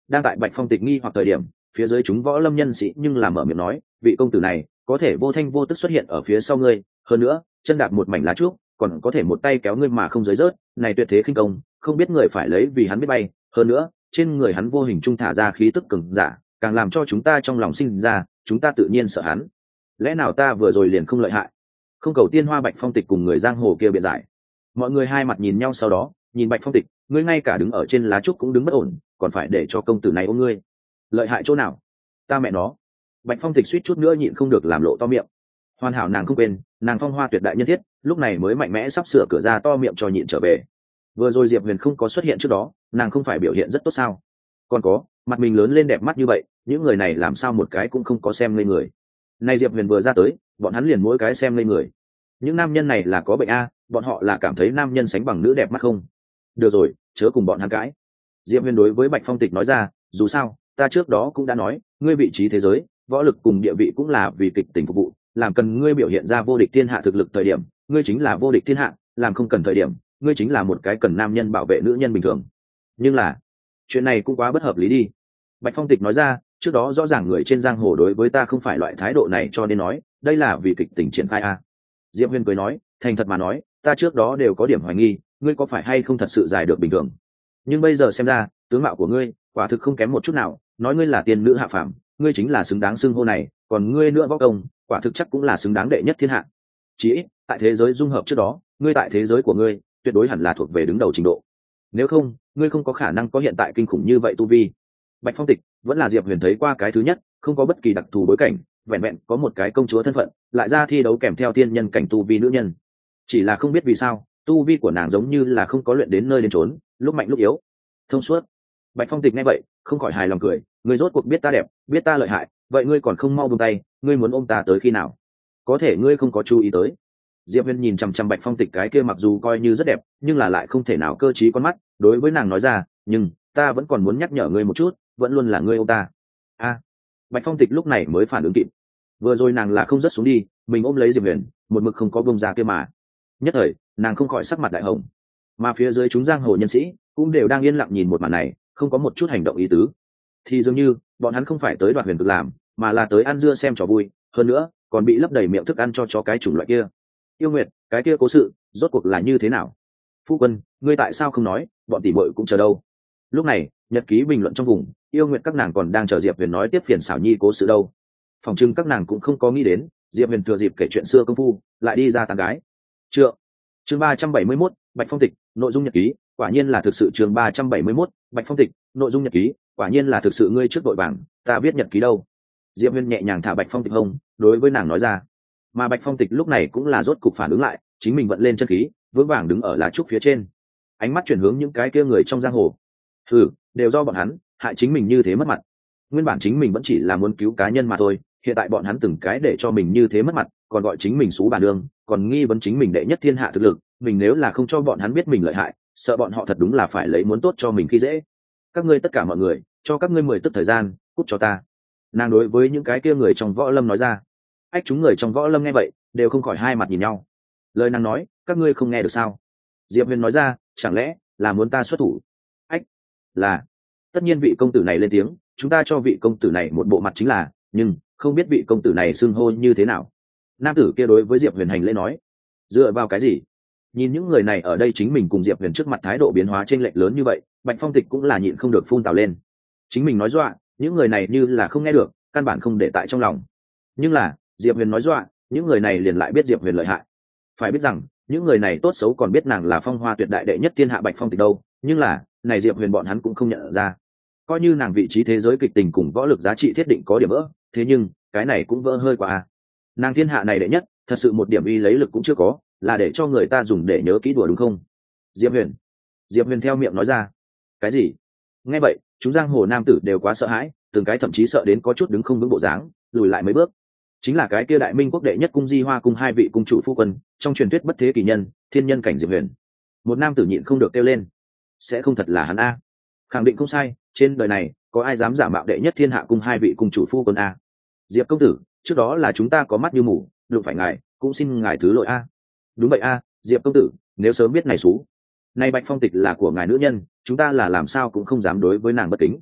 đang tại Bạch Phong Tịch nghi hoặc thời điểm, phía dưới chúng võ lâm nhân sĩ nhưng làm mở miệng nói, vị công tử này có thể vô thanh vô tức xuất hiện ở phía sau ngươi, hơn nữa chân đạp một mảnh lá trúc, còn có thể một tay kéo ngươi mà không rơi rớt, này tuyệt thế khinh công, không biết người phải lấy vì hắn biết bay, hơn nữa trên người hắn vô hình trung thả ra khí tức cường giả, càng làm cho chúng ta trong lòng sinh ra, chúng ta tự nhiên sợ hắn. Lẽ nào ta vừa rồi liền không lợi hại? Không cầu tiên hoa Bạch Phong Tịch cùng người giang hồ kia biện giải. Mọi người hai mặt nhìn nhau, sau đó nhìn Bạch Phong Tịch, ngươi ngay cả đứng ở trên lá trúc cũng đứng bất ổn, còn phải để cho công tử này ôm ngươi, lợi hại chỗ nào? Ta mẹ nó! Bạch Phong Tịch suýt chút nữa nhịn không được làm lộ to miệng. Hoàn hảo nàng không quên, nàng phong hoa tuyệt đại nhân thiết, lúc này mới mạnh mẽ sắp sửa cửa ra to miệng cho nhịn trở về. Vừa rồi Diệp Huyền không có xuất hiện trước đó, nàng không phải biểu hiện rất tốt sao? Còn có, mặt mình lớn lên đẹp mắt như vậy, những người này làm sao một cái cũng không có xem ngây người. Nay Diệp Huyền vừa ra tới, bọn hắn liền mỗi cái xem ngây người. Những nam nhân này là có bệnh a, bọn họ là cảm thấy nam nhân sánh bằng nữ đẹp mắt không? Được rồi, chớ cùng bọn hắn cãi. Diệp Huyền đối với Bạch Phong Tịch nói ra, dù sao, ta trước đó cũng đã nói, ngươi vị trí thế giới, võ lực cùng địa vị cũng là vì kịch tình phục vụ, làm cần ngươi biểu hiện ra vô địch thiên hạ thực lực thời điểm, ngươi chính là vô địch thiên hạ, làm không cần thời điểm, ngươi chính là một cái cần nam nhân bảo vệ nữ nhân bình thường. Nhưng là, chuyện này cũng quá bất hợp lý đi. Bạch Phong Tịch nói ra, trước đó rõ ràng người trên giang hồ đối với ta không phải loại thái độ này, cho nên nói, đây là vì kịch tình triển khai a. Diệp Huyền cười nói, thành thật mà nói, ta trước đó đều có điểm hoài nghi, ngươi có phải hay không thật sự giải được bình thường. Nhưng bây giờ xem ra, tướng mạo của ngươi, quả thực không kém một chút nào, nói ngươi là tiên nữ hạ phàm, ngươi chính là xứng đáng xưng hô này, còn ngươi nữa võ công, quả thực chắc cũng là xứng đáng đệ nhất thiên hạ. Chỉ ít, tại thế giới dung hợp trước đó, ngươi tại thế giới của ngươi, tuyệt đối hẳn là thuộc về đứng đầu trình độ. Nếu không, ngươi không có khả năng có hiện tại kinh khủng như vậy tu vi. Bạch Phong Tịch vẫn là Diệp Huyền thấy qua cái thứ nhất, không có bất kỳ đặc thù bối cảnh, vẹn vẹn có một cái công chúa thân phận, lại ra thi đấu kèm theo tiên nhân cảnh tu vi nữ nhân. Chỉ là không biết vì sao, tu vi của nàng giống như là không có luyện đến nơi đến chốn, lúc mạnh lúc yếu. Thông suốt. Bạch Phong Tịch nghe vậy, không khỏi hài lòng cười, ngươi rốt cuộc biết ta đẹp, biết ta lợi hại, vậy ngươi còn không mau buông tay, ngươi muốn ôm ta tới khi nào? Có thể ngươi không có chú ý tới. Diệp Huyền nhìn chằm chằm Bạch Phong Tịch cái kia mặc dù coi như rất đẹp, nhưng là lại không thể nào cơ trí con mắt, đối với nàng nói ra, nhưng ta vẫn còn muốn nhắc nhở ngươi một chút, vẫn luôn là ngươi ôm ta. A. Bạch Phong Tịch lúc này mới phản ứng kịp. Vừa rồi nàng là không rớt xuống đi, mình ôm lấy Diệp Huyền, một mực không có bông ra kia mà. Nhất thời, nàng không khỏi sắc mặt đại hồng. Mà phía dưới chúng giang hồ nhân sĩ cũng đều đang yên lặng nhìn một màn này, không có một chút hành động ý tứ. Thì dường như bọn hắn không phải tới đoạt huyền cực làm, mà là tới ăn dưa xem trò vui, hơn nữa còn bị lấp đầy miệng thức ăn cho chó cái chủng loại kia. Yêu Nguyệt, cái kia cố sự rốt cuộc là như thế nào? Phu quân, ngươi tại sao không nói, bọn tỷ muội cũng chờ đâu. Lúc này, nhật ký bình luận trong vùng, Yêu Nguyệt các nàng còn đang chờ Diệp Huyền nói tiếp phiền xảo nhi cố sự đâu. Phòng trưng các nàng cũng không có nghĩ đến, Diệp Huyền thừa dịp kể chuyện xưa công phu, lại đi ra tán gái. Trượng. Chương ba trăm bảy mươi mốt, Bạch Phong Tịch, nội dung nhật ký, quả nhiên là thực sự. Chương ba trăm bảy mươi mốt, Bạch Phong Tịch, nội dung nhật ký, quả nhiên là thực sự. Ngươi trước đội bảng, ta viết nhật ký đâu. Diệp Huyền nhẹ nhàng thả Bạch Phong Tịch hông, đối với nàng nói ra. Mà Bạch Phong Tịch lúc này cũng là rốt cục phản ứng lại, chính mình vận lên chân khí, vững vàng đứng ở lá trúc phía trên. Ánh mắt chuyển hướng những cái kia người trong giang hồ. Ừ, đều do bọn hắn hại chính mình như thế mất mặt. Nguyên bản chính mình vẫn chỉ là muốn cứu cá nhân mà thôi, hiện tại bọn hắn từng cái để cho mình như thế mất mặt, còn gọi chính mình xú bản đường, còn nghi vấn chính mình đệ nhất thiên hạ thực lực, mình nếu là không cho bọn hắn biết mình lợi hại, sợ bọn họ thật đúng là phải lấy muốn tốt cho mình khi dễ. Các ngươi tất cả mọi người, cho các ngươi mười tức thời gian, cút cho ta. Nàng đối với những cái kia người trong võ lâm nói ra. Ách, chúng người trong võ lâm nghe vậy, đều không khỏi hai mặt nhìn nhau. Lời nàng nói, các ngươi không nghe được sao? Diệp Huyền nói ra, chẳng lẽ là muốn ta xuất thủ? Ách, là. Tất nhiên vị công tử này lên tiếng, chúng ta cho vị công tử này một bộ mặt chính là, nhưng không biết vị công tử này xưng hô như thế nào. Nam tử kia đối với Diệp Huyền hành lễ nói. Dựa vào cái gì? Nhìn những người này ở đây chính mình cùng Diệp Huyền trước mặt thái độ biến hóa chênh lệch lớn như vậy, Bạch Phong Tịch cũng là nhịn không được phun tào lên. Chính mình nói dọa, những người này như là không nghe được, căn bản không để tại trong lòng. Nhưng là Diệp Huyền nói dọa, những người này liền lại biết Diệp Huyền lợi hại. Phải biết rằng những người này tốt xấu còn biết nàng là phong hoa tuyệt đại đệ nhất thiên hạ Bạch Phong Tịch đâu, nhưng là này Diệp Huyền bọn hắn cũng không nhận ra. Coi như nàng vị trí thế giới kịch tình cùng võ lực giá trị thiết định có điểm vỡ, thế nhưng cái này cũng vỡ hơi quá à. Nàng thiên hạ này đệ nhất, thật sự một điểm uy lấy lực cũng chưa có, là để cho người ta dùng để nhớ kỹ đùa đúng không? Diệp Huyền. Diệp Huyền theo miệng nói ra. Cái gì? Nghe vậy, chúng giang hồ nam tử đều quá sợ hãi, từng cái thậm chí sợ đến có chút đứng không vững bộ dáng, lùi lại mấy bước. Chính là cái kia đại minh quốc đệ nhất cung Di Hoa cung hai vị cung chủ phu quân, trong truyền thuyết bất thế kỳ nhân, thiên nhân cảnh Diệp Huyền. Một nam tử nhịn không được kêu lên. Sẽ không thật là hắn a? Khẳng định không sai, trên đời này có ai dám giả mạo đệ nhất thiên hạ cung hai vị cung chủ phu quân a? Diệp công tử, trước đó là chúng ta có mắt như mù, đụng phải ngài, cũng xin ngài thứ lỗi a. Đúng vậy a, Diệp công tử, nếu sớm biết này xú, nay Bạch Phong Tịch là của ngài nữ nhân, chúng ta là làm sao cũng không dám đối với nàng bất kính.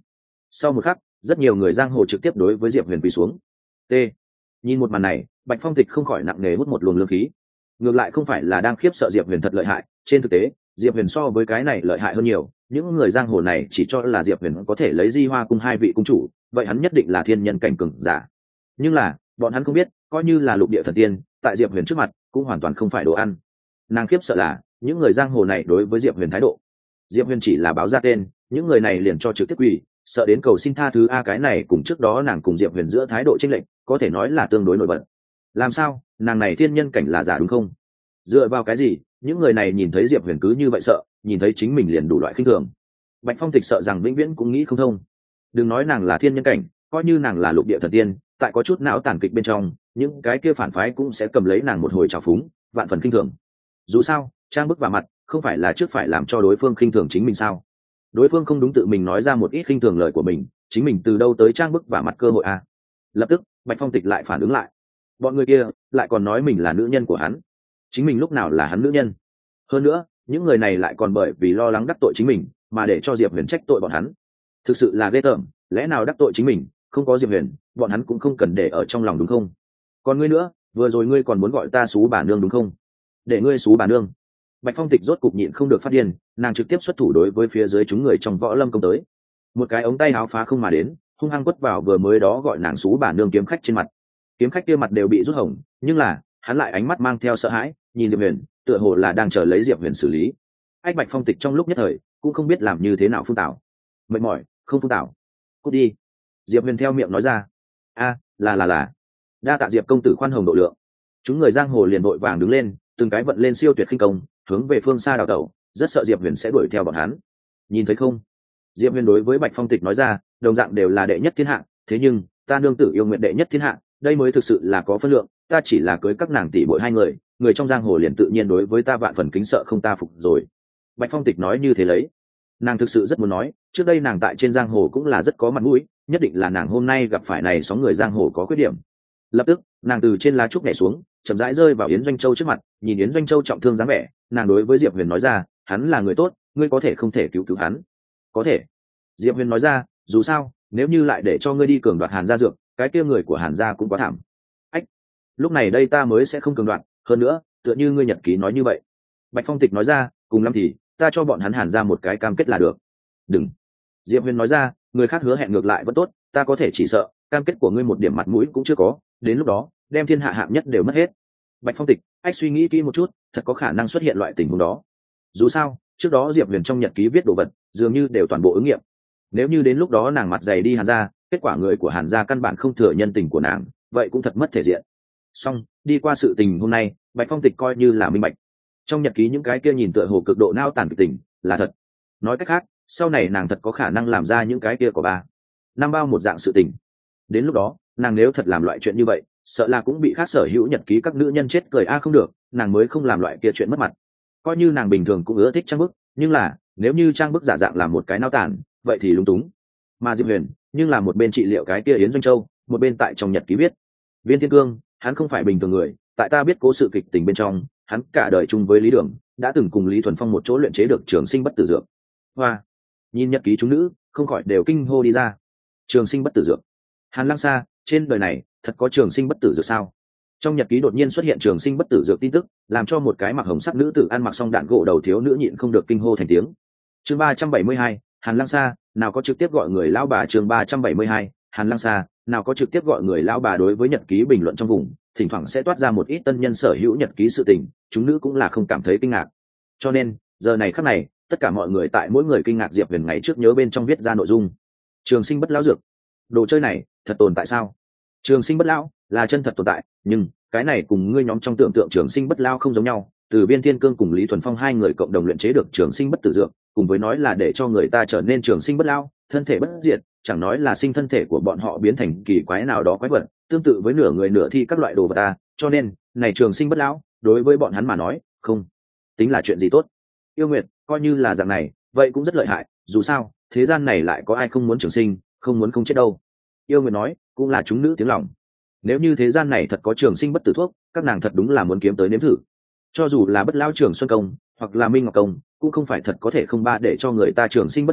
Sau một khắc, rất nhiều người giang hồ trực tiếp đối với Diệp Huyền quỳ xuống. T. Nhìn một màn này, Bạch Phong Tịch không khỏi nặng nề hút một luồng lương khí. Ngược lại không phải là đang khiếp sợ Diệp Huyền thật lợi hại, trên thực tế, Diệp Huyền so với cái này lợi hại hơn nhiều. Những người giang hồ này chỉ cho là Diệp Huyền có thể lấy Di Hoa cung hai vị cung chủ, vậy hắn nhất định là thiên nhân cảnh cường giả. Nhưng là, bọn hắn không biết, coi như là lục địa thần tiên, tại Diệp Huyền trước mặt, cũng hoàn toàn không phải đồ ăn. Nàng khiếp sợ là, những người giang hồ này đối với Diệp Huyền thái độ. Diệp Huyền chỉ là báo ra tên, những người này liền cho trực tiếp quỳ, sợ đến cầu xin tha thứ a cái này cùng trước đó nàng cùng Diệp Huyền giữa thái độ chênh lệch, có thể nói là tương đối nổi bật. Làm sao, nàng này thiên nhân cảnh là giả đúng không? Dựa vào cái gì, những người này nhìn thấy Diệp Huyền cứ như vậy sợ, nhìn thấy chính mình liền đủ loại khinh thường. Bạch Phong Tịch sợ rằng vĩnh viễn cũng nghĩ không thông. Đừng nói nàng là thiên nhân cảnh, coi như nàng là lục địa thần tiên, tại có chút não tàn kịch bên trong, những cái kia phản phái cũng sẽ cầm lấy nàng một hồi trào phúng, vạn phần khinh thường. Dù sao, trang bức vào mặt, không phải là trước phải làm cho đối phương khinh thường chính mình sao? Đối phương không đúng tự mình nói ra một ít khinh thường lời của mình, chính mình từ đâu tới trang bức vào mặt cơ hội a? Lập tức, Bạch Phong Tịch lại phản ứng lại. Bọn người kia lại còn nói mình là nữ nhân của hắn, chính mình lúc nào là hắn nữ nhân? Hơn nữa, những người này lại còn bởi vì lo lắng đắc tội chính mình mà để cho Diệp Huyền trách tội bọn hắn. Thực sự là ghê tởm, lẽ nào đắc tội chính mình, không có Diệp Huyền, bọn hắn cũng không cần để ở trong lòng đúng không? Còn ngươi nữa, vừa rồi ngươi còn muốn gọi ta xú bà nương đúng không? Để ngươi xú bà nương. Bạch Phong Tịch rốt cục nhịn không được phát điên, nàng trực tiếp xuất thủ đối với phía dưới chúng người trong võ lâm công tới. Một cái ống tay áo phá không mà đến, hung hăng quất vào vừa mới đó gọi nàng xú bà nương kiếm khách trên mặt. Kiếm khách kia mặt đều bị rút hồng, nhưng là hắn lại ánh mắt mang theo sợ hãi, nhìn Diệp Huyền, tựa hồ là đang chờ lấy Diệp Huyền xử lý. Ách Bạch Phong Tịch trong lúc nhất thời cũng không biết làm như thế nào phun tảo. Mệt mỏi, không phun tảo. Cút đi. Diệp Huyền theo miệng nói ra. A, là là là. Đa tạ Diệp công tử khoan hồng độ lượng. Chúng người giang hồ liền vội vàng đứng lên, từng cái vận lên siêu tuyệt khinh công, hướng về phương xa đào tẩu, rất sợ Diệp Huyền sẽ đuổi theo bọn hắn. Nhìn thấy không? Diệp Huyền đối với Bạch Phong Tịch nói ra, đồng dạng đều là đệ nhất thiên hạ, thế nhưng ta nương tử yêu nguyện đệ nhất thiên hạ, đây mới thực sự là có phân lượng, ta chỉ là cưới các nàng tỷ muội hai người, người trong giang hồ liền tự nhiên đối với ta vạn phần kính sợ không ta phục rồi. Bạch Phong Tịch nói như thế lấy, nàng thực sự rất muốn nói, trước đây nàng tại trên giang hồ cũng là rất có mặt mũi, nhất định là nàng hôm nay gặp phải này sóng người giang hồ có khuyết điểm. Lập tức, nàng từ trên lá trúc nhảy xuống, chậm rãi rơi vào Yến Doanh Châu trước mặt, nhìn Yến Doanh Châu trọng thương dáng vẻ, nàng đối với Diệp Huyền nói ra, hắn là người tốt, ngươi có thể không thể cứu cứu hắn? Có thể. Diệp Huyền nói ra, dù sao, nếu như lại để cho ngươi đi cường đoạt Hàn gia dược, cái kia người của Hàn gia cũng quá thảm. Ách, lúc này đây ta mới sẽ không cường đoạt, hơn nữa, tựa như ngươi nhật ký nói như vậy. Bạch Phong Tịch nói ra, cùng lắm thì ta cho bọn hắn Hàn gia một cái cam kết là được. Đừng. Diệp Huyền nói ra, người khác hứa hẹn ngược lại vẫn tốt, ta có thể chỉ sợ cam kết của ngươi một điểm mặt mũi cũng chưa có, đến lúc đó đem thiên hạ hạng nhất đều mất hết. Bạch Phong Tịch, ách suy nghĩ kỹ một chút, thật có khả năng xuất hiện loại tình huống đó. Dù sao, trước đó Diệp Huyền trong nhật ký viết đồ vật, dường như đều toàn bộ ứng nghiệm. Nếu như đến lúc đó nàng mặt dày đi Hàn gia, kết quả người của Hàn gia căn bản không thừa nhân tình của nàng, vậy cũng thật mất thể diện. Song, đi qua sự tình hôm nay, Bạch Phong Tịch coi như là minh bạch. Trong nhật ký những cái kia nhìn tựa hồ cực độ nao tàn kịch tình, là thật. Nói cách khác, sau này nàng thật có khả năng làm ra những cái kia của ba, năm bao một dạng sự tình. Đến lúc đó, nàng nếu thật làm loại chuyện như vậy, sợ là cũng bị khác sở hữu nhật ký các nữ nhân chết cười a không được, nàng mới không làm loại kia chuyện mất mặt. Coi như nàng bình thường cũng ưa thích trang bức, nhưng là nếu như trang bức giả dạng làm một cái nao tàn, vậy thì lúng túng. Mà Diệp Huyền, nhưng là một bên trị liệu cái kia Yến Doanh Châu, một bên tại trong nhật ký viết, Viên Thiên Cương, hắn không phải bình thường người, tại ta biết cố sự kịch tình bên trong, hắn cả đời chung với Lý Đường, đã từng cùng Lý Thuần Phong một chỗ luyện chế được trường sinh bất tử dược. Hoa, nhìn nhật ký chúng nữ, không khỏi đều kinh hô đi ra. Trường sinh bất tử dược. Hàn Lăng Sa, trên đời này thật có trường sinh bất tử dược sao? Trong nhật ký đột nhiên xuất hiện trường sinh bất tử dược tin tức, làm cho một cái mặc hồng sắc nữ tử ăn mặc xong đạn gỗ đầu thiếu nữ nhịn không được kinh hô thành tiếng. Chương ba trăm bảy mươi hai, Hàn Lăng Sa, nào có trực tiếp gọi người lão bà. Chương ba trăm bảy mươi hai, Hàn Lăng Sa, nào có trực tiếp gọi người lão bà. Đối với nhật ký bình luận trong vùng, thỉnh thoảng sẽ toát ra một ít tân nhân sở hữu nhật ký sự tình, chúng nữ cũng là không cảm thấy kinh ngạc. Cho nên, giờ này khắc này, tất cả mọi người tại mỗi người kinh ngạc Diệp Huyền ngày trước nhớ bên trong viết ra nội dung. Trường sinh bất lão dược, đồ chơi này thật tồn tại sao? Trường sinh bất lão là chân thật tồn tại, nhưng cái này cùng ngươi nhóm trong tưởng tượng trường sinh bất lão không giống nhau. Từ Viên Thiên Cương cùng Lý Thuần Phong hai người cộng đồng luyện chế được trường sinh bất tử dược, cùng với nói là để cho người ta trở nên trường sinh bất lão, thân thể bất diệt, chẳng nói là sinh thân thể của bọn họ biến thành kỳ quái nào đó quái vật, tương tự với nửa người nửa thi các loại đồ vật ta, cho nên, này trường sinh bất lão, đối với bọn hắn mà nói, không tính là chuyện gì tốt. Yêu Nguyệt, coi như là dạng này, vậy cũng rất lợi hại, dù sao, thế gian này lại có ai không muốn trường sinh, không muốn không chết đâu. Yêu Nguyệt nói, cũng là chúng nữ tiếng lòng. Nếu như thế gian này thật có trường sinh bất tử thuốc, các nàng thật đúng là muốn kiếm tới nếm thử. Cho dù là Bất Lão Trường Xuân công, hoặc là Minh Ngọc công, cũng không phải thật có thể không ba để cho người ta trường sinh bất lão,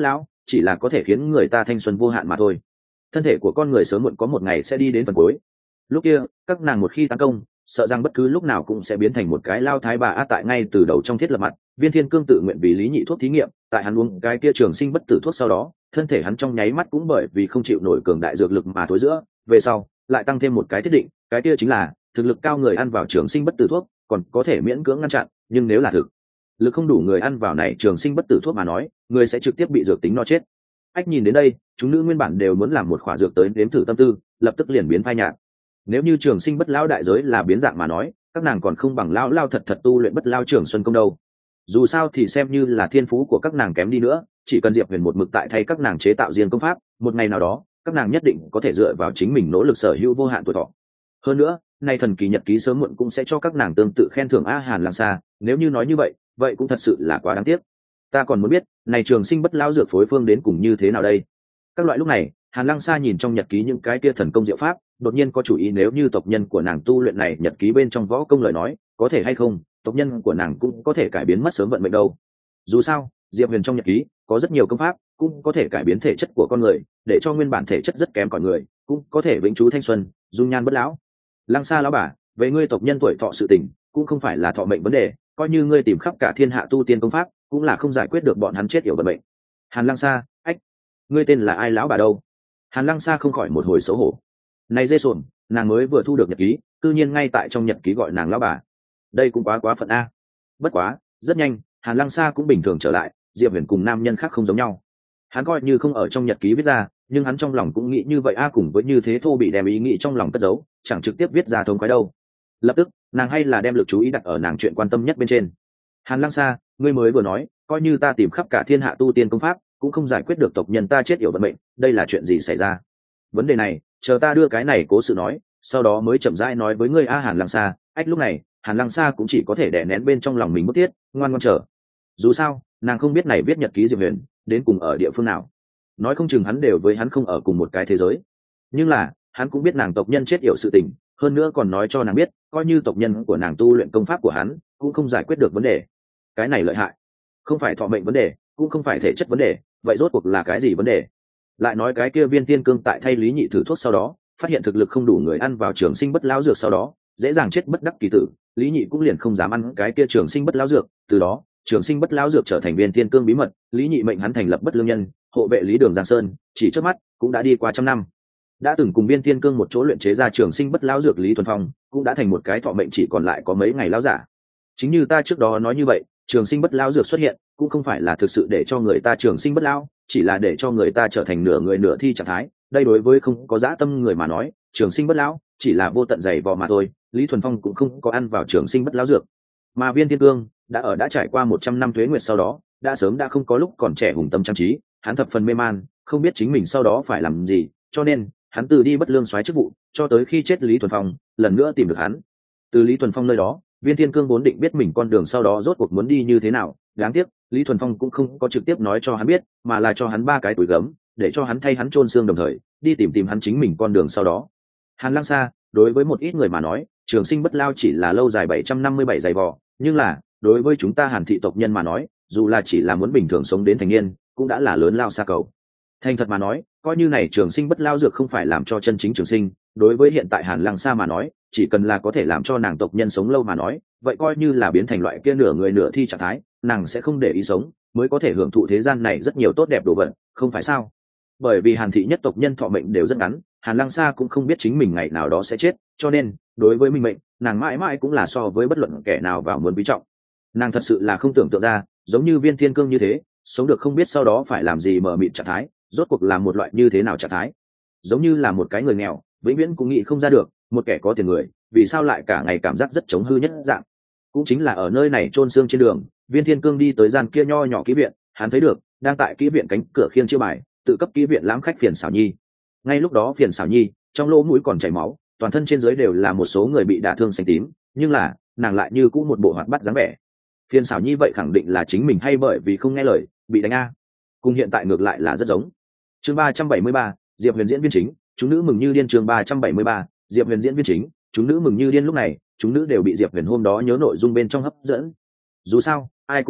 chỉ là có thể khiến người ta thanh xuân vô hạn mà thôi. Thân thể của con người sớm muộn có một ngày sẽ đi đến phần cuối, lúc kia các nàng một khi tấn công, sợ rằng bất cứ lúc nào cũng sẽ biến thành một cái lao thái bà. A tại ngay từ đầu trong thiết lập mặt, Viên Thiên Cương tự nguyện vì Lý Nhị thuốc thí nghiệm, tại hắn uống cái kia trường sinh bất tử thuốc sau đó, thân thể hắn trong nháy mắt cũng bởi vì không chịu nổi cường đại dược lực mà thối giữa, về sau lại tăng thêm một cái thiết định, cái kia chính là thực lực cao người ăn vào trường sinh bất tử thuốc còn có thể miễn cưỡng ngăn chặn, nhưng nếu là thực lực không đủ người ăn vào này trường sinh bất tử thuốc mà nói, người sẽ trực tiếp bị dược tính no chết. Ách nhìn đến đây, chúng nữ nguyên bản đều muốn làm một khỏa dược tới nếm thử tâm tư, lập tức liền biến phai nhạt. Nếu như trường sinh bất lão đại giới là biến dạng mà nói, các nàng còn không bằng lão lao thật thật tu luyện bất lao trường xuân công đâu. Dù sao thì xem như là thiên phú của các nàng kém đi nữa, chỉ cần Diệp Huyền một mực tại thay các nàng chế tạo riêng công pháp, một ngày nào đó các nàng nhất định có thể dựa vào chính mình nỗ lực sở hữu vô hạn tuổi thọ. Hơn nữa, nay thần kỳ nhật ký sớm muộn cũng sẽ cho các nàng tương tự khen thưởng. A Hàn Lang Sa, nếu như nói như vậy, vậy cũng thật sự là quá đáng tiếc. Ta còn muốn biết, này trường sinh bất lão dược phối phương đến cùng như thế nào đây? Các loại lúc này, Hàn Lăng Sa nhìn trong nhật ký những cái kia thần công diệu pháp, đột nhiên có chủ ý, nếu như tộc nhân của nàng tu luyện này nhật ký bên trong võ công lời nói, có thể hay không, tộc nhân của nàng cũng có thể cải biến mất sớm vận mệnh đâu. Dù sao, Diệp Huyền trong nhật ký có rất nhiều công pháp, cũng có thể cải biến thể chất của con người, để cho nguyên bản thể chất rất kém cỏi người, cũng có thể vĩnh trú thanh xuân, dung nhan bất lão. Lăng Sa lão bà, về ngươi tộc nhân tuổi thọ sự tình, cũng không phải là thọ mệnh vấn đề, coi như ngươi tìm khắp cả thiên hạ tu tiên công pháp, cũng là không giải quyết được bọn hắn chết yểu vận mệnh. Hàn Lăng Sa, ách, ngươi tên là ai lão bà đâu? Hàn Lăng Sa không khỏi một hồi xấu hổ. Này dê sồn, nàng mới vừa thu được nhật ký, tự nhiên ngay tại trong nhật ký gọi nàng lão bà. Đây cũng quá quá phận a. Bất quá, rất nhanh, Hàn Lăng Sa cũng bình thường trở lại, Diệp Huyền cùng nam nhân khác không giống nhau. Hắn coi như không ở trong nhật ký viết ra, nhưng hắn trong lòng cũng nghĩ như vậy a, cùng với như thế thô bị đem ý nghĩ trong lòng cất giấu, chẳng trực tiếp viết ra thông khoái đâu. Lập tức, nàng hay là đem lực chú ý đặt ở nàng chuyện quan tâm nhất bên trên. Hàn Lăng Sa, ngươi mới vừa nói, coi như ta tìm khắp cả thiên hạ tu tiên công pháp, cũng không giải quyết được tộc nhân ta chết yểu vận mệnh, đây là chuyện gì xảy ra? Vấn đề này, chờ ta đưa cái này cố sự nói, sau đó mới chậm rãi nói với ngươi. A Hàn Lăng Sa, ách lúc này, Hàn Lăng Sa cũng chỉ có thể đè nén bên trong lòng mình bức thiết, ngoan ngoãn chờ. Dù sao, nàng không biết này viết nhật ký Diệp Huyền đến cùng ở địa phương nào, nói không chừng hắn đều với hắn không ở cùng một cái thế giới. Nhưng là, hắn cũng biết nàng tộc nhân chết yểu sự tình, hơn nữa còn nói cho nàng biết, coi như tộc nhân của nàng tu luyện công pháp của hắn, cũng không giải quyết được vấn đề. Cái này lợi hại, không phải thọ mệnh vấn đề, cũng không phải thể chất vấn đề, vậy rốt cuộc là cái gì vấn đề? Lại nói cái kia Viên Tiên Cương tại thay Lý Nhị thử thuốc sau đó, phát hiện thực lực không đủ người ăn vào trường sinh bất lão dược sau đó, dễ dàng chết bất đắc kỳ tử, Lý Nhị cũng liền không dám ăn cái kia trường sinh bất lão dược, từ đó, trường sinh bất lão dược trở thành Viên Tiên Cương bí mật, Lý Nhị mệnh hắn thành lập bất lương nhân, hộ vệ Lý Đường Giang Sơn, chỉ trước mắt cũng đã đi qua trăm năm. Đã từng cùng Viên Tiên Cương một chỗ luyện chế ra trường sinh bất lão dược Lý Thuần Phong, cũng đã thành một cái thọ mệnh chỉ còn lại có mấy ngày lão giả. Chính như ta trước đó nói như vậy, trường sinh bất lão dược xuất hiện, cũng không phải là thực sự để cho người ta trường sinh bất lão, chỉ là để cho người ta trở thành nửa người nửa thi trạng thái. Đây đối với không có dã tâm người mà nói, trường sinh bất lão chỉ là vô tận dày vò mà thôi. Lý Thuần Phong cũng không có ăn vào trường sinh bất lão dược, mà Viên Thiên Cương đã ở đã trải qua một trăm năm tuế nguyệt sau đó, đã sớm đã không có lúc còn trẻ hùng tâm trang trí, hắn thập phần mê man, không biết chính mình sau đó phải làm gì, cho nên hắn từ đi bất lương soái chức vụ, cho tới khi chết Lý Thuần Phong lần nữa tìm được hắn. Từ Lý Thuần Phong nơi đó, Viên Thiên Cương vốn định biết mình con đường sau đó rốt cuộc muốn đi như thế nào, đáng tiếc Lý Thuần Phong cũng không có trực tiếp nói cho hắn biết, mà là cho hắn ba cái túi gấm, để cho hắn thay hắn chôn xương, đồng thời đi tìm tìm hắn chính mình con đường sau đó. Hàn Lăng Sa, đối với một ít người mà nói, trường sinh bất lao chỉ là lâu dài bảy trăm năm mươi bảy dày vò, nhưng là đối với chúng ta Hàn thị tộc nhân mà nói, dù là chỉ là muốn bình thường sống đến thành niên, cũng đã là lớn lao xa cầu. Thành thật mà nói, coi như này trường sinh bất lao dược không phải làm cho chân chính trường sinh, đối với hiện tại Hàn Lăng Sa mà nói, chỉ cần là có thể làm cho nàng tộc nhân sống lâu mà nói, vậy coi như là biến thành loại kia nửa người nửa thi trạng thái, nàng sẽ không để ý sống, mới có thể hưởng thụ thế gian này rất nhiều tốt đẹp đồ vật, không phải sao? Bởi vì Hàn thị nhất tộc nhân thọ mệnh đều rất ngắn, Hàn Lăng Sa cũng không biết chính mình ngày nào đó sẽ chết, cho nên đối với minh mệnh, nàng mãi mãi cũng là so với bất luận kẻ nào vào muốn quý trọng. Nàng thật sự là không tưởng tượng ra, giống như Viên Thiên Cương như thế, sống được không biết sau đó phải làm gì mờ mịt trạng thái, rốt cuộc là một loại như thế nào trạng thái? Giống như là một cái người nghèo, vĩnh viễn cũng nghĩ không ra được, một kẻ có tiền người, vì sao lại cả ngày cảm giác rất chống hư nhất dạng. Cũng chính là ở nơi này chôn xương trên đường, Viên Thiên Cương đi tới gian kia nho nhỏ kỹ viện, hắn thấy được, đang tại kỹ viện cánh cửa khiêng chiêu bài, tự cấp kỹ viện lãm khách Phiền Xảo Nhi. Ngay lúc đó Phiền Xảo Nhi, trong lỗ mũi còn chảy máu, toàn thân trên dưới đều là một số người bị đả thương xanh tím, nhưng là, nàng lại như cũ một bộ hoạt bát dáng vẻ. Phiền Xảo Nhi vậy khẳng định là chính mình hay bởi vì không nghe lời, bị đánh a. Cùng hiện tại ngược lại là rất giống. Chương ba trăm bảy mươi ba, Diệp Huyền diễn viên chính, chúng nữ mừng như điên. Chương ba trăm bảy mươi ba, Diệp Huyền diễn viên chính, chúng nữ mừng như điên. Lúc này, chúng nữ đều bị Diệp Huyền hôm đó nhớ nội dung bên trong hấp dẫn. Dù sao, ai cũng muốn biết,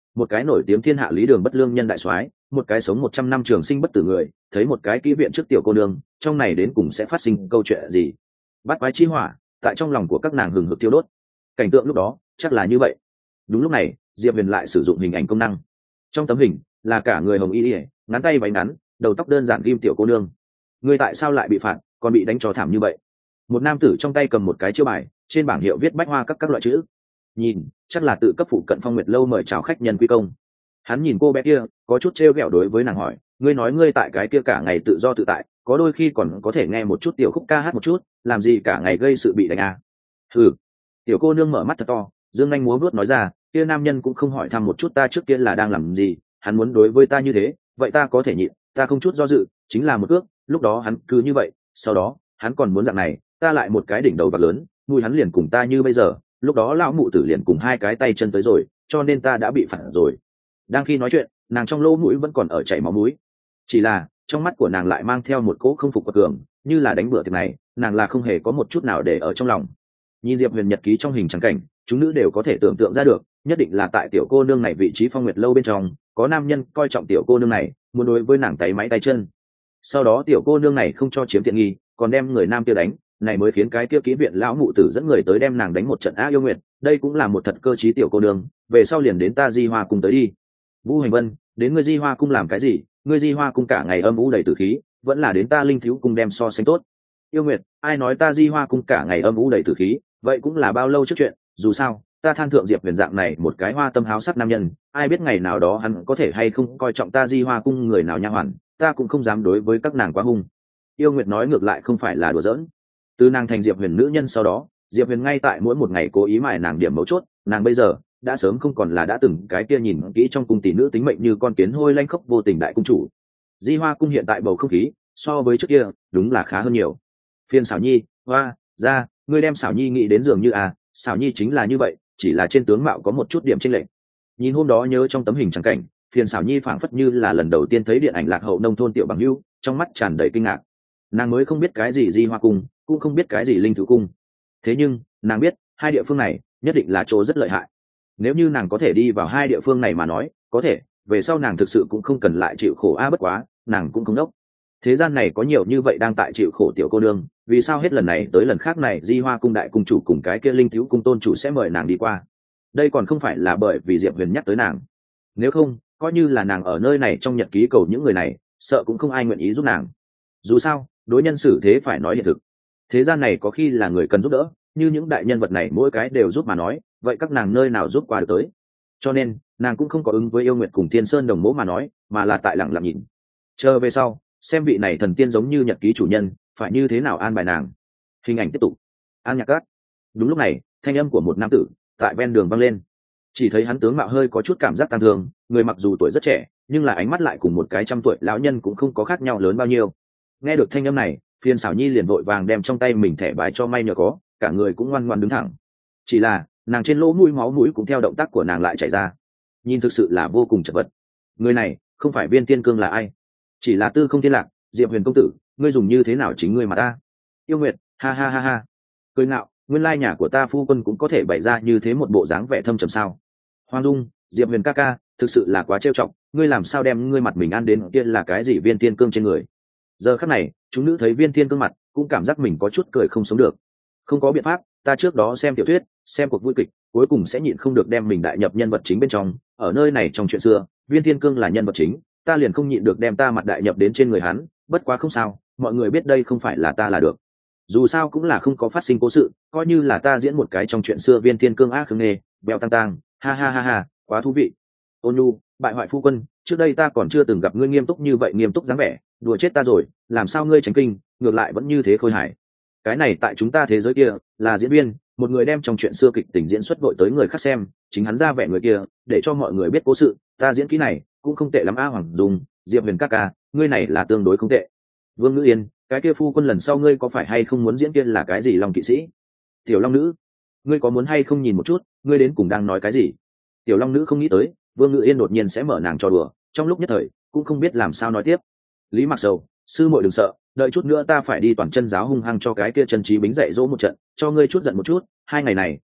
một cái nổi tiếng thiên hạ lý đường bất lương nhân đại soái, một cái sống một trăm năm trường sinh bất tử người, thấy một cái kỹ viện trước tiểu cô nương, trong này đến cùng sẽ phát sinh câu chuyện gì? Bắt quái chi hỏa tại trong lòng của các nàng hừng hực thiêu đốt. Cảnh tượng lúc đó chắc là như vậy. Đúng lúc này, Diệp Huyền lại sử dụng hình ảnh công năng. Trong tấm hình là cả người hồng y ỉa, ngắn tay váy ngắn, đầu tóc đơn giản ghim tiểu cô nương. Người tại sao lại bị phạt, còn bị đánh cho thảm như vậy? Một nam tử trong tay cầm một cái chiêu bài, trên bảng hiệu viết bách hoa các các loại chữ. Nhìn, chắc là tự cấp phụ cận Phong Nguyệt lâu mời chào khách nhân quy công. Hắn nhìn cô bé kia, có chút trêu ghẹo đối với nàng hỏi, ngươi nói ngươi tại cái kia cả ngày tự do tự tại, có đôi khi còn có thể nghe một chút tiểu khúc ca hát một chút, làm gì cả ngày gây sự bị đánh à? Ừ. Tiểu cô nương mở mắt thật to, dương anh múa vuốt nói ra, kia nam nhân cũng không hỏi thăm một chút ta trước kia là đang làm gì, hắn muốn đối với ta như thế, vậy ta có thể nhịn, ta không chút do dự, chính là một ước, lúc đó hắn cứ như vậy, sau đó, hắn còn muốn dạng này, ta lại một cái đỉnh đầu bạc lớn, nuôi hắn liền cùng ta như bây giờ, lúc đó lão mụ tử liền cùng hai cái tay chân tới rồi, cho nên ta đã bị phản rồi. Đang khi nói chuyện, nàng trong lỗ mũi vẫn còn ở chảy máu mũi, chỉ là trong mắt của nàng lại mang theo một cỗ không phục quật cường, như là đánh bữa tiệc này, nàng là không hề có một chút nào để ở trong lòng. Nhìn Diệp Huyền nhật ký trong hình trắng cảnh, chúng nữ đều có thể tưởng tượng ra được, nhất định là tại tiểu cô nương này vị trí Phong Nguyệt lâu bên trong, có nam nhân coi trọng tiểu cô nương này, muốn đối với nàng tay máy tay chân. Sau đó tiểu cô nương này không cho chiếm tiện nghi, còn đem người nam kia đánh, này mới khiến cái kia kỹ viện lão mụ tử dẫn người tới đem nàng đánh một trận á yêu nguyệt, đây cũng là một thật cơ trí tiểu cô nương, về sau liền đến ta Di Hoa cung tới đi. Vũ Hành Vân, đến ngươi Di Hoa cung làm cái gì? Ngươi Di Hoa cung cả ngày âm u đầy tử khí, vẫn là đến ta Linh Thiếu cung đem so sánh tốt. Yêu nguyệt, ai nói ta Di Hoa cung cả ngày âm u đầy tử khí, vậy cũng là bao lâu trước chuyện, dù sao, ta than thượng Diệp Huyền dạng này một cái hoa tâm háo sắc nam nhân, ai biết ngày nào đó hắn có thể hay không coi trọng ta Di Hoa cung người nào nha hoàn, ta cũng không dám đối với các nàng quá hung. Yêu nguyệt nói ngược lại không phải là đùa giỡn. Từ nàng thành Diệp Huyền nữ nhân sau đó, Diệp Huyền ngay tại mỗi một ngày cố ý mài nàng điểm mấu chốt, nàng bây giờ đã sớm không còn là đã từng cái kia nhìn kỹ trong cung tỷ nữ tính mệnh như con kiến hôi lanh khốc vô tình đại cung chủ. Di Hoa cung hiện tại bầu không khí so với trước kia đúng là khá hơn nhiều. Phiên Xảo Nhi, hoa, ra, ngươi đem Xảo Nhi nghĩ đến dường như à, Xảo Nhi chính là như vậy, chỉ là trên tướng mạo có một chút điểm chênh lệch. Nhìn hôm đó nhớ trong tấm hình trắng cảnh, Phiên Xảo Nhi phảng phất như là lần đầu tiên thấy điện ảnh lạc hậu nông thôn tiểu bằng hữu, trong mắt tràn đầy kinh ngạc. Nàng mới không biết cái gì Di Hoa cung, cũng không biết cái gì Linh Thú cung. Thế nhưng, nàng biết, hai địa phương này nhất định là chỗ rất lợi hại. Nếu như nàng có thể đi vào hai địa phương này mà nói, có thể, về sau nàng thực sự cũng không cần lại chịu khổ a bất quá, nàng cũng không đốc. Thế gian này có nhiều như vậy đang tại chịu khổ tiểu cô nương, vì sao hết lần này tới lần khác này Di Hoa cung đại cung chủ cùng cái kia Linh Thiếu cung tôn chủ sẽ mời nàng đi qua? Đây còn không phải là bởi vì Diệp Huyền nhắc tới nàng. Nếu không, coi như là nàng ở nơi này trong nhật ký cầu những người này, sợ cũng không ai nguyện ý giúp nàng. Dù sao, đối nhân xử thế phải nói hiện thực. Thế gian này có khi là người cần giúp đỡ, như những đại nhân vật này mỗi cái đều giúp mà nói, vậy các nàng nơi nào giúp qua được tới? Cho nên, nàng cũng không có ứng với yêu nguyệt cùng Thiên Sơn đồng mẫu mà nói, mà là tại lặng lặng nhìn. Chờ về sau, xem vị này thần tiên giống như nhật ký chủ nhân, phải như thế nào an bài nàng. Hình ảnh tiếp tục. An Nhạc Cát. Đúng lúc này, thanh âm của một nam tử tại ven đường vang lên. Chỉ thấy hắn tướng mạo hơi có chút cảm giác tang thương, người mặc dù tuổi rất trẻ, nhưng là ánh mắt lại cùng một cái trăm tuổi lão nhân cũng không có khác nhau lớn bao nhiêu. Nghe được thanh âm này, Phiên Xảo Nhi liền vội vàng đem trong tay mình thẻ bài cho may nhờ có, cả người cũng ngoan ngoãn đứng thẳng. Chỉ là, nàng trên lỗ mũi máu mũi cũng theo động tác của nàng lại chảy ra. Nhìn thực sự là vô cùng chật vật. Người này, không phải Viên Tiên Cương là ai? Chỉ là Tư Không Thiên Lạc, Diệp Huyền công tử, ngươi dùng như thế nào chính ngươi mà ta? Yêu Nguyệt, ha ha ha ha. Cười ngạo, nguyên lai nhà của ta phu quân cũng có thể bày ra như thế một bộ dáng vẻ thâm trầm sao? Hoang Dung, Diệp Huyền ca ca, thực sự là quá trêu chọc, ngươi làm sao đem ngươi mặt mình ăn đến kia là cái gì Viên Tiên Cương trên người? Giờ khắc này, chúng nữ thấy Viên Tiên Cương mặt, cũng cảm giác mình có chút cười không sống được. Không có biện pháp, ta trước đó xem tiểu thuyết, xem cuộc vui kịch, cuối cùng sẽ nhịn không được đem mình đại nhập nhân vật chính bên trong. Ở nơi này trong chuyện xưa, Viên Tiên Cương là nhân vật chính, ta liền không nhịn được đem ta mặt đại nhập đến trên người hắn. Bất quá không sao, mọi người biết đây không phải là ta là được. Dù sao cũng là không có phát sinh cố sự, coi như là ta diễn một cái trong chuyện xưa Viên Tiên Cương ác khương nghề, bèo tăng tăng, ha ha ha ha, quá thú vị. Ôn Nhu, bại hoại phu quân, trước đây ta còn chưa từng gặp ngươi nghiêm túc như vậy nghiêm túc dáng vẻ, đùa chết ta rồi, làm sao ngươi tránh kinh, ngược lại vẫn như thế khôi hài. Cái này tại chúng ta thế giới kia là diễn viên, một người đem trong chuyện xưa kịch tình diễn xuất vội tới người khác xem, chính hắn ra vẻ người kia, để cho mọi người biết cố sự, ta diễn kỹ này cũng không tệ lắm a. Hoàng Dung, Diệp Huyền ca ca, ngươi này là tương đối không tệ. Vương Ngữ Yên, cái kia phu quân lần sau ngươi có phải hay không muốn diễn kia là cái gì Long kỵ sĩ? Tiểu Long Nữ, ngươi có muốn hay không nhìn một chút, ngươi đến cùng đang nói cái gì? Tiểu Long Nữ không nghĩ tới Vương Ngữ Yên đột nhiên sẽ mở nàng trò đùa, trong lúc nhất thời cũng không biết làm sao nói tiếp. Lý Mặc Sầu, sư muội đừng sợ, đợi chút nữa ta phải đi toàn chân giáo hung hăng cho cái kia chân trí bính dạy dỗ một trận, cho ngươi chút giận một chút. Hai ngày này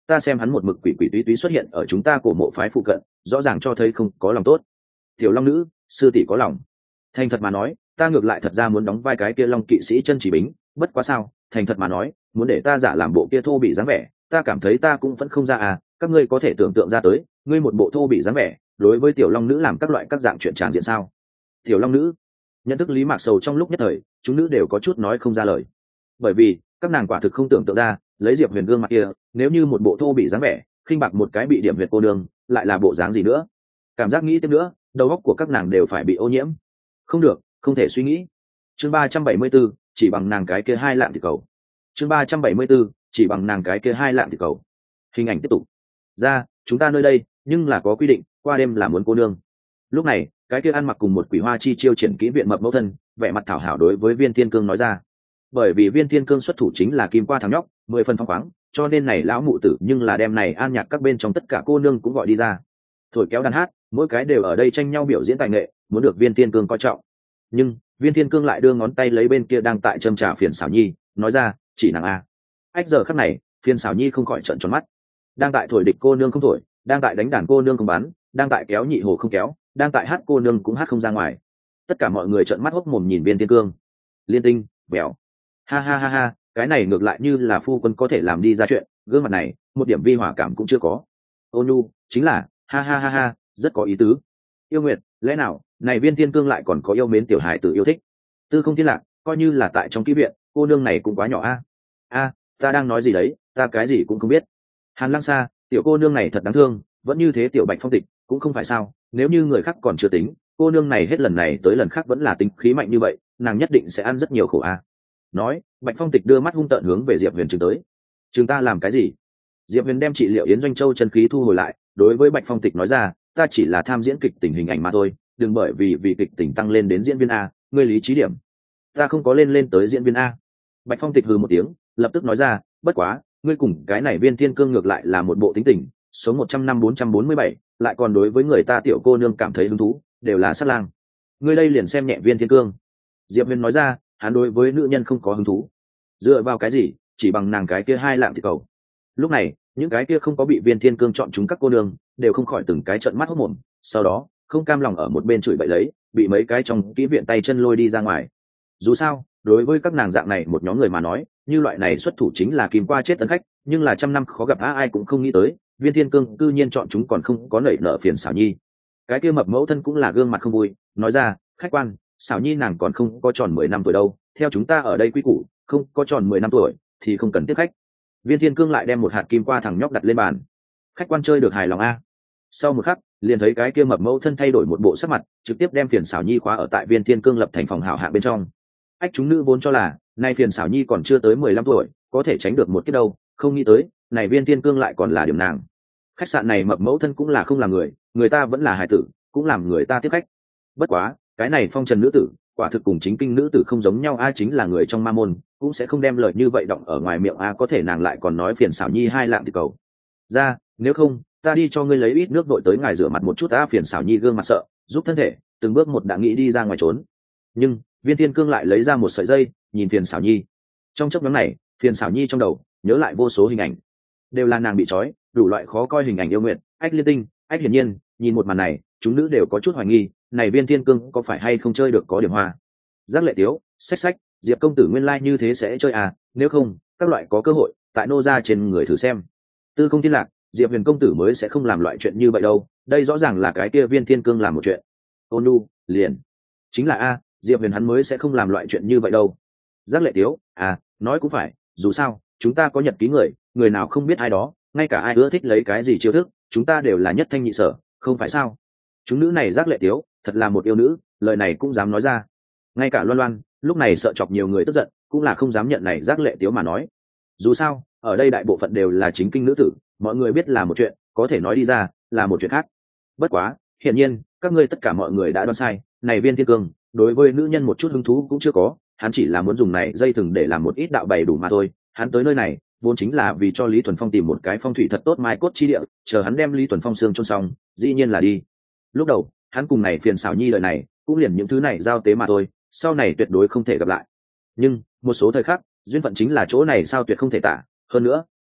ta xem hắn một mực quỷ quỷ túy túy xuất hiện ở chúng ta cổ mộ phái phụ cận, rõ ràng cho thấy không có lòng tốt. Tiểu long nữ, sư tỷ có lòng. Thành thật mà nói, ta ngược lại thật ra muốn đóng vai cái kia long kỵ sĩ chân chỉ bính, bất quá sao, thành thật mà nói, muốn để ta giả làm bộ kia thô bị dáng vẻ, ta cảm thấy ta cũng vẫn không ra à. Các ngươi có thể tưởng tượng ra tới, ngươi một bộ thô bị dáng vẻ, đối với tiểu long nữ làm các loại các dạng chuyện tràn diện sao? Tiểu long nữ, nhận thức Lý Mạc Sầu trong lúc nhất thời, chúng nữ đều có chút nói không ra lời, bởi vì các nàng quả thực không tưởng tượng ra, lấy Diệp Huyền gương mặt kia, nếu như một bộ thô bị dáng vẻ, khinh bạc một cái bị điểm huyệt cô đường, lại là bộ dáng gì nữa? Cảm giác nghĩ tiếp nữa, đầu óc của các nàng đều phải bị ô nhiễm. Không được, không thể suy nghĩ. Chương ba trăm bảy mươi 74, chỉ bằng nàng cái kia hai lạng thì cầu. Chương ba trăm bảy mươi 74, chỉ bằng nàng cái kia hai lạng thì cầu. Hình ảnh tiếp tục. Ra, chúng ta nơi đây, nhưng là có quy định, qua đêm là muốn cô nương. Lúc này, cái kia ăn mặc cùng một quỷ hoa chi chiêu triển kỹ viện mập mẫu thân, vẻ mặt thảo hảo đối với Viên Thiên Cương nói ra. Bởi vì Viên Thiên Cương xuất thủ chính là kim qua thằng nhóc, mười phần phong khoáng, cho nên này lão mụ tử nhưng là đem này an nhạc các bên trong tất cả cô nương cũng gọi đi ra. Thổi kéo đàn hát, mỗi cái đều ở đây tranh nhau biểu diễn tài nghệ, muốn được Viên Thiên Cương coi trọng. Nhưng Viên Thiên Cương lại đưa ngón tay lấy bên kia đang tại châm trà Phiền Xảo Nhi, nói ra, chỉ nàng a. Ách giờ khắc này, Phiền Xảo Nhi không khỏi trợn tròn mắt. Đang tại thổi địch cô nương không thổi, đang tại đánh đàn cô nương không bắn, đang tại kéo nhị hồ không kéo, đang tại hát cô nương cũng hát không ra ngoài. Tất cả mọi người trợn mắt hốc mồm nhìn Viên Thiên Cương. Liên Tinh, bèo. Ha ha ha ha, cái này ngược lại như là phu quân có thể làm đi ra chuyện, gương mặt này, một điểm vi hòa cảm cũng chưa có. Ô Nhu, chính là, ha ha ha ha, rất có ý tứ. Yêu Nguyệt, lẽ nào, này Viên Thiên Cương lại còn có yêu mến tiểu hài tử yêu thích. Tư Không Thiên Lạc, coi như là tại trong ký viện, cô nương này cũng quá nhỏ a. A, ta đang nói gì đấy, ta cái gì cũng không biết. Hàn Lăng Sa, tiểu cô nương này thật đáng thương, vẫn như thế tiểu Bạch Phong Tịch, cũng không phải sao, nếu như người khác còn chưa tính, cô nương này hết lần này tới lần khác vẫn là tính khí mạnh như vậy, nàng nhất định sẽ ăn rất nhiều khổ a. Nói, Bạch Phong Tịch đưa mắt hung tợn hướng về Diệp Huyền chừng tới. Chúng ta làm cái gì? Diệp Huyền đem trị liệu Yến Doanh Châu chân khí thu hồi lại, đối với Bạch Phong Tịch nói ra, ta chỉ là tham diễn kịch tình hình ảnh mà thôi, đừng bởi vì vì kịch tình tăng lên đến diễn viên a, ngươi lý trí điểm. Ta không có lên lên tới diễn viên a. Bạch Phong Tịch hừ một tiếng, lập tức nói ra, bất quá, ngươi cùng cái này Viên Thiên Cương ngược lại là một bộ tính tình, số một trăm năm bốn trăm bốn mươi bảy, lại còn đối với người ta tiểu cô nương cảm thấy hứng thú, đều là sát lang. Ngươi đây liền xem nhẹ Viên Thiên Cương. Diệp Huyền nói ra, hắn đối với nữ nhân không có hứng thú. Dựa vào cái gì, chỉ bằng nàng cái kia hai lạng thì cầu. Lúc này, những cái kia không có bị Viên Thiên Cương chọn chúng các cô nương, đều không khỏi từng cái trợn mắt hốt mồm, sau đó, không cam lòng ở một bên chửi bậy lấy, bị mấy cái trong kỹ viện tay chân lôi đi ra ngoài. Dù sao, đối với các nàng dạng này một nhóm người mà nói, như loại này xuất thủ chính là kim qua chết tấn khách, nhưng là trăm năm khó gặp á, ai cũng không nghĩ tới, Viên Thiên Cương cư nhiên chọn chúng còn không có nảy nợ Phiền Xảo Nhi. Cái kia mập mẫu thân cũng là gương mặt không vui, nói ra, khách quan, Xảo Nhi nàng còn không có tròn mười năm tuổi đâu, theo chúng ta ở đây quy củ, không có tròn mười năm tuổi thì không cần tiếp khách. Viên Thiên Cương lại đem một hạt kim qua thằng nhóc đặt lên bàn. Khách quan chơi được hài lòng a. Sau một khắc, liền thấy cái kia mập mẫu thân thay đổi một bộ sắc mặt, trực tiếp đem Phiền Xảo Nhi khóa ở tại Viên Thiên Cương lập thành phòng hảo hạ bên trong. Ách chúng nữ vốn cho là, nay Phiền Xảo Nhi còn chưa tới mười lăm tuổi, có thể tránh được một cái đâu, không nghĩ tới, này Viên Thiên Cương lại còn là điểm nàng. Khách sạn này mập mẫu thân cũng là không làm người, người ta vẫn là hài tử, cũng làm người ta tiếp khách. Bất quá, cái này phong trần nữ tử, quả thực cùng chính kinh nữ tử không giống nhau, a chính là người trong ma môn, cũng sẽ không đem lời như vậy động ở ngoài miệng a, có thể nàng lại còn nói Phiền Xảo Nhi hai lạng thì cầu. Ra, nếu không, ta đi cho ngươi lấy ít nước đội tới ngài rửa mặt một chút a. Phiền Xảo Nhi gương mặt sợ, giúp thân thể, từng bước một đã nghĩ đi ra ngoài trốn. Nhưng, Viên Thiên Cương lại lấy ra một sợi dây, nhìn Phiền Xảo Nhi. Trong chốc ngắn này, Phiền Xảo Nhi trong đầu nhớ lại vô số hình ảnh, đều là nàng bị trói, đủ loại khó coi hình ảnh yêu nguyện, ách liên tinh, ách hiển nhiên, nhìn một màn này, chúng nữ đều có chút hoài nghi, này Viên Thiên Cương có phải hay không chơi được có điểm hoa. Giác Lệ Tiếu, sách sách, Diệp công tử nguyên lai like như thế sẽ chơi à, nếu không, các loại có cơ hội, tại nô ra trên người thử xem. Tư Không Thiên Lạc, Diệp Huyền công tử mới sẽ không làm loại chuyện như vậy đâu, đây rõ ràng là cái kia Viên Thiên Cương làm một chuyện. Ôn Nu, liền, chính là a, Diệp Huyền hắn mới sẽ không làm loại chuyện như vậy đâu. Giác Lệ Tiếu, à, nói cũng phải, dù sao, chúng ta có nhật ký người, người nào không biết ai đó, ngay cả ai ưa thích lấy cái gì chiêu thức, chúng ta đều là nhất thanh nhị sở, không phải sao? Chúng nữ này Giác Lệ Tiếu, thật là một yêu nữ, lời này cũng dám nói ra. Ngay cả Loan Loan, lúc này sợ chọc nhiều người tức giận, cũng là không dám nhận này Giác Lệ Tiếu mà nói. Dù sao, ở đây đại bộ phận đều là chính kinh nữ tử, mọi người biết là một chuyện, có thể nói đi ra, là một chuyện khác. Bất quá, hiển nhiên, các ngươi tất cả mọi người đã đoán sai, này Viên Thiên Cương, đối với nữ nhân một chút hứng thú cũng chưa có, hắn chỉ là muốn dùng này dây thừng để làm một ít đạo bày đủ mà thôi. Hắn tới nơi này, vốn chính là vì cho Lý Thuần Phong tìm một cái phong thủy thật tốt mai cốt chi địa, chờ hắn đem Lý Thuần Phong xương chôn xong, dĩ nhiên là đi. Lúc đầu, hắn cùng này Phiền Xảo Nhi lời này, cũng liền những thứ này giao tế mà thôi, sau này tuyệt đối không thể gặp lại. Nhưng, một số thời khắc, duyên phận chính là chỗ này sao tuyệt không thể tả, hơn nữa,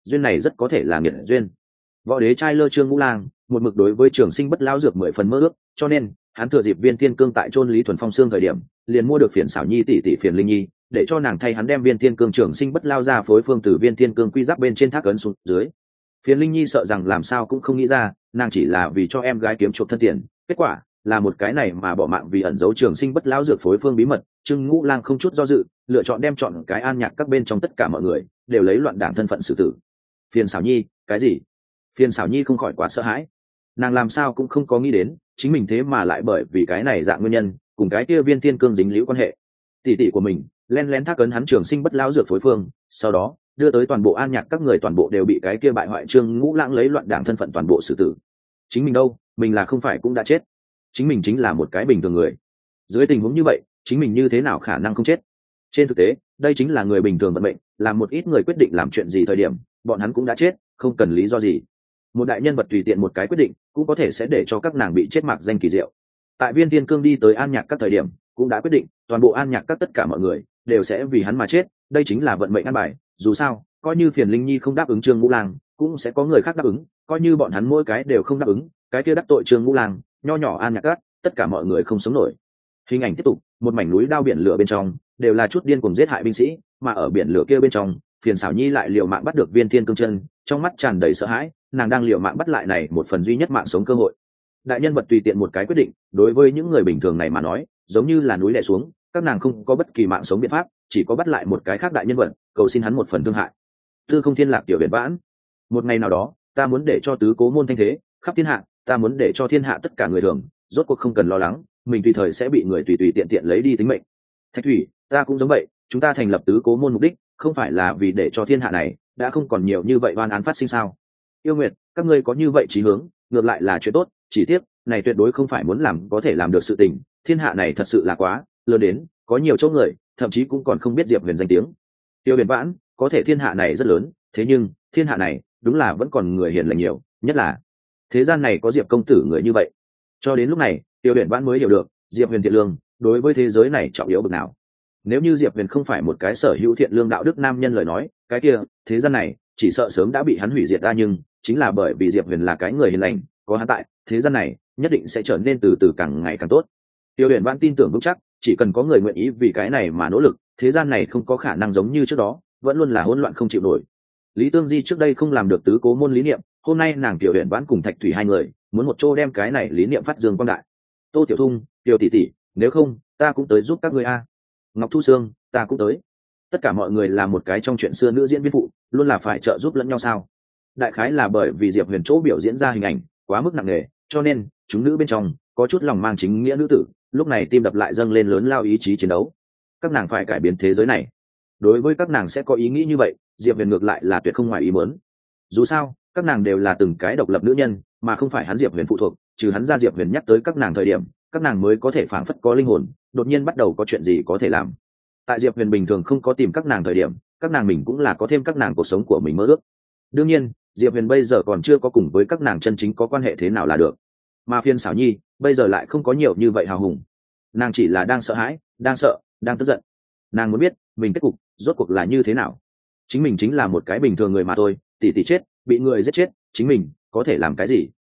duyên này rất có thể là nghiệt duyên. Võ đế trai lơ Trương Ngũ Lang một mực đối với trường sinh bất lão dược mười phần mơ ước, cho nên hắn thừa dịp viên thiên cương tại chôn Lý Thuần Phong xương thời điểm, liền mua được Phiền Xảo Nhi tỷ tỷ Phiền Linh Nhi, để cho nàng thay hắn đem viên thiên cương trường sinh bất lao ra phối phương từ viên thiên cương quy giáp bên trên thác ấn xuống dưới. Phiền Linh Nhi sợ rằng làm sao cũng không nghĩ ra, nàng chỉ là vì cho em gái kiếm chuộc thân tiền, kết quả là một cái này mà bỏ mạng vì ẩn giấu trường sinh bất lão dược phối phương bí mật. Trương Ngũ Lang không chút do dự, lựa chọn đem chọn cái an nhạc các bên trong tất cả mọi người đều lấy loạn đảng thân phận xử tử. Phiền Xảo Nhi, cái gì? Phiền Xảo Nhi không khỏi quá sợ hãi, nàng làm sao cũng không có nghĩ đến chính mình thế mà lại bởi vì cái này dạng nguyên nhân cùng cái kia viên thiên cương dính liễu quan hệ. Tỷ tỷ của mình len lén thác ấn hắn trường sinh bất lão dược phối phương, sau đó đưa tới toàn bộ an nhạc các người toàn bộ đều bị cái kia bại hoại Trương Ngũ Lãng lấy loạn đảng thân phận toàn bộ xử tử. Chính mình đâu, mình là không phải cũng đã chết? Chính mình chính là một cái bình thường người, dưới tình huống như vậy chính mình như thế nào khả năng không chết? Trên thực tế đây chính là người bình thường vận mệnh, là một ít người quyết định làm chuyện gì thời điểm bọn hắn cũng đã chết, không cần lý do gì. Một đại nhân vật tùy tiện một cái quyết định cũng có thể sẽ để cho các nàng bị chết mạc danh kỳ diệu. Tại viên thiên cương đi tới an nhạc các thời điểm cũng đã quyết định toàn bộ an nhạc các tất cả mọi người đều sẽ vì hắn mà chết, đây chính là vận mệnh an bài. Dù sao coi như Phiền Linh Nhi không đáp ứng Trương Ngũ Lang cũng sẽ có người khác đáp ứng, coi như bọn hắn mỗi cái đều không đáp ứng, cái kia đắc tội Trương Ngũ Lang nho nhỏ an nhạc các tất cả mọi người không sống nổi. Hình ảnh tiếp tục, một mảnh núi đao biển lửa bên trong đều là chút điên cuồng giết hại binh sĩ, mà ở biển lửa kia bên trong Phiền Xảo Nhi lại liều mạng bắt được viên thiên cương chân, trong mắt tràn đầy sợ hãi, nàng đang liều mạng bắt lại này một phần duy nhất mạng sống cơ hội. Đại nhân vật tùy tiện một cái quyết định đối với những người bình thường này mà nói giống như là núi đè xuống, các nàng không có bất kỳ mạng sống biện pháp, chỉ có bắt lại một cái khác đại nhân vật cầu xin hắn một phần thương hại. Tư Không Thiên Lạc tiểu Huyền Vãn, một ngày nào đó ta muốn để cho tứ cố môn thanh thế khắp thiên hạ, ta muốn để cho thiên hạ tất cả người thường rốt cuộc không cần lo lắng mình tùy thời sẽ bị người tùy tùy tiện tiện lấy đi tính mệnh. Thạch Thủy, ta cũng giống vậy, chúng ta thành lập tứ cố môn mục đích không phải là vì để cho thiên hạ này đã không còn nhiều như vậy oan án phát sinh sao? Yêu Nguyệt, các ngươi có như vậy chí hướng ngược lại là chuyện tốt, chỉ tiếc này tuyệt đối không phải muốn làm có thể làm được sự tình, thiên hạ này thật sự là quá lớn đến có nhiều chỗ người thậm chí cũng còn không biết Diệp Huyền danh tiếng. Tiêu Huyền Vãn, có thể thiên hạ này rất lớn, thế nhưng thiên hạ này đúng là vẫn còn người hiền lành nhiều, nhất là thế gian này có Diệp công tử người như vậy. Cho đến lúc này Tiêu Huyền Vãn mới hiểu được Diệp Huyền thiện lương đối với thế giới này trọng yếu bậc nào. Nếu như Diệp Huyền không phải một cái sở hữu thiện lương đạo đức nam nhân lời nói, cái kia thế gian này chỉ sợ sớm đã bị hắn hủy diệt ra, nhưng chính là bởi vì Diệp Huyền là cái người hiền lành, có hắn tại, thế gian này nhất định sẽ trở nên từ từ càng ngày càng tốt. Tiêu Huyền Vãn tin tưởng vững chắc, chỉ cần có người nguyện ý vì cái này mà nỗ lực, thế gian này không có khả năng giống như trước đó vẫn luôn là hỗn loạn không chịu nổi. Lý Tương Di trước đây không làm được tứ cố môn lý niệm, hôm nay nàng Tiêu Huyền Vãn cùng Thạch Thủy hai người muốn một chỗ đem cái này lý niệm phát dương quang đại. Tô Tiểu Thung, Tiêu tỷ tỷ, nếu không ta cũng tới giúp các ngươi a. Ngọc Thu Sương, ta cũng tới. Tất cả mọi người là một cái trong chuyện xưa nữ diễn viên phụ, luôn là phải trợ giúp lẫn nhau sao? Đại khái là bởi vì Diệp Huyền chỗ biểu diễn ra hình ảnh quá mức nặng nề, cho nên chúng nữ bên trong có chút lòng mang chính nghĩa nữ tử lúc này tim đập lại dâng lên lớn lao ý chí chiến đấu. Các nàng phải cải biến thế giới này. Đối với các nàng sẽ có ý nghĩ như vậy, Diệp Huyền ngược lại là tuyệt không ngoài ý muốn. Dù sao các nàng đều là từng cái độc lập nữ nhân, mà không phải hắn Diệp Huyền phụ thuộc, trừ hắn ra Diệp Huyền nhắc tới các nàng thời điểm các nàng mới có thể phảng phất có linh hồn, đột nhiên bắt đầu có chuyện gì có thể làm. Tại Diệp Huyền bình thường không có tìm các nàng thời điểm, các nàng mình cũng là có thêm các nàng cuộc sống của mình mơ ước. Đương nhiên Diệp Huyền bây giờ còn chưa có cùng với các nàng chân chính có quan hệ thế nào là được, mà Phiên Xảo Nhi bây giờ lại không có nhiều như vậy hào hùng, nàng chỉ là đang sợ hãi, đang sợ, đang tức giận. Nàng muốn biết mình kết cục rốt cuộc là như thế nào. Chính mình chính là một cái bình thường người mà thôi, tỷ tỷ chết, bị người giết chết, chính mình có thể làm cái gì?